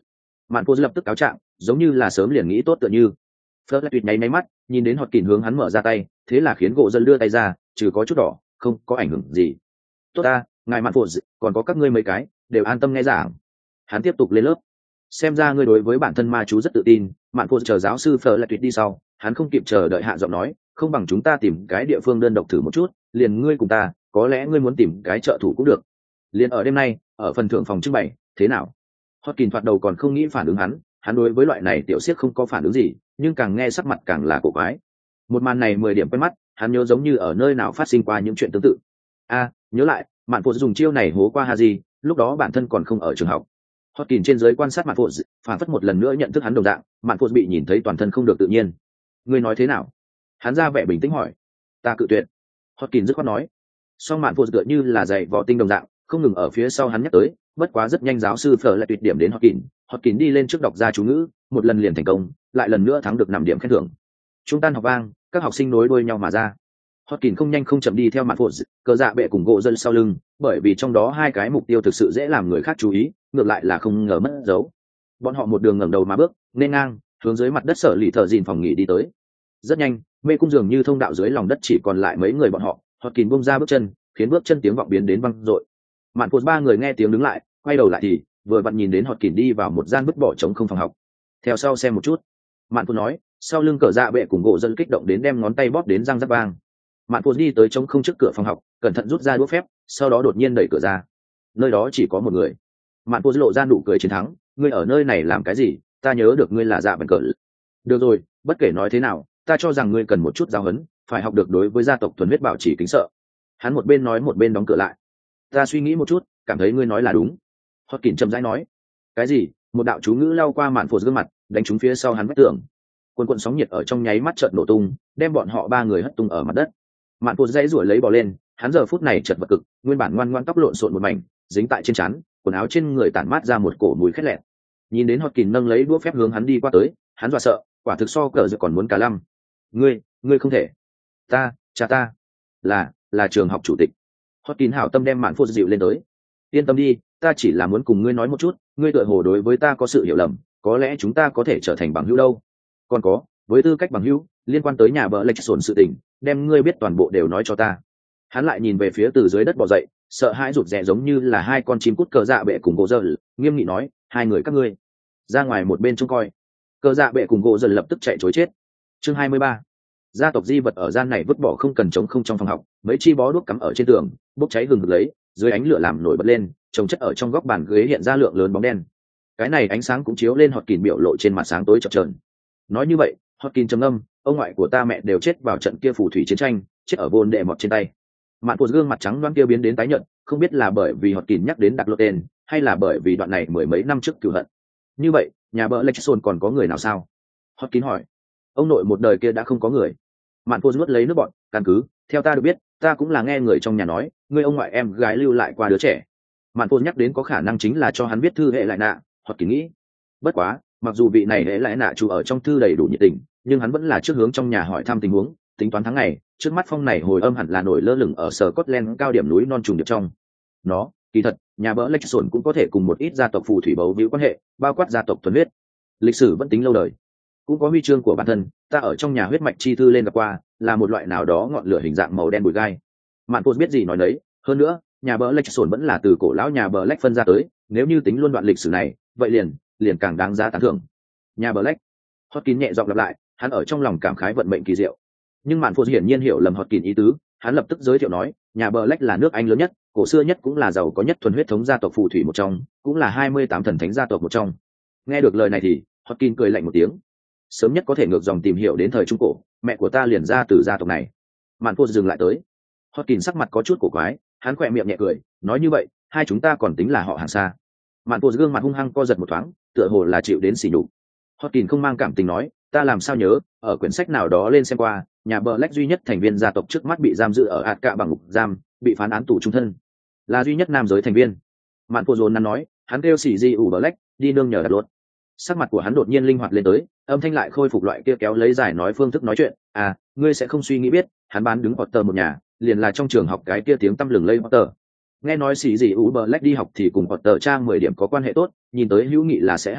Mạn Phô lập tức cáo trạng, giống như là sớm liền nghĩ tốt tựa như. Fleur tuyệt nháy máy mắt, nhìn đến Hot Kình hướng hắn mở ra tay, thế là khiến gỗ dân đưa tay ra, trừ có chút đỏ, không có ảnh hưởng gì. Tốt ta, ngài Mạn Phô, còn có các ngươi mấy cái, đều an tâm nghe giảng. Hắn tiếp tục lên lớp. Xem ra ngươi đối với bản thân ma chú rất tự tin. Mạn Phô chờ giáo sư Fleur tuyệt đi sau, hắn không kịp chờ đợi hạ giọng nói, không bằng chúng ta tìm cái địa phương đơn độc thử một chút, liền ngươi cùng ta, có lẽ ngươi muốn tìm cái trợ thủ cũng được. Liền ở đêm nay, ở phần thưởng phòng trưng bày, thế nào? Hot Kình thoạt đầu còn không nghĩ phản ứng hắn, hắn đối với loại này tiểu siết không có phản ứng gì, nhưng càng nghe sắc mặt càng là cổ quái. Một màn này mười điểm quen mắt, hắn nhớ giống như ở nơi nào phát sinh qua những chuyện tương tự. A, nhớ lại, Mạn Phô dùng chiêu này hố qua Haji, lúc đó bản thân còn không ở trường học. Hot Kình trên dưới quan sát Mạn Phô, phản phất một lần nữa nhận thức hắn đồng dạng, Mạn Phô bị nhìn thấy toàn thân không được tự nhiên. Ngươi nói thế nào? Hắn ra vẻ bình tĩnh hỏi. Ta cự tuyệt. Hot Kình dứt khoát nói. Song Mạn Phô tựa như là dạy võ tinh đồng dạng, không ngừng ở phía sau hắn nhắc tới, bất quá rất nhanh giáo sư Fleur lại tuyệt điểm đến Hot Kình, Hot Kình đi lên trước đọc ra chú ngữ, một lần liền thành công, lại lần nữa thắng được năm điểm khen thưởng. Trung tan học vang, các học sinh nối đuôi nhau mà ra. Hot Kình không nhanh không chậm đi theo Mạn Phô, cờ dạ bệ cùng gỗ dân sau lưng, bởi vì trong đó hai cái mục tiêu thực sự dễ làm người khác chú ý, ngược lại là không ngờ mất dấu. Bọn họ một đường ngẩng đầu mà bước, nên ngang, hướng dưới mặt đất sở lì thợ dìn phòng nghỉ đi tới. Rất nhanh, mê cung dường như thông đạo dưới lòng đất chỉ còn lại mấy người bọn họ. Hot Kình bung ra bước chân, khiến bước chân tiếng vọng biến đến văng dội. Mạn Phô ba người nghe tiếng đứng lại, quay đầu lại thì vừa vặn nhìn đến Hot Kình đi vào một gian vứt bỏ trống không phòng học. Theo sau xem một chút. Mạn Phô nói, sau lưng cờ dạ bệ cùng gỗ dân kích động đến đem ngón tay bóp đến răng rắc vang. Mạn Phô đi tới trống không trước cửa phòng học, cẩn thận rút ra đũa phép, sau đó đột nhiên đẩy cửa ra. Nơi đó chỉ có một người. Mạn Phô lộ ra nụ cười chiến thắng, ngươi ở nơi này làm cái gì? Ta nhớ được ngươi là dạ bần cờ. Được rồi, bất kể nói thế nào, ta cho rằng ngươi cần một chút giáo huấn, phải học được đối với gia tộc thuần huyết bảo trì kính sợ. Hắn một bên nói một bên đóng cửa lại. Ta suy nghĩ một chút, cảm thấy ngươi nói là đúng. Hot Kình chậm rãi nói. Cái gì? Một đạo chú ngữ lao qua Mạn Phô gương mặt, đánh trúng phía sau hắn vách tường. Quần quần sóng nhiệt ở trong nháy mắt chợt nổ tung, đem bọn họ ba người hất tung ở mặt đất. Mạn Phô dãy rủa lấy bò lên, hắn giờ phút này chật vật cực, nguyên bản ngoan ngoãn tóc lộn xộn một mảnh, dính tại trên trán, quần áo trên người tản mát ra một cổ mùi khét lẹt. Nhìn đến Hot Kình nâng lấy đũa phép hướng hắn đi qua tới, hắn dọa sợ, quả thực so cờ dự còn muốn cả lăm. Ngươi, ngươi không thể. Ta, cha ta, là, là trường học chủ tịch. Hot Kình hảo tâm đem Mạn Phô dịu lên tới. Yên tâm đi, ta chỉ là muốn cùng ngươi nói một chút, ngươi tựa hồ đối với ta có sự hiểu lầm, có lẽ chúng ta có thể trở thành bằng hữu đâu. Còn có, với tư cách bằng hữu, liên quan tới nhà bờ lệch sồn sự tình, đem ngươi biết toàn bộ đều nói cho ta. Hắn lại nhìn về phía từ dưới đất bò dậy, sợ hãi rụt rè giống như là hai con chim cút cờ dạ bệ cùng gỗ dơ, nghiêm nghị nói, hai người các ngươi ra ngoài một bên trông coi. Cờ dạ bệ cùng gỗ dơ lập tức chạy trối chết. Chương hai mươi ba. Gia tộc di vật ở gian này vứt bỏ không cần chống không trong phòng học, mấy chi bó đuốc cắm ở trên tường, bốc cháy hừng hực lấy, dưới ánh lửa làm nổi bật lên, trồng chất ở trong góc bàn ghế hiện ra lượng lớn bóng đen. Cái này ánh sáng cũng chiếu lên Hot Kình biểu lộ trên mặt sáng tối chập chờn. Nói như vậy, Hot Kình trầm ngâm, ông ngoại của ta mẹ đều chết vào trận kia phù thủy chiến tranh, chết ở vồn đệ mọt trên tay. Mạn Phô gương mặt trắng loáng kia biến đến tái nhợt, không biết là bởi vì Hot Kình nhắc đến đặc lộ tên, hay là bởi vì đoạn này mười mấy năm trước cửu hận. Như vậy, nhà bờ Lexon còn có người nào sao? Hot Kình hỏi. Ông nội một đời kia đã không có người. Mạn Phô nuốt lấy nước bọt, căn cứ, theo ta được biết, ta cũng là nghe người trong nhà nói, người ông ngoại em gái lưu lại qua đứa trẻ. Mạn Phô nhắc đến có khả năng chính là cho hắn viết thư hệ lại nạ, Hot Kình nghĩ. Bất quá, mặc dù vị này hệ lại nạ chủ ở trong thư đầy đủ nhiệt tình, nhưng hắn vẫn là trước hướng trong nhà hỏi thăm tình huống, tính toán tháng ngày, trước mắt phong này hồi âm hẳn là nổi lơ lửng ở sở Scotland cao điểm núi non trùng điệp trong. Nó, kỳ thật, nhà bỡ Lexon cũng có thể cùng một ít gia tộc phù thủy bấu víu quan hệ, bao quát gia tộc thuần huyết. Lịch sử vẫn tính lâu đời. Cũng có huy chương của bản thân, ta ở trong nhà huyết mạch chi thư lên gặp qua, là một loại nào đó ngọn lửa hình dạng màu đen bụi gai. Mạn Phô biết gì nói đấy, hơn nữa, nhà bỡ Lexon vẫn là từ cổ lão nhà bỡ Lex phân ra tới, nếu như tính luôn đoạn lịch sử này, vậy liền, liền càng đáng giá tán thưởng. Nhà bỡ Lex. Hot Kình nhẹ giọng lặp lại, hắn ở trong lòng cảm khái vận mệnh kỳ diệu. Nhưng Mạn Phô hiển nhiên hiểu lầm Hot Kình ý tứ, hắn lập tức giới thiệu nói, nhà bờ lách là nước Anh lớn nhất, cổ xưa nhất cũng là giàu có nhất thuần huyết thống gia tộc phù thủy một trong, cũng là hai mươi tám thần thánh gia tộc một trong. Nghe được lời này thì Hot Kình cười lạnh một tiếng. Sớm nhất có thể ngược dòng tìm hiểu đến thời trung cổ, mẹ của ta liền ra từ gia tộc này. Mạn Phô dừng lại tới. Hot Kình sắc mặt có chút cổ quái, hắn khỏe miệng nhẹ cười, nói như vậy, hai chúng ta còn tính là họ hàng xa. Mạn Phô gương mặt hung hăng co giật một thoáng, tựa hồ là chịu đến sỉ nhục. Hot Kình không mang cảm tình nói, ta làm sao nhớ, ở quyển sách nào đó lên xem qua, nhà Black duy nhất thành viên gia tộc trước mắt bị giam giữ ở ạt cạ bằng ngục giam, bị phán án tù trung thân, là duy nhất nam giới thành viên. Mạn Phô dồn nắn nói, hắn kêu xỉ di ủ Black, đi nương nhờ đặt luật. Sắc mặt của hắn đột nhiên linh hoạt lên tới, âm thanh lại khôi phục loại kia kéo lấy giải nói phương thức nói chuyện. À, ngươi sẽ không suy nghĩ biết, hắn bán đứng Potter một nhà, liền là trong trường học cái kia tiếng tăm lừng lây Potter. Nghe nói xỉ gì ủ Black đi học thì cùng Potter trang mười điểm có quan hệ tốt, nhìn tới hữu nghị là sẽ hao hết,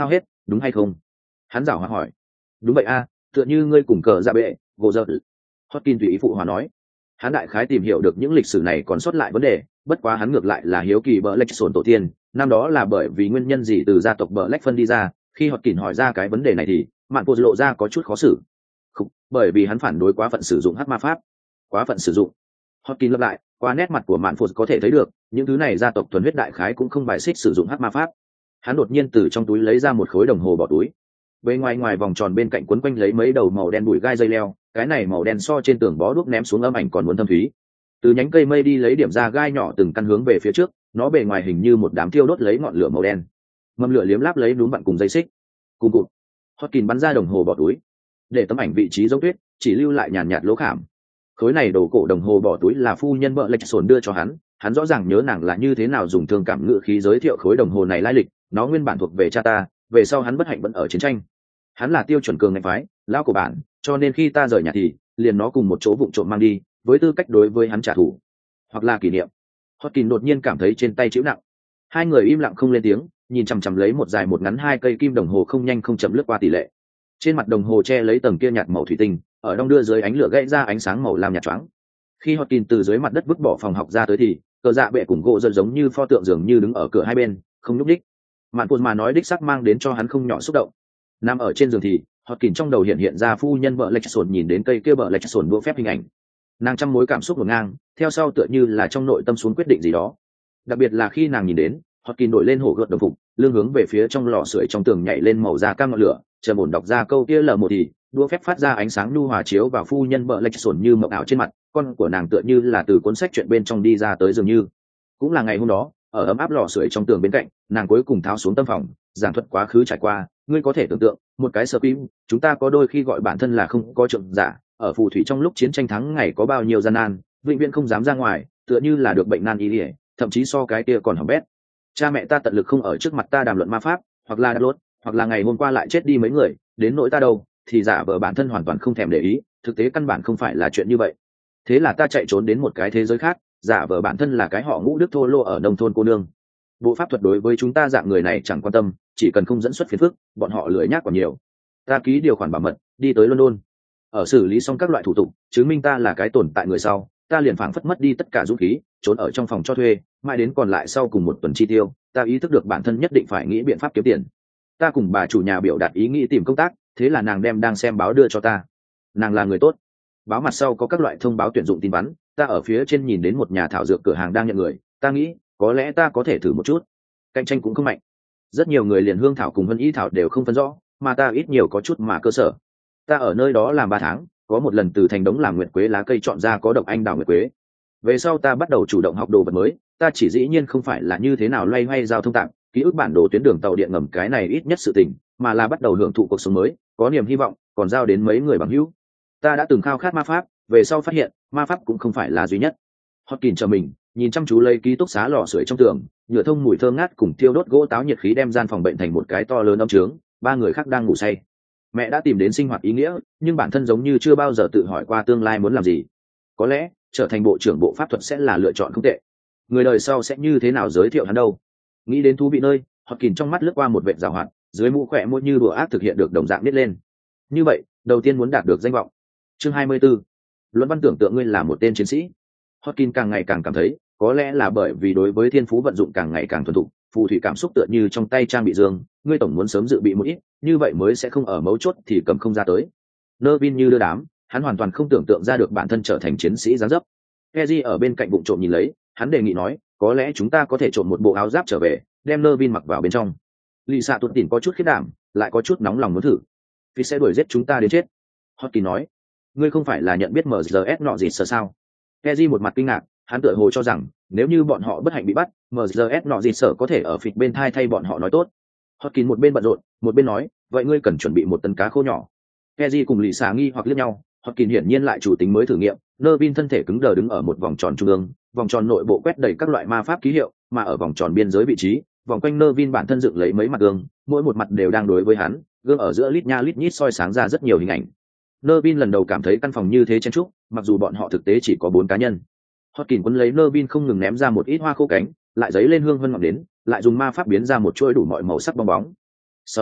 đúng hay không? Hắn giảo hòa hỏi. Đúng vậy a, tựa như ngươi cùng cờ dạ bệ gỗ dợ. Hotkin tùy ý phụ hòa nói. Hắn đại khái tìm hiểu được những lịch sử này còn sót lại vấn đề, bất quá hắn ngược lại là hiếu kỳ bờ lách sồn tổ tiên, năm đó là bởi vì nguyên nhân gì từ gia tộc bờ lách phân đi ra. Khi Hotkin hỏi ra cái vấn đề này thì mạn cô lộ ra có chút khó xử. Không, bởi vì hắn phản đối quá phận sử dụng hắc ma pháp. Quá phận sử dụng. Hotkin lặp lại, qua nét mặt của mạn phụt có thể thấy được những thứ này gia tộc thuần huyết đại khái cũng không bài xích sử dụng hắc ma pháp. Hắn đột nhiên từ trong túi lấy ra một khối đồng hồ bỏ túi, bên ngoài ngoài vòng tròn bên cạnh quấn quanh lấy mấy đầu màu đen bụi gai dây leo, cái này màu đen so trên tường bó đuốc ném xuống âm ảnh còn muốn thâm thúy. Từ nhánh cây mây đi lấy điểm ra gai nhỏ từng căn hướng về phía trước, nó bề ngoài hình như một đám thiêu đốt lấy ngọn lửa màu đen, mâm lửa liếm láp lấy núm vặn cùng dây xích. Cùng cụt, Hotkin bắn ra đồng hồ bỏ túi, để tấm ảnh vị trí giống tuyết, chỉ lưu lại nhàn nhạt lỗ khảm. Khối này đồ cổ đồng hồ bỏ túi là phu nhân vợ lệch sồn đưa cho hắn, hắn rõ ràng nhớ nàng là như thế nào dùng thương cảm ngữ khí giới thiệu khối đồng hồ này lai lịch. Nó nguyên bản thuộc về cha ta, về sau hắn bất hạnh vẫn ở chiến tranh. Hắn là tiêu chuẩn cường ngạch phái lão của bạn, cho nên khi ta rời nhà thì liền nó cùng một chỗ vụng trộm mang đi, với tư cách đối với hắn trả thù hoặc là kỷ niệm. Hotkin đột nhiên cảm thấy trên tay chịu nặng. Hai người im lặng không lên tiếng, nhìn chằm chằm lấy một dài một ngắn hai cây kim đồng hồ không nhanh không chậm lướt qua tỷ lệ. Trên mặt đồng hồ che lấy tầng kia nhạt màu thủy tinh, ở đong đưa dưới ánh lửa gãy ra ánh sáng màu lam nhạt choáng. Khi Hotkin từ dưới mặt đất vứt bỏ phòng học ra tới thì cờ dạ bệ cùng gỗ dần giống như pho tượng dường như đứng ở cửa hai bên, không nhúc đích. Mạn Phụt mà nói đích xác mang đến cho hắn không nhỏ xúc động. Nằm ở trên giường thì Hotkin trong đầu hiện hiện ra phu nhân vợ lệch sồn nhìn đến cây kia vợ lệch sồn đũa phép hình ảnh. Nàng trăm mối cảm xúc ngổn ngang, theo sau tựa như là trong nội tâm xuống quyết định gì đó. Đặc biệt là khi nàng nhìn đến Hotkin đổi lên hổ gợt đồng phục, lưng hướng về phía trong lò sưởi trong tường nhảy lên màu da cam ngọn lửa, chờ ổn đọc ra câu kia lờ một thì đũa phép phát ra ánh sáng nhu hòa chiếu vào phu nhân vợ lệch sồn như mộng ảo trên mặt, con của nàng tựa như là từ cuốn sách chuyện bên trong đi ra tới dường như. Cũng là ngày hôm đó, ở ấm áp lò sưởi trong tường bên cạnh, nàng cuối cùng tháo xuống tâm phòng, giảng thuật quá khứ trải qua. Ngươi có thể tưởng tượng, một cái sơ pim, chúng ta có đôi khi gọi bản thân là không có trượng giả, ở phù thủy trong lúc chiến tranh thắng ngày có bao nhiêu gian nan, vĩnh viễn không dám ra ngoài, tựa như là được bệnh nan y ỉa, thậm chí so cái kia còn hỏng bét. Cha mẹ ta tận lực không ở trước mặt ta đàm luận ma pháp, hoặc là đốt, hoặc là ngày hôm qua lại chết đi mấy người, đến nỗi ta đâu, thì giả vờ bản thân hoàn toàn không thèm để ý, thực tế căn bản không phải là chuyện như vậy. Thế là ta chạy trốn đến một cái thế giới khác, giả vờ bản thân là cái họ ngũ đức thô lô ở nông thôn cô nương. Bộ pháp thuật đối với chúng ta dạng người này chẳng quan tâm, chỉ cần không dẫn xuất phiền phức, bọn họ lười nhác còn nhiều. Ta ký điều khoản bảo mật, đi tới London. Ở xử lý xong các loại thủ tục, chứng minh ta là cái tồn tại người sau, ta liền phảng phất mất đi tất cả dũng khí, trốn ở trong phòng cho thuê, mãi đến còn lại sau cùng một tuần chi tiêu, ta ý thức được bản thân nhất định phải nghĩ biện pháp kiếm tiền. Ta cùng bà chủ nhà biểu đạt ý nghĩ tìm công tác, thế là nàng đem đang xem báo đưa cho ta. Nàng là người tốt. Báo mặt sau có các loại thông báo tuyển dụng tin vắn, ta ở phía trên nhìn đến một nhà thảo dược cửa hàng đang nhận người, ta nghĩ có lẽ ta có thể thử một chút. Cạnh tranh cũng không mạnh, rất nhiều người liền hương thảo cùng vân y thảo đều không phân rõ, mà ta ít nhiều có chút mà cơ sở. Ta ở nơi đó làm ba tháng, có một lần từ thành đống làm nguyệt quế lá cây chọn ra có độc anh đào nguyệt quế. Về sau ta bắt đầu chủ động học đồ vật mới, ta chỉ dĩ nhiên không phải là như thế nào loay hoay giao thông tạm ký ức bản đồ tuyến đường tàu điện ngầm cái này ít nhất sự tình, mà là bắt đầu hưởng thụ cuộc sống mới, có niềm hy vọng, còn giao đến mấy người bằng hữu. Ta đã từng khao khát ma pháp, về sau phát hiện ma pháp cũng không phải là duy nhất. Hotkin chờ mình nhìn chăm chú lấy ký túc xá lò sưởi trong tường, nhựa thông mùi thơm ngát cùng thiêu đốt gỗ táo nhiệt khí đem gian phòng bệnh thành một cái to lớn ấm trướng. Ba người khác đang ngủ say. Mẹ đã tìm đến sinh hoạt ý nghĩa, nhưng bản thân giống như chưa bao giờ tự hỏi qua tương lai muốn làm gì. Có lẽ trở thành bộ trưởng bộ pháp thuật sẽ là lựa chọn không tệ. Người đời sau sẽ như thế nào giới thiệu hắn đâu? Nghĩ đến thú vị nơi, Hotkin trong mắt lướt qua một vệt giảo hoạt, dưới mũ khỏe môi như đùa ác thực hiện được đồng dạng nít lên. Như vậy, đầu tiên muốn đạt được danh vọng. Chương hai mươi 24. Luận văn tưởng tượng ngươi là một tên chiến sĩ. Hotkin càng ngày càng cảm thấy, có lẽ là bởi vì đối với thiên phú vận dụng càng ngày càng thuần thục, phù thủy cảm xúc tựa như trong tay trang bị dương, ngươi tổng muốn sớm dự bị một ít, như vậy mới sẽ không ở mấu chốt thì cầm không ra tới. Nervin như đưa đám, hắn hoàn toàn không tưởng tượng ra được bản thân trở thành chiến sĩ dáng dấp. Keji ở bên cạnh bụng trộm nhìn lấy, hắn đề nghị nói, có lẽ chúng ta có thể trộm một bộ áo giáp trở về, đem Nervin mặc vào bên trong. Lisa tuột tỉnh có chút khiếp đảm, lại có chút nóng lòng muốn thử. Vì sẽ đuổi giết chúng ta đến chết. Hotkin nói, ngươi không phải là nhận biết em giê ét nọ gì sợ sao? Keji một mặt kinh ngạc, hắn tựa hồ cho rằng nếu như bọn họ bất hạnh bị bắt, em giê ét nọ gì sợ có thể ở phịch bên thai thay bọn họ nói tốt. Hotkin một bên bận rộn, một bên nói, vậy ngươi cần chuẩn bị một tấn cá khô nhỏ. Keji cùng Lisa nghi hoặc liếc nhau, Hotkin hiển nhiên lại chủ tính mới thử nghiệm. Nervin thân thể cứng đờ đứng ở một vòng tròn trung ương, vòng tròn nội bộ quét đầy các loại ma pháp ký hiệu, mà ở vòng tròn biên giới vị trí, vòng quanh Nervin bản thân dựng lấy mấy mặt gương, mỗi một mặt đều đang đối với hắn, gương ở giữa lít nha lít nhít soi sáng ra rất nhiều hình ảnh. Nervin lần đầu cảm thấy căn phòng như thế chen chúc, mặc dù bọn họ thực tế chỉ có bốn cá nhân. Hotkin quấn lấy Nervin không ngừng ném ra một ít hoa khô cánh, lại giấy lên hương vân ngọn đến, lại dùng ma pháp biến ra một chuỗi đủ mọi màu sắc bong bóng. Sau đó,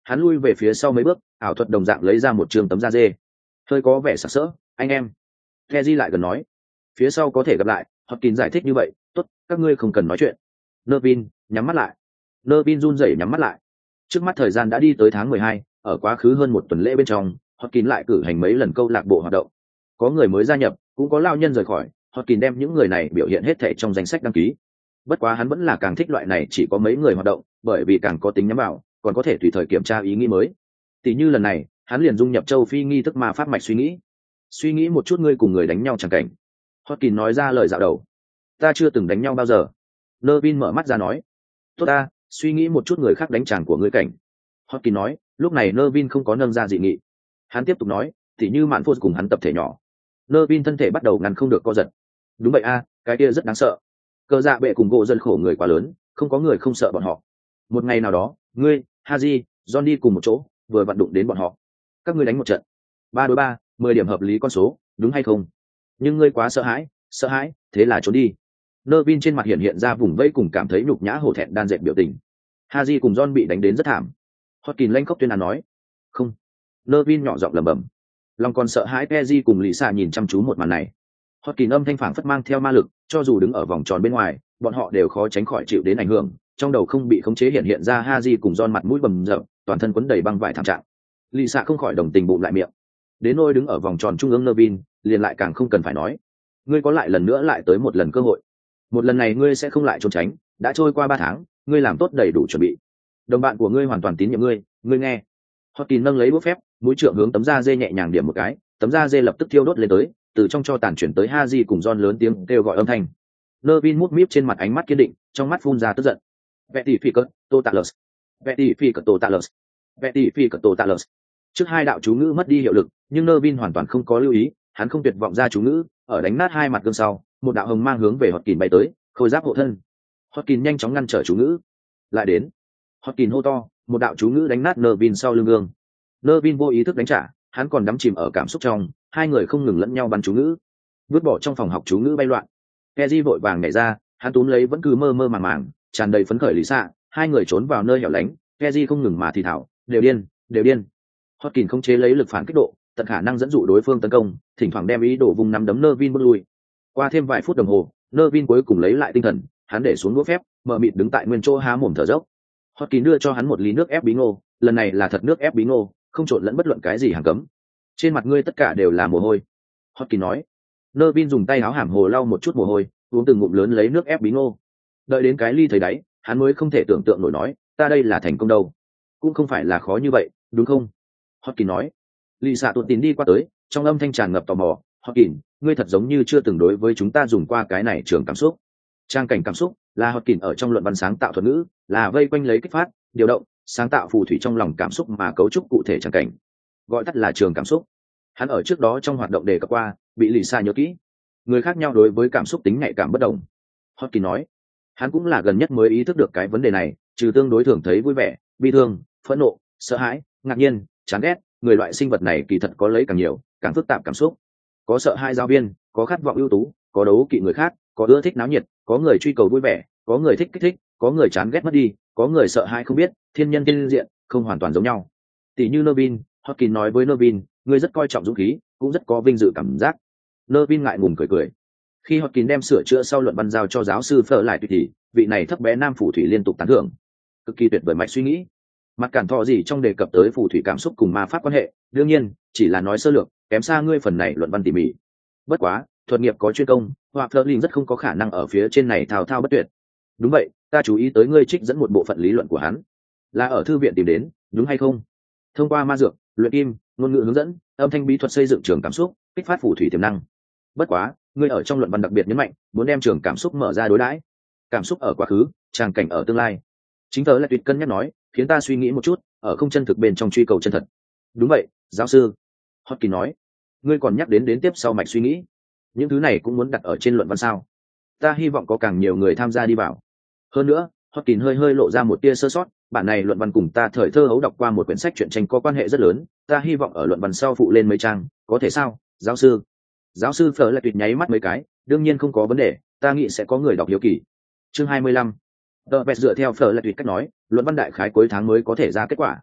Hắn lui về phía sau mấy bước, ảo thuật đồng dạng lấy ra một trường tấm da dê, hơi có vẻ sặc sỡ. Anh em, Keji lại gần nói, phía sau có thể gặp lại. Hopkins giải thích như vậy, tốt, các ngươi không cần nói chuyện. Nervin nhắm mắt lại. Nervin run rẩy nhắm mắt lại. Trước mắt thời gian đã đi tới tháng mười hai, ở quá khứ hơn một tuần lễ bên trong, Hopkins lại cử hành mấy lần câu lạc bộ hoạt động. Có người mới gia nhập, cũng có lao nhân rời khỏi. Hopkins đem những người này biểu hiện hết thảy trong danh sách đăng ký. Bất quá hắn vẫn là càng thích loại này chỉ có mấy người hoạt động, bởi vì càng có tính nhắm vào, còn có thể tùy thời kiểm tra ý nghĩ mới. Tỷ như lần này, hắn liền dung nhập châu Phi nghi thức ma pháp mạch suy nghĩ. Suy nghĩ một chút ngươi cùng người đánh nhau chẳng cảnh. Hopkins nói ra lời dạo đầu. Ta chưa từng đánh nhau bao giờ. Nervin mở mắt ra nói. Tốt ta, suy nghĩ một chút người khác đánh chàng của ngươi cảnh. Hopkins nói, lúc này Nervin không có nâng ra dị nghị. Hắn tiếp tục nói, tỉ như Mạn Phô cùng hắn tập thể nhỏ. Nervin thân thể bắt đầu ngăn không được co giật. Đúng vậy a, cái kia rất đáng sợ. Cơ dạ bệ cùng gỗ dân khổ người quá lớn, không có người không sợ bọn họ. Một ngày nào đó, ngươi, Haji, John đi cùng một chỗ, vừa vặn đụng đến bọn họ. Các ngươi đánh một trận. Ba đối ba, mười điểm hợp lý con số, đúng hay không? Nhưng ngươi quá sợ hãi, sợ hãi, thế là trốn đi. Nervin trên mặt hiện hiện ra vùng vẫy cùng cảm thấy nhục nhã hổ thẹn đan dệt biểu tình. Haji cùng John bị đánh đến rất thảm. Hopkins lanh khóc tuyên án nói, không. Nervin nhỏ giọng lẩm bẩm. Lòng còn sợ hãi Keji cùng Lisa nhìn chăm chú một màn này. Hopkins âm thanh phảng phất mang theo ma lực, cho dù đứng ở vòng tròn bên ngoài, bọn họ đều khó tránh khỏi chịu đến ảnh hưởng. Trong đầu không bị khống chế hiện hiện ra Haji cùng John mặt mũi bầm dập, toàn thân quấn đầy băng vải thảm trạng. Lisa không khỏi đồng tình bụng lại miệng. Đến nôi đứng ở vòng tròn trung ương Nervin, liền lại càng không cần phải nói. Ngươi có lại lần nữa lại tới một lần cơ hội. Một lần này ngươi sẽ không lại trốn tránh, đã trôi qua ba tháng, ngươi làm tốt đầy đủ chuẩn bị. Đồng bạn của ngươi hoàn toàn tín nhiệm ngươi, ngươi nghe. Hopkins nâng lấy búa phép, mũi trượng hướng tấm da dê nhẹ nhàng điểm một cái, tấm da dê lập tức thiêu đốt lên tới, từ trong cho tàn chuyển tới Haji cùng John lớn tiếng kêu gọi âm thanh. Nervin mút míp trên mặt ánh mắt kiên định, trong mắt phun ra tức giận. Vetty phi cất, totalus. Vetty phi cất totalus. Vetty phi cất totalus. Trước hai đạo chú ngữ mất đi hiệu lực, nhưng Nervin hoàn toàn không có lưu ý, hắn không tuyệt vọng ra chú ngữ, ở đánh nát hai mặt gương sau, một đạo hồng mang hướng về Hopkins bay tới, khôi giáp hộ thân. Hopkins nhanh chóng ngăn trở chú ngữ. Lại đến. Hopkins hô to, một đạo chú ngữ đánh nát Nervin sau lưng gương. Nervin vô ý thức đánh trả, hắn còn đắm chìm ở cảm xúc trong, hai người không ngừng lẫn nhau bắn chú ngữ. Vứt bỏ trong phòng học chú ngữ bay loạn. Keji vội vàng nhảy ra, hắn túm lấy vẫn cứ mơ mơ màng màng, tràn đầy phấn khởi lý xạ, hai người trốn vào nơi hẻo lánh. Keji không ngừng mà thì thào, đều điên, đều điên. Hopkins không chế lấy lực phản kích độ, tận khả năng dẫn dụ đối phương tấn công, thỉnh thoảng đem ý đồ vùng nắm đấm Nervin bước lui. Qua thêm vài phút đồng hồ, Nervin cuối cùng lấy lại tinh thần, hắn để xuống đũa phép, mờ mịt đứng tại nguyên chỗ há mồm thở dốc. Hopkins đưa cho hắn một ly nước ép bí ngô, lần này là thật nước ép bí ngô, không trộn lẫn bất luận cái gì hàng cấm. Trên mặt ngươi tất cả đều là mồ hôi. Hopkins nói. Nervin dùng tay áo hàm hồ lau một chút mồ hôi, uống từng ngụm lớn lấy nước ép bí ngô. Đợi đến cái ly thấy đáy, hắn mới không thể tưởng tượng nổi nói, ta đây là thành công đâu. Cũng không phải là khó như vậy, đúng không? Hopkins nói. Lisa tụt tín đi qua tới, trong âm thanh tràn ngập tò mò. Hopkins, ngươi thật giống như chưa từng đối với chúng ta dùng qua cái này trường cảm xúc. Trang cảnh cảm xúc là Hopkins ở trong luận văn sáng tạo thuật ngữ, là vây quanh lấy kích phát, điều động, sáng tạo phù thủy trong lòng cảm xúc mà cấu trúc cụ thể trang cảnh, gọi tắt là trường cảm xúc. Hắn ở trước đó trong hoạt động đề cập qua, bị Lisa nhớ kỹ. Người khác nhau đối với cảm xúc tính nhạy cảm bất đồng. Hopkins nói, hắn cũng là gần nhất mới ý thức được cái vấn đề này, trừ tương đối thường thấy vui vẻ, bi thương, phẫn nộ, sợ hãi, ngạc nhiên, chán ghét, người loại sinh vật này kỳ thật có lấy càng nhiều, càng phức tạp cảm xúc. Có sợ hai giáo viên, có khát vọng ưu tú, có đấu kỵ người khác, có ưa thích náo nhiệt, có người truy cầu vui vẻ, có người thích kích thích, có người chán ghét mất đi, có người sợ hãi không biết, thiên nhân thiên diện, không hoàn toàn giống nhau. Tỷ như Nervin, Hopkins nói với Nervin, ngươi rất coi trọng dũng khí, cũng rất có vinh dự cảm giác. Nervin ngại ngùng cười cười. Khi Hopkins đem sửa chữa sau luận văn giao cho giáo sư Fleur lại thì vị này thấp bé nam phù thủy liên tục tán thưởng, cực kỳ tuyệt vời mạch suy nghĩ. Mặt cản thọ gì trong đề cập tới phù thủy cảm xúc cùng ma pháp quan hệ, đương nhiên chỉ là nói sơ lược, kém xa ngươi phần này luận văn tỉ mỉ. Bất quá, thuật nghiệp có chuyên công, hoặc Fleur rất không có khả năng ở phía trên này thao thao bất tuyệt. Đúng vậy, ta chú ý tới ngươi trích dẫn một bộ phận lý luận của hắn, là ở thư viện tìm đến, đúng hay không? Thông qua ma dược, luyện kim, ngôn ngữ hướng dẫn, âm thanh bí thuật xây dựng trường cảm xúc, kích phát phù thủy tiềm năng. Bất quá, ngươi ở trong luận văn đặc biệt nhấn mạnh, muốn đem trường cảm xúc mở ra đối đãi. Cảm xúc ở quá khứ, tràng cảnh ở tương lai. Chính tớ là tuyệt cân nhắc nói, khiến ta suy nghĩ một chút, ở không chân thực bên trong truy cầu chân thật. Đúng vậy, giáo sư. Hopkins nói, ngươi còn nhắc đến đến tiếp sau mạch suy nghĩ. Những thứ này cũng muốn đặt ở trên luận văn sao? Ta hy vọng có càng nhiều người tham gia đi vào. Hơn nữa, Hopkins hơi hơi lộ ra một tia sơ sót, bản này luận văn cùng ta thời thơ hấu đọc qua một quyển sách truyện tranh có quan hệ rất lớn, ta hy vọng ở luận văn sau phụ lên mấy trang, có thể sao, giáo sư? Giáo sư Fleur lại tuyệt nháy mắt mấy cái, đương nhiên không có vấn đề, ta nghĩ sẽ có người đọc hiếu kỳ. Chương hai mươi lăm. Tờ Bẹt dựa theo Fleur lại tuyệt cách nói, luận văn đại khái cuối tháng mới có thể ra kết quả.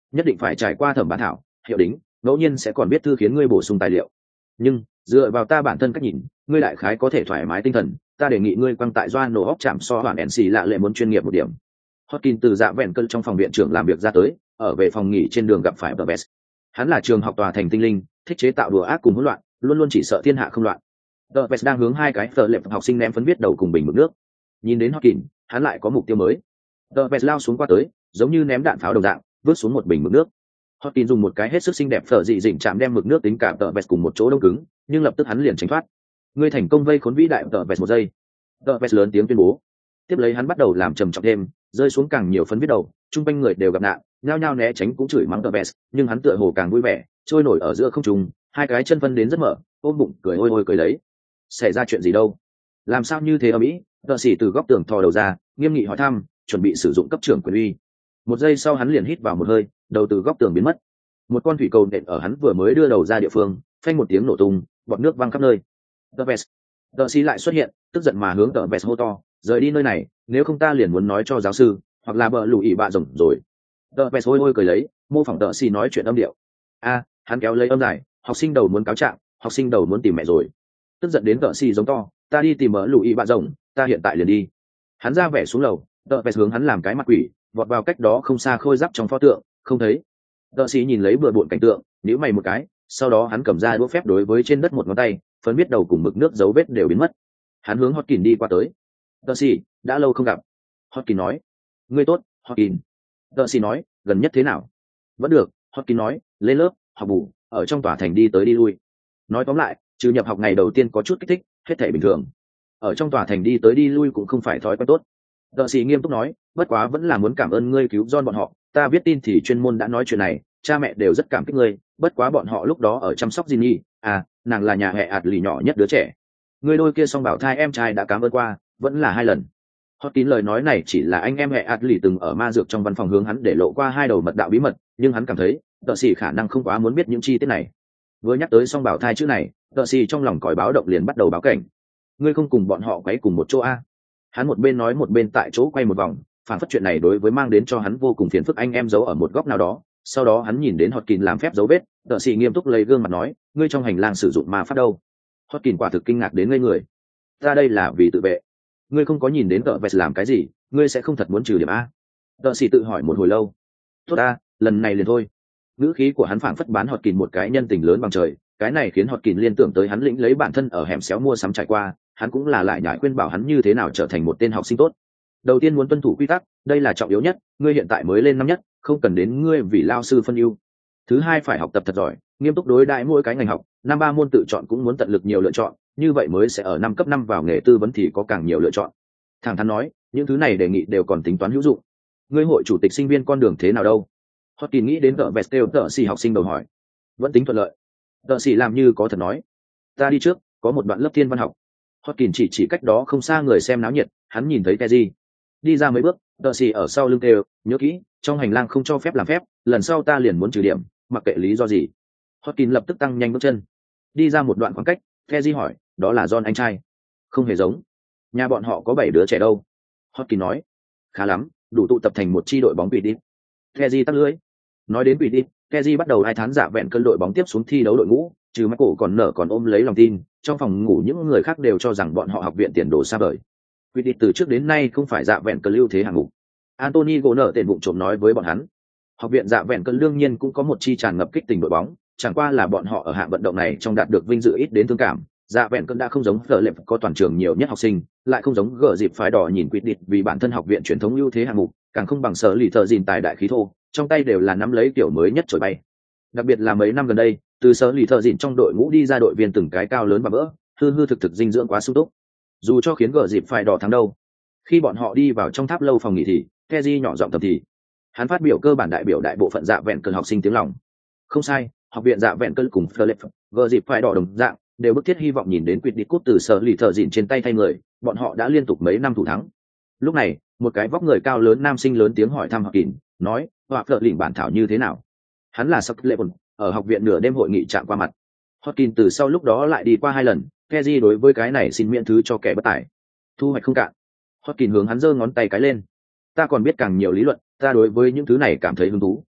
nhất định phải trải qua thẩm bản thảo hiệu đính, ngẫu nhiên sẽ còn biết thư khiến ngươi bổ sung tài liệu. Nhưng dựa vào ta bản thân cách nhìn, ngươi đại khái có thể thoải mái tinh thần. Ta đề nghị ngươi quăng tại doa nổ óc chạm so hoàn ẻn xì lạ lệ muốn chuyên nghiệp một điểm. Hotkin từ dạ vẹn cơn trong phòng viện trưởng làm việc ra tới, ở về phòng nghỉ trên đường gặp phải Tevez. Hắn là trường học tòa thành tinh linh, thích chế tạo đùa ác cùng hỗn loạn, luôn luôn chỉ sợ thiên hạ không loạn. Tevez đang hướng hai cái tờ lệp học sinh ném phấn viết đầu cùng bình mực nước. Nhìn đến Hotkin, hắn lại có mục tiêu mới. Tevez lao xuống qua tới, giống như ném đạn pháo đồng dạng, vứt xuống một bình mực nước. Hotkin dùng một cái hết sức xinh đẹp phở dị dịnh chạm đem mực nước tính cả Tevez cùng một chỗ đông cứng, nhưng lập tức hắn liền tránh thoát. Ngươi thành công vây khốn vĩ đại Tevez một giây. Tevez lớn tiếng tuyên bố. Tiếp lấy hắn bắt đầu làm trầm trọng thêm, rơi xuống càng nhiều phấn viết đầu, chung quanh người đều gặp nạn, nhao nhao né tránh cũng chửi mắng Tevez, nhưng hắn tựa hồ càng vui vẻ, trôi nổi ở giữa không trung, hai cái chân phân đến rất mở, ôm bụng cười ôi ôi cười lấy. Xảy ra chuyện gì đâu? Làm sao như thế ở Mỹ? Tợ sĩ từ góc tường thò đầu ra, nghiêm nghị hỏi thăm, chuẩn bị sử dụng cấp trưởng quyền uy. Một giây sau hắn liền hít vào một hơi, đầu từ góc tường biến mất. Một con thủy cầu nện ở hắn vừa mới đưa đầu ra địa phương, phanh một tiếng nổ tung, bọt nước văng khắp nơi. Tevez, Tợ sĩ lại xuất hiện, tức giận mà hướng Tevez hô to, rời đi nơi này, nếu không ta liền muốn nói cho giáo sư, hoặc là bợ lù ỉ bạ rồng rồi. Tevez hôi hôi cười lấy, mô phỏng Tợ sĩ nói chuyện âm điệu. A, hắn kéo lấy âm dài, học sinh đầu muốn cáo trạng, học sinh đầu muốn tìm mẹ rồi. Tức giận đến Tợ sĩ giống to, ta đi tìm bợ lù ỉ bạ rồng, ta hiện tại liền đi. Hắn ra vẻ xuống lầu, Tevez hướng hắn làm cái mặt quỷ, vọt vào cách đó không xa khôi giáp trong pho tượng, không thấy. Tợ sĩ nhìn lấy bừa bộn cảnh tượng, nhíu mày một cái, sau đó hắn cầm ra đũa phép đối với trên đất một ngón tay, phấn biết đầu cùng mực nước dấu vết đều biến mất. Hắn hướng Hotkin đi qua tới. Tợ sĩ, đã lâu không gặp. Hotkin nói. Ngươi tốt, Hotkin. Tợ sĩ nói, gần nhất thế nào? Vẫn được, Hotkin nói, lên lớp, học bù, ở trong tòa thành đi tới đi lui. Nói tóm lại, trừ nhập học ngày đầu tiên có chút kích thích, hết thảy bình thường. Ở trong tòa thành đi tới đi lui cũng không phải thói quen tốt. Tợ sĩ nghiêm túc nói, bất quá vẫn là muốn cảm ơn ngươi cứu John bọn họ, ta biết tin thì chuyên môn đã nói chuyện này, cha mẹ đều rất cảm kích ngươi, bất quá bọn họ lúc đó ở chăm sóc Ginny, à, nàng là nhà hệ ạt lì nhỏ nhất đứa trẻ. Ngươi đôi kia song bảo thai em trai đã cảm ơn qua, vẫn là hai lần. Hotkin lời nói này chỉ là anh em hệ ạt lì từng ở ma dược trong văn phòng hướng hắn để lộ qua hai đầu mật đạo bí mật, nhưng hắn cảm thấy, Tợ sĩ khả năng không quá muốn biết những chi tiết này. Vừa nhắc tới song bảo thai chữ này, Tợ sĩ trong lòng còi báo động liền bắt đầu báo cảnh. Ngươi không cùng bọn họ quấy cùng một chỗ a? Hắn một bên nói một bên tại chỗ quay một vòng, phản phất chuyện này đối với mang đến cho hắn vô cùng phiền phức anh em giấu ở một góc nào đó. Sau đó hắn nhìn đến Hotkin làm phép dấu vết, Tợ sĩ nghiêm túc lấy gương mặt nói, ngươi trong hành lang sử dụng ma pháp đâu? Hotkin quả thực kinh ngạc đến ngây người. Ta đây là vì tự vệ. Ngươi không có nhìn đến Tevez làm cái gì, ngươi sẽ không thật muốn trừ điểm a? Tợ sĩ tự hỏi một hồi lâu. Tốt a, lần này liền thôi. Ngữ khí của hắn phảng phất bán Hotkin một cái nhân tình lớn bằng trời, cái này khiến Hotkin liên tưởng tới hắn lĩnh lấy bản thân ở hẻm xéo mua sắm trải qua, hắn cũng là lại nhải khuyên bảo hắn như thế nào trở thành một tên học sinh tốt. Đầu tiên muốn tuân thủ quy tắc, đây là trọng yếu nhất, ngươi hiện tại mới lên năm nhất, không cần đến ngươi vì lao sư phân ưu. Thứ hai phải học tập thật giỏi, nghiêm túc đối đãi mỗi cái ngành học, năm ba môn tự chọn cũng muốn tận lực nhiều lựa chọn, như vậy mới sẽ ở năm cấp năm vào nghề tư vấn thì có càng nhiều lựa chọn. Thẳng thắn nói, những thứ này đề nghị đều còn tính toán hữu dụng. Ngươi hội chủ tịch sinh viên con đường thế nào đâu? Hotkin nghĩ đến tợ Vestel tợ xì học sinh đầu hỏi. Vẫn tính thuận lợi. Tợ xì làm như có thật nói. Ta đi trước, có một đoạn lớp thiên văn học. Hotkin chỉ chỉ cách đó không xa người xem náo nhiệt, hắn nhìn thấy Teji. Đi ra mấy bước, tợ xì ở sau lưng kêu, nhớ kỹ, trong hành lang không cho phép làm phép, lần sau ta liền muốn trừ điểm, mặc kệ lý do gì. Hotkin lập tức tăng nhanh bước chân. Đi ra một đoạn khoảng cách, Teji hỏi, đó là John anh trai. Không hề giống. Nhà bọn họ có bảy đứa trẻ đâu. Hotkin nói. Khá lắm, đủ tụ tập thành một chi đội bóng quỷ đi. Teji tắt lưỡi. Nói đến quỷ đi, Teji bắt đầu hai tháng giả vẹn cân đội bóng tiếp xuống thi đấu đội ngũ, trừ Michael còn nở còn ôm lấy lòng tin, trong phòng ngủ những người khác đều cho rằng bọn họ học viện tiền đồ xa vời. Quỷ đi từ trước đến nay không phải dạ vẹn cân lưu thế hạng mục. Anthony gỗ nở tiền bụng trộm nói với bọn hắn. Học viện dạ vẹn cân đương nhiên cũng có một chi tràn ngập kích tình đội bóng, chẳng qua là bọn họ ở hạng vận động này trong đạt được vinh dự ít đến thương cảm. Dạ vẹn cân đã không giống Fleur Lệp có toàn trường nhiều nhất học sinh, lại không giống gỡ dịp phải đỏ nhìn quỷ đi vì bản thân học viện truyền thống ưu thế hạng mục, càng không bằng sở lì thợ dìn tài đại khí thô, trong tay đều là nắm lấy kiểu mới nhất trồi bay. Đặc biệt là mấy năm gần đây, từ sở lì thợ dìn trong đội ngũ đi ra đội viên từng cái cao lớn và vỡ, hư hư thực thực dinh dưỡng quá sung túc. Dù cho khiến gỡ dịp phải đỏ thắng đâu. Khi bọn họ đi vào trong tháp lâu phòng nghỉ thì, Teji nhỏ giọng thầm thì. Hắn phát biểu cơ bản đại biểu đại bộ phận dạ vẹn cân học sinh tiếng lòng. Không sai, học viện dạ vẹn cân cùng Fleur Lệp, gỡ dịp phải đỏ đồng dạng, đều bức thiết hy vọng nhìn đến quyết định cút từ sở lì thợ dìn trên tay thay người, bọn họ đã liên tục mấy năm thủ thắng. Lúc này, một cái vóc người cao lớn nam sinh lớn tiếng hỏi thăm Hotkin, nói, "Họa Fleur lỉnh bản thảo như thế nào?" Hắn là Sắc Lệ Bồn, ở học viện nửa đêm hội nghị chạm qua mặt. Hotkin từ sau lúc đó lại đi qua hai lần, Teji đối với cái này xin miễn thứ cho kẻ bất tài. Thu hoạch không cạn. Hotkin hướng hắn giơ ngón tay cái lên. Ta còn biết càng nhiều lý luận, ta đối với những thứ này cảm thấy hứng thú.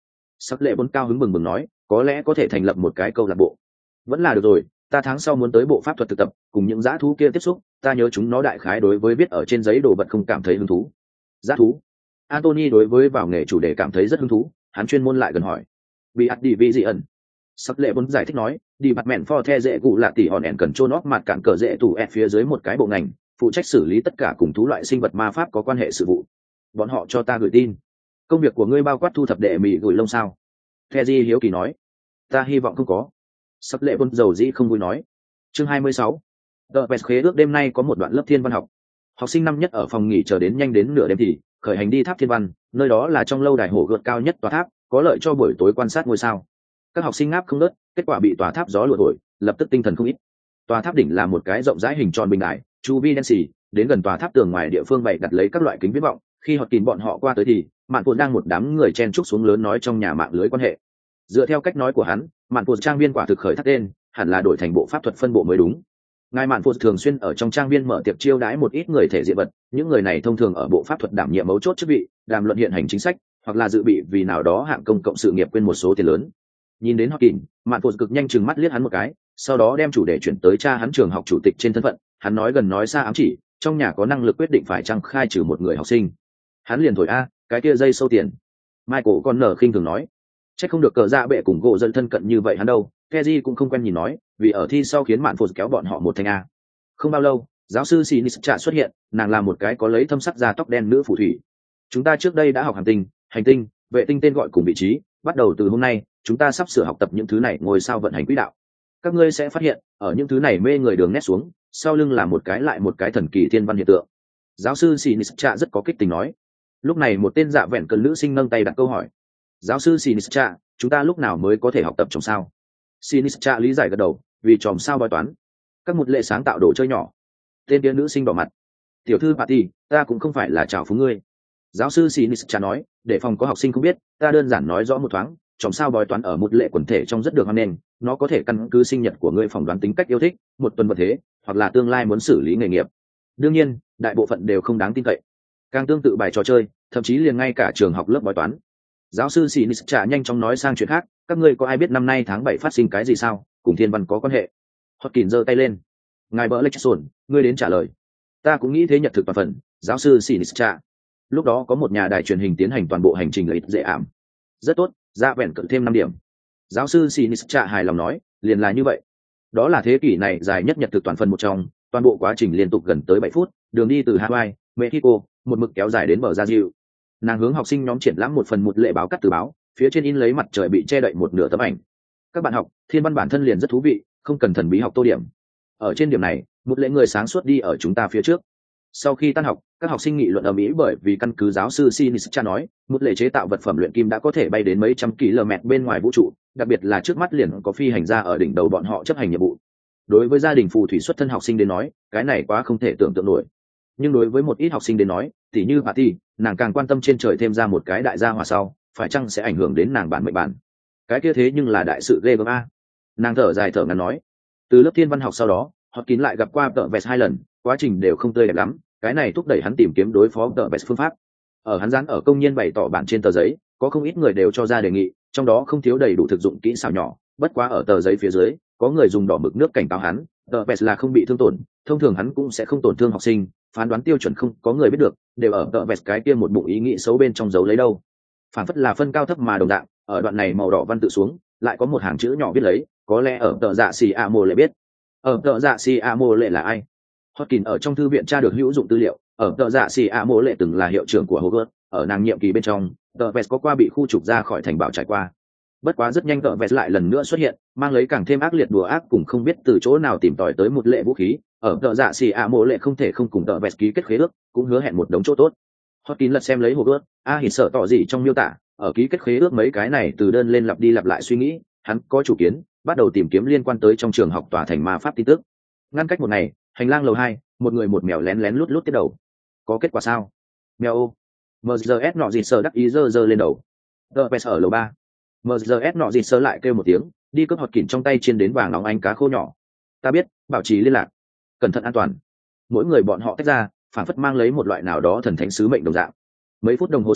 Sắc lệ bốn cao hứng bừng bừng nói, có lẽ có thể thành lập một cái câu lạc bộ. Vẫn là được rồi, ta tháng sau muốn tới bộ pháp thuật thực tập, cùng những dã thú kia tiếp xúc, ta nhớ chúng nó đại khái đối với viết ở trên giấy đồ vật không cảm thấy hứng thú. Dã thú? Anthony đối với vào nghề chủ đề cảm thấy rất hứng thú, hắn chuyên môn lại gần hỏi. Bị ắt đi vị gì ẩn? Sắc lệ bốn giải thích nói, đi bắt mẹn for the dễ cụ là tỷ hòn ẻn cần trôn óc mặt cản cờ dễ tủ ép phía dưới một cái bộ ngành, phụ trách xử lý tất cả cùng thú loại sinh vật ma pháp có quan hệ sự vụ. Bọn họ cho ta gửi tin. Công việc của ngươi bao quát thu thập đệ mị gửi lông sao? Keji hiếu kỳ nói. Ta hy vọng không có. Sắc lệ bốn dầu dĩ không vui nói. Chương hai mươi sáu. Đợt vẹt khế ước đêm nay có một đoạn lớp thiên văn học. Học sinh năm nhất ở phòng nghỉ chờ đến nhanh đến nửa đêm thì khởi hành đi tháp thiên văn, nơi đó là trong lâu đài hổ gợt cao nhất tòa tháp, có lợi cho buổi tối quan sát ngôi sao. Các học sinh ngáp không ngớt, kết quả bị tòa tháp gió lùa thổi, lập tức tinh thần không ít. Tòa tháp đỉnh là một cái rộng rãi hình tròn bình đài, chu vi đen xì, đến gần tòa tháp tường ngoài địa phương bày đặt lấy các loại kính viễn vọng. Khi họ kín bọn họ qua tới thì mạn phụt đang một đám người chen trúc xuống lớn nói trong nhà mạng lưới quan hệ. Dựa theo cách nói của hắn, mạn phụt trang viên quả thực khởi thác tên, hẳn là đổi thành bộ pháp thuật phân bộ mới đúng. Ngài mạn phụt thường xuyên ở trong trang viên mở tiệc chiêu đãi một ít người thể diện vật, những người này thông thường ở bộ pháp thuật đảm nhiệm mấu chốt chức vị, đàm luận hiện hành chính sách, hoặc là dự bị vì nào đó hạng công cộng sự nghiệp quên một số tiền lớn. Nhìn đến Hawkins, mạn phụt cực nhanh chừng mắt liếc hắn một cái, sau đó đem chủ đề chuyển tới cha hắn trường học chủ tịch trên thân phận. Hắn nói gần nói xa ám chỉ, trong nhà có năng lực quyết định phải chăng khai trừ một người học sinh. Hắn liền thổi a, cái kia dây sâu tiền. Michael con nở khinh thường nói, chắc không được cờ dạ bệ cùng gỗ dân thân cận như vậy hắn đâu. Keji cũng không quen nhìn nói, vì ở thi sau khiến mạn phụt kéo bọn họ một thành a. Không bao lâu, giáo sư Sinistra xuất hiện, nàng là một cái có lấy thâm sắc da tóc đen nữ phù thủy. Chúng ta trước đây đã học hành tinh, hành tinh, vệ tinh tên gọi cùng vị trí, bắt đầu từ hôm nay, chúng ta sắp sửa học tập những thứ này ngôi sao vận hành quỹ đạo. Các ngươi sẽ phát hiện, ở những thứ này mê người đường nét xuống, sau lưng là một cái lại một cái thần kỳ thiên văn hiện tượng. Giáo sư Sinistra rất có kích tình nói. Lúc này một tên dạ vẹn cơn nữ sinh nâng tay đặt câu hỏi. Giáo sư Sinistra, chúng ta lúc nào mới có thể học tập trồng sao? Sinistra lý giải gật đầu, vì tròm sao bói toán. Các một lệ sáng tạo đồ chơi nhỏ. Tên kia nữ sinh đỏ mặt. Tiểu thư Patty, ta cũng không phải là chào phúng ngươi. Giáo sư Sinistra nói, để phòng có học sinh không biết, ta đơn giản nói rõ một thoáng, tròm sao bói toán ở một lệ quần thể trong rất được hoan nghênh, nó có thể căn cứ sinh nhật của ngươi phỏng đoán tính cách yêu thích, một tuần vật thế, hoặc là tương lai muốn xử lý nghề nghiệp. Đương nhiên, đại bộ phận đều không đáng tin cậy. Càng tương tự bài trò chơi, thậm chí liền ngay cả trường học lớp bói toán. Giáo sư Sinistra nhanh chóng nói sang chuyện khác, các ngươi có ai biết năm nay tháng bảy phát sinh cái gì sao, cùng thiên văn có quan hệ? Hotkin giơ tay lên. Ngài bỡ Lexson, ngươi đến trả lời. Ta cũng nghĩ thế, nhật thực toàn phần. Giáo sư Sinistra. Lúc đó có một nhà đài truyền hình tiến hành toàn bộ hành trình lợi ích dễ ảm. Rất tốt, ra vẹn cận thêm năm điểm. Giáo sư Sinistra hài lòng nói, liền là như vậy. Đó là thế kỷ này dài nhất nhật thực toàn phần một trong, toàn bộ quá trình liên tục gần tới bảy phút, đường đi từ Hawaii, Mexico, một mực kéo dài đến bờ ra Diệu. Nàng hướng học sinh nhóm triển lãm một phần một lệ báo cắt từ báo, phía trên in lấy mặt trời bị che đậy một nửa tấm ảnh. Các bạn học, thiên văn bản thân liền rất thú vị, không cần thần bí học tô điểm. Ở trên điểm này, một lễ người sáng suốt đi ở chúng ta phía trước. Sau khi tan học, các học sinh nghị luận ầm ĩ bởi vì căn cứ giáo sư Sinistra nói, một lễ chế tạo vật phẩm luyện kim đã có thể bay đến mấy trăm km bên ngoài vũ trụ, đặc biệt là trước mắt liền có phi hành gia ở đỉnh đầu bọn họ chấp hành nhiệm vụ. Đối với gia đình phù thủy xuất thân học sinh đến nói, cái này quá không thể tưởng tượng nổi. Nhưng đối với một ít học sinh đến nói, tỉ như Patty, nàng càng quan tâm trên trời thêm ra một cái đại gia hỏa sau, phải chăng sẽ ảnh hưởng đến nàng bản mệnh bản. Cái kia thế nhưng là đại sự ghê gớm a. Nàng thở dài thở ngắn nói, từ lớp thiên văn học sau đó, họ kín lại gặp qua tợ vẹt hai lần, quá trình đều không tươi đẹp lắm, cái này thúc đẩy hắn tìm kiếm đối phó tợ vẹt phương pháp. Ở hắn dán ở công nhân bày tỏ bản trên tờ giấy, có không ít người đều cho ra đề nghị, trong đó không thiếu đầy đủ thực dụng kỹ xảo nhỏ, bất quá ở tờ giấy phía dưới, có người dùng đỏ mực nước cảnh cáo hắn, tợ vẹt là không bị thương tổn, thông thường hắn cũng sẽ không tổn thương học sinh, phán đoán tiêu chuẩn không có người biết được, đều ở tợ vẹt cái kia một bụng ý nghĩ xấu bên trong giấu lấy đâu. Phản phất là phân cao thấp mà đồng dạng, ở đoạn này màu đỏ văn tự xuống, lại có một hàng chữ nhỏ viết lấy, có lẽ ở tờ dạ xì a mô lệ biết. Ở tờ dạ xì a mô lệ là ai? Hotkin ở trong thư viện tra được hữu dụng tư liệu, ở tờ dạ xì a mô lệ từng là hiệu trưởng của Hogwarts, ở nàng nhiệm kỳ bên trong, tờ vẹt có qua bị khu trục ra khỏi thành bảo trải qua. Bất quá rất nhanh tờ vẹt lại lần nữa xuất hiện, mang lấy càng thêm ác liệt đùa ác cùng không biết từ chỗ nào tìm tòi tới một lệ vũ khí. Ở tờ dạ xì a mô lệ không thể không cùng tờ vẹt ký kết khế ước, cũng hứa hẹn một đống chỗ tốt. Hotkin lật xem lấy Hogwarts, a hỉ sợ tỏ gì trong miêu tả, ở ký kết khế ước mấy cái này từ đơn lên lặp đi lặp lại suy nghĩ, hắn có chủ kiến, bắt đầu tìm kiếm liên quan tới trong trường học tòa thành ma pháp tin tức. Ngăn cách một ngày, hành lang lầu hai, một người một mèo lén lén lút lút tiếp đầu. Có kết quả sao? Mèo ô. em giê ét nọ gì sờ đắc ý giơ giơ lên đầu. The Best ở lầu ba. em giê ét nọ gì sờ lại kêu một tiếng, đi cướp hột kỉnh trong tay chiên đến vàng nóng ánh cá khô nhỏ. Ta biết, bảo trì liên lạc. Cẩn thận an toàn. Mỗi người bọn họ tách ra, phản phất mang lấy một loại nào đó thần thánh sứ mệnh đồng dạng. Mấy phút đồng hồ sau,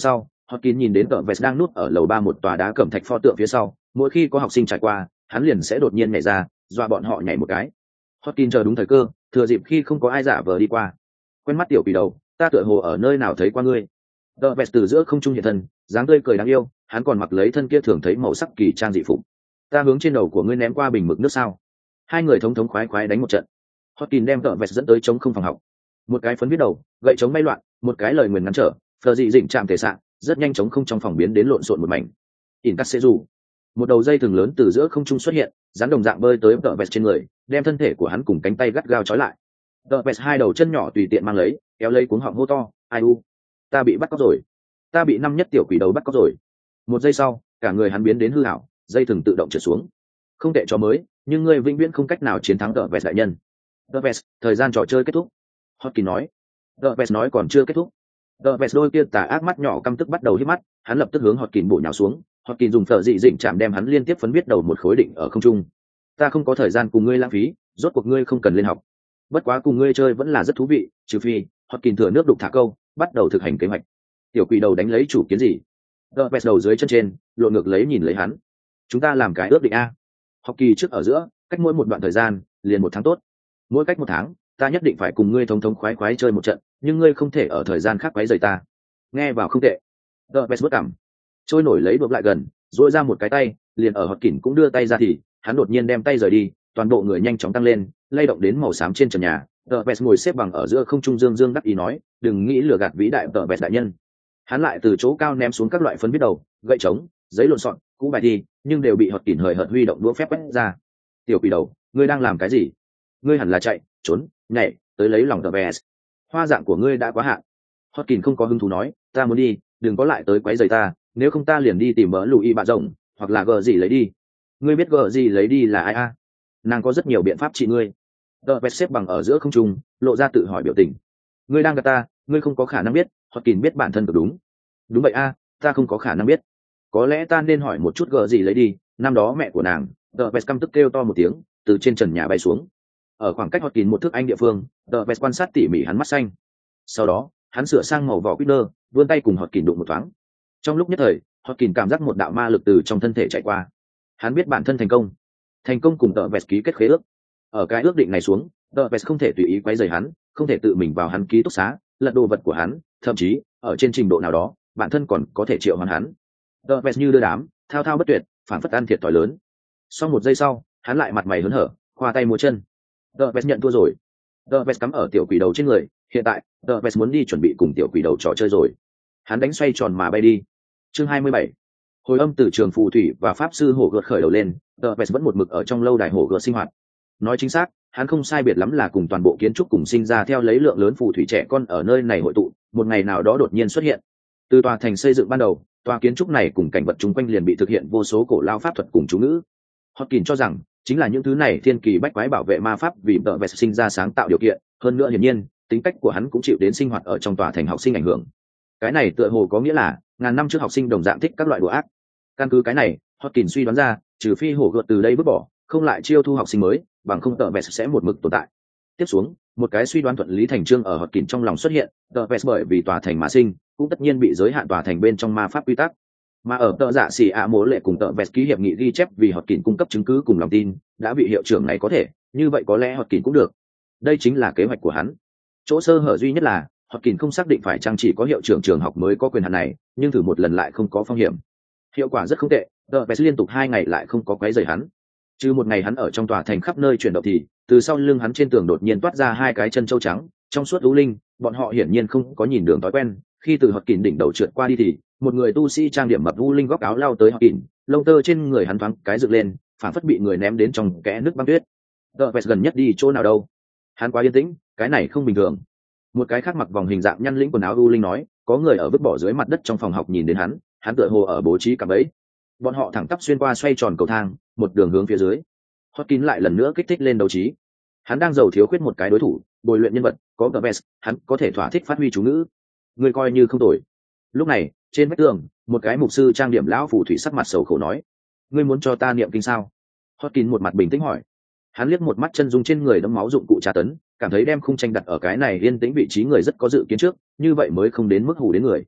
Hopkins nhìn đến tợ vest đang núp ở lầu ba một tòa đá cẩm thạch pho tượng phía sau, mỗi khi có học sinh trải qua, hắn liền sẽ đột nhiên nhảy ra, dọa bọn họ nhảy một cái. Hopkins chờ đúng thời cơ, thừa dịp khi không có ai giả vờ đi qua. Quen mắt tiểu quỷ đầu, ta tựa hồ ở nơi nào thấy qua ngươi. Tợ vest từ giữa không trung hiện thân, dáng tươi cười đáng yêu, hắn còn mặc lấy thân kia thường thấy màu sắc kỳ trang dị phục. Ta hướng trên đầu của ngươi ném qua bình mực nước sao? Hai người thống thống khoái khoái đánh một trận. Hopkins đem tợ vest dẫn tới chống không phòng học. Một cái phấn viết đầu, gậy chống bay loạn, một cái lời nguyền ngắn trở, phờ dị dịnh chạm thể sạn, rất nhanh chóng không trong phòng biến đến lộn xộn một mảnh. In cắt sẽ dù một đầu dây thừng lớn từ giữa không trung xuất hiện, dán đồng dạng bơi tới tợ vest trên người, đem thân thể của hắn cùng cánh tay gắt gao trói lại. Tợ vest hai đầu chân nhỏ tùy tiện mang lấy, kéo lấy cuống họng hô to, ai u, ta bị bắt cóc rồi, ta bị năm nhất tiểu quỷ đầu bắt cóc rồi. Một giây sau, cả người hắn biến đến hư ảo, dây thừng tự động trượt xuống. Không tệ cho mới, nhưng ngươi vĩnh viễn không cách nào chiến thắng tợ vest đại nhân. Tợ vest, thời gian trò chơi kết thúc. Hotkin nói. Tợ vest nói còn chưa kết thúc. Tợ vest đôi kia tà ác mắt nhỏ căm tức bắt đầu hít mắt, hắn lập tức hướng Hotkin bổ nhào xuống. Hotkin dùng phở dị dịnh chạm đem hắn liên tiếp phấn biết đầu một khối định ở không trung. Ta không có thời gian cùng ngươi lãng phí, rốt cuộc ngươi không cần lên học. Bất quá cùng ngươi chơi vẫn là rất thú vị, trừ phi Hotkin thừa nước đục thả câu, bắt đầu thực hành kế hoạch. Tiểu quỷ đầu đánh lấy chủ kiến gì? Tợ vest đầu dưới chân trên, lộn ngược lấy nhìn lấy hắn. Chúng ta làm cái ước định a. Học kỳ trước ở giữa, cách mỗi một đoạn thời gian, liền một tháng tốt. Mỗi cách một tháng, ta nhất định phải cùng ngươi thống thống khoái khoái chơi một trận, nhưng ngươi không thể ở thời gian khác quấy rầy ta. Nghe vào không tệ. Tợ vest bước cảm, trôi nổi lấy đuộc lại gần, duỗi ra một cái tay, liền ở Hot Kỉnh cũng đưa tay ra thì, hắn đột nhiên đem tay rời đi, toàn bộ người nhanh chóng tăng lên, lay động đến màu xám trên trần nhà. Tợ vest ngồi xếp bằng ở giữa không trung dương dương đắc ý nói, đừng nghĩ lừa gạt vĩ đại tợ vest đại nhân. Hắn lại từ chỗ cao ném xuống các loại phấn biết đầu, gậy trống, giấy lộn xộn, cũ bài thi, nhưng đều bị Hot Kỉnh hời hợt huy động đũa phép quét ra. Tiểu quỷ đầu, ngươi đang làm cái gì? Ngươi hẳn là chạy, trốn, nhảy, tới lấy lòng tợ vest. Hoa dạng của ngươi đã quá hạn. Hot Kỉnh không có hứng thú nói, ta muốn đi, đừng có lại tới quấy rầy ta, nếu không ta liền đi tìm mỡ lùi bạ rồng, hoặc là gờ gì lấy đi. Ngươi biết gờ gì lấy đi là ai a? Nàng có rất nhiều biện pháp trị ngươi. Tợ vest xếp bằng ở giữa không trung, lộ ra tự hỏi biểu tình. Ngươi đang gạt ta, ngươi không có khả năng biết. Hot Kỉnh biết bản thân cực đúng. Đúng vậy a, ta không có khả năng biết. Có lẽ ta nên hỏi một chút gờ gì lấy đi. Năm đó mẹ của nàng, tợ vest căm tức kêu to một tiếng, từ trên trần nhà bay xuống. Ở khoảng cách Hot Kỉnh một thước anh địa phương, tợ vest quan sát tỉ mỉ hắn mắt xanh. Sau đó, hắn sửa sang màu vỏ quýt nơ, vươn tay cùng Hot Kỉnh đụng một thoáng. Trong lúc nhất thời, Hot Kỉnh cảm giác một đạo ma lực từ trong thân thể chạy qua. Hắn biết bản thân thành công, thành công cùng tợ vest ký kết khế ước. Ở cái ước định này xuống, tợ vest không thể tùy ý quấy rầy hắn, không thể tự mình vào hắn ký túc xá, lật đồ vật của hắn, thậm chí ở trên trình độ nào đó, bản thân còn có thể triệu hoán hắn. Tợ vest như đưa đám, thao thao bất tuyệt, phản phất ăn thiệt thòi lớn. Sau một giây sau, hắn lại mặt mày hớn hở, khoa tay múa chân. Tợ vest nhận thua rồi. Tợ vest cắm ở tiểu quỷ đầu trên người, hiện tại, Tợ vest muốn đi chuẩn bị cùng tiểu quỷ đầu trò chơi rồi. Hắn đánh xoay tròn mà bay đi. Chương hai mươi bảy. Hồi âm từ trường phù thủy và pháp sư hổ gợt khởi đầu lên, Tợ vest vẫn một mực ở trong lâu đài hổ gợt sinh hoạt. Nói chính xác, hắn không sai biệt lắm là cùng toàn bộ kiến trúc cùng sinh ra theo lấy lượng lớn phù thủy trẻ con ở nơi này hội tụ, một ngày nào đó đột nhiên xuất hiện. Từ tòa thành xây dựng ban đầu, tòa kiến trúc này cùng cảnh vật chung quanh liền bị thực hiện vô số cổ lao pháp thuật cùng chú ngữ. Hot Kỉnh cho rằng, chính là những thứ này thiên kỳ bách quái bảo vệ ma pháp vì Tợ vest sinh ra sáng tạo điều kiện, hơn nữa hiển nhiên, tính cách của hắn cũng chịu đến sinh hoạt ở trong tòa thành học sinh ảnh hưởng. Cái này tựa hồ có nghĩa là, ngàn năm trước học sinh đồng dạng thích các loại đồ ác. Căn cứ cái này, Hot Kỉnh suy đoán ra, trừ phi hổ gợt từ đây vứt bỏ, không lại chiêu thu học sinh mới, bằng không Tợ vest sẽ một mực tồn tại. Tiếp xuống, một cái suy đoán thuận lý thành chương ở Hot Kỉnh trong lòng xuất hiện, Tợ vest bởi vì tòa thành mà sinh, cũng tất nhiên bị giới hạn tòa thành bên trong ma pháp quy tắc. Mà ở Tợ Dạ Xỉ ạ Mỗ Lệ cùng Tợ vest ký hiệp nghị ghi chép vì Hot Kỉnh cung cấp chứng cứ cùng lòng tin, đã bị hiệu trưởng này có thể, như vậy có lẽ Hot Kỉnh cũng được. Đây chính là kế hoạch của hắn. Chỗ sơ hở duy nhất là, Hot Kỉnh không xác định phải chăng chỉ có hiệu trưởng trường học mới có quyền hạn này, nhưng thử một lần lại không có phong hiểm. Hiệu quả rất không tệ, Tợ vest liên tục hai ngày lại không có quấy rầy hắn. Chứ một ngày hắn ở trong tòa thành khắp nơi chuyển động thì, từ sau lưng hắn trên tường đột nhiên toát ra hai cái chân châu trắng, trong suốt u linh, bọn họ hiển nhiên không có nhìn đường thói quen, khi từ Hot Kỉnh đỉnh đầu trượt qua đi thì, một người tu sĩ trang điểm mập u linh góc áo lao tới Hot Kỉnh, lông tơ trên người hắn thoáng cái dựng lên, phản phất bị người ném đến trong kẽ nước băng tuyết. Tợ vest gần nhất đi chỗ nào đâu? Hắn quá yên tĩnh, cái này không bình thường. Một cái khác mặc vòng hình dạng nhăn lĩnh quần áo u linh nói, có người ở vứt bỏ dưới mặt đất trong phòng học nhìn đến hắn, hắn tựa hồ ở bố trí cả bẫy. Bọn họ thẳng tắp xuyên qua xoay tròn cầu thang, một đường hướng phía dưới. Hot Kỉnh lại lần nữa kích thích lên đấu trí. Hắn đang giàu thiếu khuyết một cái đối thủ, bồi luyện nhân vật, có Tợ vest, hắn có thể thỏa thích phát huy chú ngữ. Người coi như không tồi. Lúc này, trên vách tường, một cái mục sư trang điểm lão phù thủy sắc mặt sầu khổ nói: "Ngươi muốn cho ta niệm kinh sao?" Hot Kỉnh một mặt bình tĩnh hỏi. Hắn liếc một mắt chân dung trên người đẫm máu dụng cụ tra tấn, cảm thấy đem khung tranh đặt ở cái này yên tĩnh vị trí người rất có dự kiến trước, như vậy mới không đến mức hù đến người.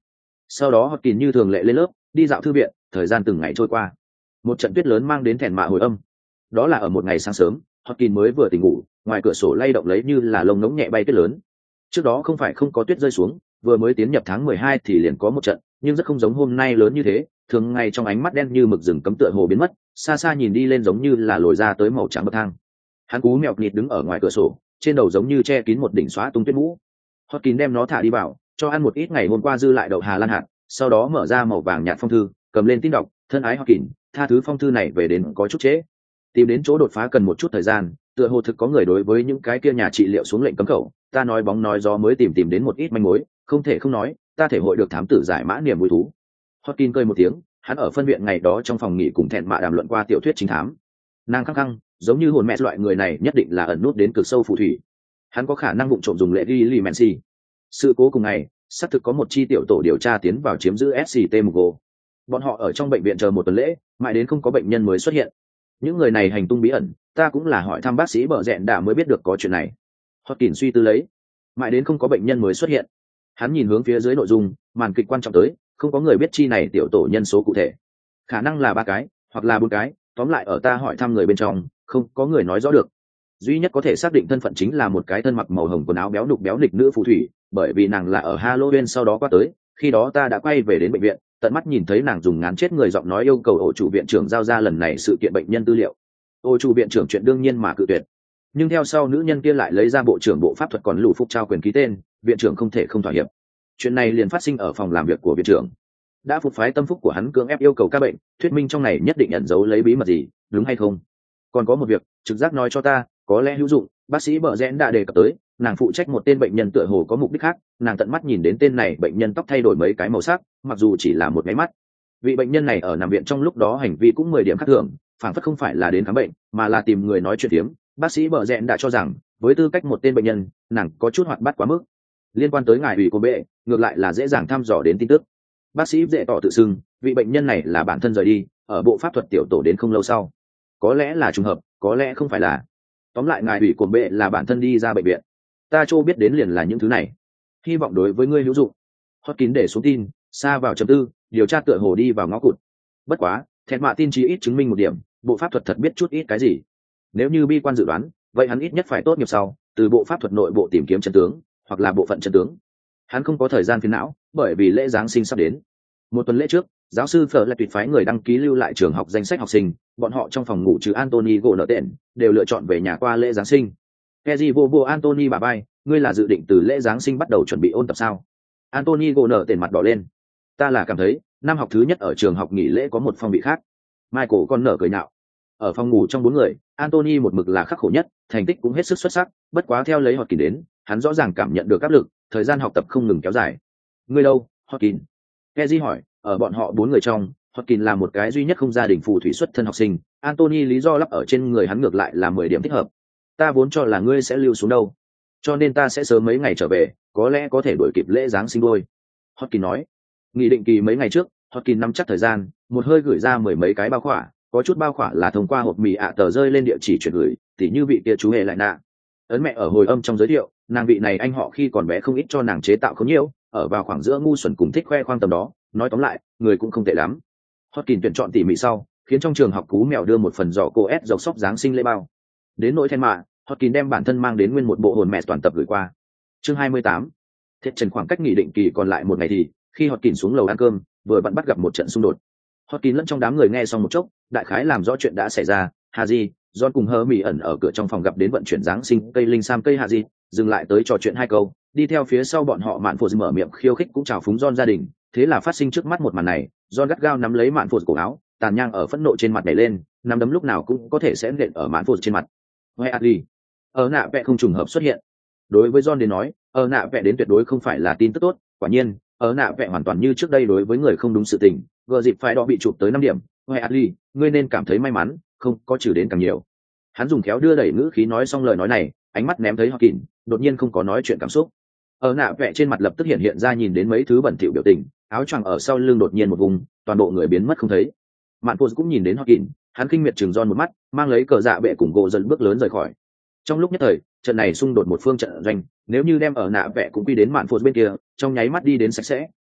Sau đó Hotkin như thường lệ lên lớp, đi dạo thư viện, thời gian từng ngày trôi qua. Một trận tuyết lớn mang đến thẹn mạ hồi âm. Đó là ở một ngày sáng sớm, Hotkin mới vừa tỉnh ngủ, ngoài cửa sổ lay động lấy như là lông ngỗng nhẹ bay tuyết lớn. Trước đó không phải không có tuyết rơi xuống, vừa mới tiến nhập tháng mười hai thì liền có một trận, nhưng rất không giống hôm nay lớn như thế, thường ngày trong ánh mắt đen như mực rừng cấm tựa hồ biến mất, xa xa nhìn đi lên giống như là lồi ra tới màu trắng bậc thang. Hắn cú mèo nhịt đứng ở ngoài cửa sổ, trên đầu giống như che kín một đỉnh xóa tung tuyết mũ. Hotkin đem nó thả đi vào, cho ăn một ít ngày hôm qua dư lại đậu hà lan hạt, sau đó mở ra màu vàng nhạt phong thư, cầm lên tin đọc, thân ái Hotkin, tha thứ phong thư này về đến có chút trễ. Tìm đến chỗ đột phá cần một chút thời gian, tựa hồ thực có người đối với những cái kia nhà trị liệu xuống lệnh cấm khẩu, ta nói bóng nói gió mới tìm tìm đến một ít manh mối, không thể không nói, ta thể hội được thám tử giải mã niềm vui thú. Hotkin cười một tiếng, hắn ở phân viện ngày đó trong phòng nghỉ cùng thẹn mạ đàm luận qua tiểu thuyết chính thám. Nàng khăng khăng, giống như hồn mẹ loại người này nhất định là ẩn nút đến cực sâu phù thủy. Hắn có khả năng vụng trộm dùng lệ ghi lì mèn si. Sự cố cùng ngày, xác thực có một chi tiểu tổ điều tra tiến vào chiếm giữ ét xê tê Mugo. Bọn họ ở trong bệnh viện chờ một tuần lễ, mãi đến không có bệnh nhân mới xuất hiện. Những người này hành tung bí ẩn, ta cũng là hỏi thăm bác sĩ bờ rẹn đã mới biết được có chuyện này. Hotkin suy tư lấy, mãi đến không có bệnh nhân mới xuất hiện. Hắn nhìn hướng phía dưới nội dung, màn kịch quan trọng tới, không có người biết chi này tiểu tổ nhân số cụ thể, khả năng là ba cái hoặc là bốn cái, tóm lại ở ta hỏi thăm người bên trong, không có người nói rõ được. Duy nhất có thể xác định thân phận chính là một cái thân mặc màu hồng quần áo béo đục béo nịch nữ phù thủy, bởi vì nàng là ở Halloween sau đó qua tới, khi đó ta đã quay về đến bệnh viện, tận mắt nhìn thấy nàng dùng ngán chết người giọng nói yêu cầu ổ chủ viện trưởng giao ra lần này sự kiện bệnh nhân tư liệu. Ổ chủ viện trưởng chuyện đương nhiên mà cự tuyệt, nhưng theo sau nữ nhân kia lại lấy ra bộ trưởng bộ pháp thuật còn lù phúc trao quyền ký tên, viện trưởng không thể không thỏa hiệp. Chuyện này liền phát sinh ở phòng làm việc của viện trưởng. Đã phục phái tâm phúc của hắn cưỡng ép yêu cầu ca bệnh, thuyết minh trong này nhất định ẩn giấu lấy bí mật gì, đúng hay không? Còn có một việc, trực giác nói cho ta, có lẽ hữu dụng, bác sĩ bờ rẽn đã đề cập tới, nàng phụ trách một tên bệnh nhân tựa hồ có mục đích khác, nàng tận mắt nhìn đến tên này bệnh nhân tóc thay đổi mấy cái màu sắc, mặc dù chỉ là một cái mắt. Vị bệnh nhân này ở nằm viện trong lúc đó hành vi cũng mười điểm khác thường, phản phất không phải là đến khám bệnh, mà là tìm người nói chuyện tiếm. Bác sĩ bờ rẽn đã cho rằng, với tư cách một tên bệnh nhân, nàng có chút hoạt bát quá mức. Liên quan tới ngài ủy cô bệ, ngược lại là dễ dàng thăm dò đến tin tức. Bác sĩ dễ tỏ tự xưng, vị bệnh nhân này là bản thân rời đi, ở bộ pháp thuật tiểu tổ đến không lâu sau. Có lẽ là trùng hợp, có lẽ không phải là. Tóm lại ngài ủy cồn bệ là bản thân đi ra bệnh viện. Ta cho biết đến liền là những thứ này. Hy vọng đối với ngươi hữu dụng. Hotkin để xuống tin, xa vào chấm tư, điều tra tựa hồ đi vào ngõ cụt. Bất quá, thẹn mạ tin chí ít chứng minh một điểm, bộ pháp thuật thật biết chút ít cái gì. Nếu như bi quan dự đoán, vậy hắn ít nhất phải tốt nghiệp sau, từ bộ pháp thuật nội bộ tìm kiếm chân tướng, hoặc là bộ phận chân tướng. Hắn không có thời gian phiền não, bởi vì lễ giáng sinh sắp đến. Một tuần lễ trước, giáo sư Phở lại tuyệt phái người đăng ký lưu lại trường học danh sách học sinh, bọn họ trong phòng ngủ trừ Anthony gỗ nợ tiền, đều lựa chọn về nhà qua lễ giáng sinh. Keji vô vô Anthony bà bay, ngươi là dự định từ lễ giáng sinh bắt đầu chuẩn bị ôn tập sao? Anthony gỗ nợ tiền mặt đỏ lên. Ta là cảm thấy, năm học thứ nhất ở trường học nghỉ lễ có một phong vị khác. Michael con nở cười nhạo. Ở phòng ngủ trong bốn người, Anthony một mực là khắc khổ nhất, thành tích cũng hết sức xuất sắc, bất quá theo lấy Hotkin đến, hắn rõ ràng cảm nhận được áp lực, thời gian học tập không ngừng kéo dài. Ngươi đâu, Hotkin? Keji hỏi, ở bọn họ bốn người trong, Hotkin là một cái duy nhất không gia đình phù thủy xuất thân học sinh, Anthony lý do lắp ở trên người hắn ngược lại là mười điểm thích hợp. Ta vốn cho là ngươi sẽ lưu xuống đâu, cho nên ta sẽ sớm mấy ngày trở về, có lẽ có thể đuổi kịp lễ giáng sinh đôi. Hotkin nói. Nghị định kỳ mấy ngày trước, Hotkin nắm chắc thời gian, một hơi gửi ra mười mấy cái bao khỏa, có chút bao khỏa là thông qua hộp mì ạ tờ rơi lên địa chỉ chuyển gửi, tỉ như vị kia chú hề lại nạ. Ấn mẹ ở hồi âm trong giới thiệu, nàng vị này anh họ khi còn bé không ít cho nàng chế tạo không nhiều, ở vào khoảng giữa ngu xuẩn cùng thích khoe khoang tầm đó, nói tóm lại, người cũng không tệ lắm. Hotkin tuyển chọn tỉ mỉ sau, khiến trong trường học cú mèo đưa một phần giỏ cô S dọc sóc giáng sinh lễ bao. Đến nỗi then mạ, Hotkin đem bản thân mang đến nguyên một bộ hồn mẹ toàn tập gửi qua. Chương hai mươi tám. Thiết trần khoảng cách nghị định kỳ còn lại một ngày thì, khi Hotkin xuống lầu ăn cơm, vừa vặn bắt gặp một trận xung đột. Hotkin lẫn trong đám người nghe xong một chốc, đại khái làm rõ chuyện đã xảy ra. Haji, John cùng hơ mỉ ẩn ở cửa trong phòng gặp đến vận chuyển giáng sinh cây linh sam cây Haji, dừng lại tới trò chuyện hai câu, đi theo phía sau bọn họ mạn phụt mở miệng khiêu khích cũng chào phúng John gia đình. Thế là phát sinh trước mắt một màn này, John gắt gao nắm lấy mạn phụt cổ áo, tàn nhang ở phẫn nộ trên mặt nhảy lên, nắm đấm lúc nào cũng có thể sẽ nện ở mạn phụt trên mặt. Hoe Adli, ở nạ vẽ không trùng hợp xuất hiện. Đối với John đến nói, ở nạ vẽ đến tuyệt đối không phải là tin tức tốt, quả nhiên, ở nạ vẽ hoàn toàn như trước đây đối với người không đúng sự tình, gờ dịp phải đỏ bị chụp tới năm điểm. Hoe Adli, ngươi nên cảm thấy may mắn, không có trừ đến càng nhiều. Hắn dùng khéo đưa đẩy ngữ khí nói xong lời nói này, ánh mắt ném thấy Hotkin, đột nhiên không có nói chuyện cảm xúc. Ở nạ vẽ trên mặt lập tức hiện hiện ra nhìn đến mấy thứ bẩn thỉu biểu tình, áo choàng ở sau lưng đột nhiên một vùng, toàn bộ người biến mất không thấy. Mạn Phụt cũng nhìn đến Hotkin, hắn kinh miệt chừng John một mắt, mang lấy cờ dạ bệ cùng gỗ dần bước lớn rời khỏi. Trong lúc nhất thời, trận này xung đột một phương trận doanh, nếu như đem ở nạ vẽ cũng quy đến Mạn Phụt bên kia, trong nháy mắt đi đến sạch sẽ,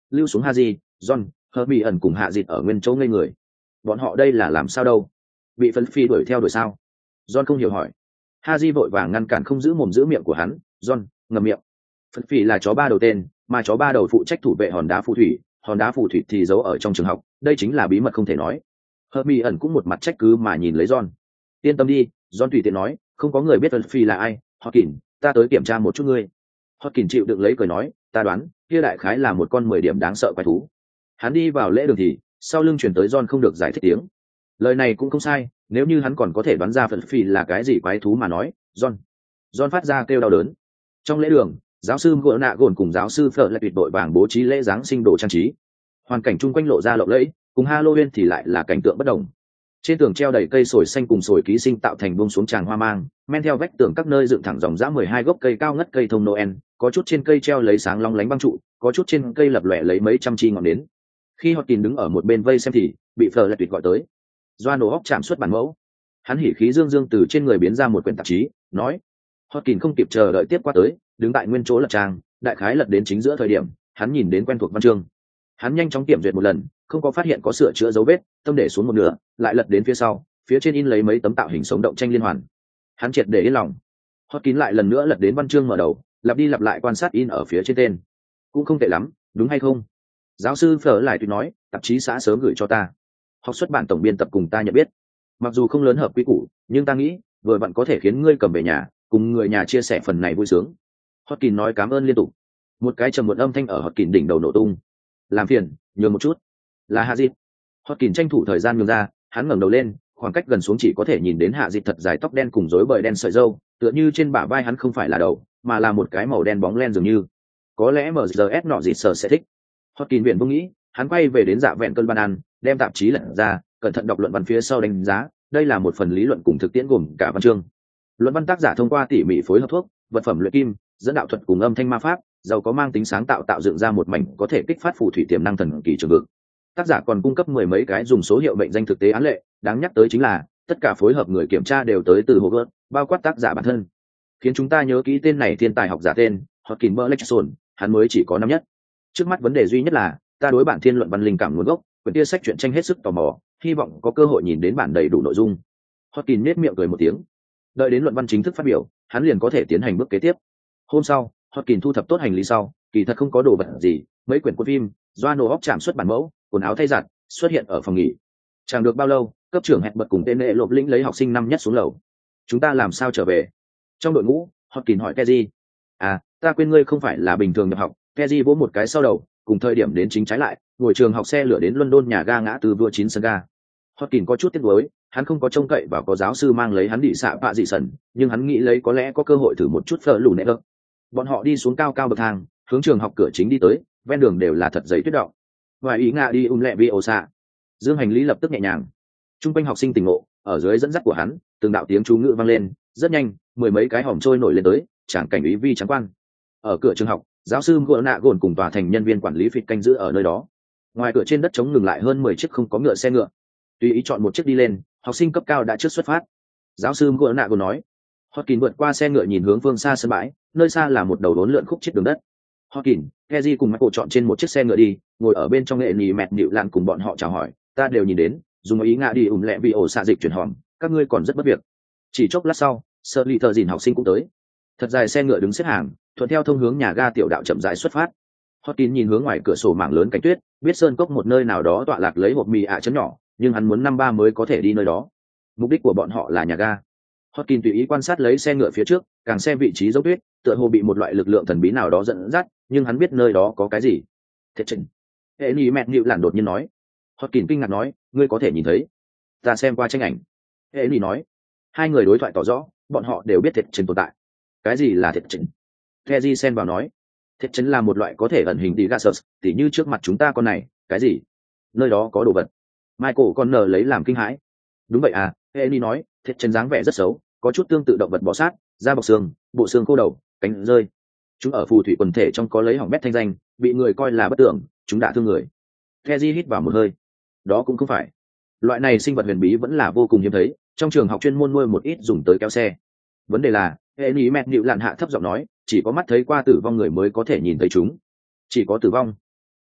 lưu xuống Haji, John, Hermione ẩn cùng hạ dịt ở nguyên chỗ ngây người. Bọn họ đây là làm sao đâu? Bị phân phi đuổi theo đuổi sao? John không hiểu hỏi. Haji vội vàng ngăn cản không giữ mồm giữ miệng của hắn. John, ngậm miệng. Phân phi là chó ba đầu tên, mà chó ba đầu phụ trách thủ vệ hòn đá phù thủy, hòn đá phù thủy thì giấu ở trong trường học, đây chính là bí mật không thể nói. Hermione ẩn cũng một mặt trách cứ mà nhìn lấy John. Yên tâm đi, John tùy tiện nói, không có người biết phân phi là ai. Hawkins, ta tới kiểm tra một chút ngươi. Hawkins chịu đựng lấy cười nói, ta đoán, kia đại khái là một con mười điểm đáng sợ quái thú. Hắn đi vào lễ đường thì sau lưng chuyển tới John không được giải thích tiếng. Lời này cũng không sai, nếu như hắn còn có thể đoán ra phân phi là cái gì quái thú mà nói. John, John phát ra kêu đau đớn. Trong lễ đường, giáo sư gỗ nạ gồn cùng giáo sư phở lại tuyệt đội vàng bố trí lễ giáng sinh đồ trang trí. Hoàn cảnh chung quanh lộ ra lộng lẫy, cùng Halloween thì lại là cảnh tượng bất đồng. Trên tường treo đầy cây sồi xanh cùng sồi ký sinh tạo thành buông xuống tràng hoa mang, men theo vách tường các nơi dựng thẳng dòng dã mười hai gốc cây cao ngất cây thông Noel, có chút trên cây treo lấy sáng long lánh băng trụ, có chút trên cây lập lòe lấy mấy trăm chi ngọn nến. Khi Hotkin đứng ở một bên vây xem thì bị Fleur lại tuyệt gọi tới. Doan nổ hóc chạm xuất bản mẫu. Hắn hỉ khí dương dương từ trên người biến ra một quyển tạp chí, nói: Hotkin không kịp chờ đợi tiếp qua tới, đứng tại nguyên chỗ lật trang, đại khái lật đến chính giữa thời điểm, hắn nhìn đến quen thuộc văn chương. Hắn nhanh chóng kiểm duyệt một lần, không có phát hiện có sửa chữa dấu vết, tâm để xuống một nửa, lại lật đến phía sau, phía trên in lấy mấy tấm tạo hình sống động tranh liên hoàn. Hắn triệt để yên lòng. Hotkin lại lần nữa lật đến văn chương mở đầu, lặp đi lặp lại quan sát in ở phía trên tên. Cũng không tệ lắm, đúng hay không? Giáo sư Phở lại tuyệt nói, tạp chí xã sớm gửi cho ta. Học xuất bản tổng biên tập cùng ta nhận biết. Mặc dù không lớn hợp quy củ, nhưng ta nghĩ vừa vặn có thể khiến ngươi cầm về nhà, cùng người nhà chia sẻ phần này vui sướng. Hotkin nói cảm ơn liên tục. Một cái trầm muộn âm thanh ở Hotkin đỉnh đầu nổ tung. Làm phiền, nhường một chút. Là Hạ Dịch. Hotkin tranh thủ thời gian nhường ra, hắn ngẩng đầu lên, khoảng cách gần xuống chỉ có thể nhìn đến Hạ Dịch thật dài tóc đen cùng rối bời đen sợi râu, tựa như trên bả vai hắn không phải là đầu, mà là một cái màu đen bóng len dường như. Có lẽ em ét nọ gì sở sẽ thích. Hotkin viện vô nghĩ, hắn quay về đến dạ vẹn cơn ban ăn, đem tạp chí lật ra, cẩn thận đọc luận văn phía sau đánh giá, đây là một phần lý luận cùng thực tiễn gồm cả văn chương. Luận văn tác giả thông qua tỉ mỉ phối hợp thuốc, vật phẩm luyện kim, dẫn đạo thuật cùng âm thanh ma pháp, giàu có mang tính sáng tạo tạo dựng ra một mảnh có thể kích phát phù thủy tiềm năng thần kỳ trường vực. Tác giả còn cung cấp mười mấy cái dùng số hiệu mệnh danh thực tế án lệ, đáng nhắc tới chính là tất cả phối hợp người kiểm tra đều tới từ Hogwarts, bao quát tác giả bản thân. Khiến chúng ta nhớ kỹ tên này thiên tài học giả tên Hotkin Berlechson, hắn mới chỉ có năm nhất. Trước mắt vấn đề duy nhất là ta đối bản thiên luận văn linh cảm nguồn gốc, quyển kia sách truyện tranh hết sức tò mò, hy vọng có cơ hội nhìn đến bản đầy đủ nội dung. Hotkin nhếch miệng cười một tiếng. Đợi đến luận văn chính thức phát biểu, hắn liền có thể tiến hành bước kế tiếp. Hôm sau, Hotkin thu thập tốt hành lý sau, kỳ thật không có đồ vật gì, mấy quyển cuốn phim, Doano hóc chạm xuất bản mẫu, quần áo thay giặt, xuất hiện ở phòng nghỉ. Chẳng được bao lâu, cấp trưởng hẹn bật cùng tên lệ lộp lĩnh lấy học sinh năm nhất xuống lầu. Chúng ta làm sao trở về? Trong đội ngũ, Hotkin hỏi Keji. À, ta quên ngươi không phải là bình thường nhập học. Keji vỗ một cái sau đầu, cùng thời điểm đến chính trái lại, ngồi trường học xe lửa đến London nhà ga ngã từ vua chín sân ga. Hotkin có chút tiếc nuối, hắn không có trông cậy vào có giáo sư mang lấy hắn đi xạ vạ dị sần, nhưng hắn nghĩ lấy có lẽ có cơ hội thử một chút phở lù nệ ơ. Bọn họ đi xuống cao cao bậc thang, hướng trường học cửa chính đi tới, ven đường đều là thật dày tuyết động. Ngoài ý ngạ đi um lẹ vi ổ xạ. Dương hành lý lập tức nhẹ nhàng. Trung quanh học sinh tỉnh ngộ, ở dưới dẫn dắt của hắn, từng đạo tiếng chú ngữ vang lên, rất nhanh, mười mấy cái hòm trôi nổi lên tới, tràng cảnh ý vi trắng quan. Ở cửa trường học, giáo sư gỗ nạ gồn cùng tòa thành nhân viên quản lý phịt canh giữ ở nơi đó. Ngoài cửa trên đất trống ngừng lại hơn mười chiếc không có ngựa xe ngựa. Tùy ý chọn một chiếc đi lên, học sinh cấp cao đã trước xuất phát. Giáo sư gỗ nạ gồn nói. Hotkin vượt qua xe ngựa nhìn hướng phương xa sân bãi, nơi xa là một đầu đốn lượn khúc chết đường đất. Hotkin, Keji cùng Michael chọn trên một chiếc xe ngựa đi, ngồi ở bên trong nghệ nhì mẹt nịu lạn cùng bọn họ chào hỏi, ta đều nhìn đến, dùng ý ngạ đi ủng lẹ vì ổ xạ dịch chuyển hòm, các ngươi còn rất bất việc. Chỉ chốc lát sau, sợ lì thợ dìn học sinh cũng tới. Thật dài xe ngựa đứng xếp hàng, thuận theo thông hướng nhà ga tiểu đạo chậm rãi xuất phát. Hotkin nhìn hướng ngoài cửa sổ mảng lớn cánh tuyết, biết sơn cốc một nơi nào đó tọa lạc lấy hộp mì ạ chấm nhỏ, nhưng hắn muốn năm ba mới có thể đi nơi đó. Mục đích của bọn họ là nhà ga. Hotkin tùy ý quan sát lấy xe ngựa phía trước, càng xem vị trí dấu tuyết, tựa hồ bị một loại lực lượng thần bí nào đó dẫn dắt, nhưng hắn biết nơi đó có cái gì. Thiệt trình. Hệ nhì mẹt nhịu lản đột nhiên nói. Hotkin kinh ngạc nói, ngươi có thể nhìn thấy. Ta xem qua tranh ảnh. Hệ nhì nói. Hai người đối thoại tỏ rõ, bọn họ đều biết thiệt trình tồn tại. Cái gì là thiệt trình? Keji xen vào nói. Thiệt trình là một loại có thể ẩn hình đi gases, tỉ như trước mặt chúng ta con này, cái gì? Nơi đó có đồ vật. Michael còn nở lấy làm kinh hãi. Đúng vậy à, Henry nói, thiệt chân dáng vẻ rất xấu, có chút tương tự động vật bò sát, da bọc xương, bộ xương khô đầu, cánh rơi. Chúng ở phù thủy quần thể trong có lấy hỏng bét thanh danh, bị người coi là bất tưởng, chúng đã thương người. Keji hít vào một hơi. Đó cũng không phải. Loại này sinh vật huyền bí vẫn là vô cùng hiếm thấy, trong trường học chuyên môn nuôi một ít dùng tới kéo xe. Vấn đề là, Henry mẹ nịu lạn hạ thấp giọng nói, chỉ có mắt thấy qua tử vong người mới có thể nhìn thấy chúng. Chỉ có tử vong.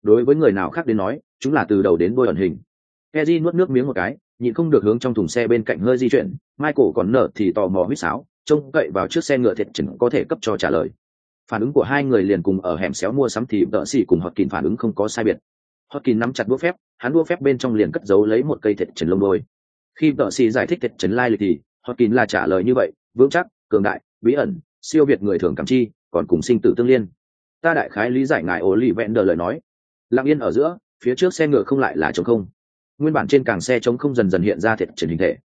đối với người nào khác đến nói chúng là từ đầu đến đuôi ẩn hình. Eddie nuốt nước miếng một cái, nhịn không được hướng trong thùng xe bên cạnh hơi di chuyển. Michael còn nở thì tò mò huýt sáo, trông cậy vào chiếc xe ngựa thiệt chừng có thể cấp cho trả lời. Phản ứng của hai người liền cùng ở hẻm xéo mua sắm thì đỡ xỉ cùng Hotkin phản ứng không có sai biệt. Hotkin nắm chặt đũa phép, hắn đũa phép bên trong liền cất giấu lấy một cây thiệt chừng lông đôi. Khi đỡ xỉ giải thích thiệt chừng lai lịch thì Hotkin là trả lời như vậy, vững chắc, cường đại, bí ẩn, siêu việt người thường cảm chi, còn cùng sinh tử tương liên. Ta đại khái lý giải ngài ổ lì vẹn đờ lời nói. Lặng yên ở giữa, phía trước xe ngựa không lại là trống không. Nguyên bản trên càng xe trống không dần dần hiện ra thiệt chừng hình thể,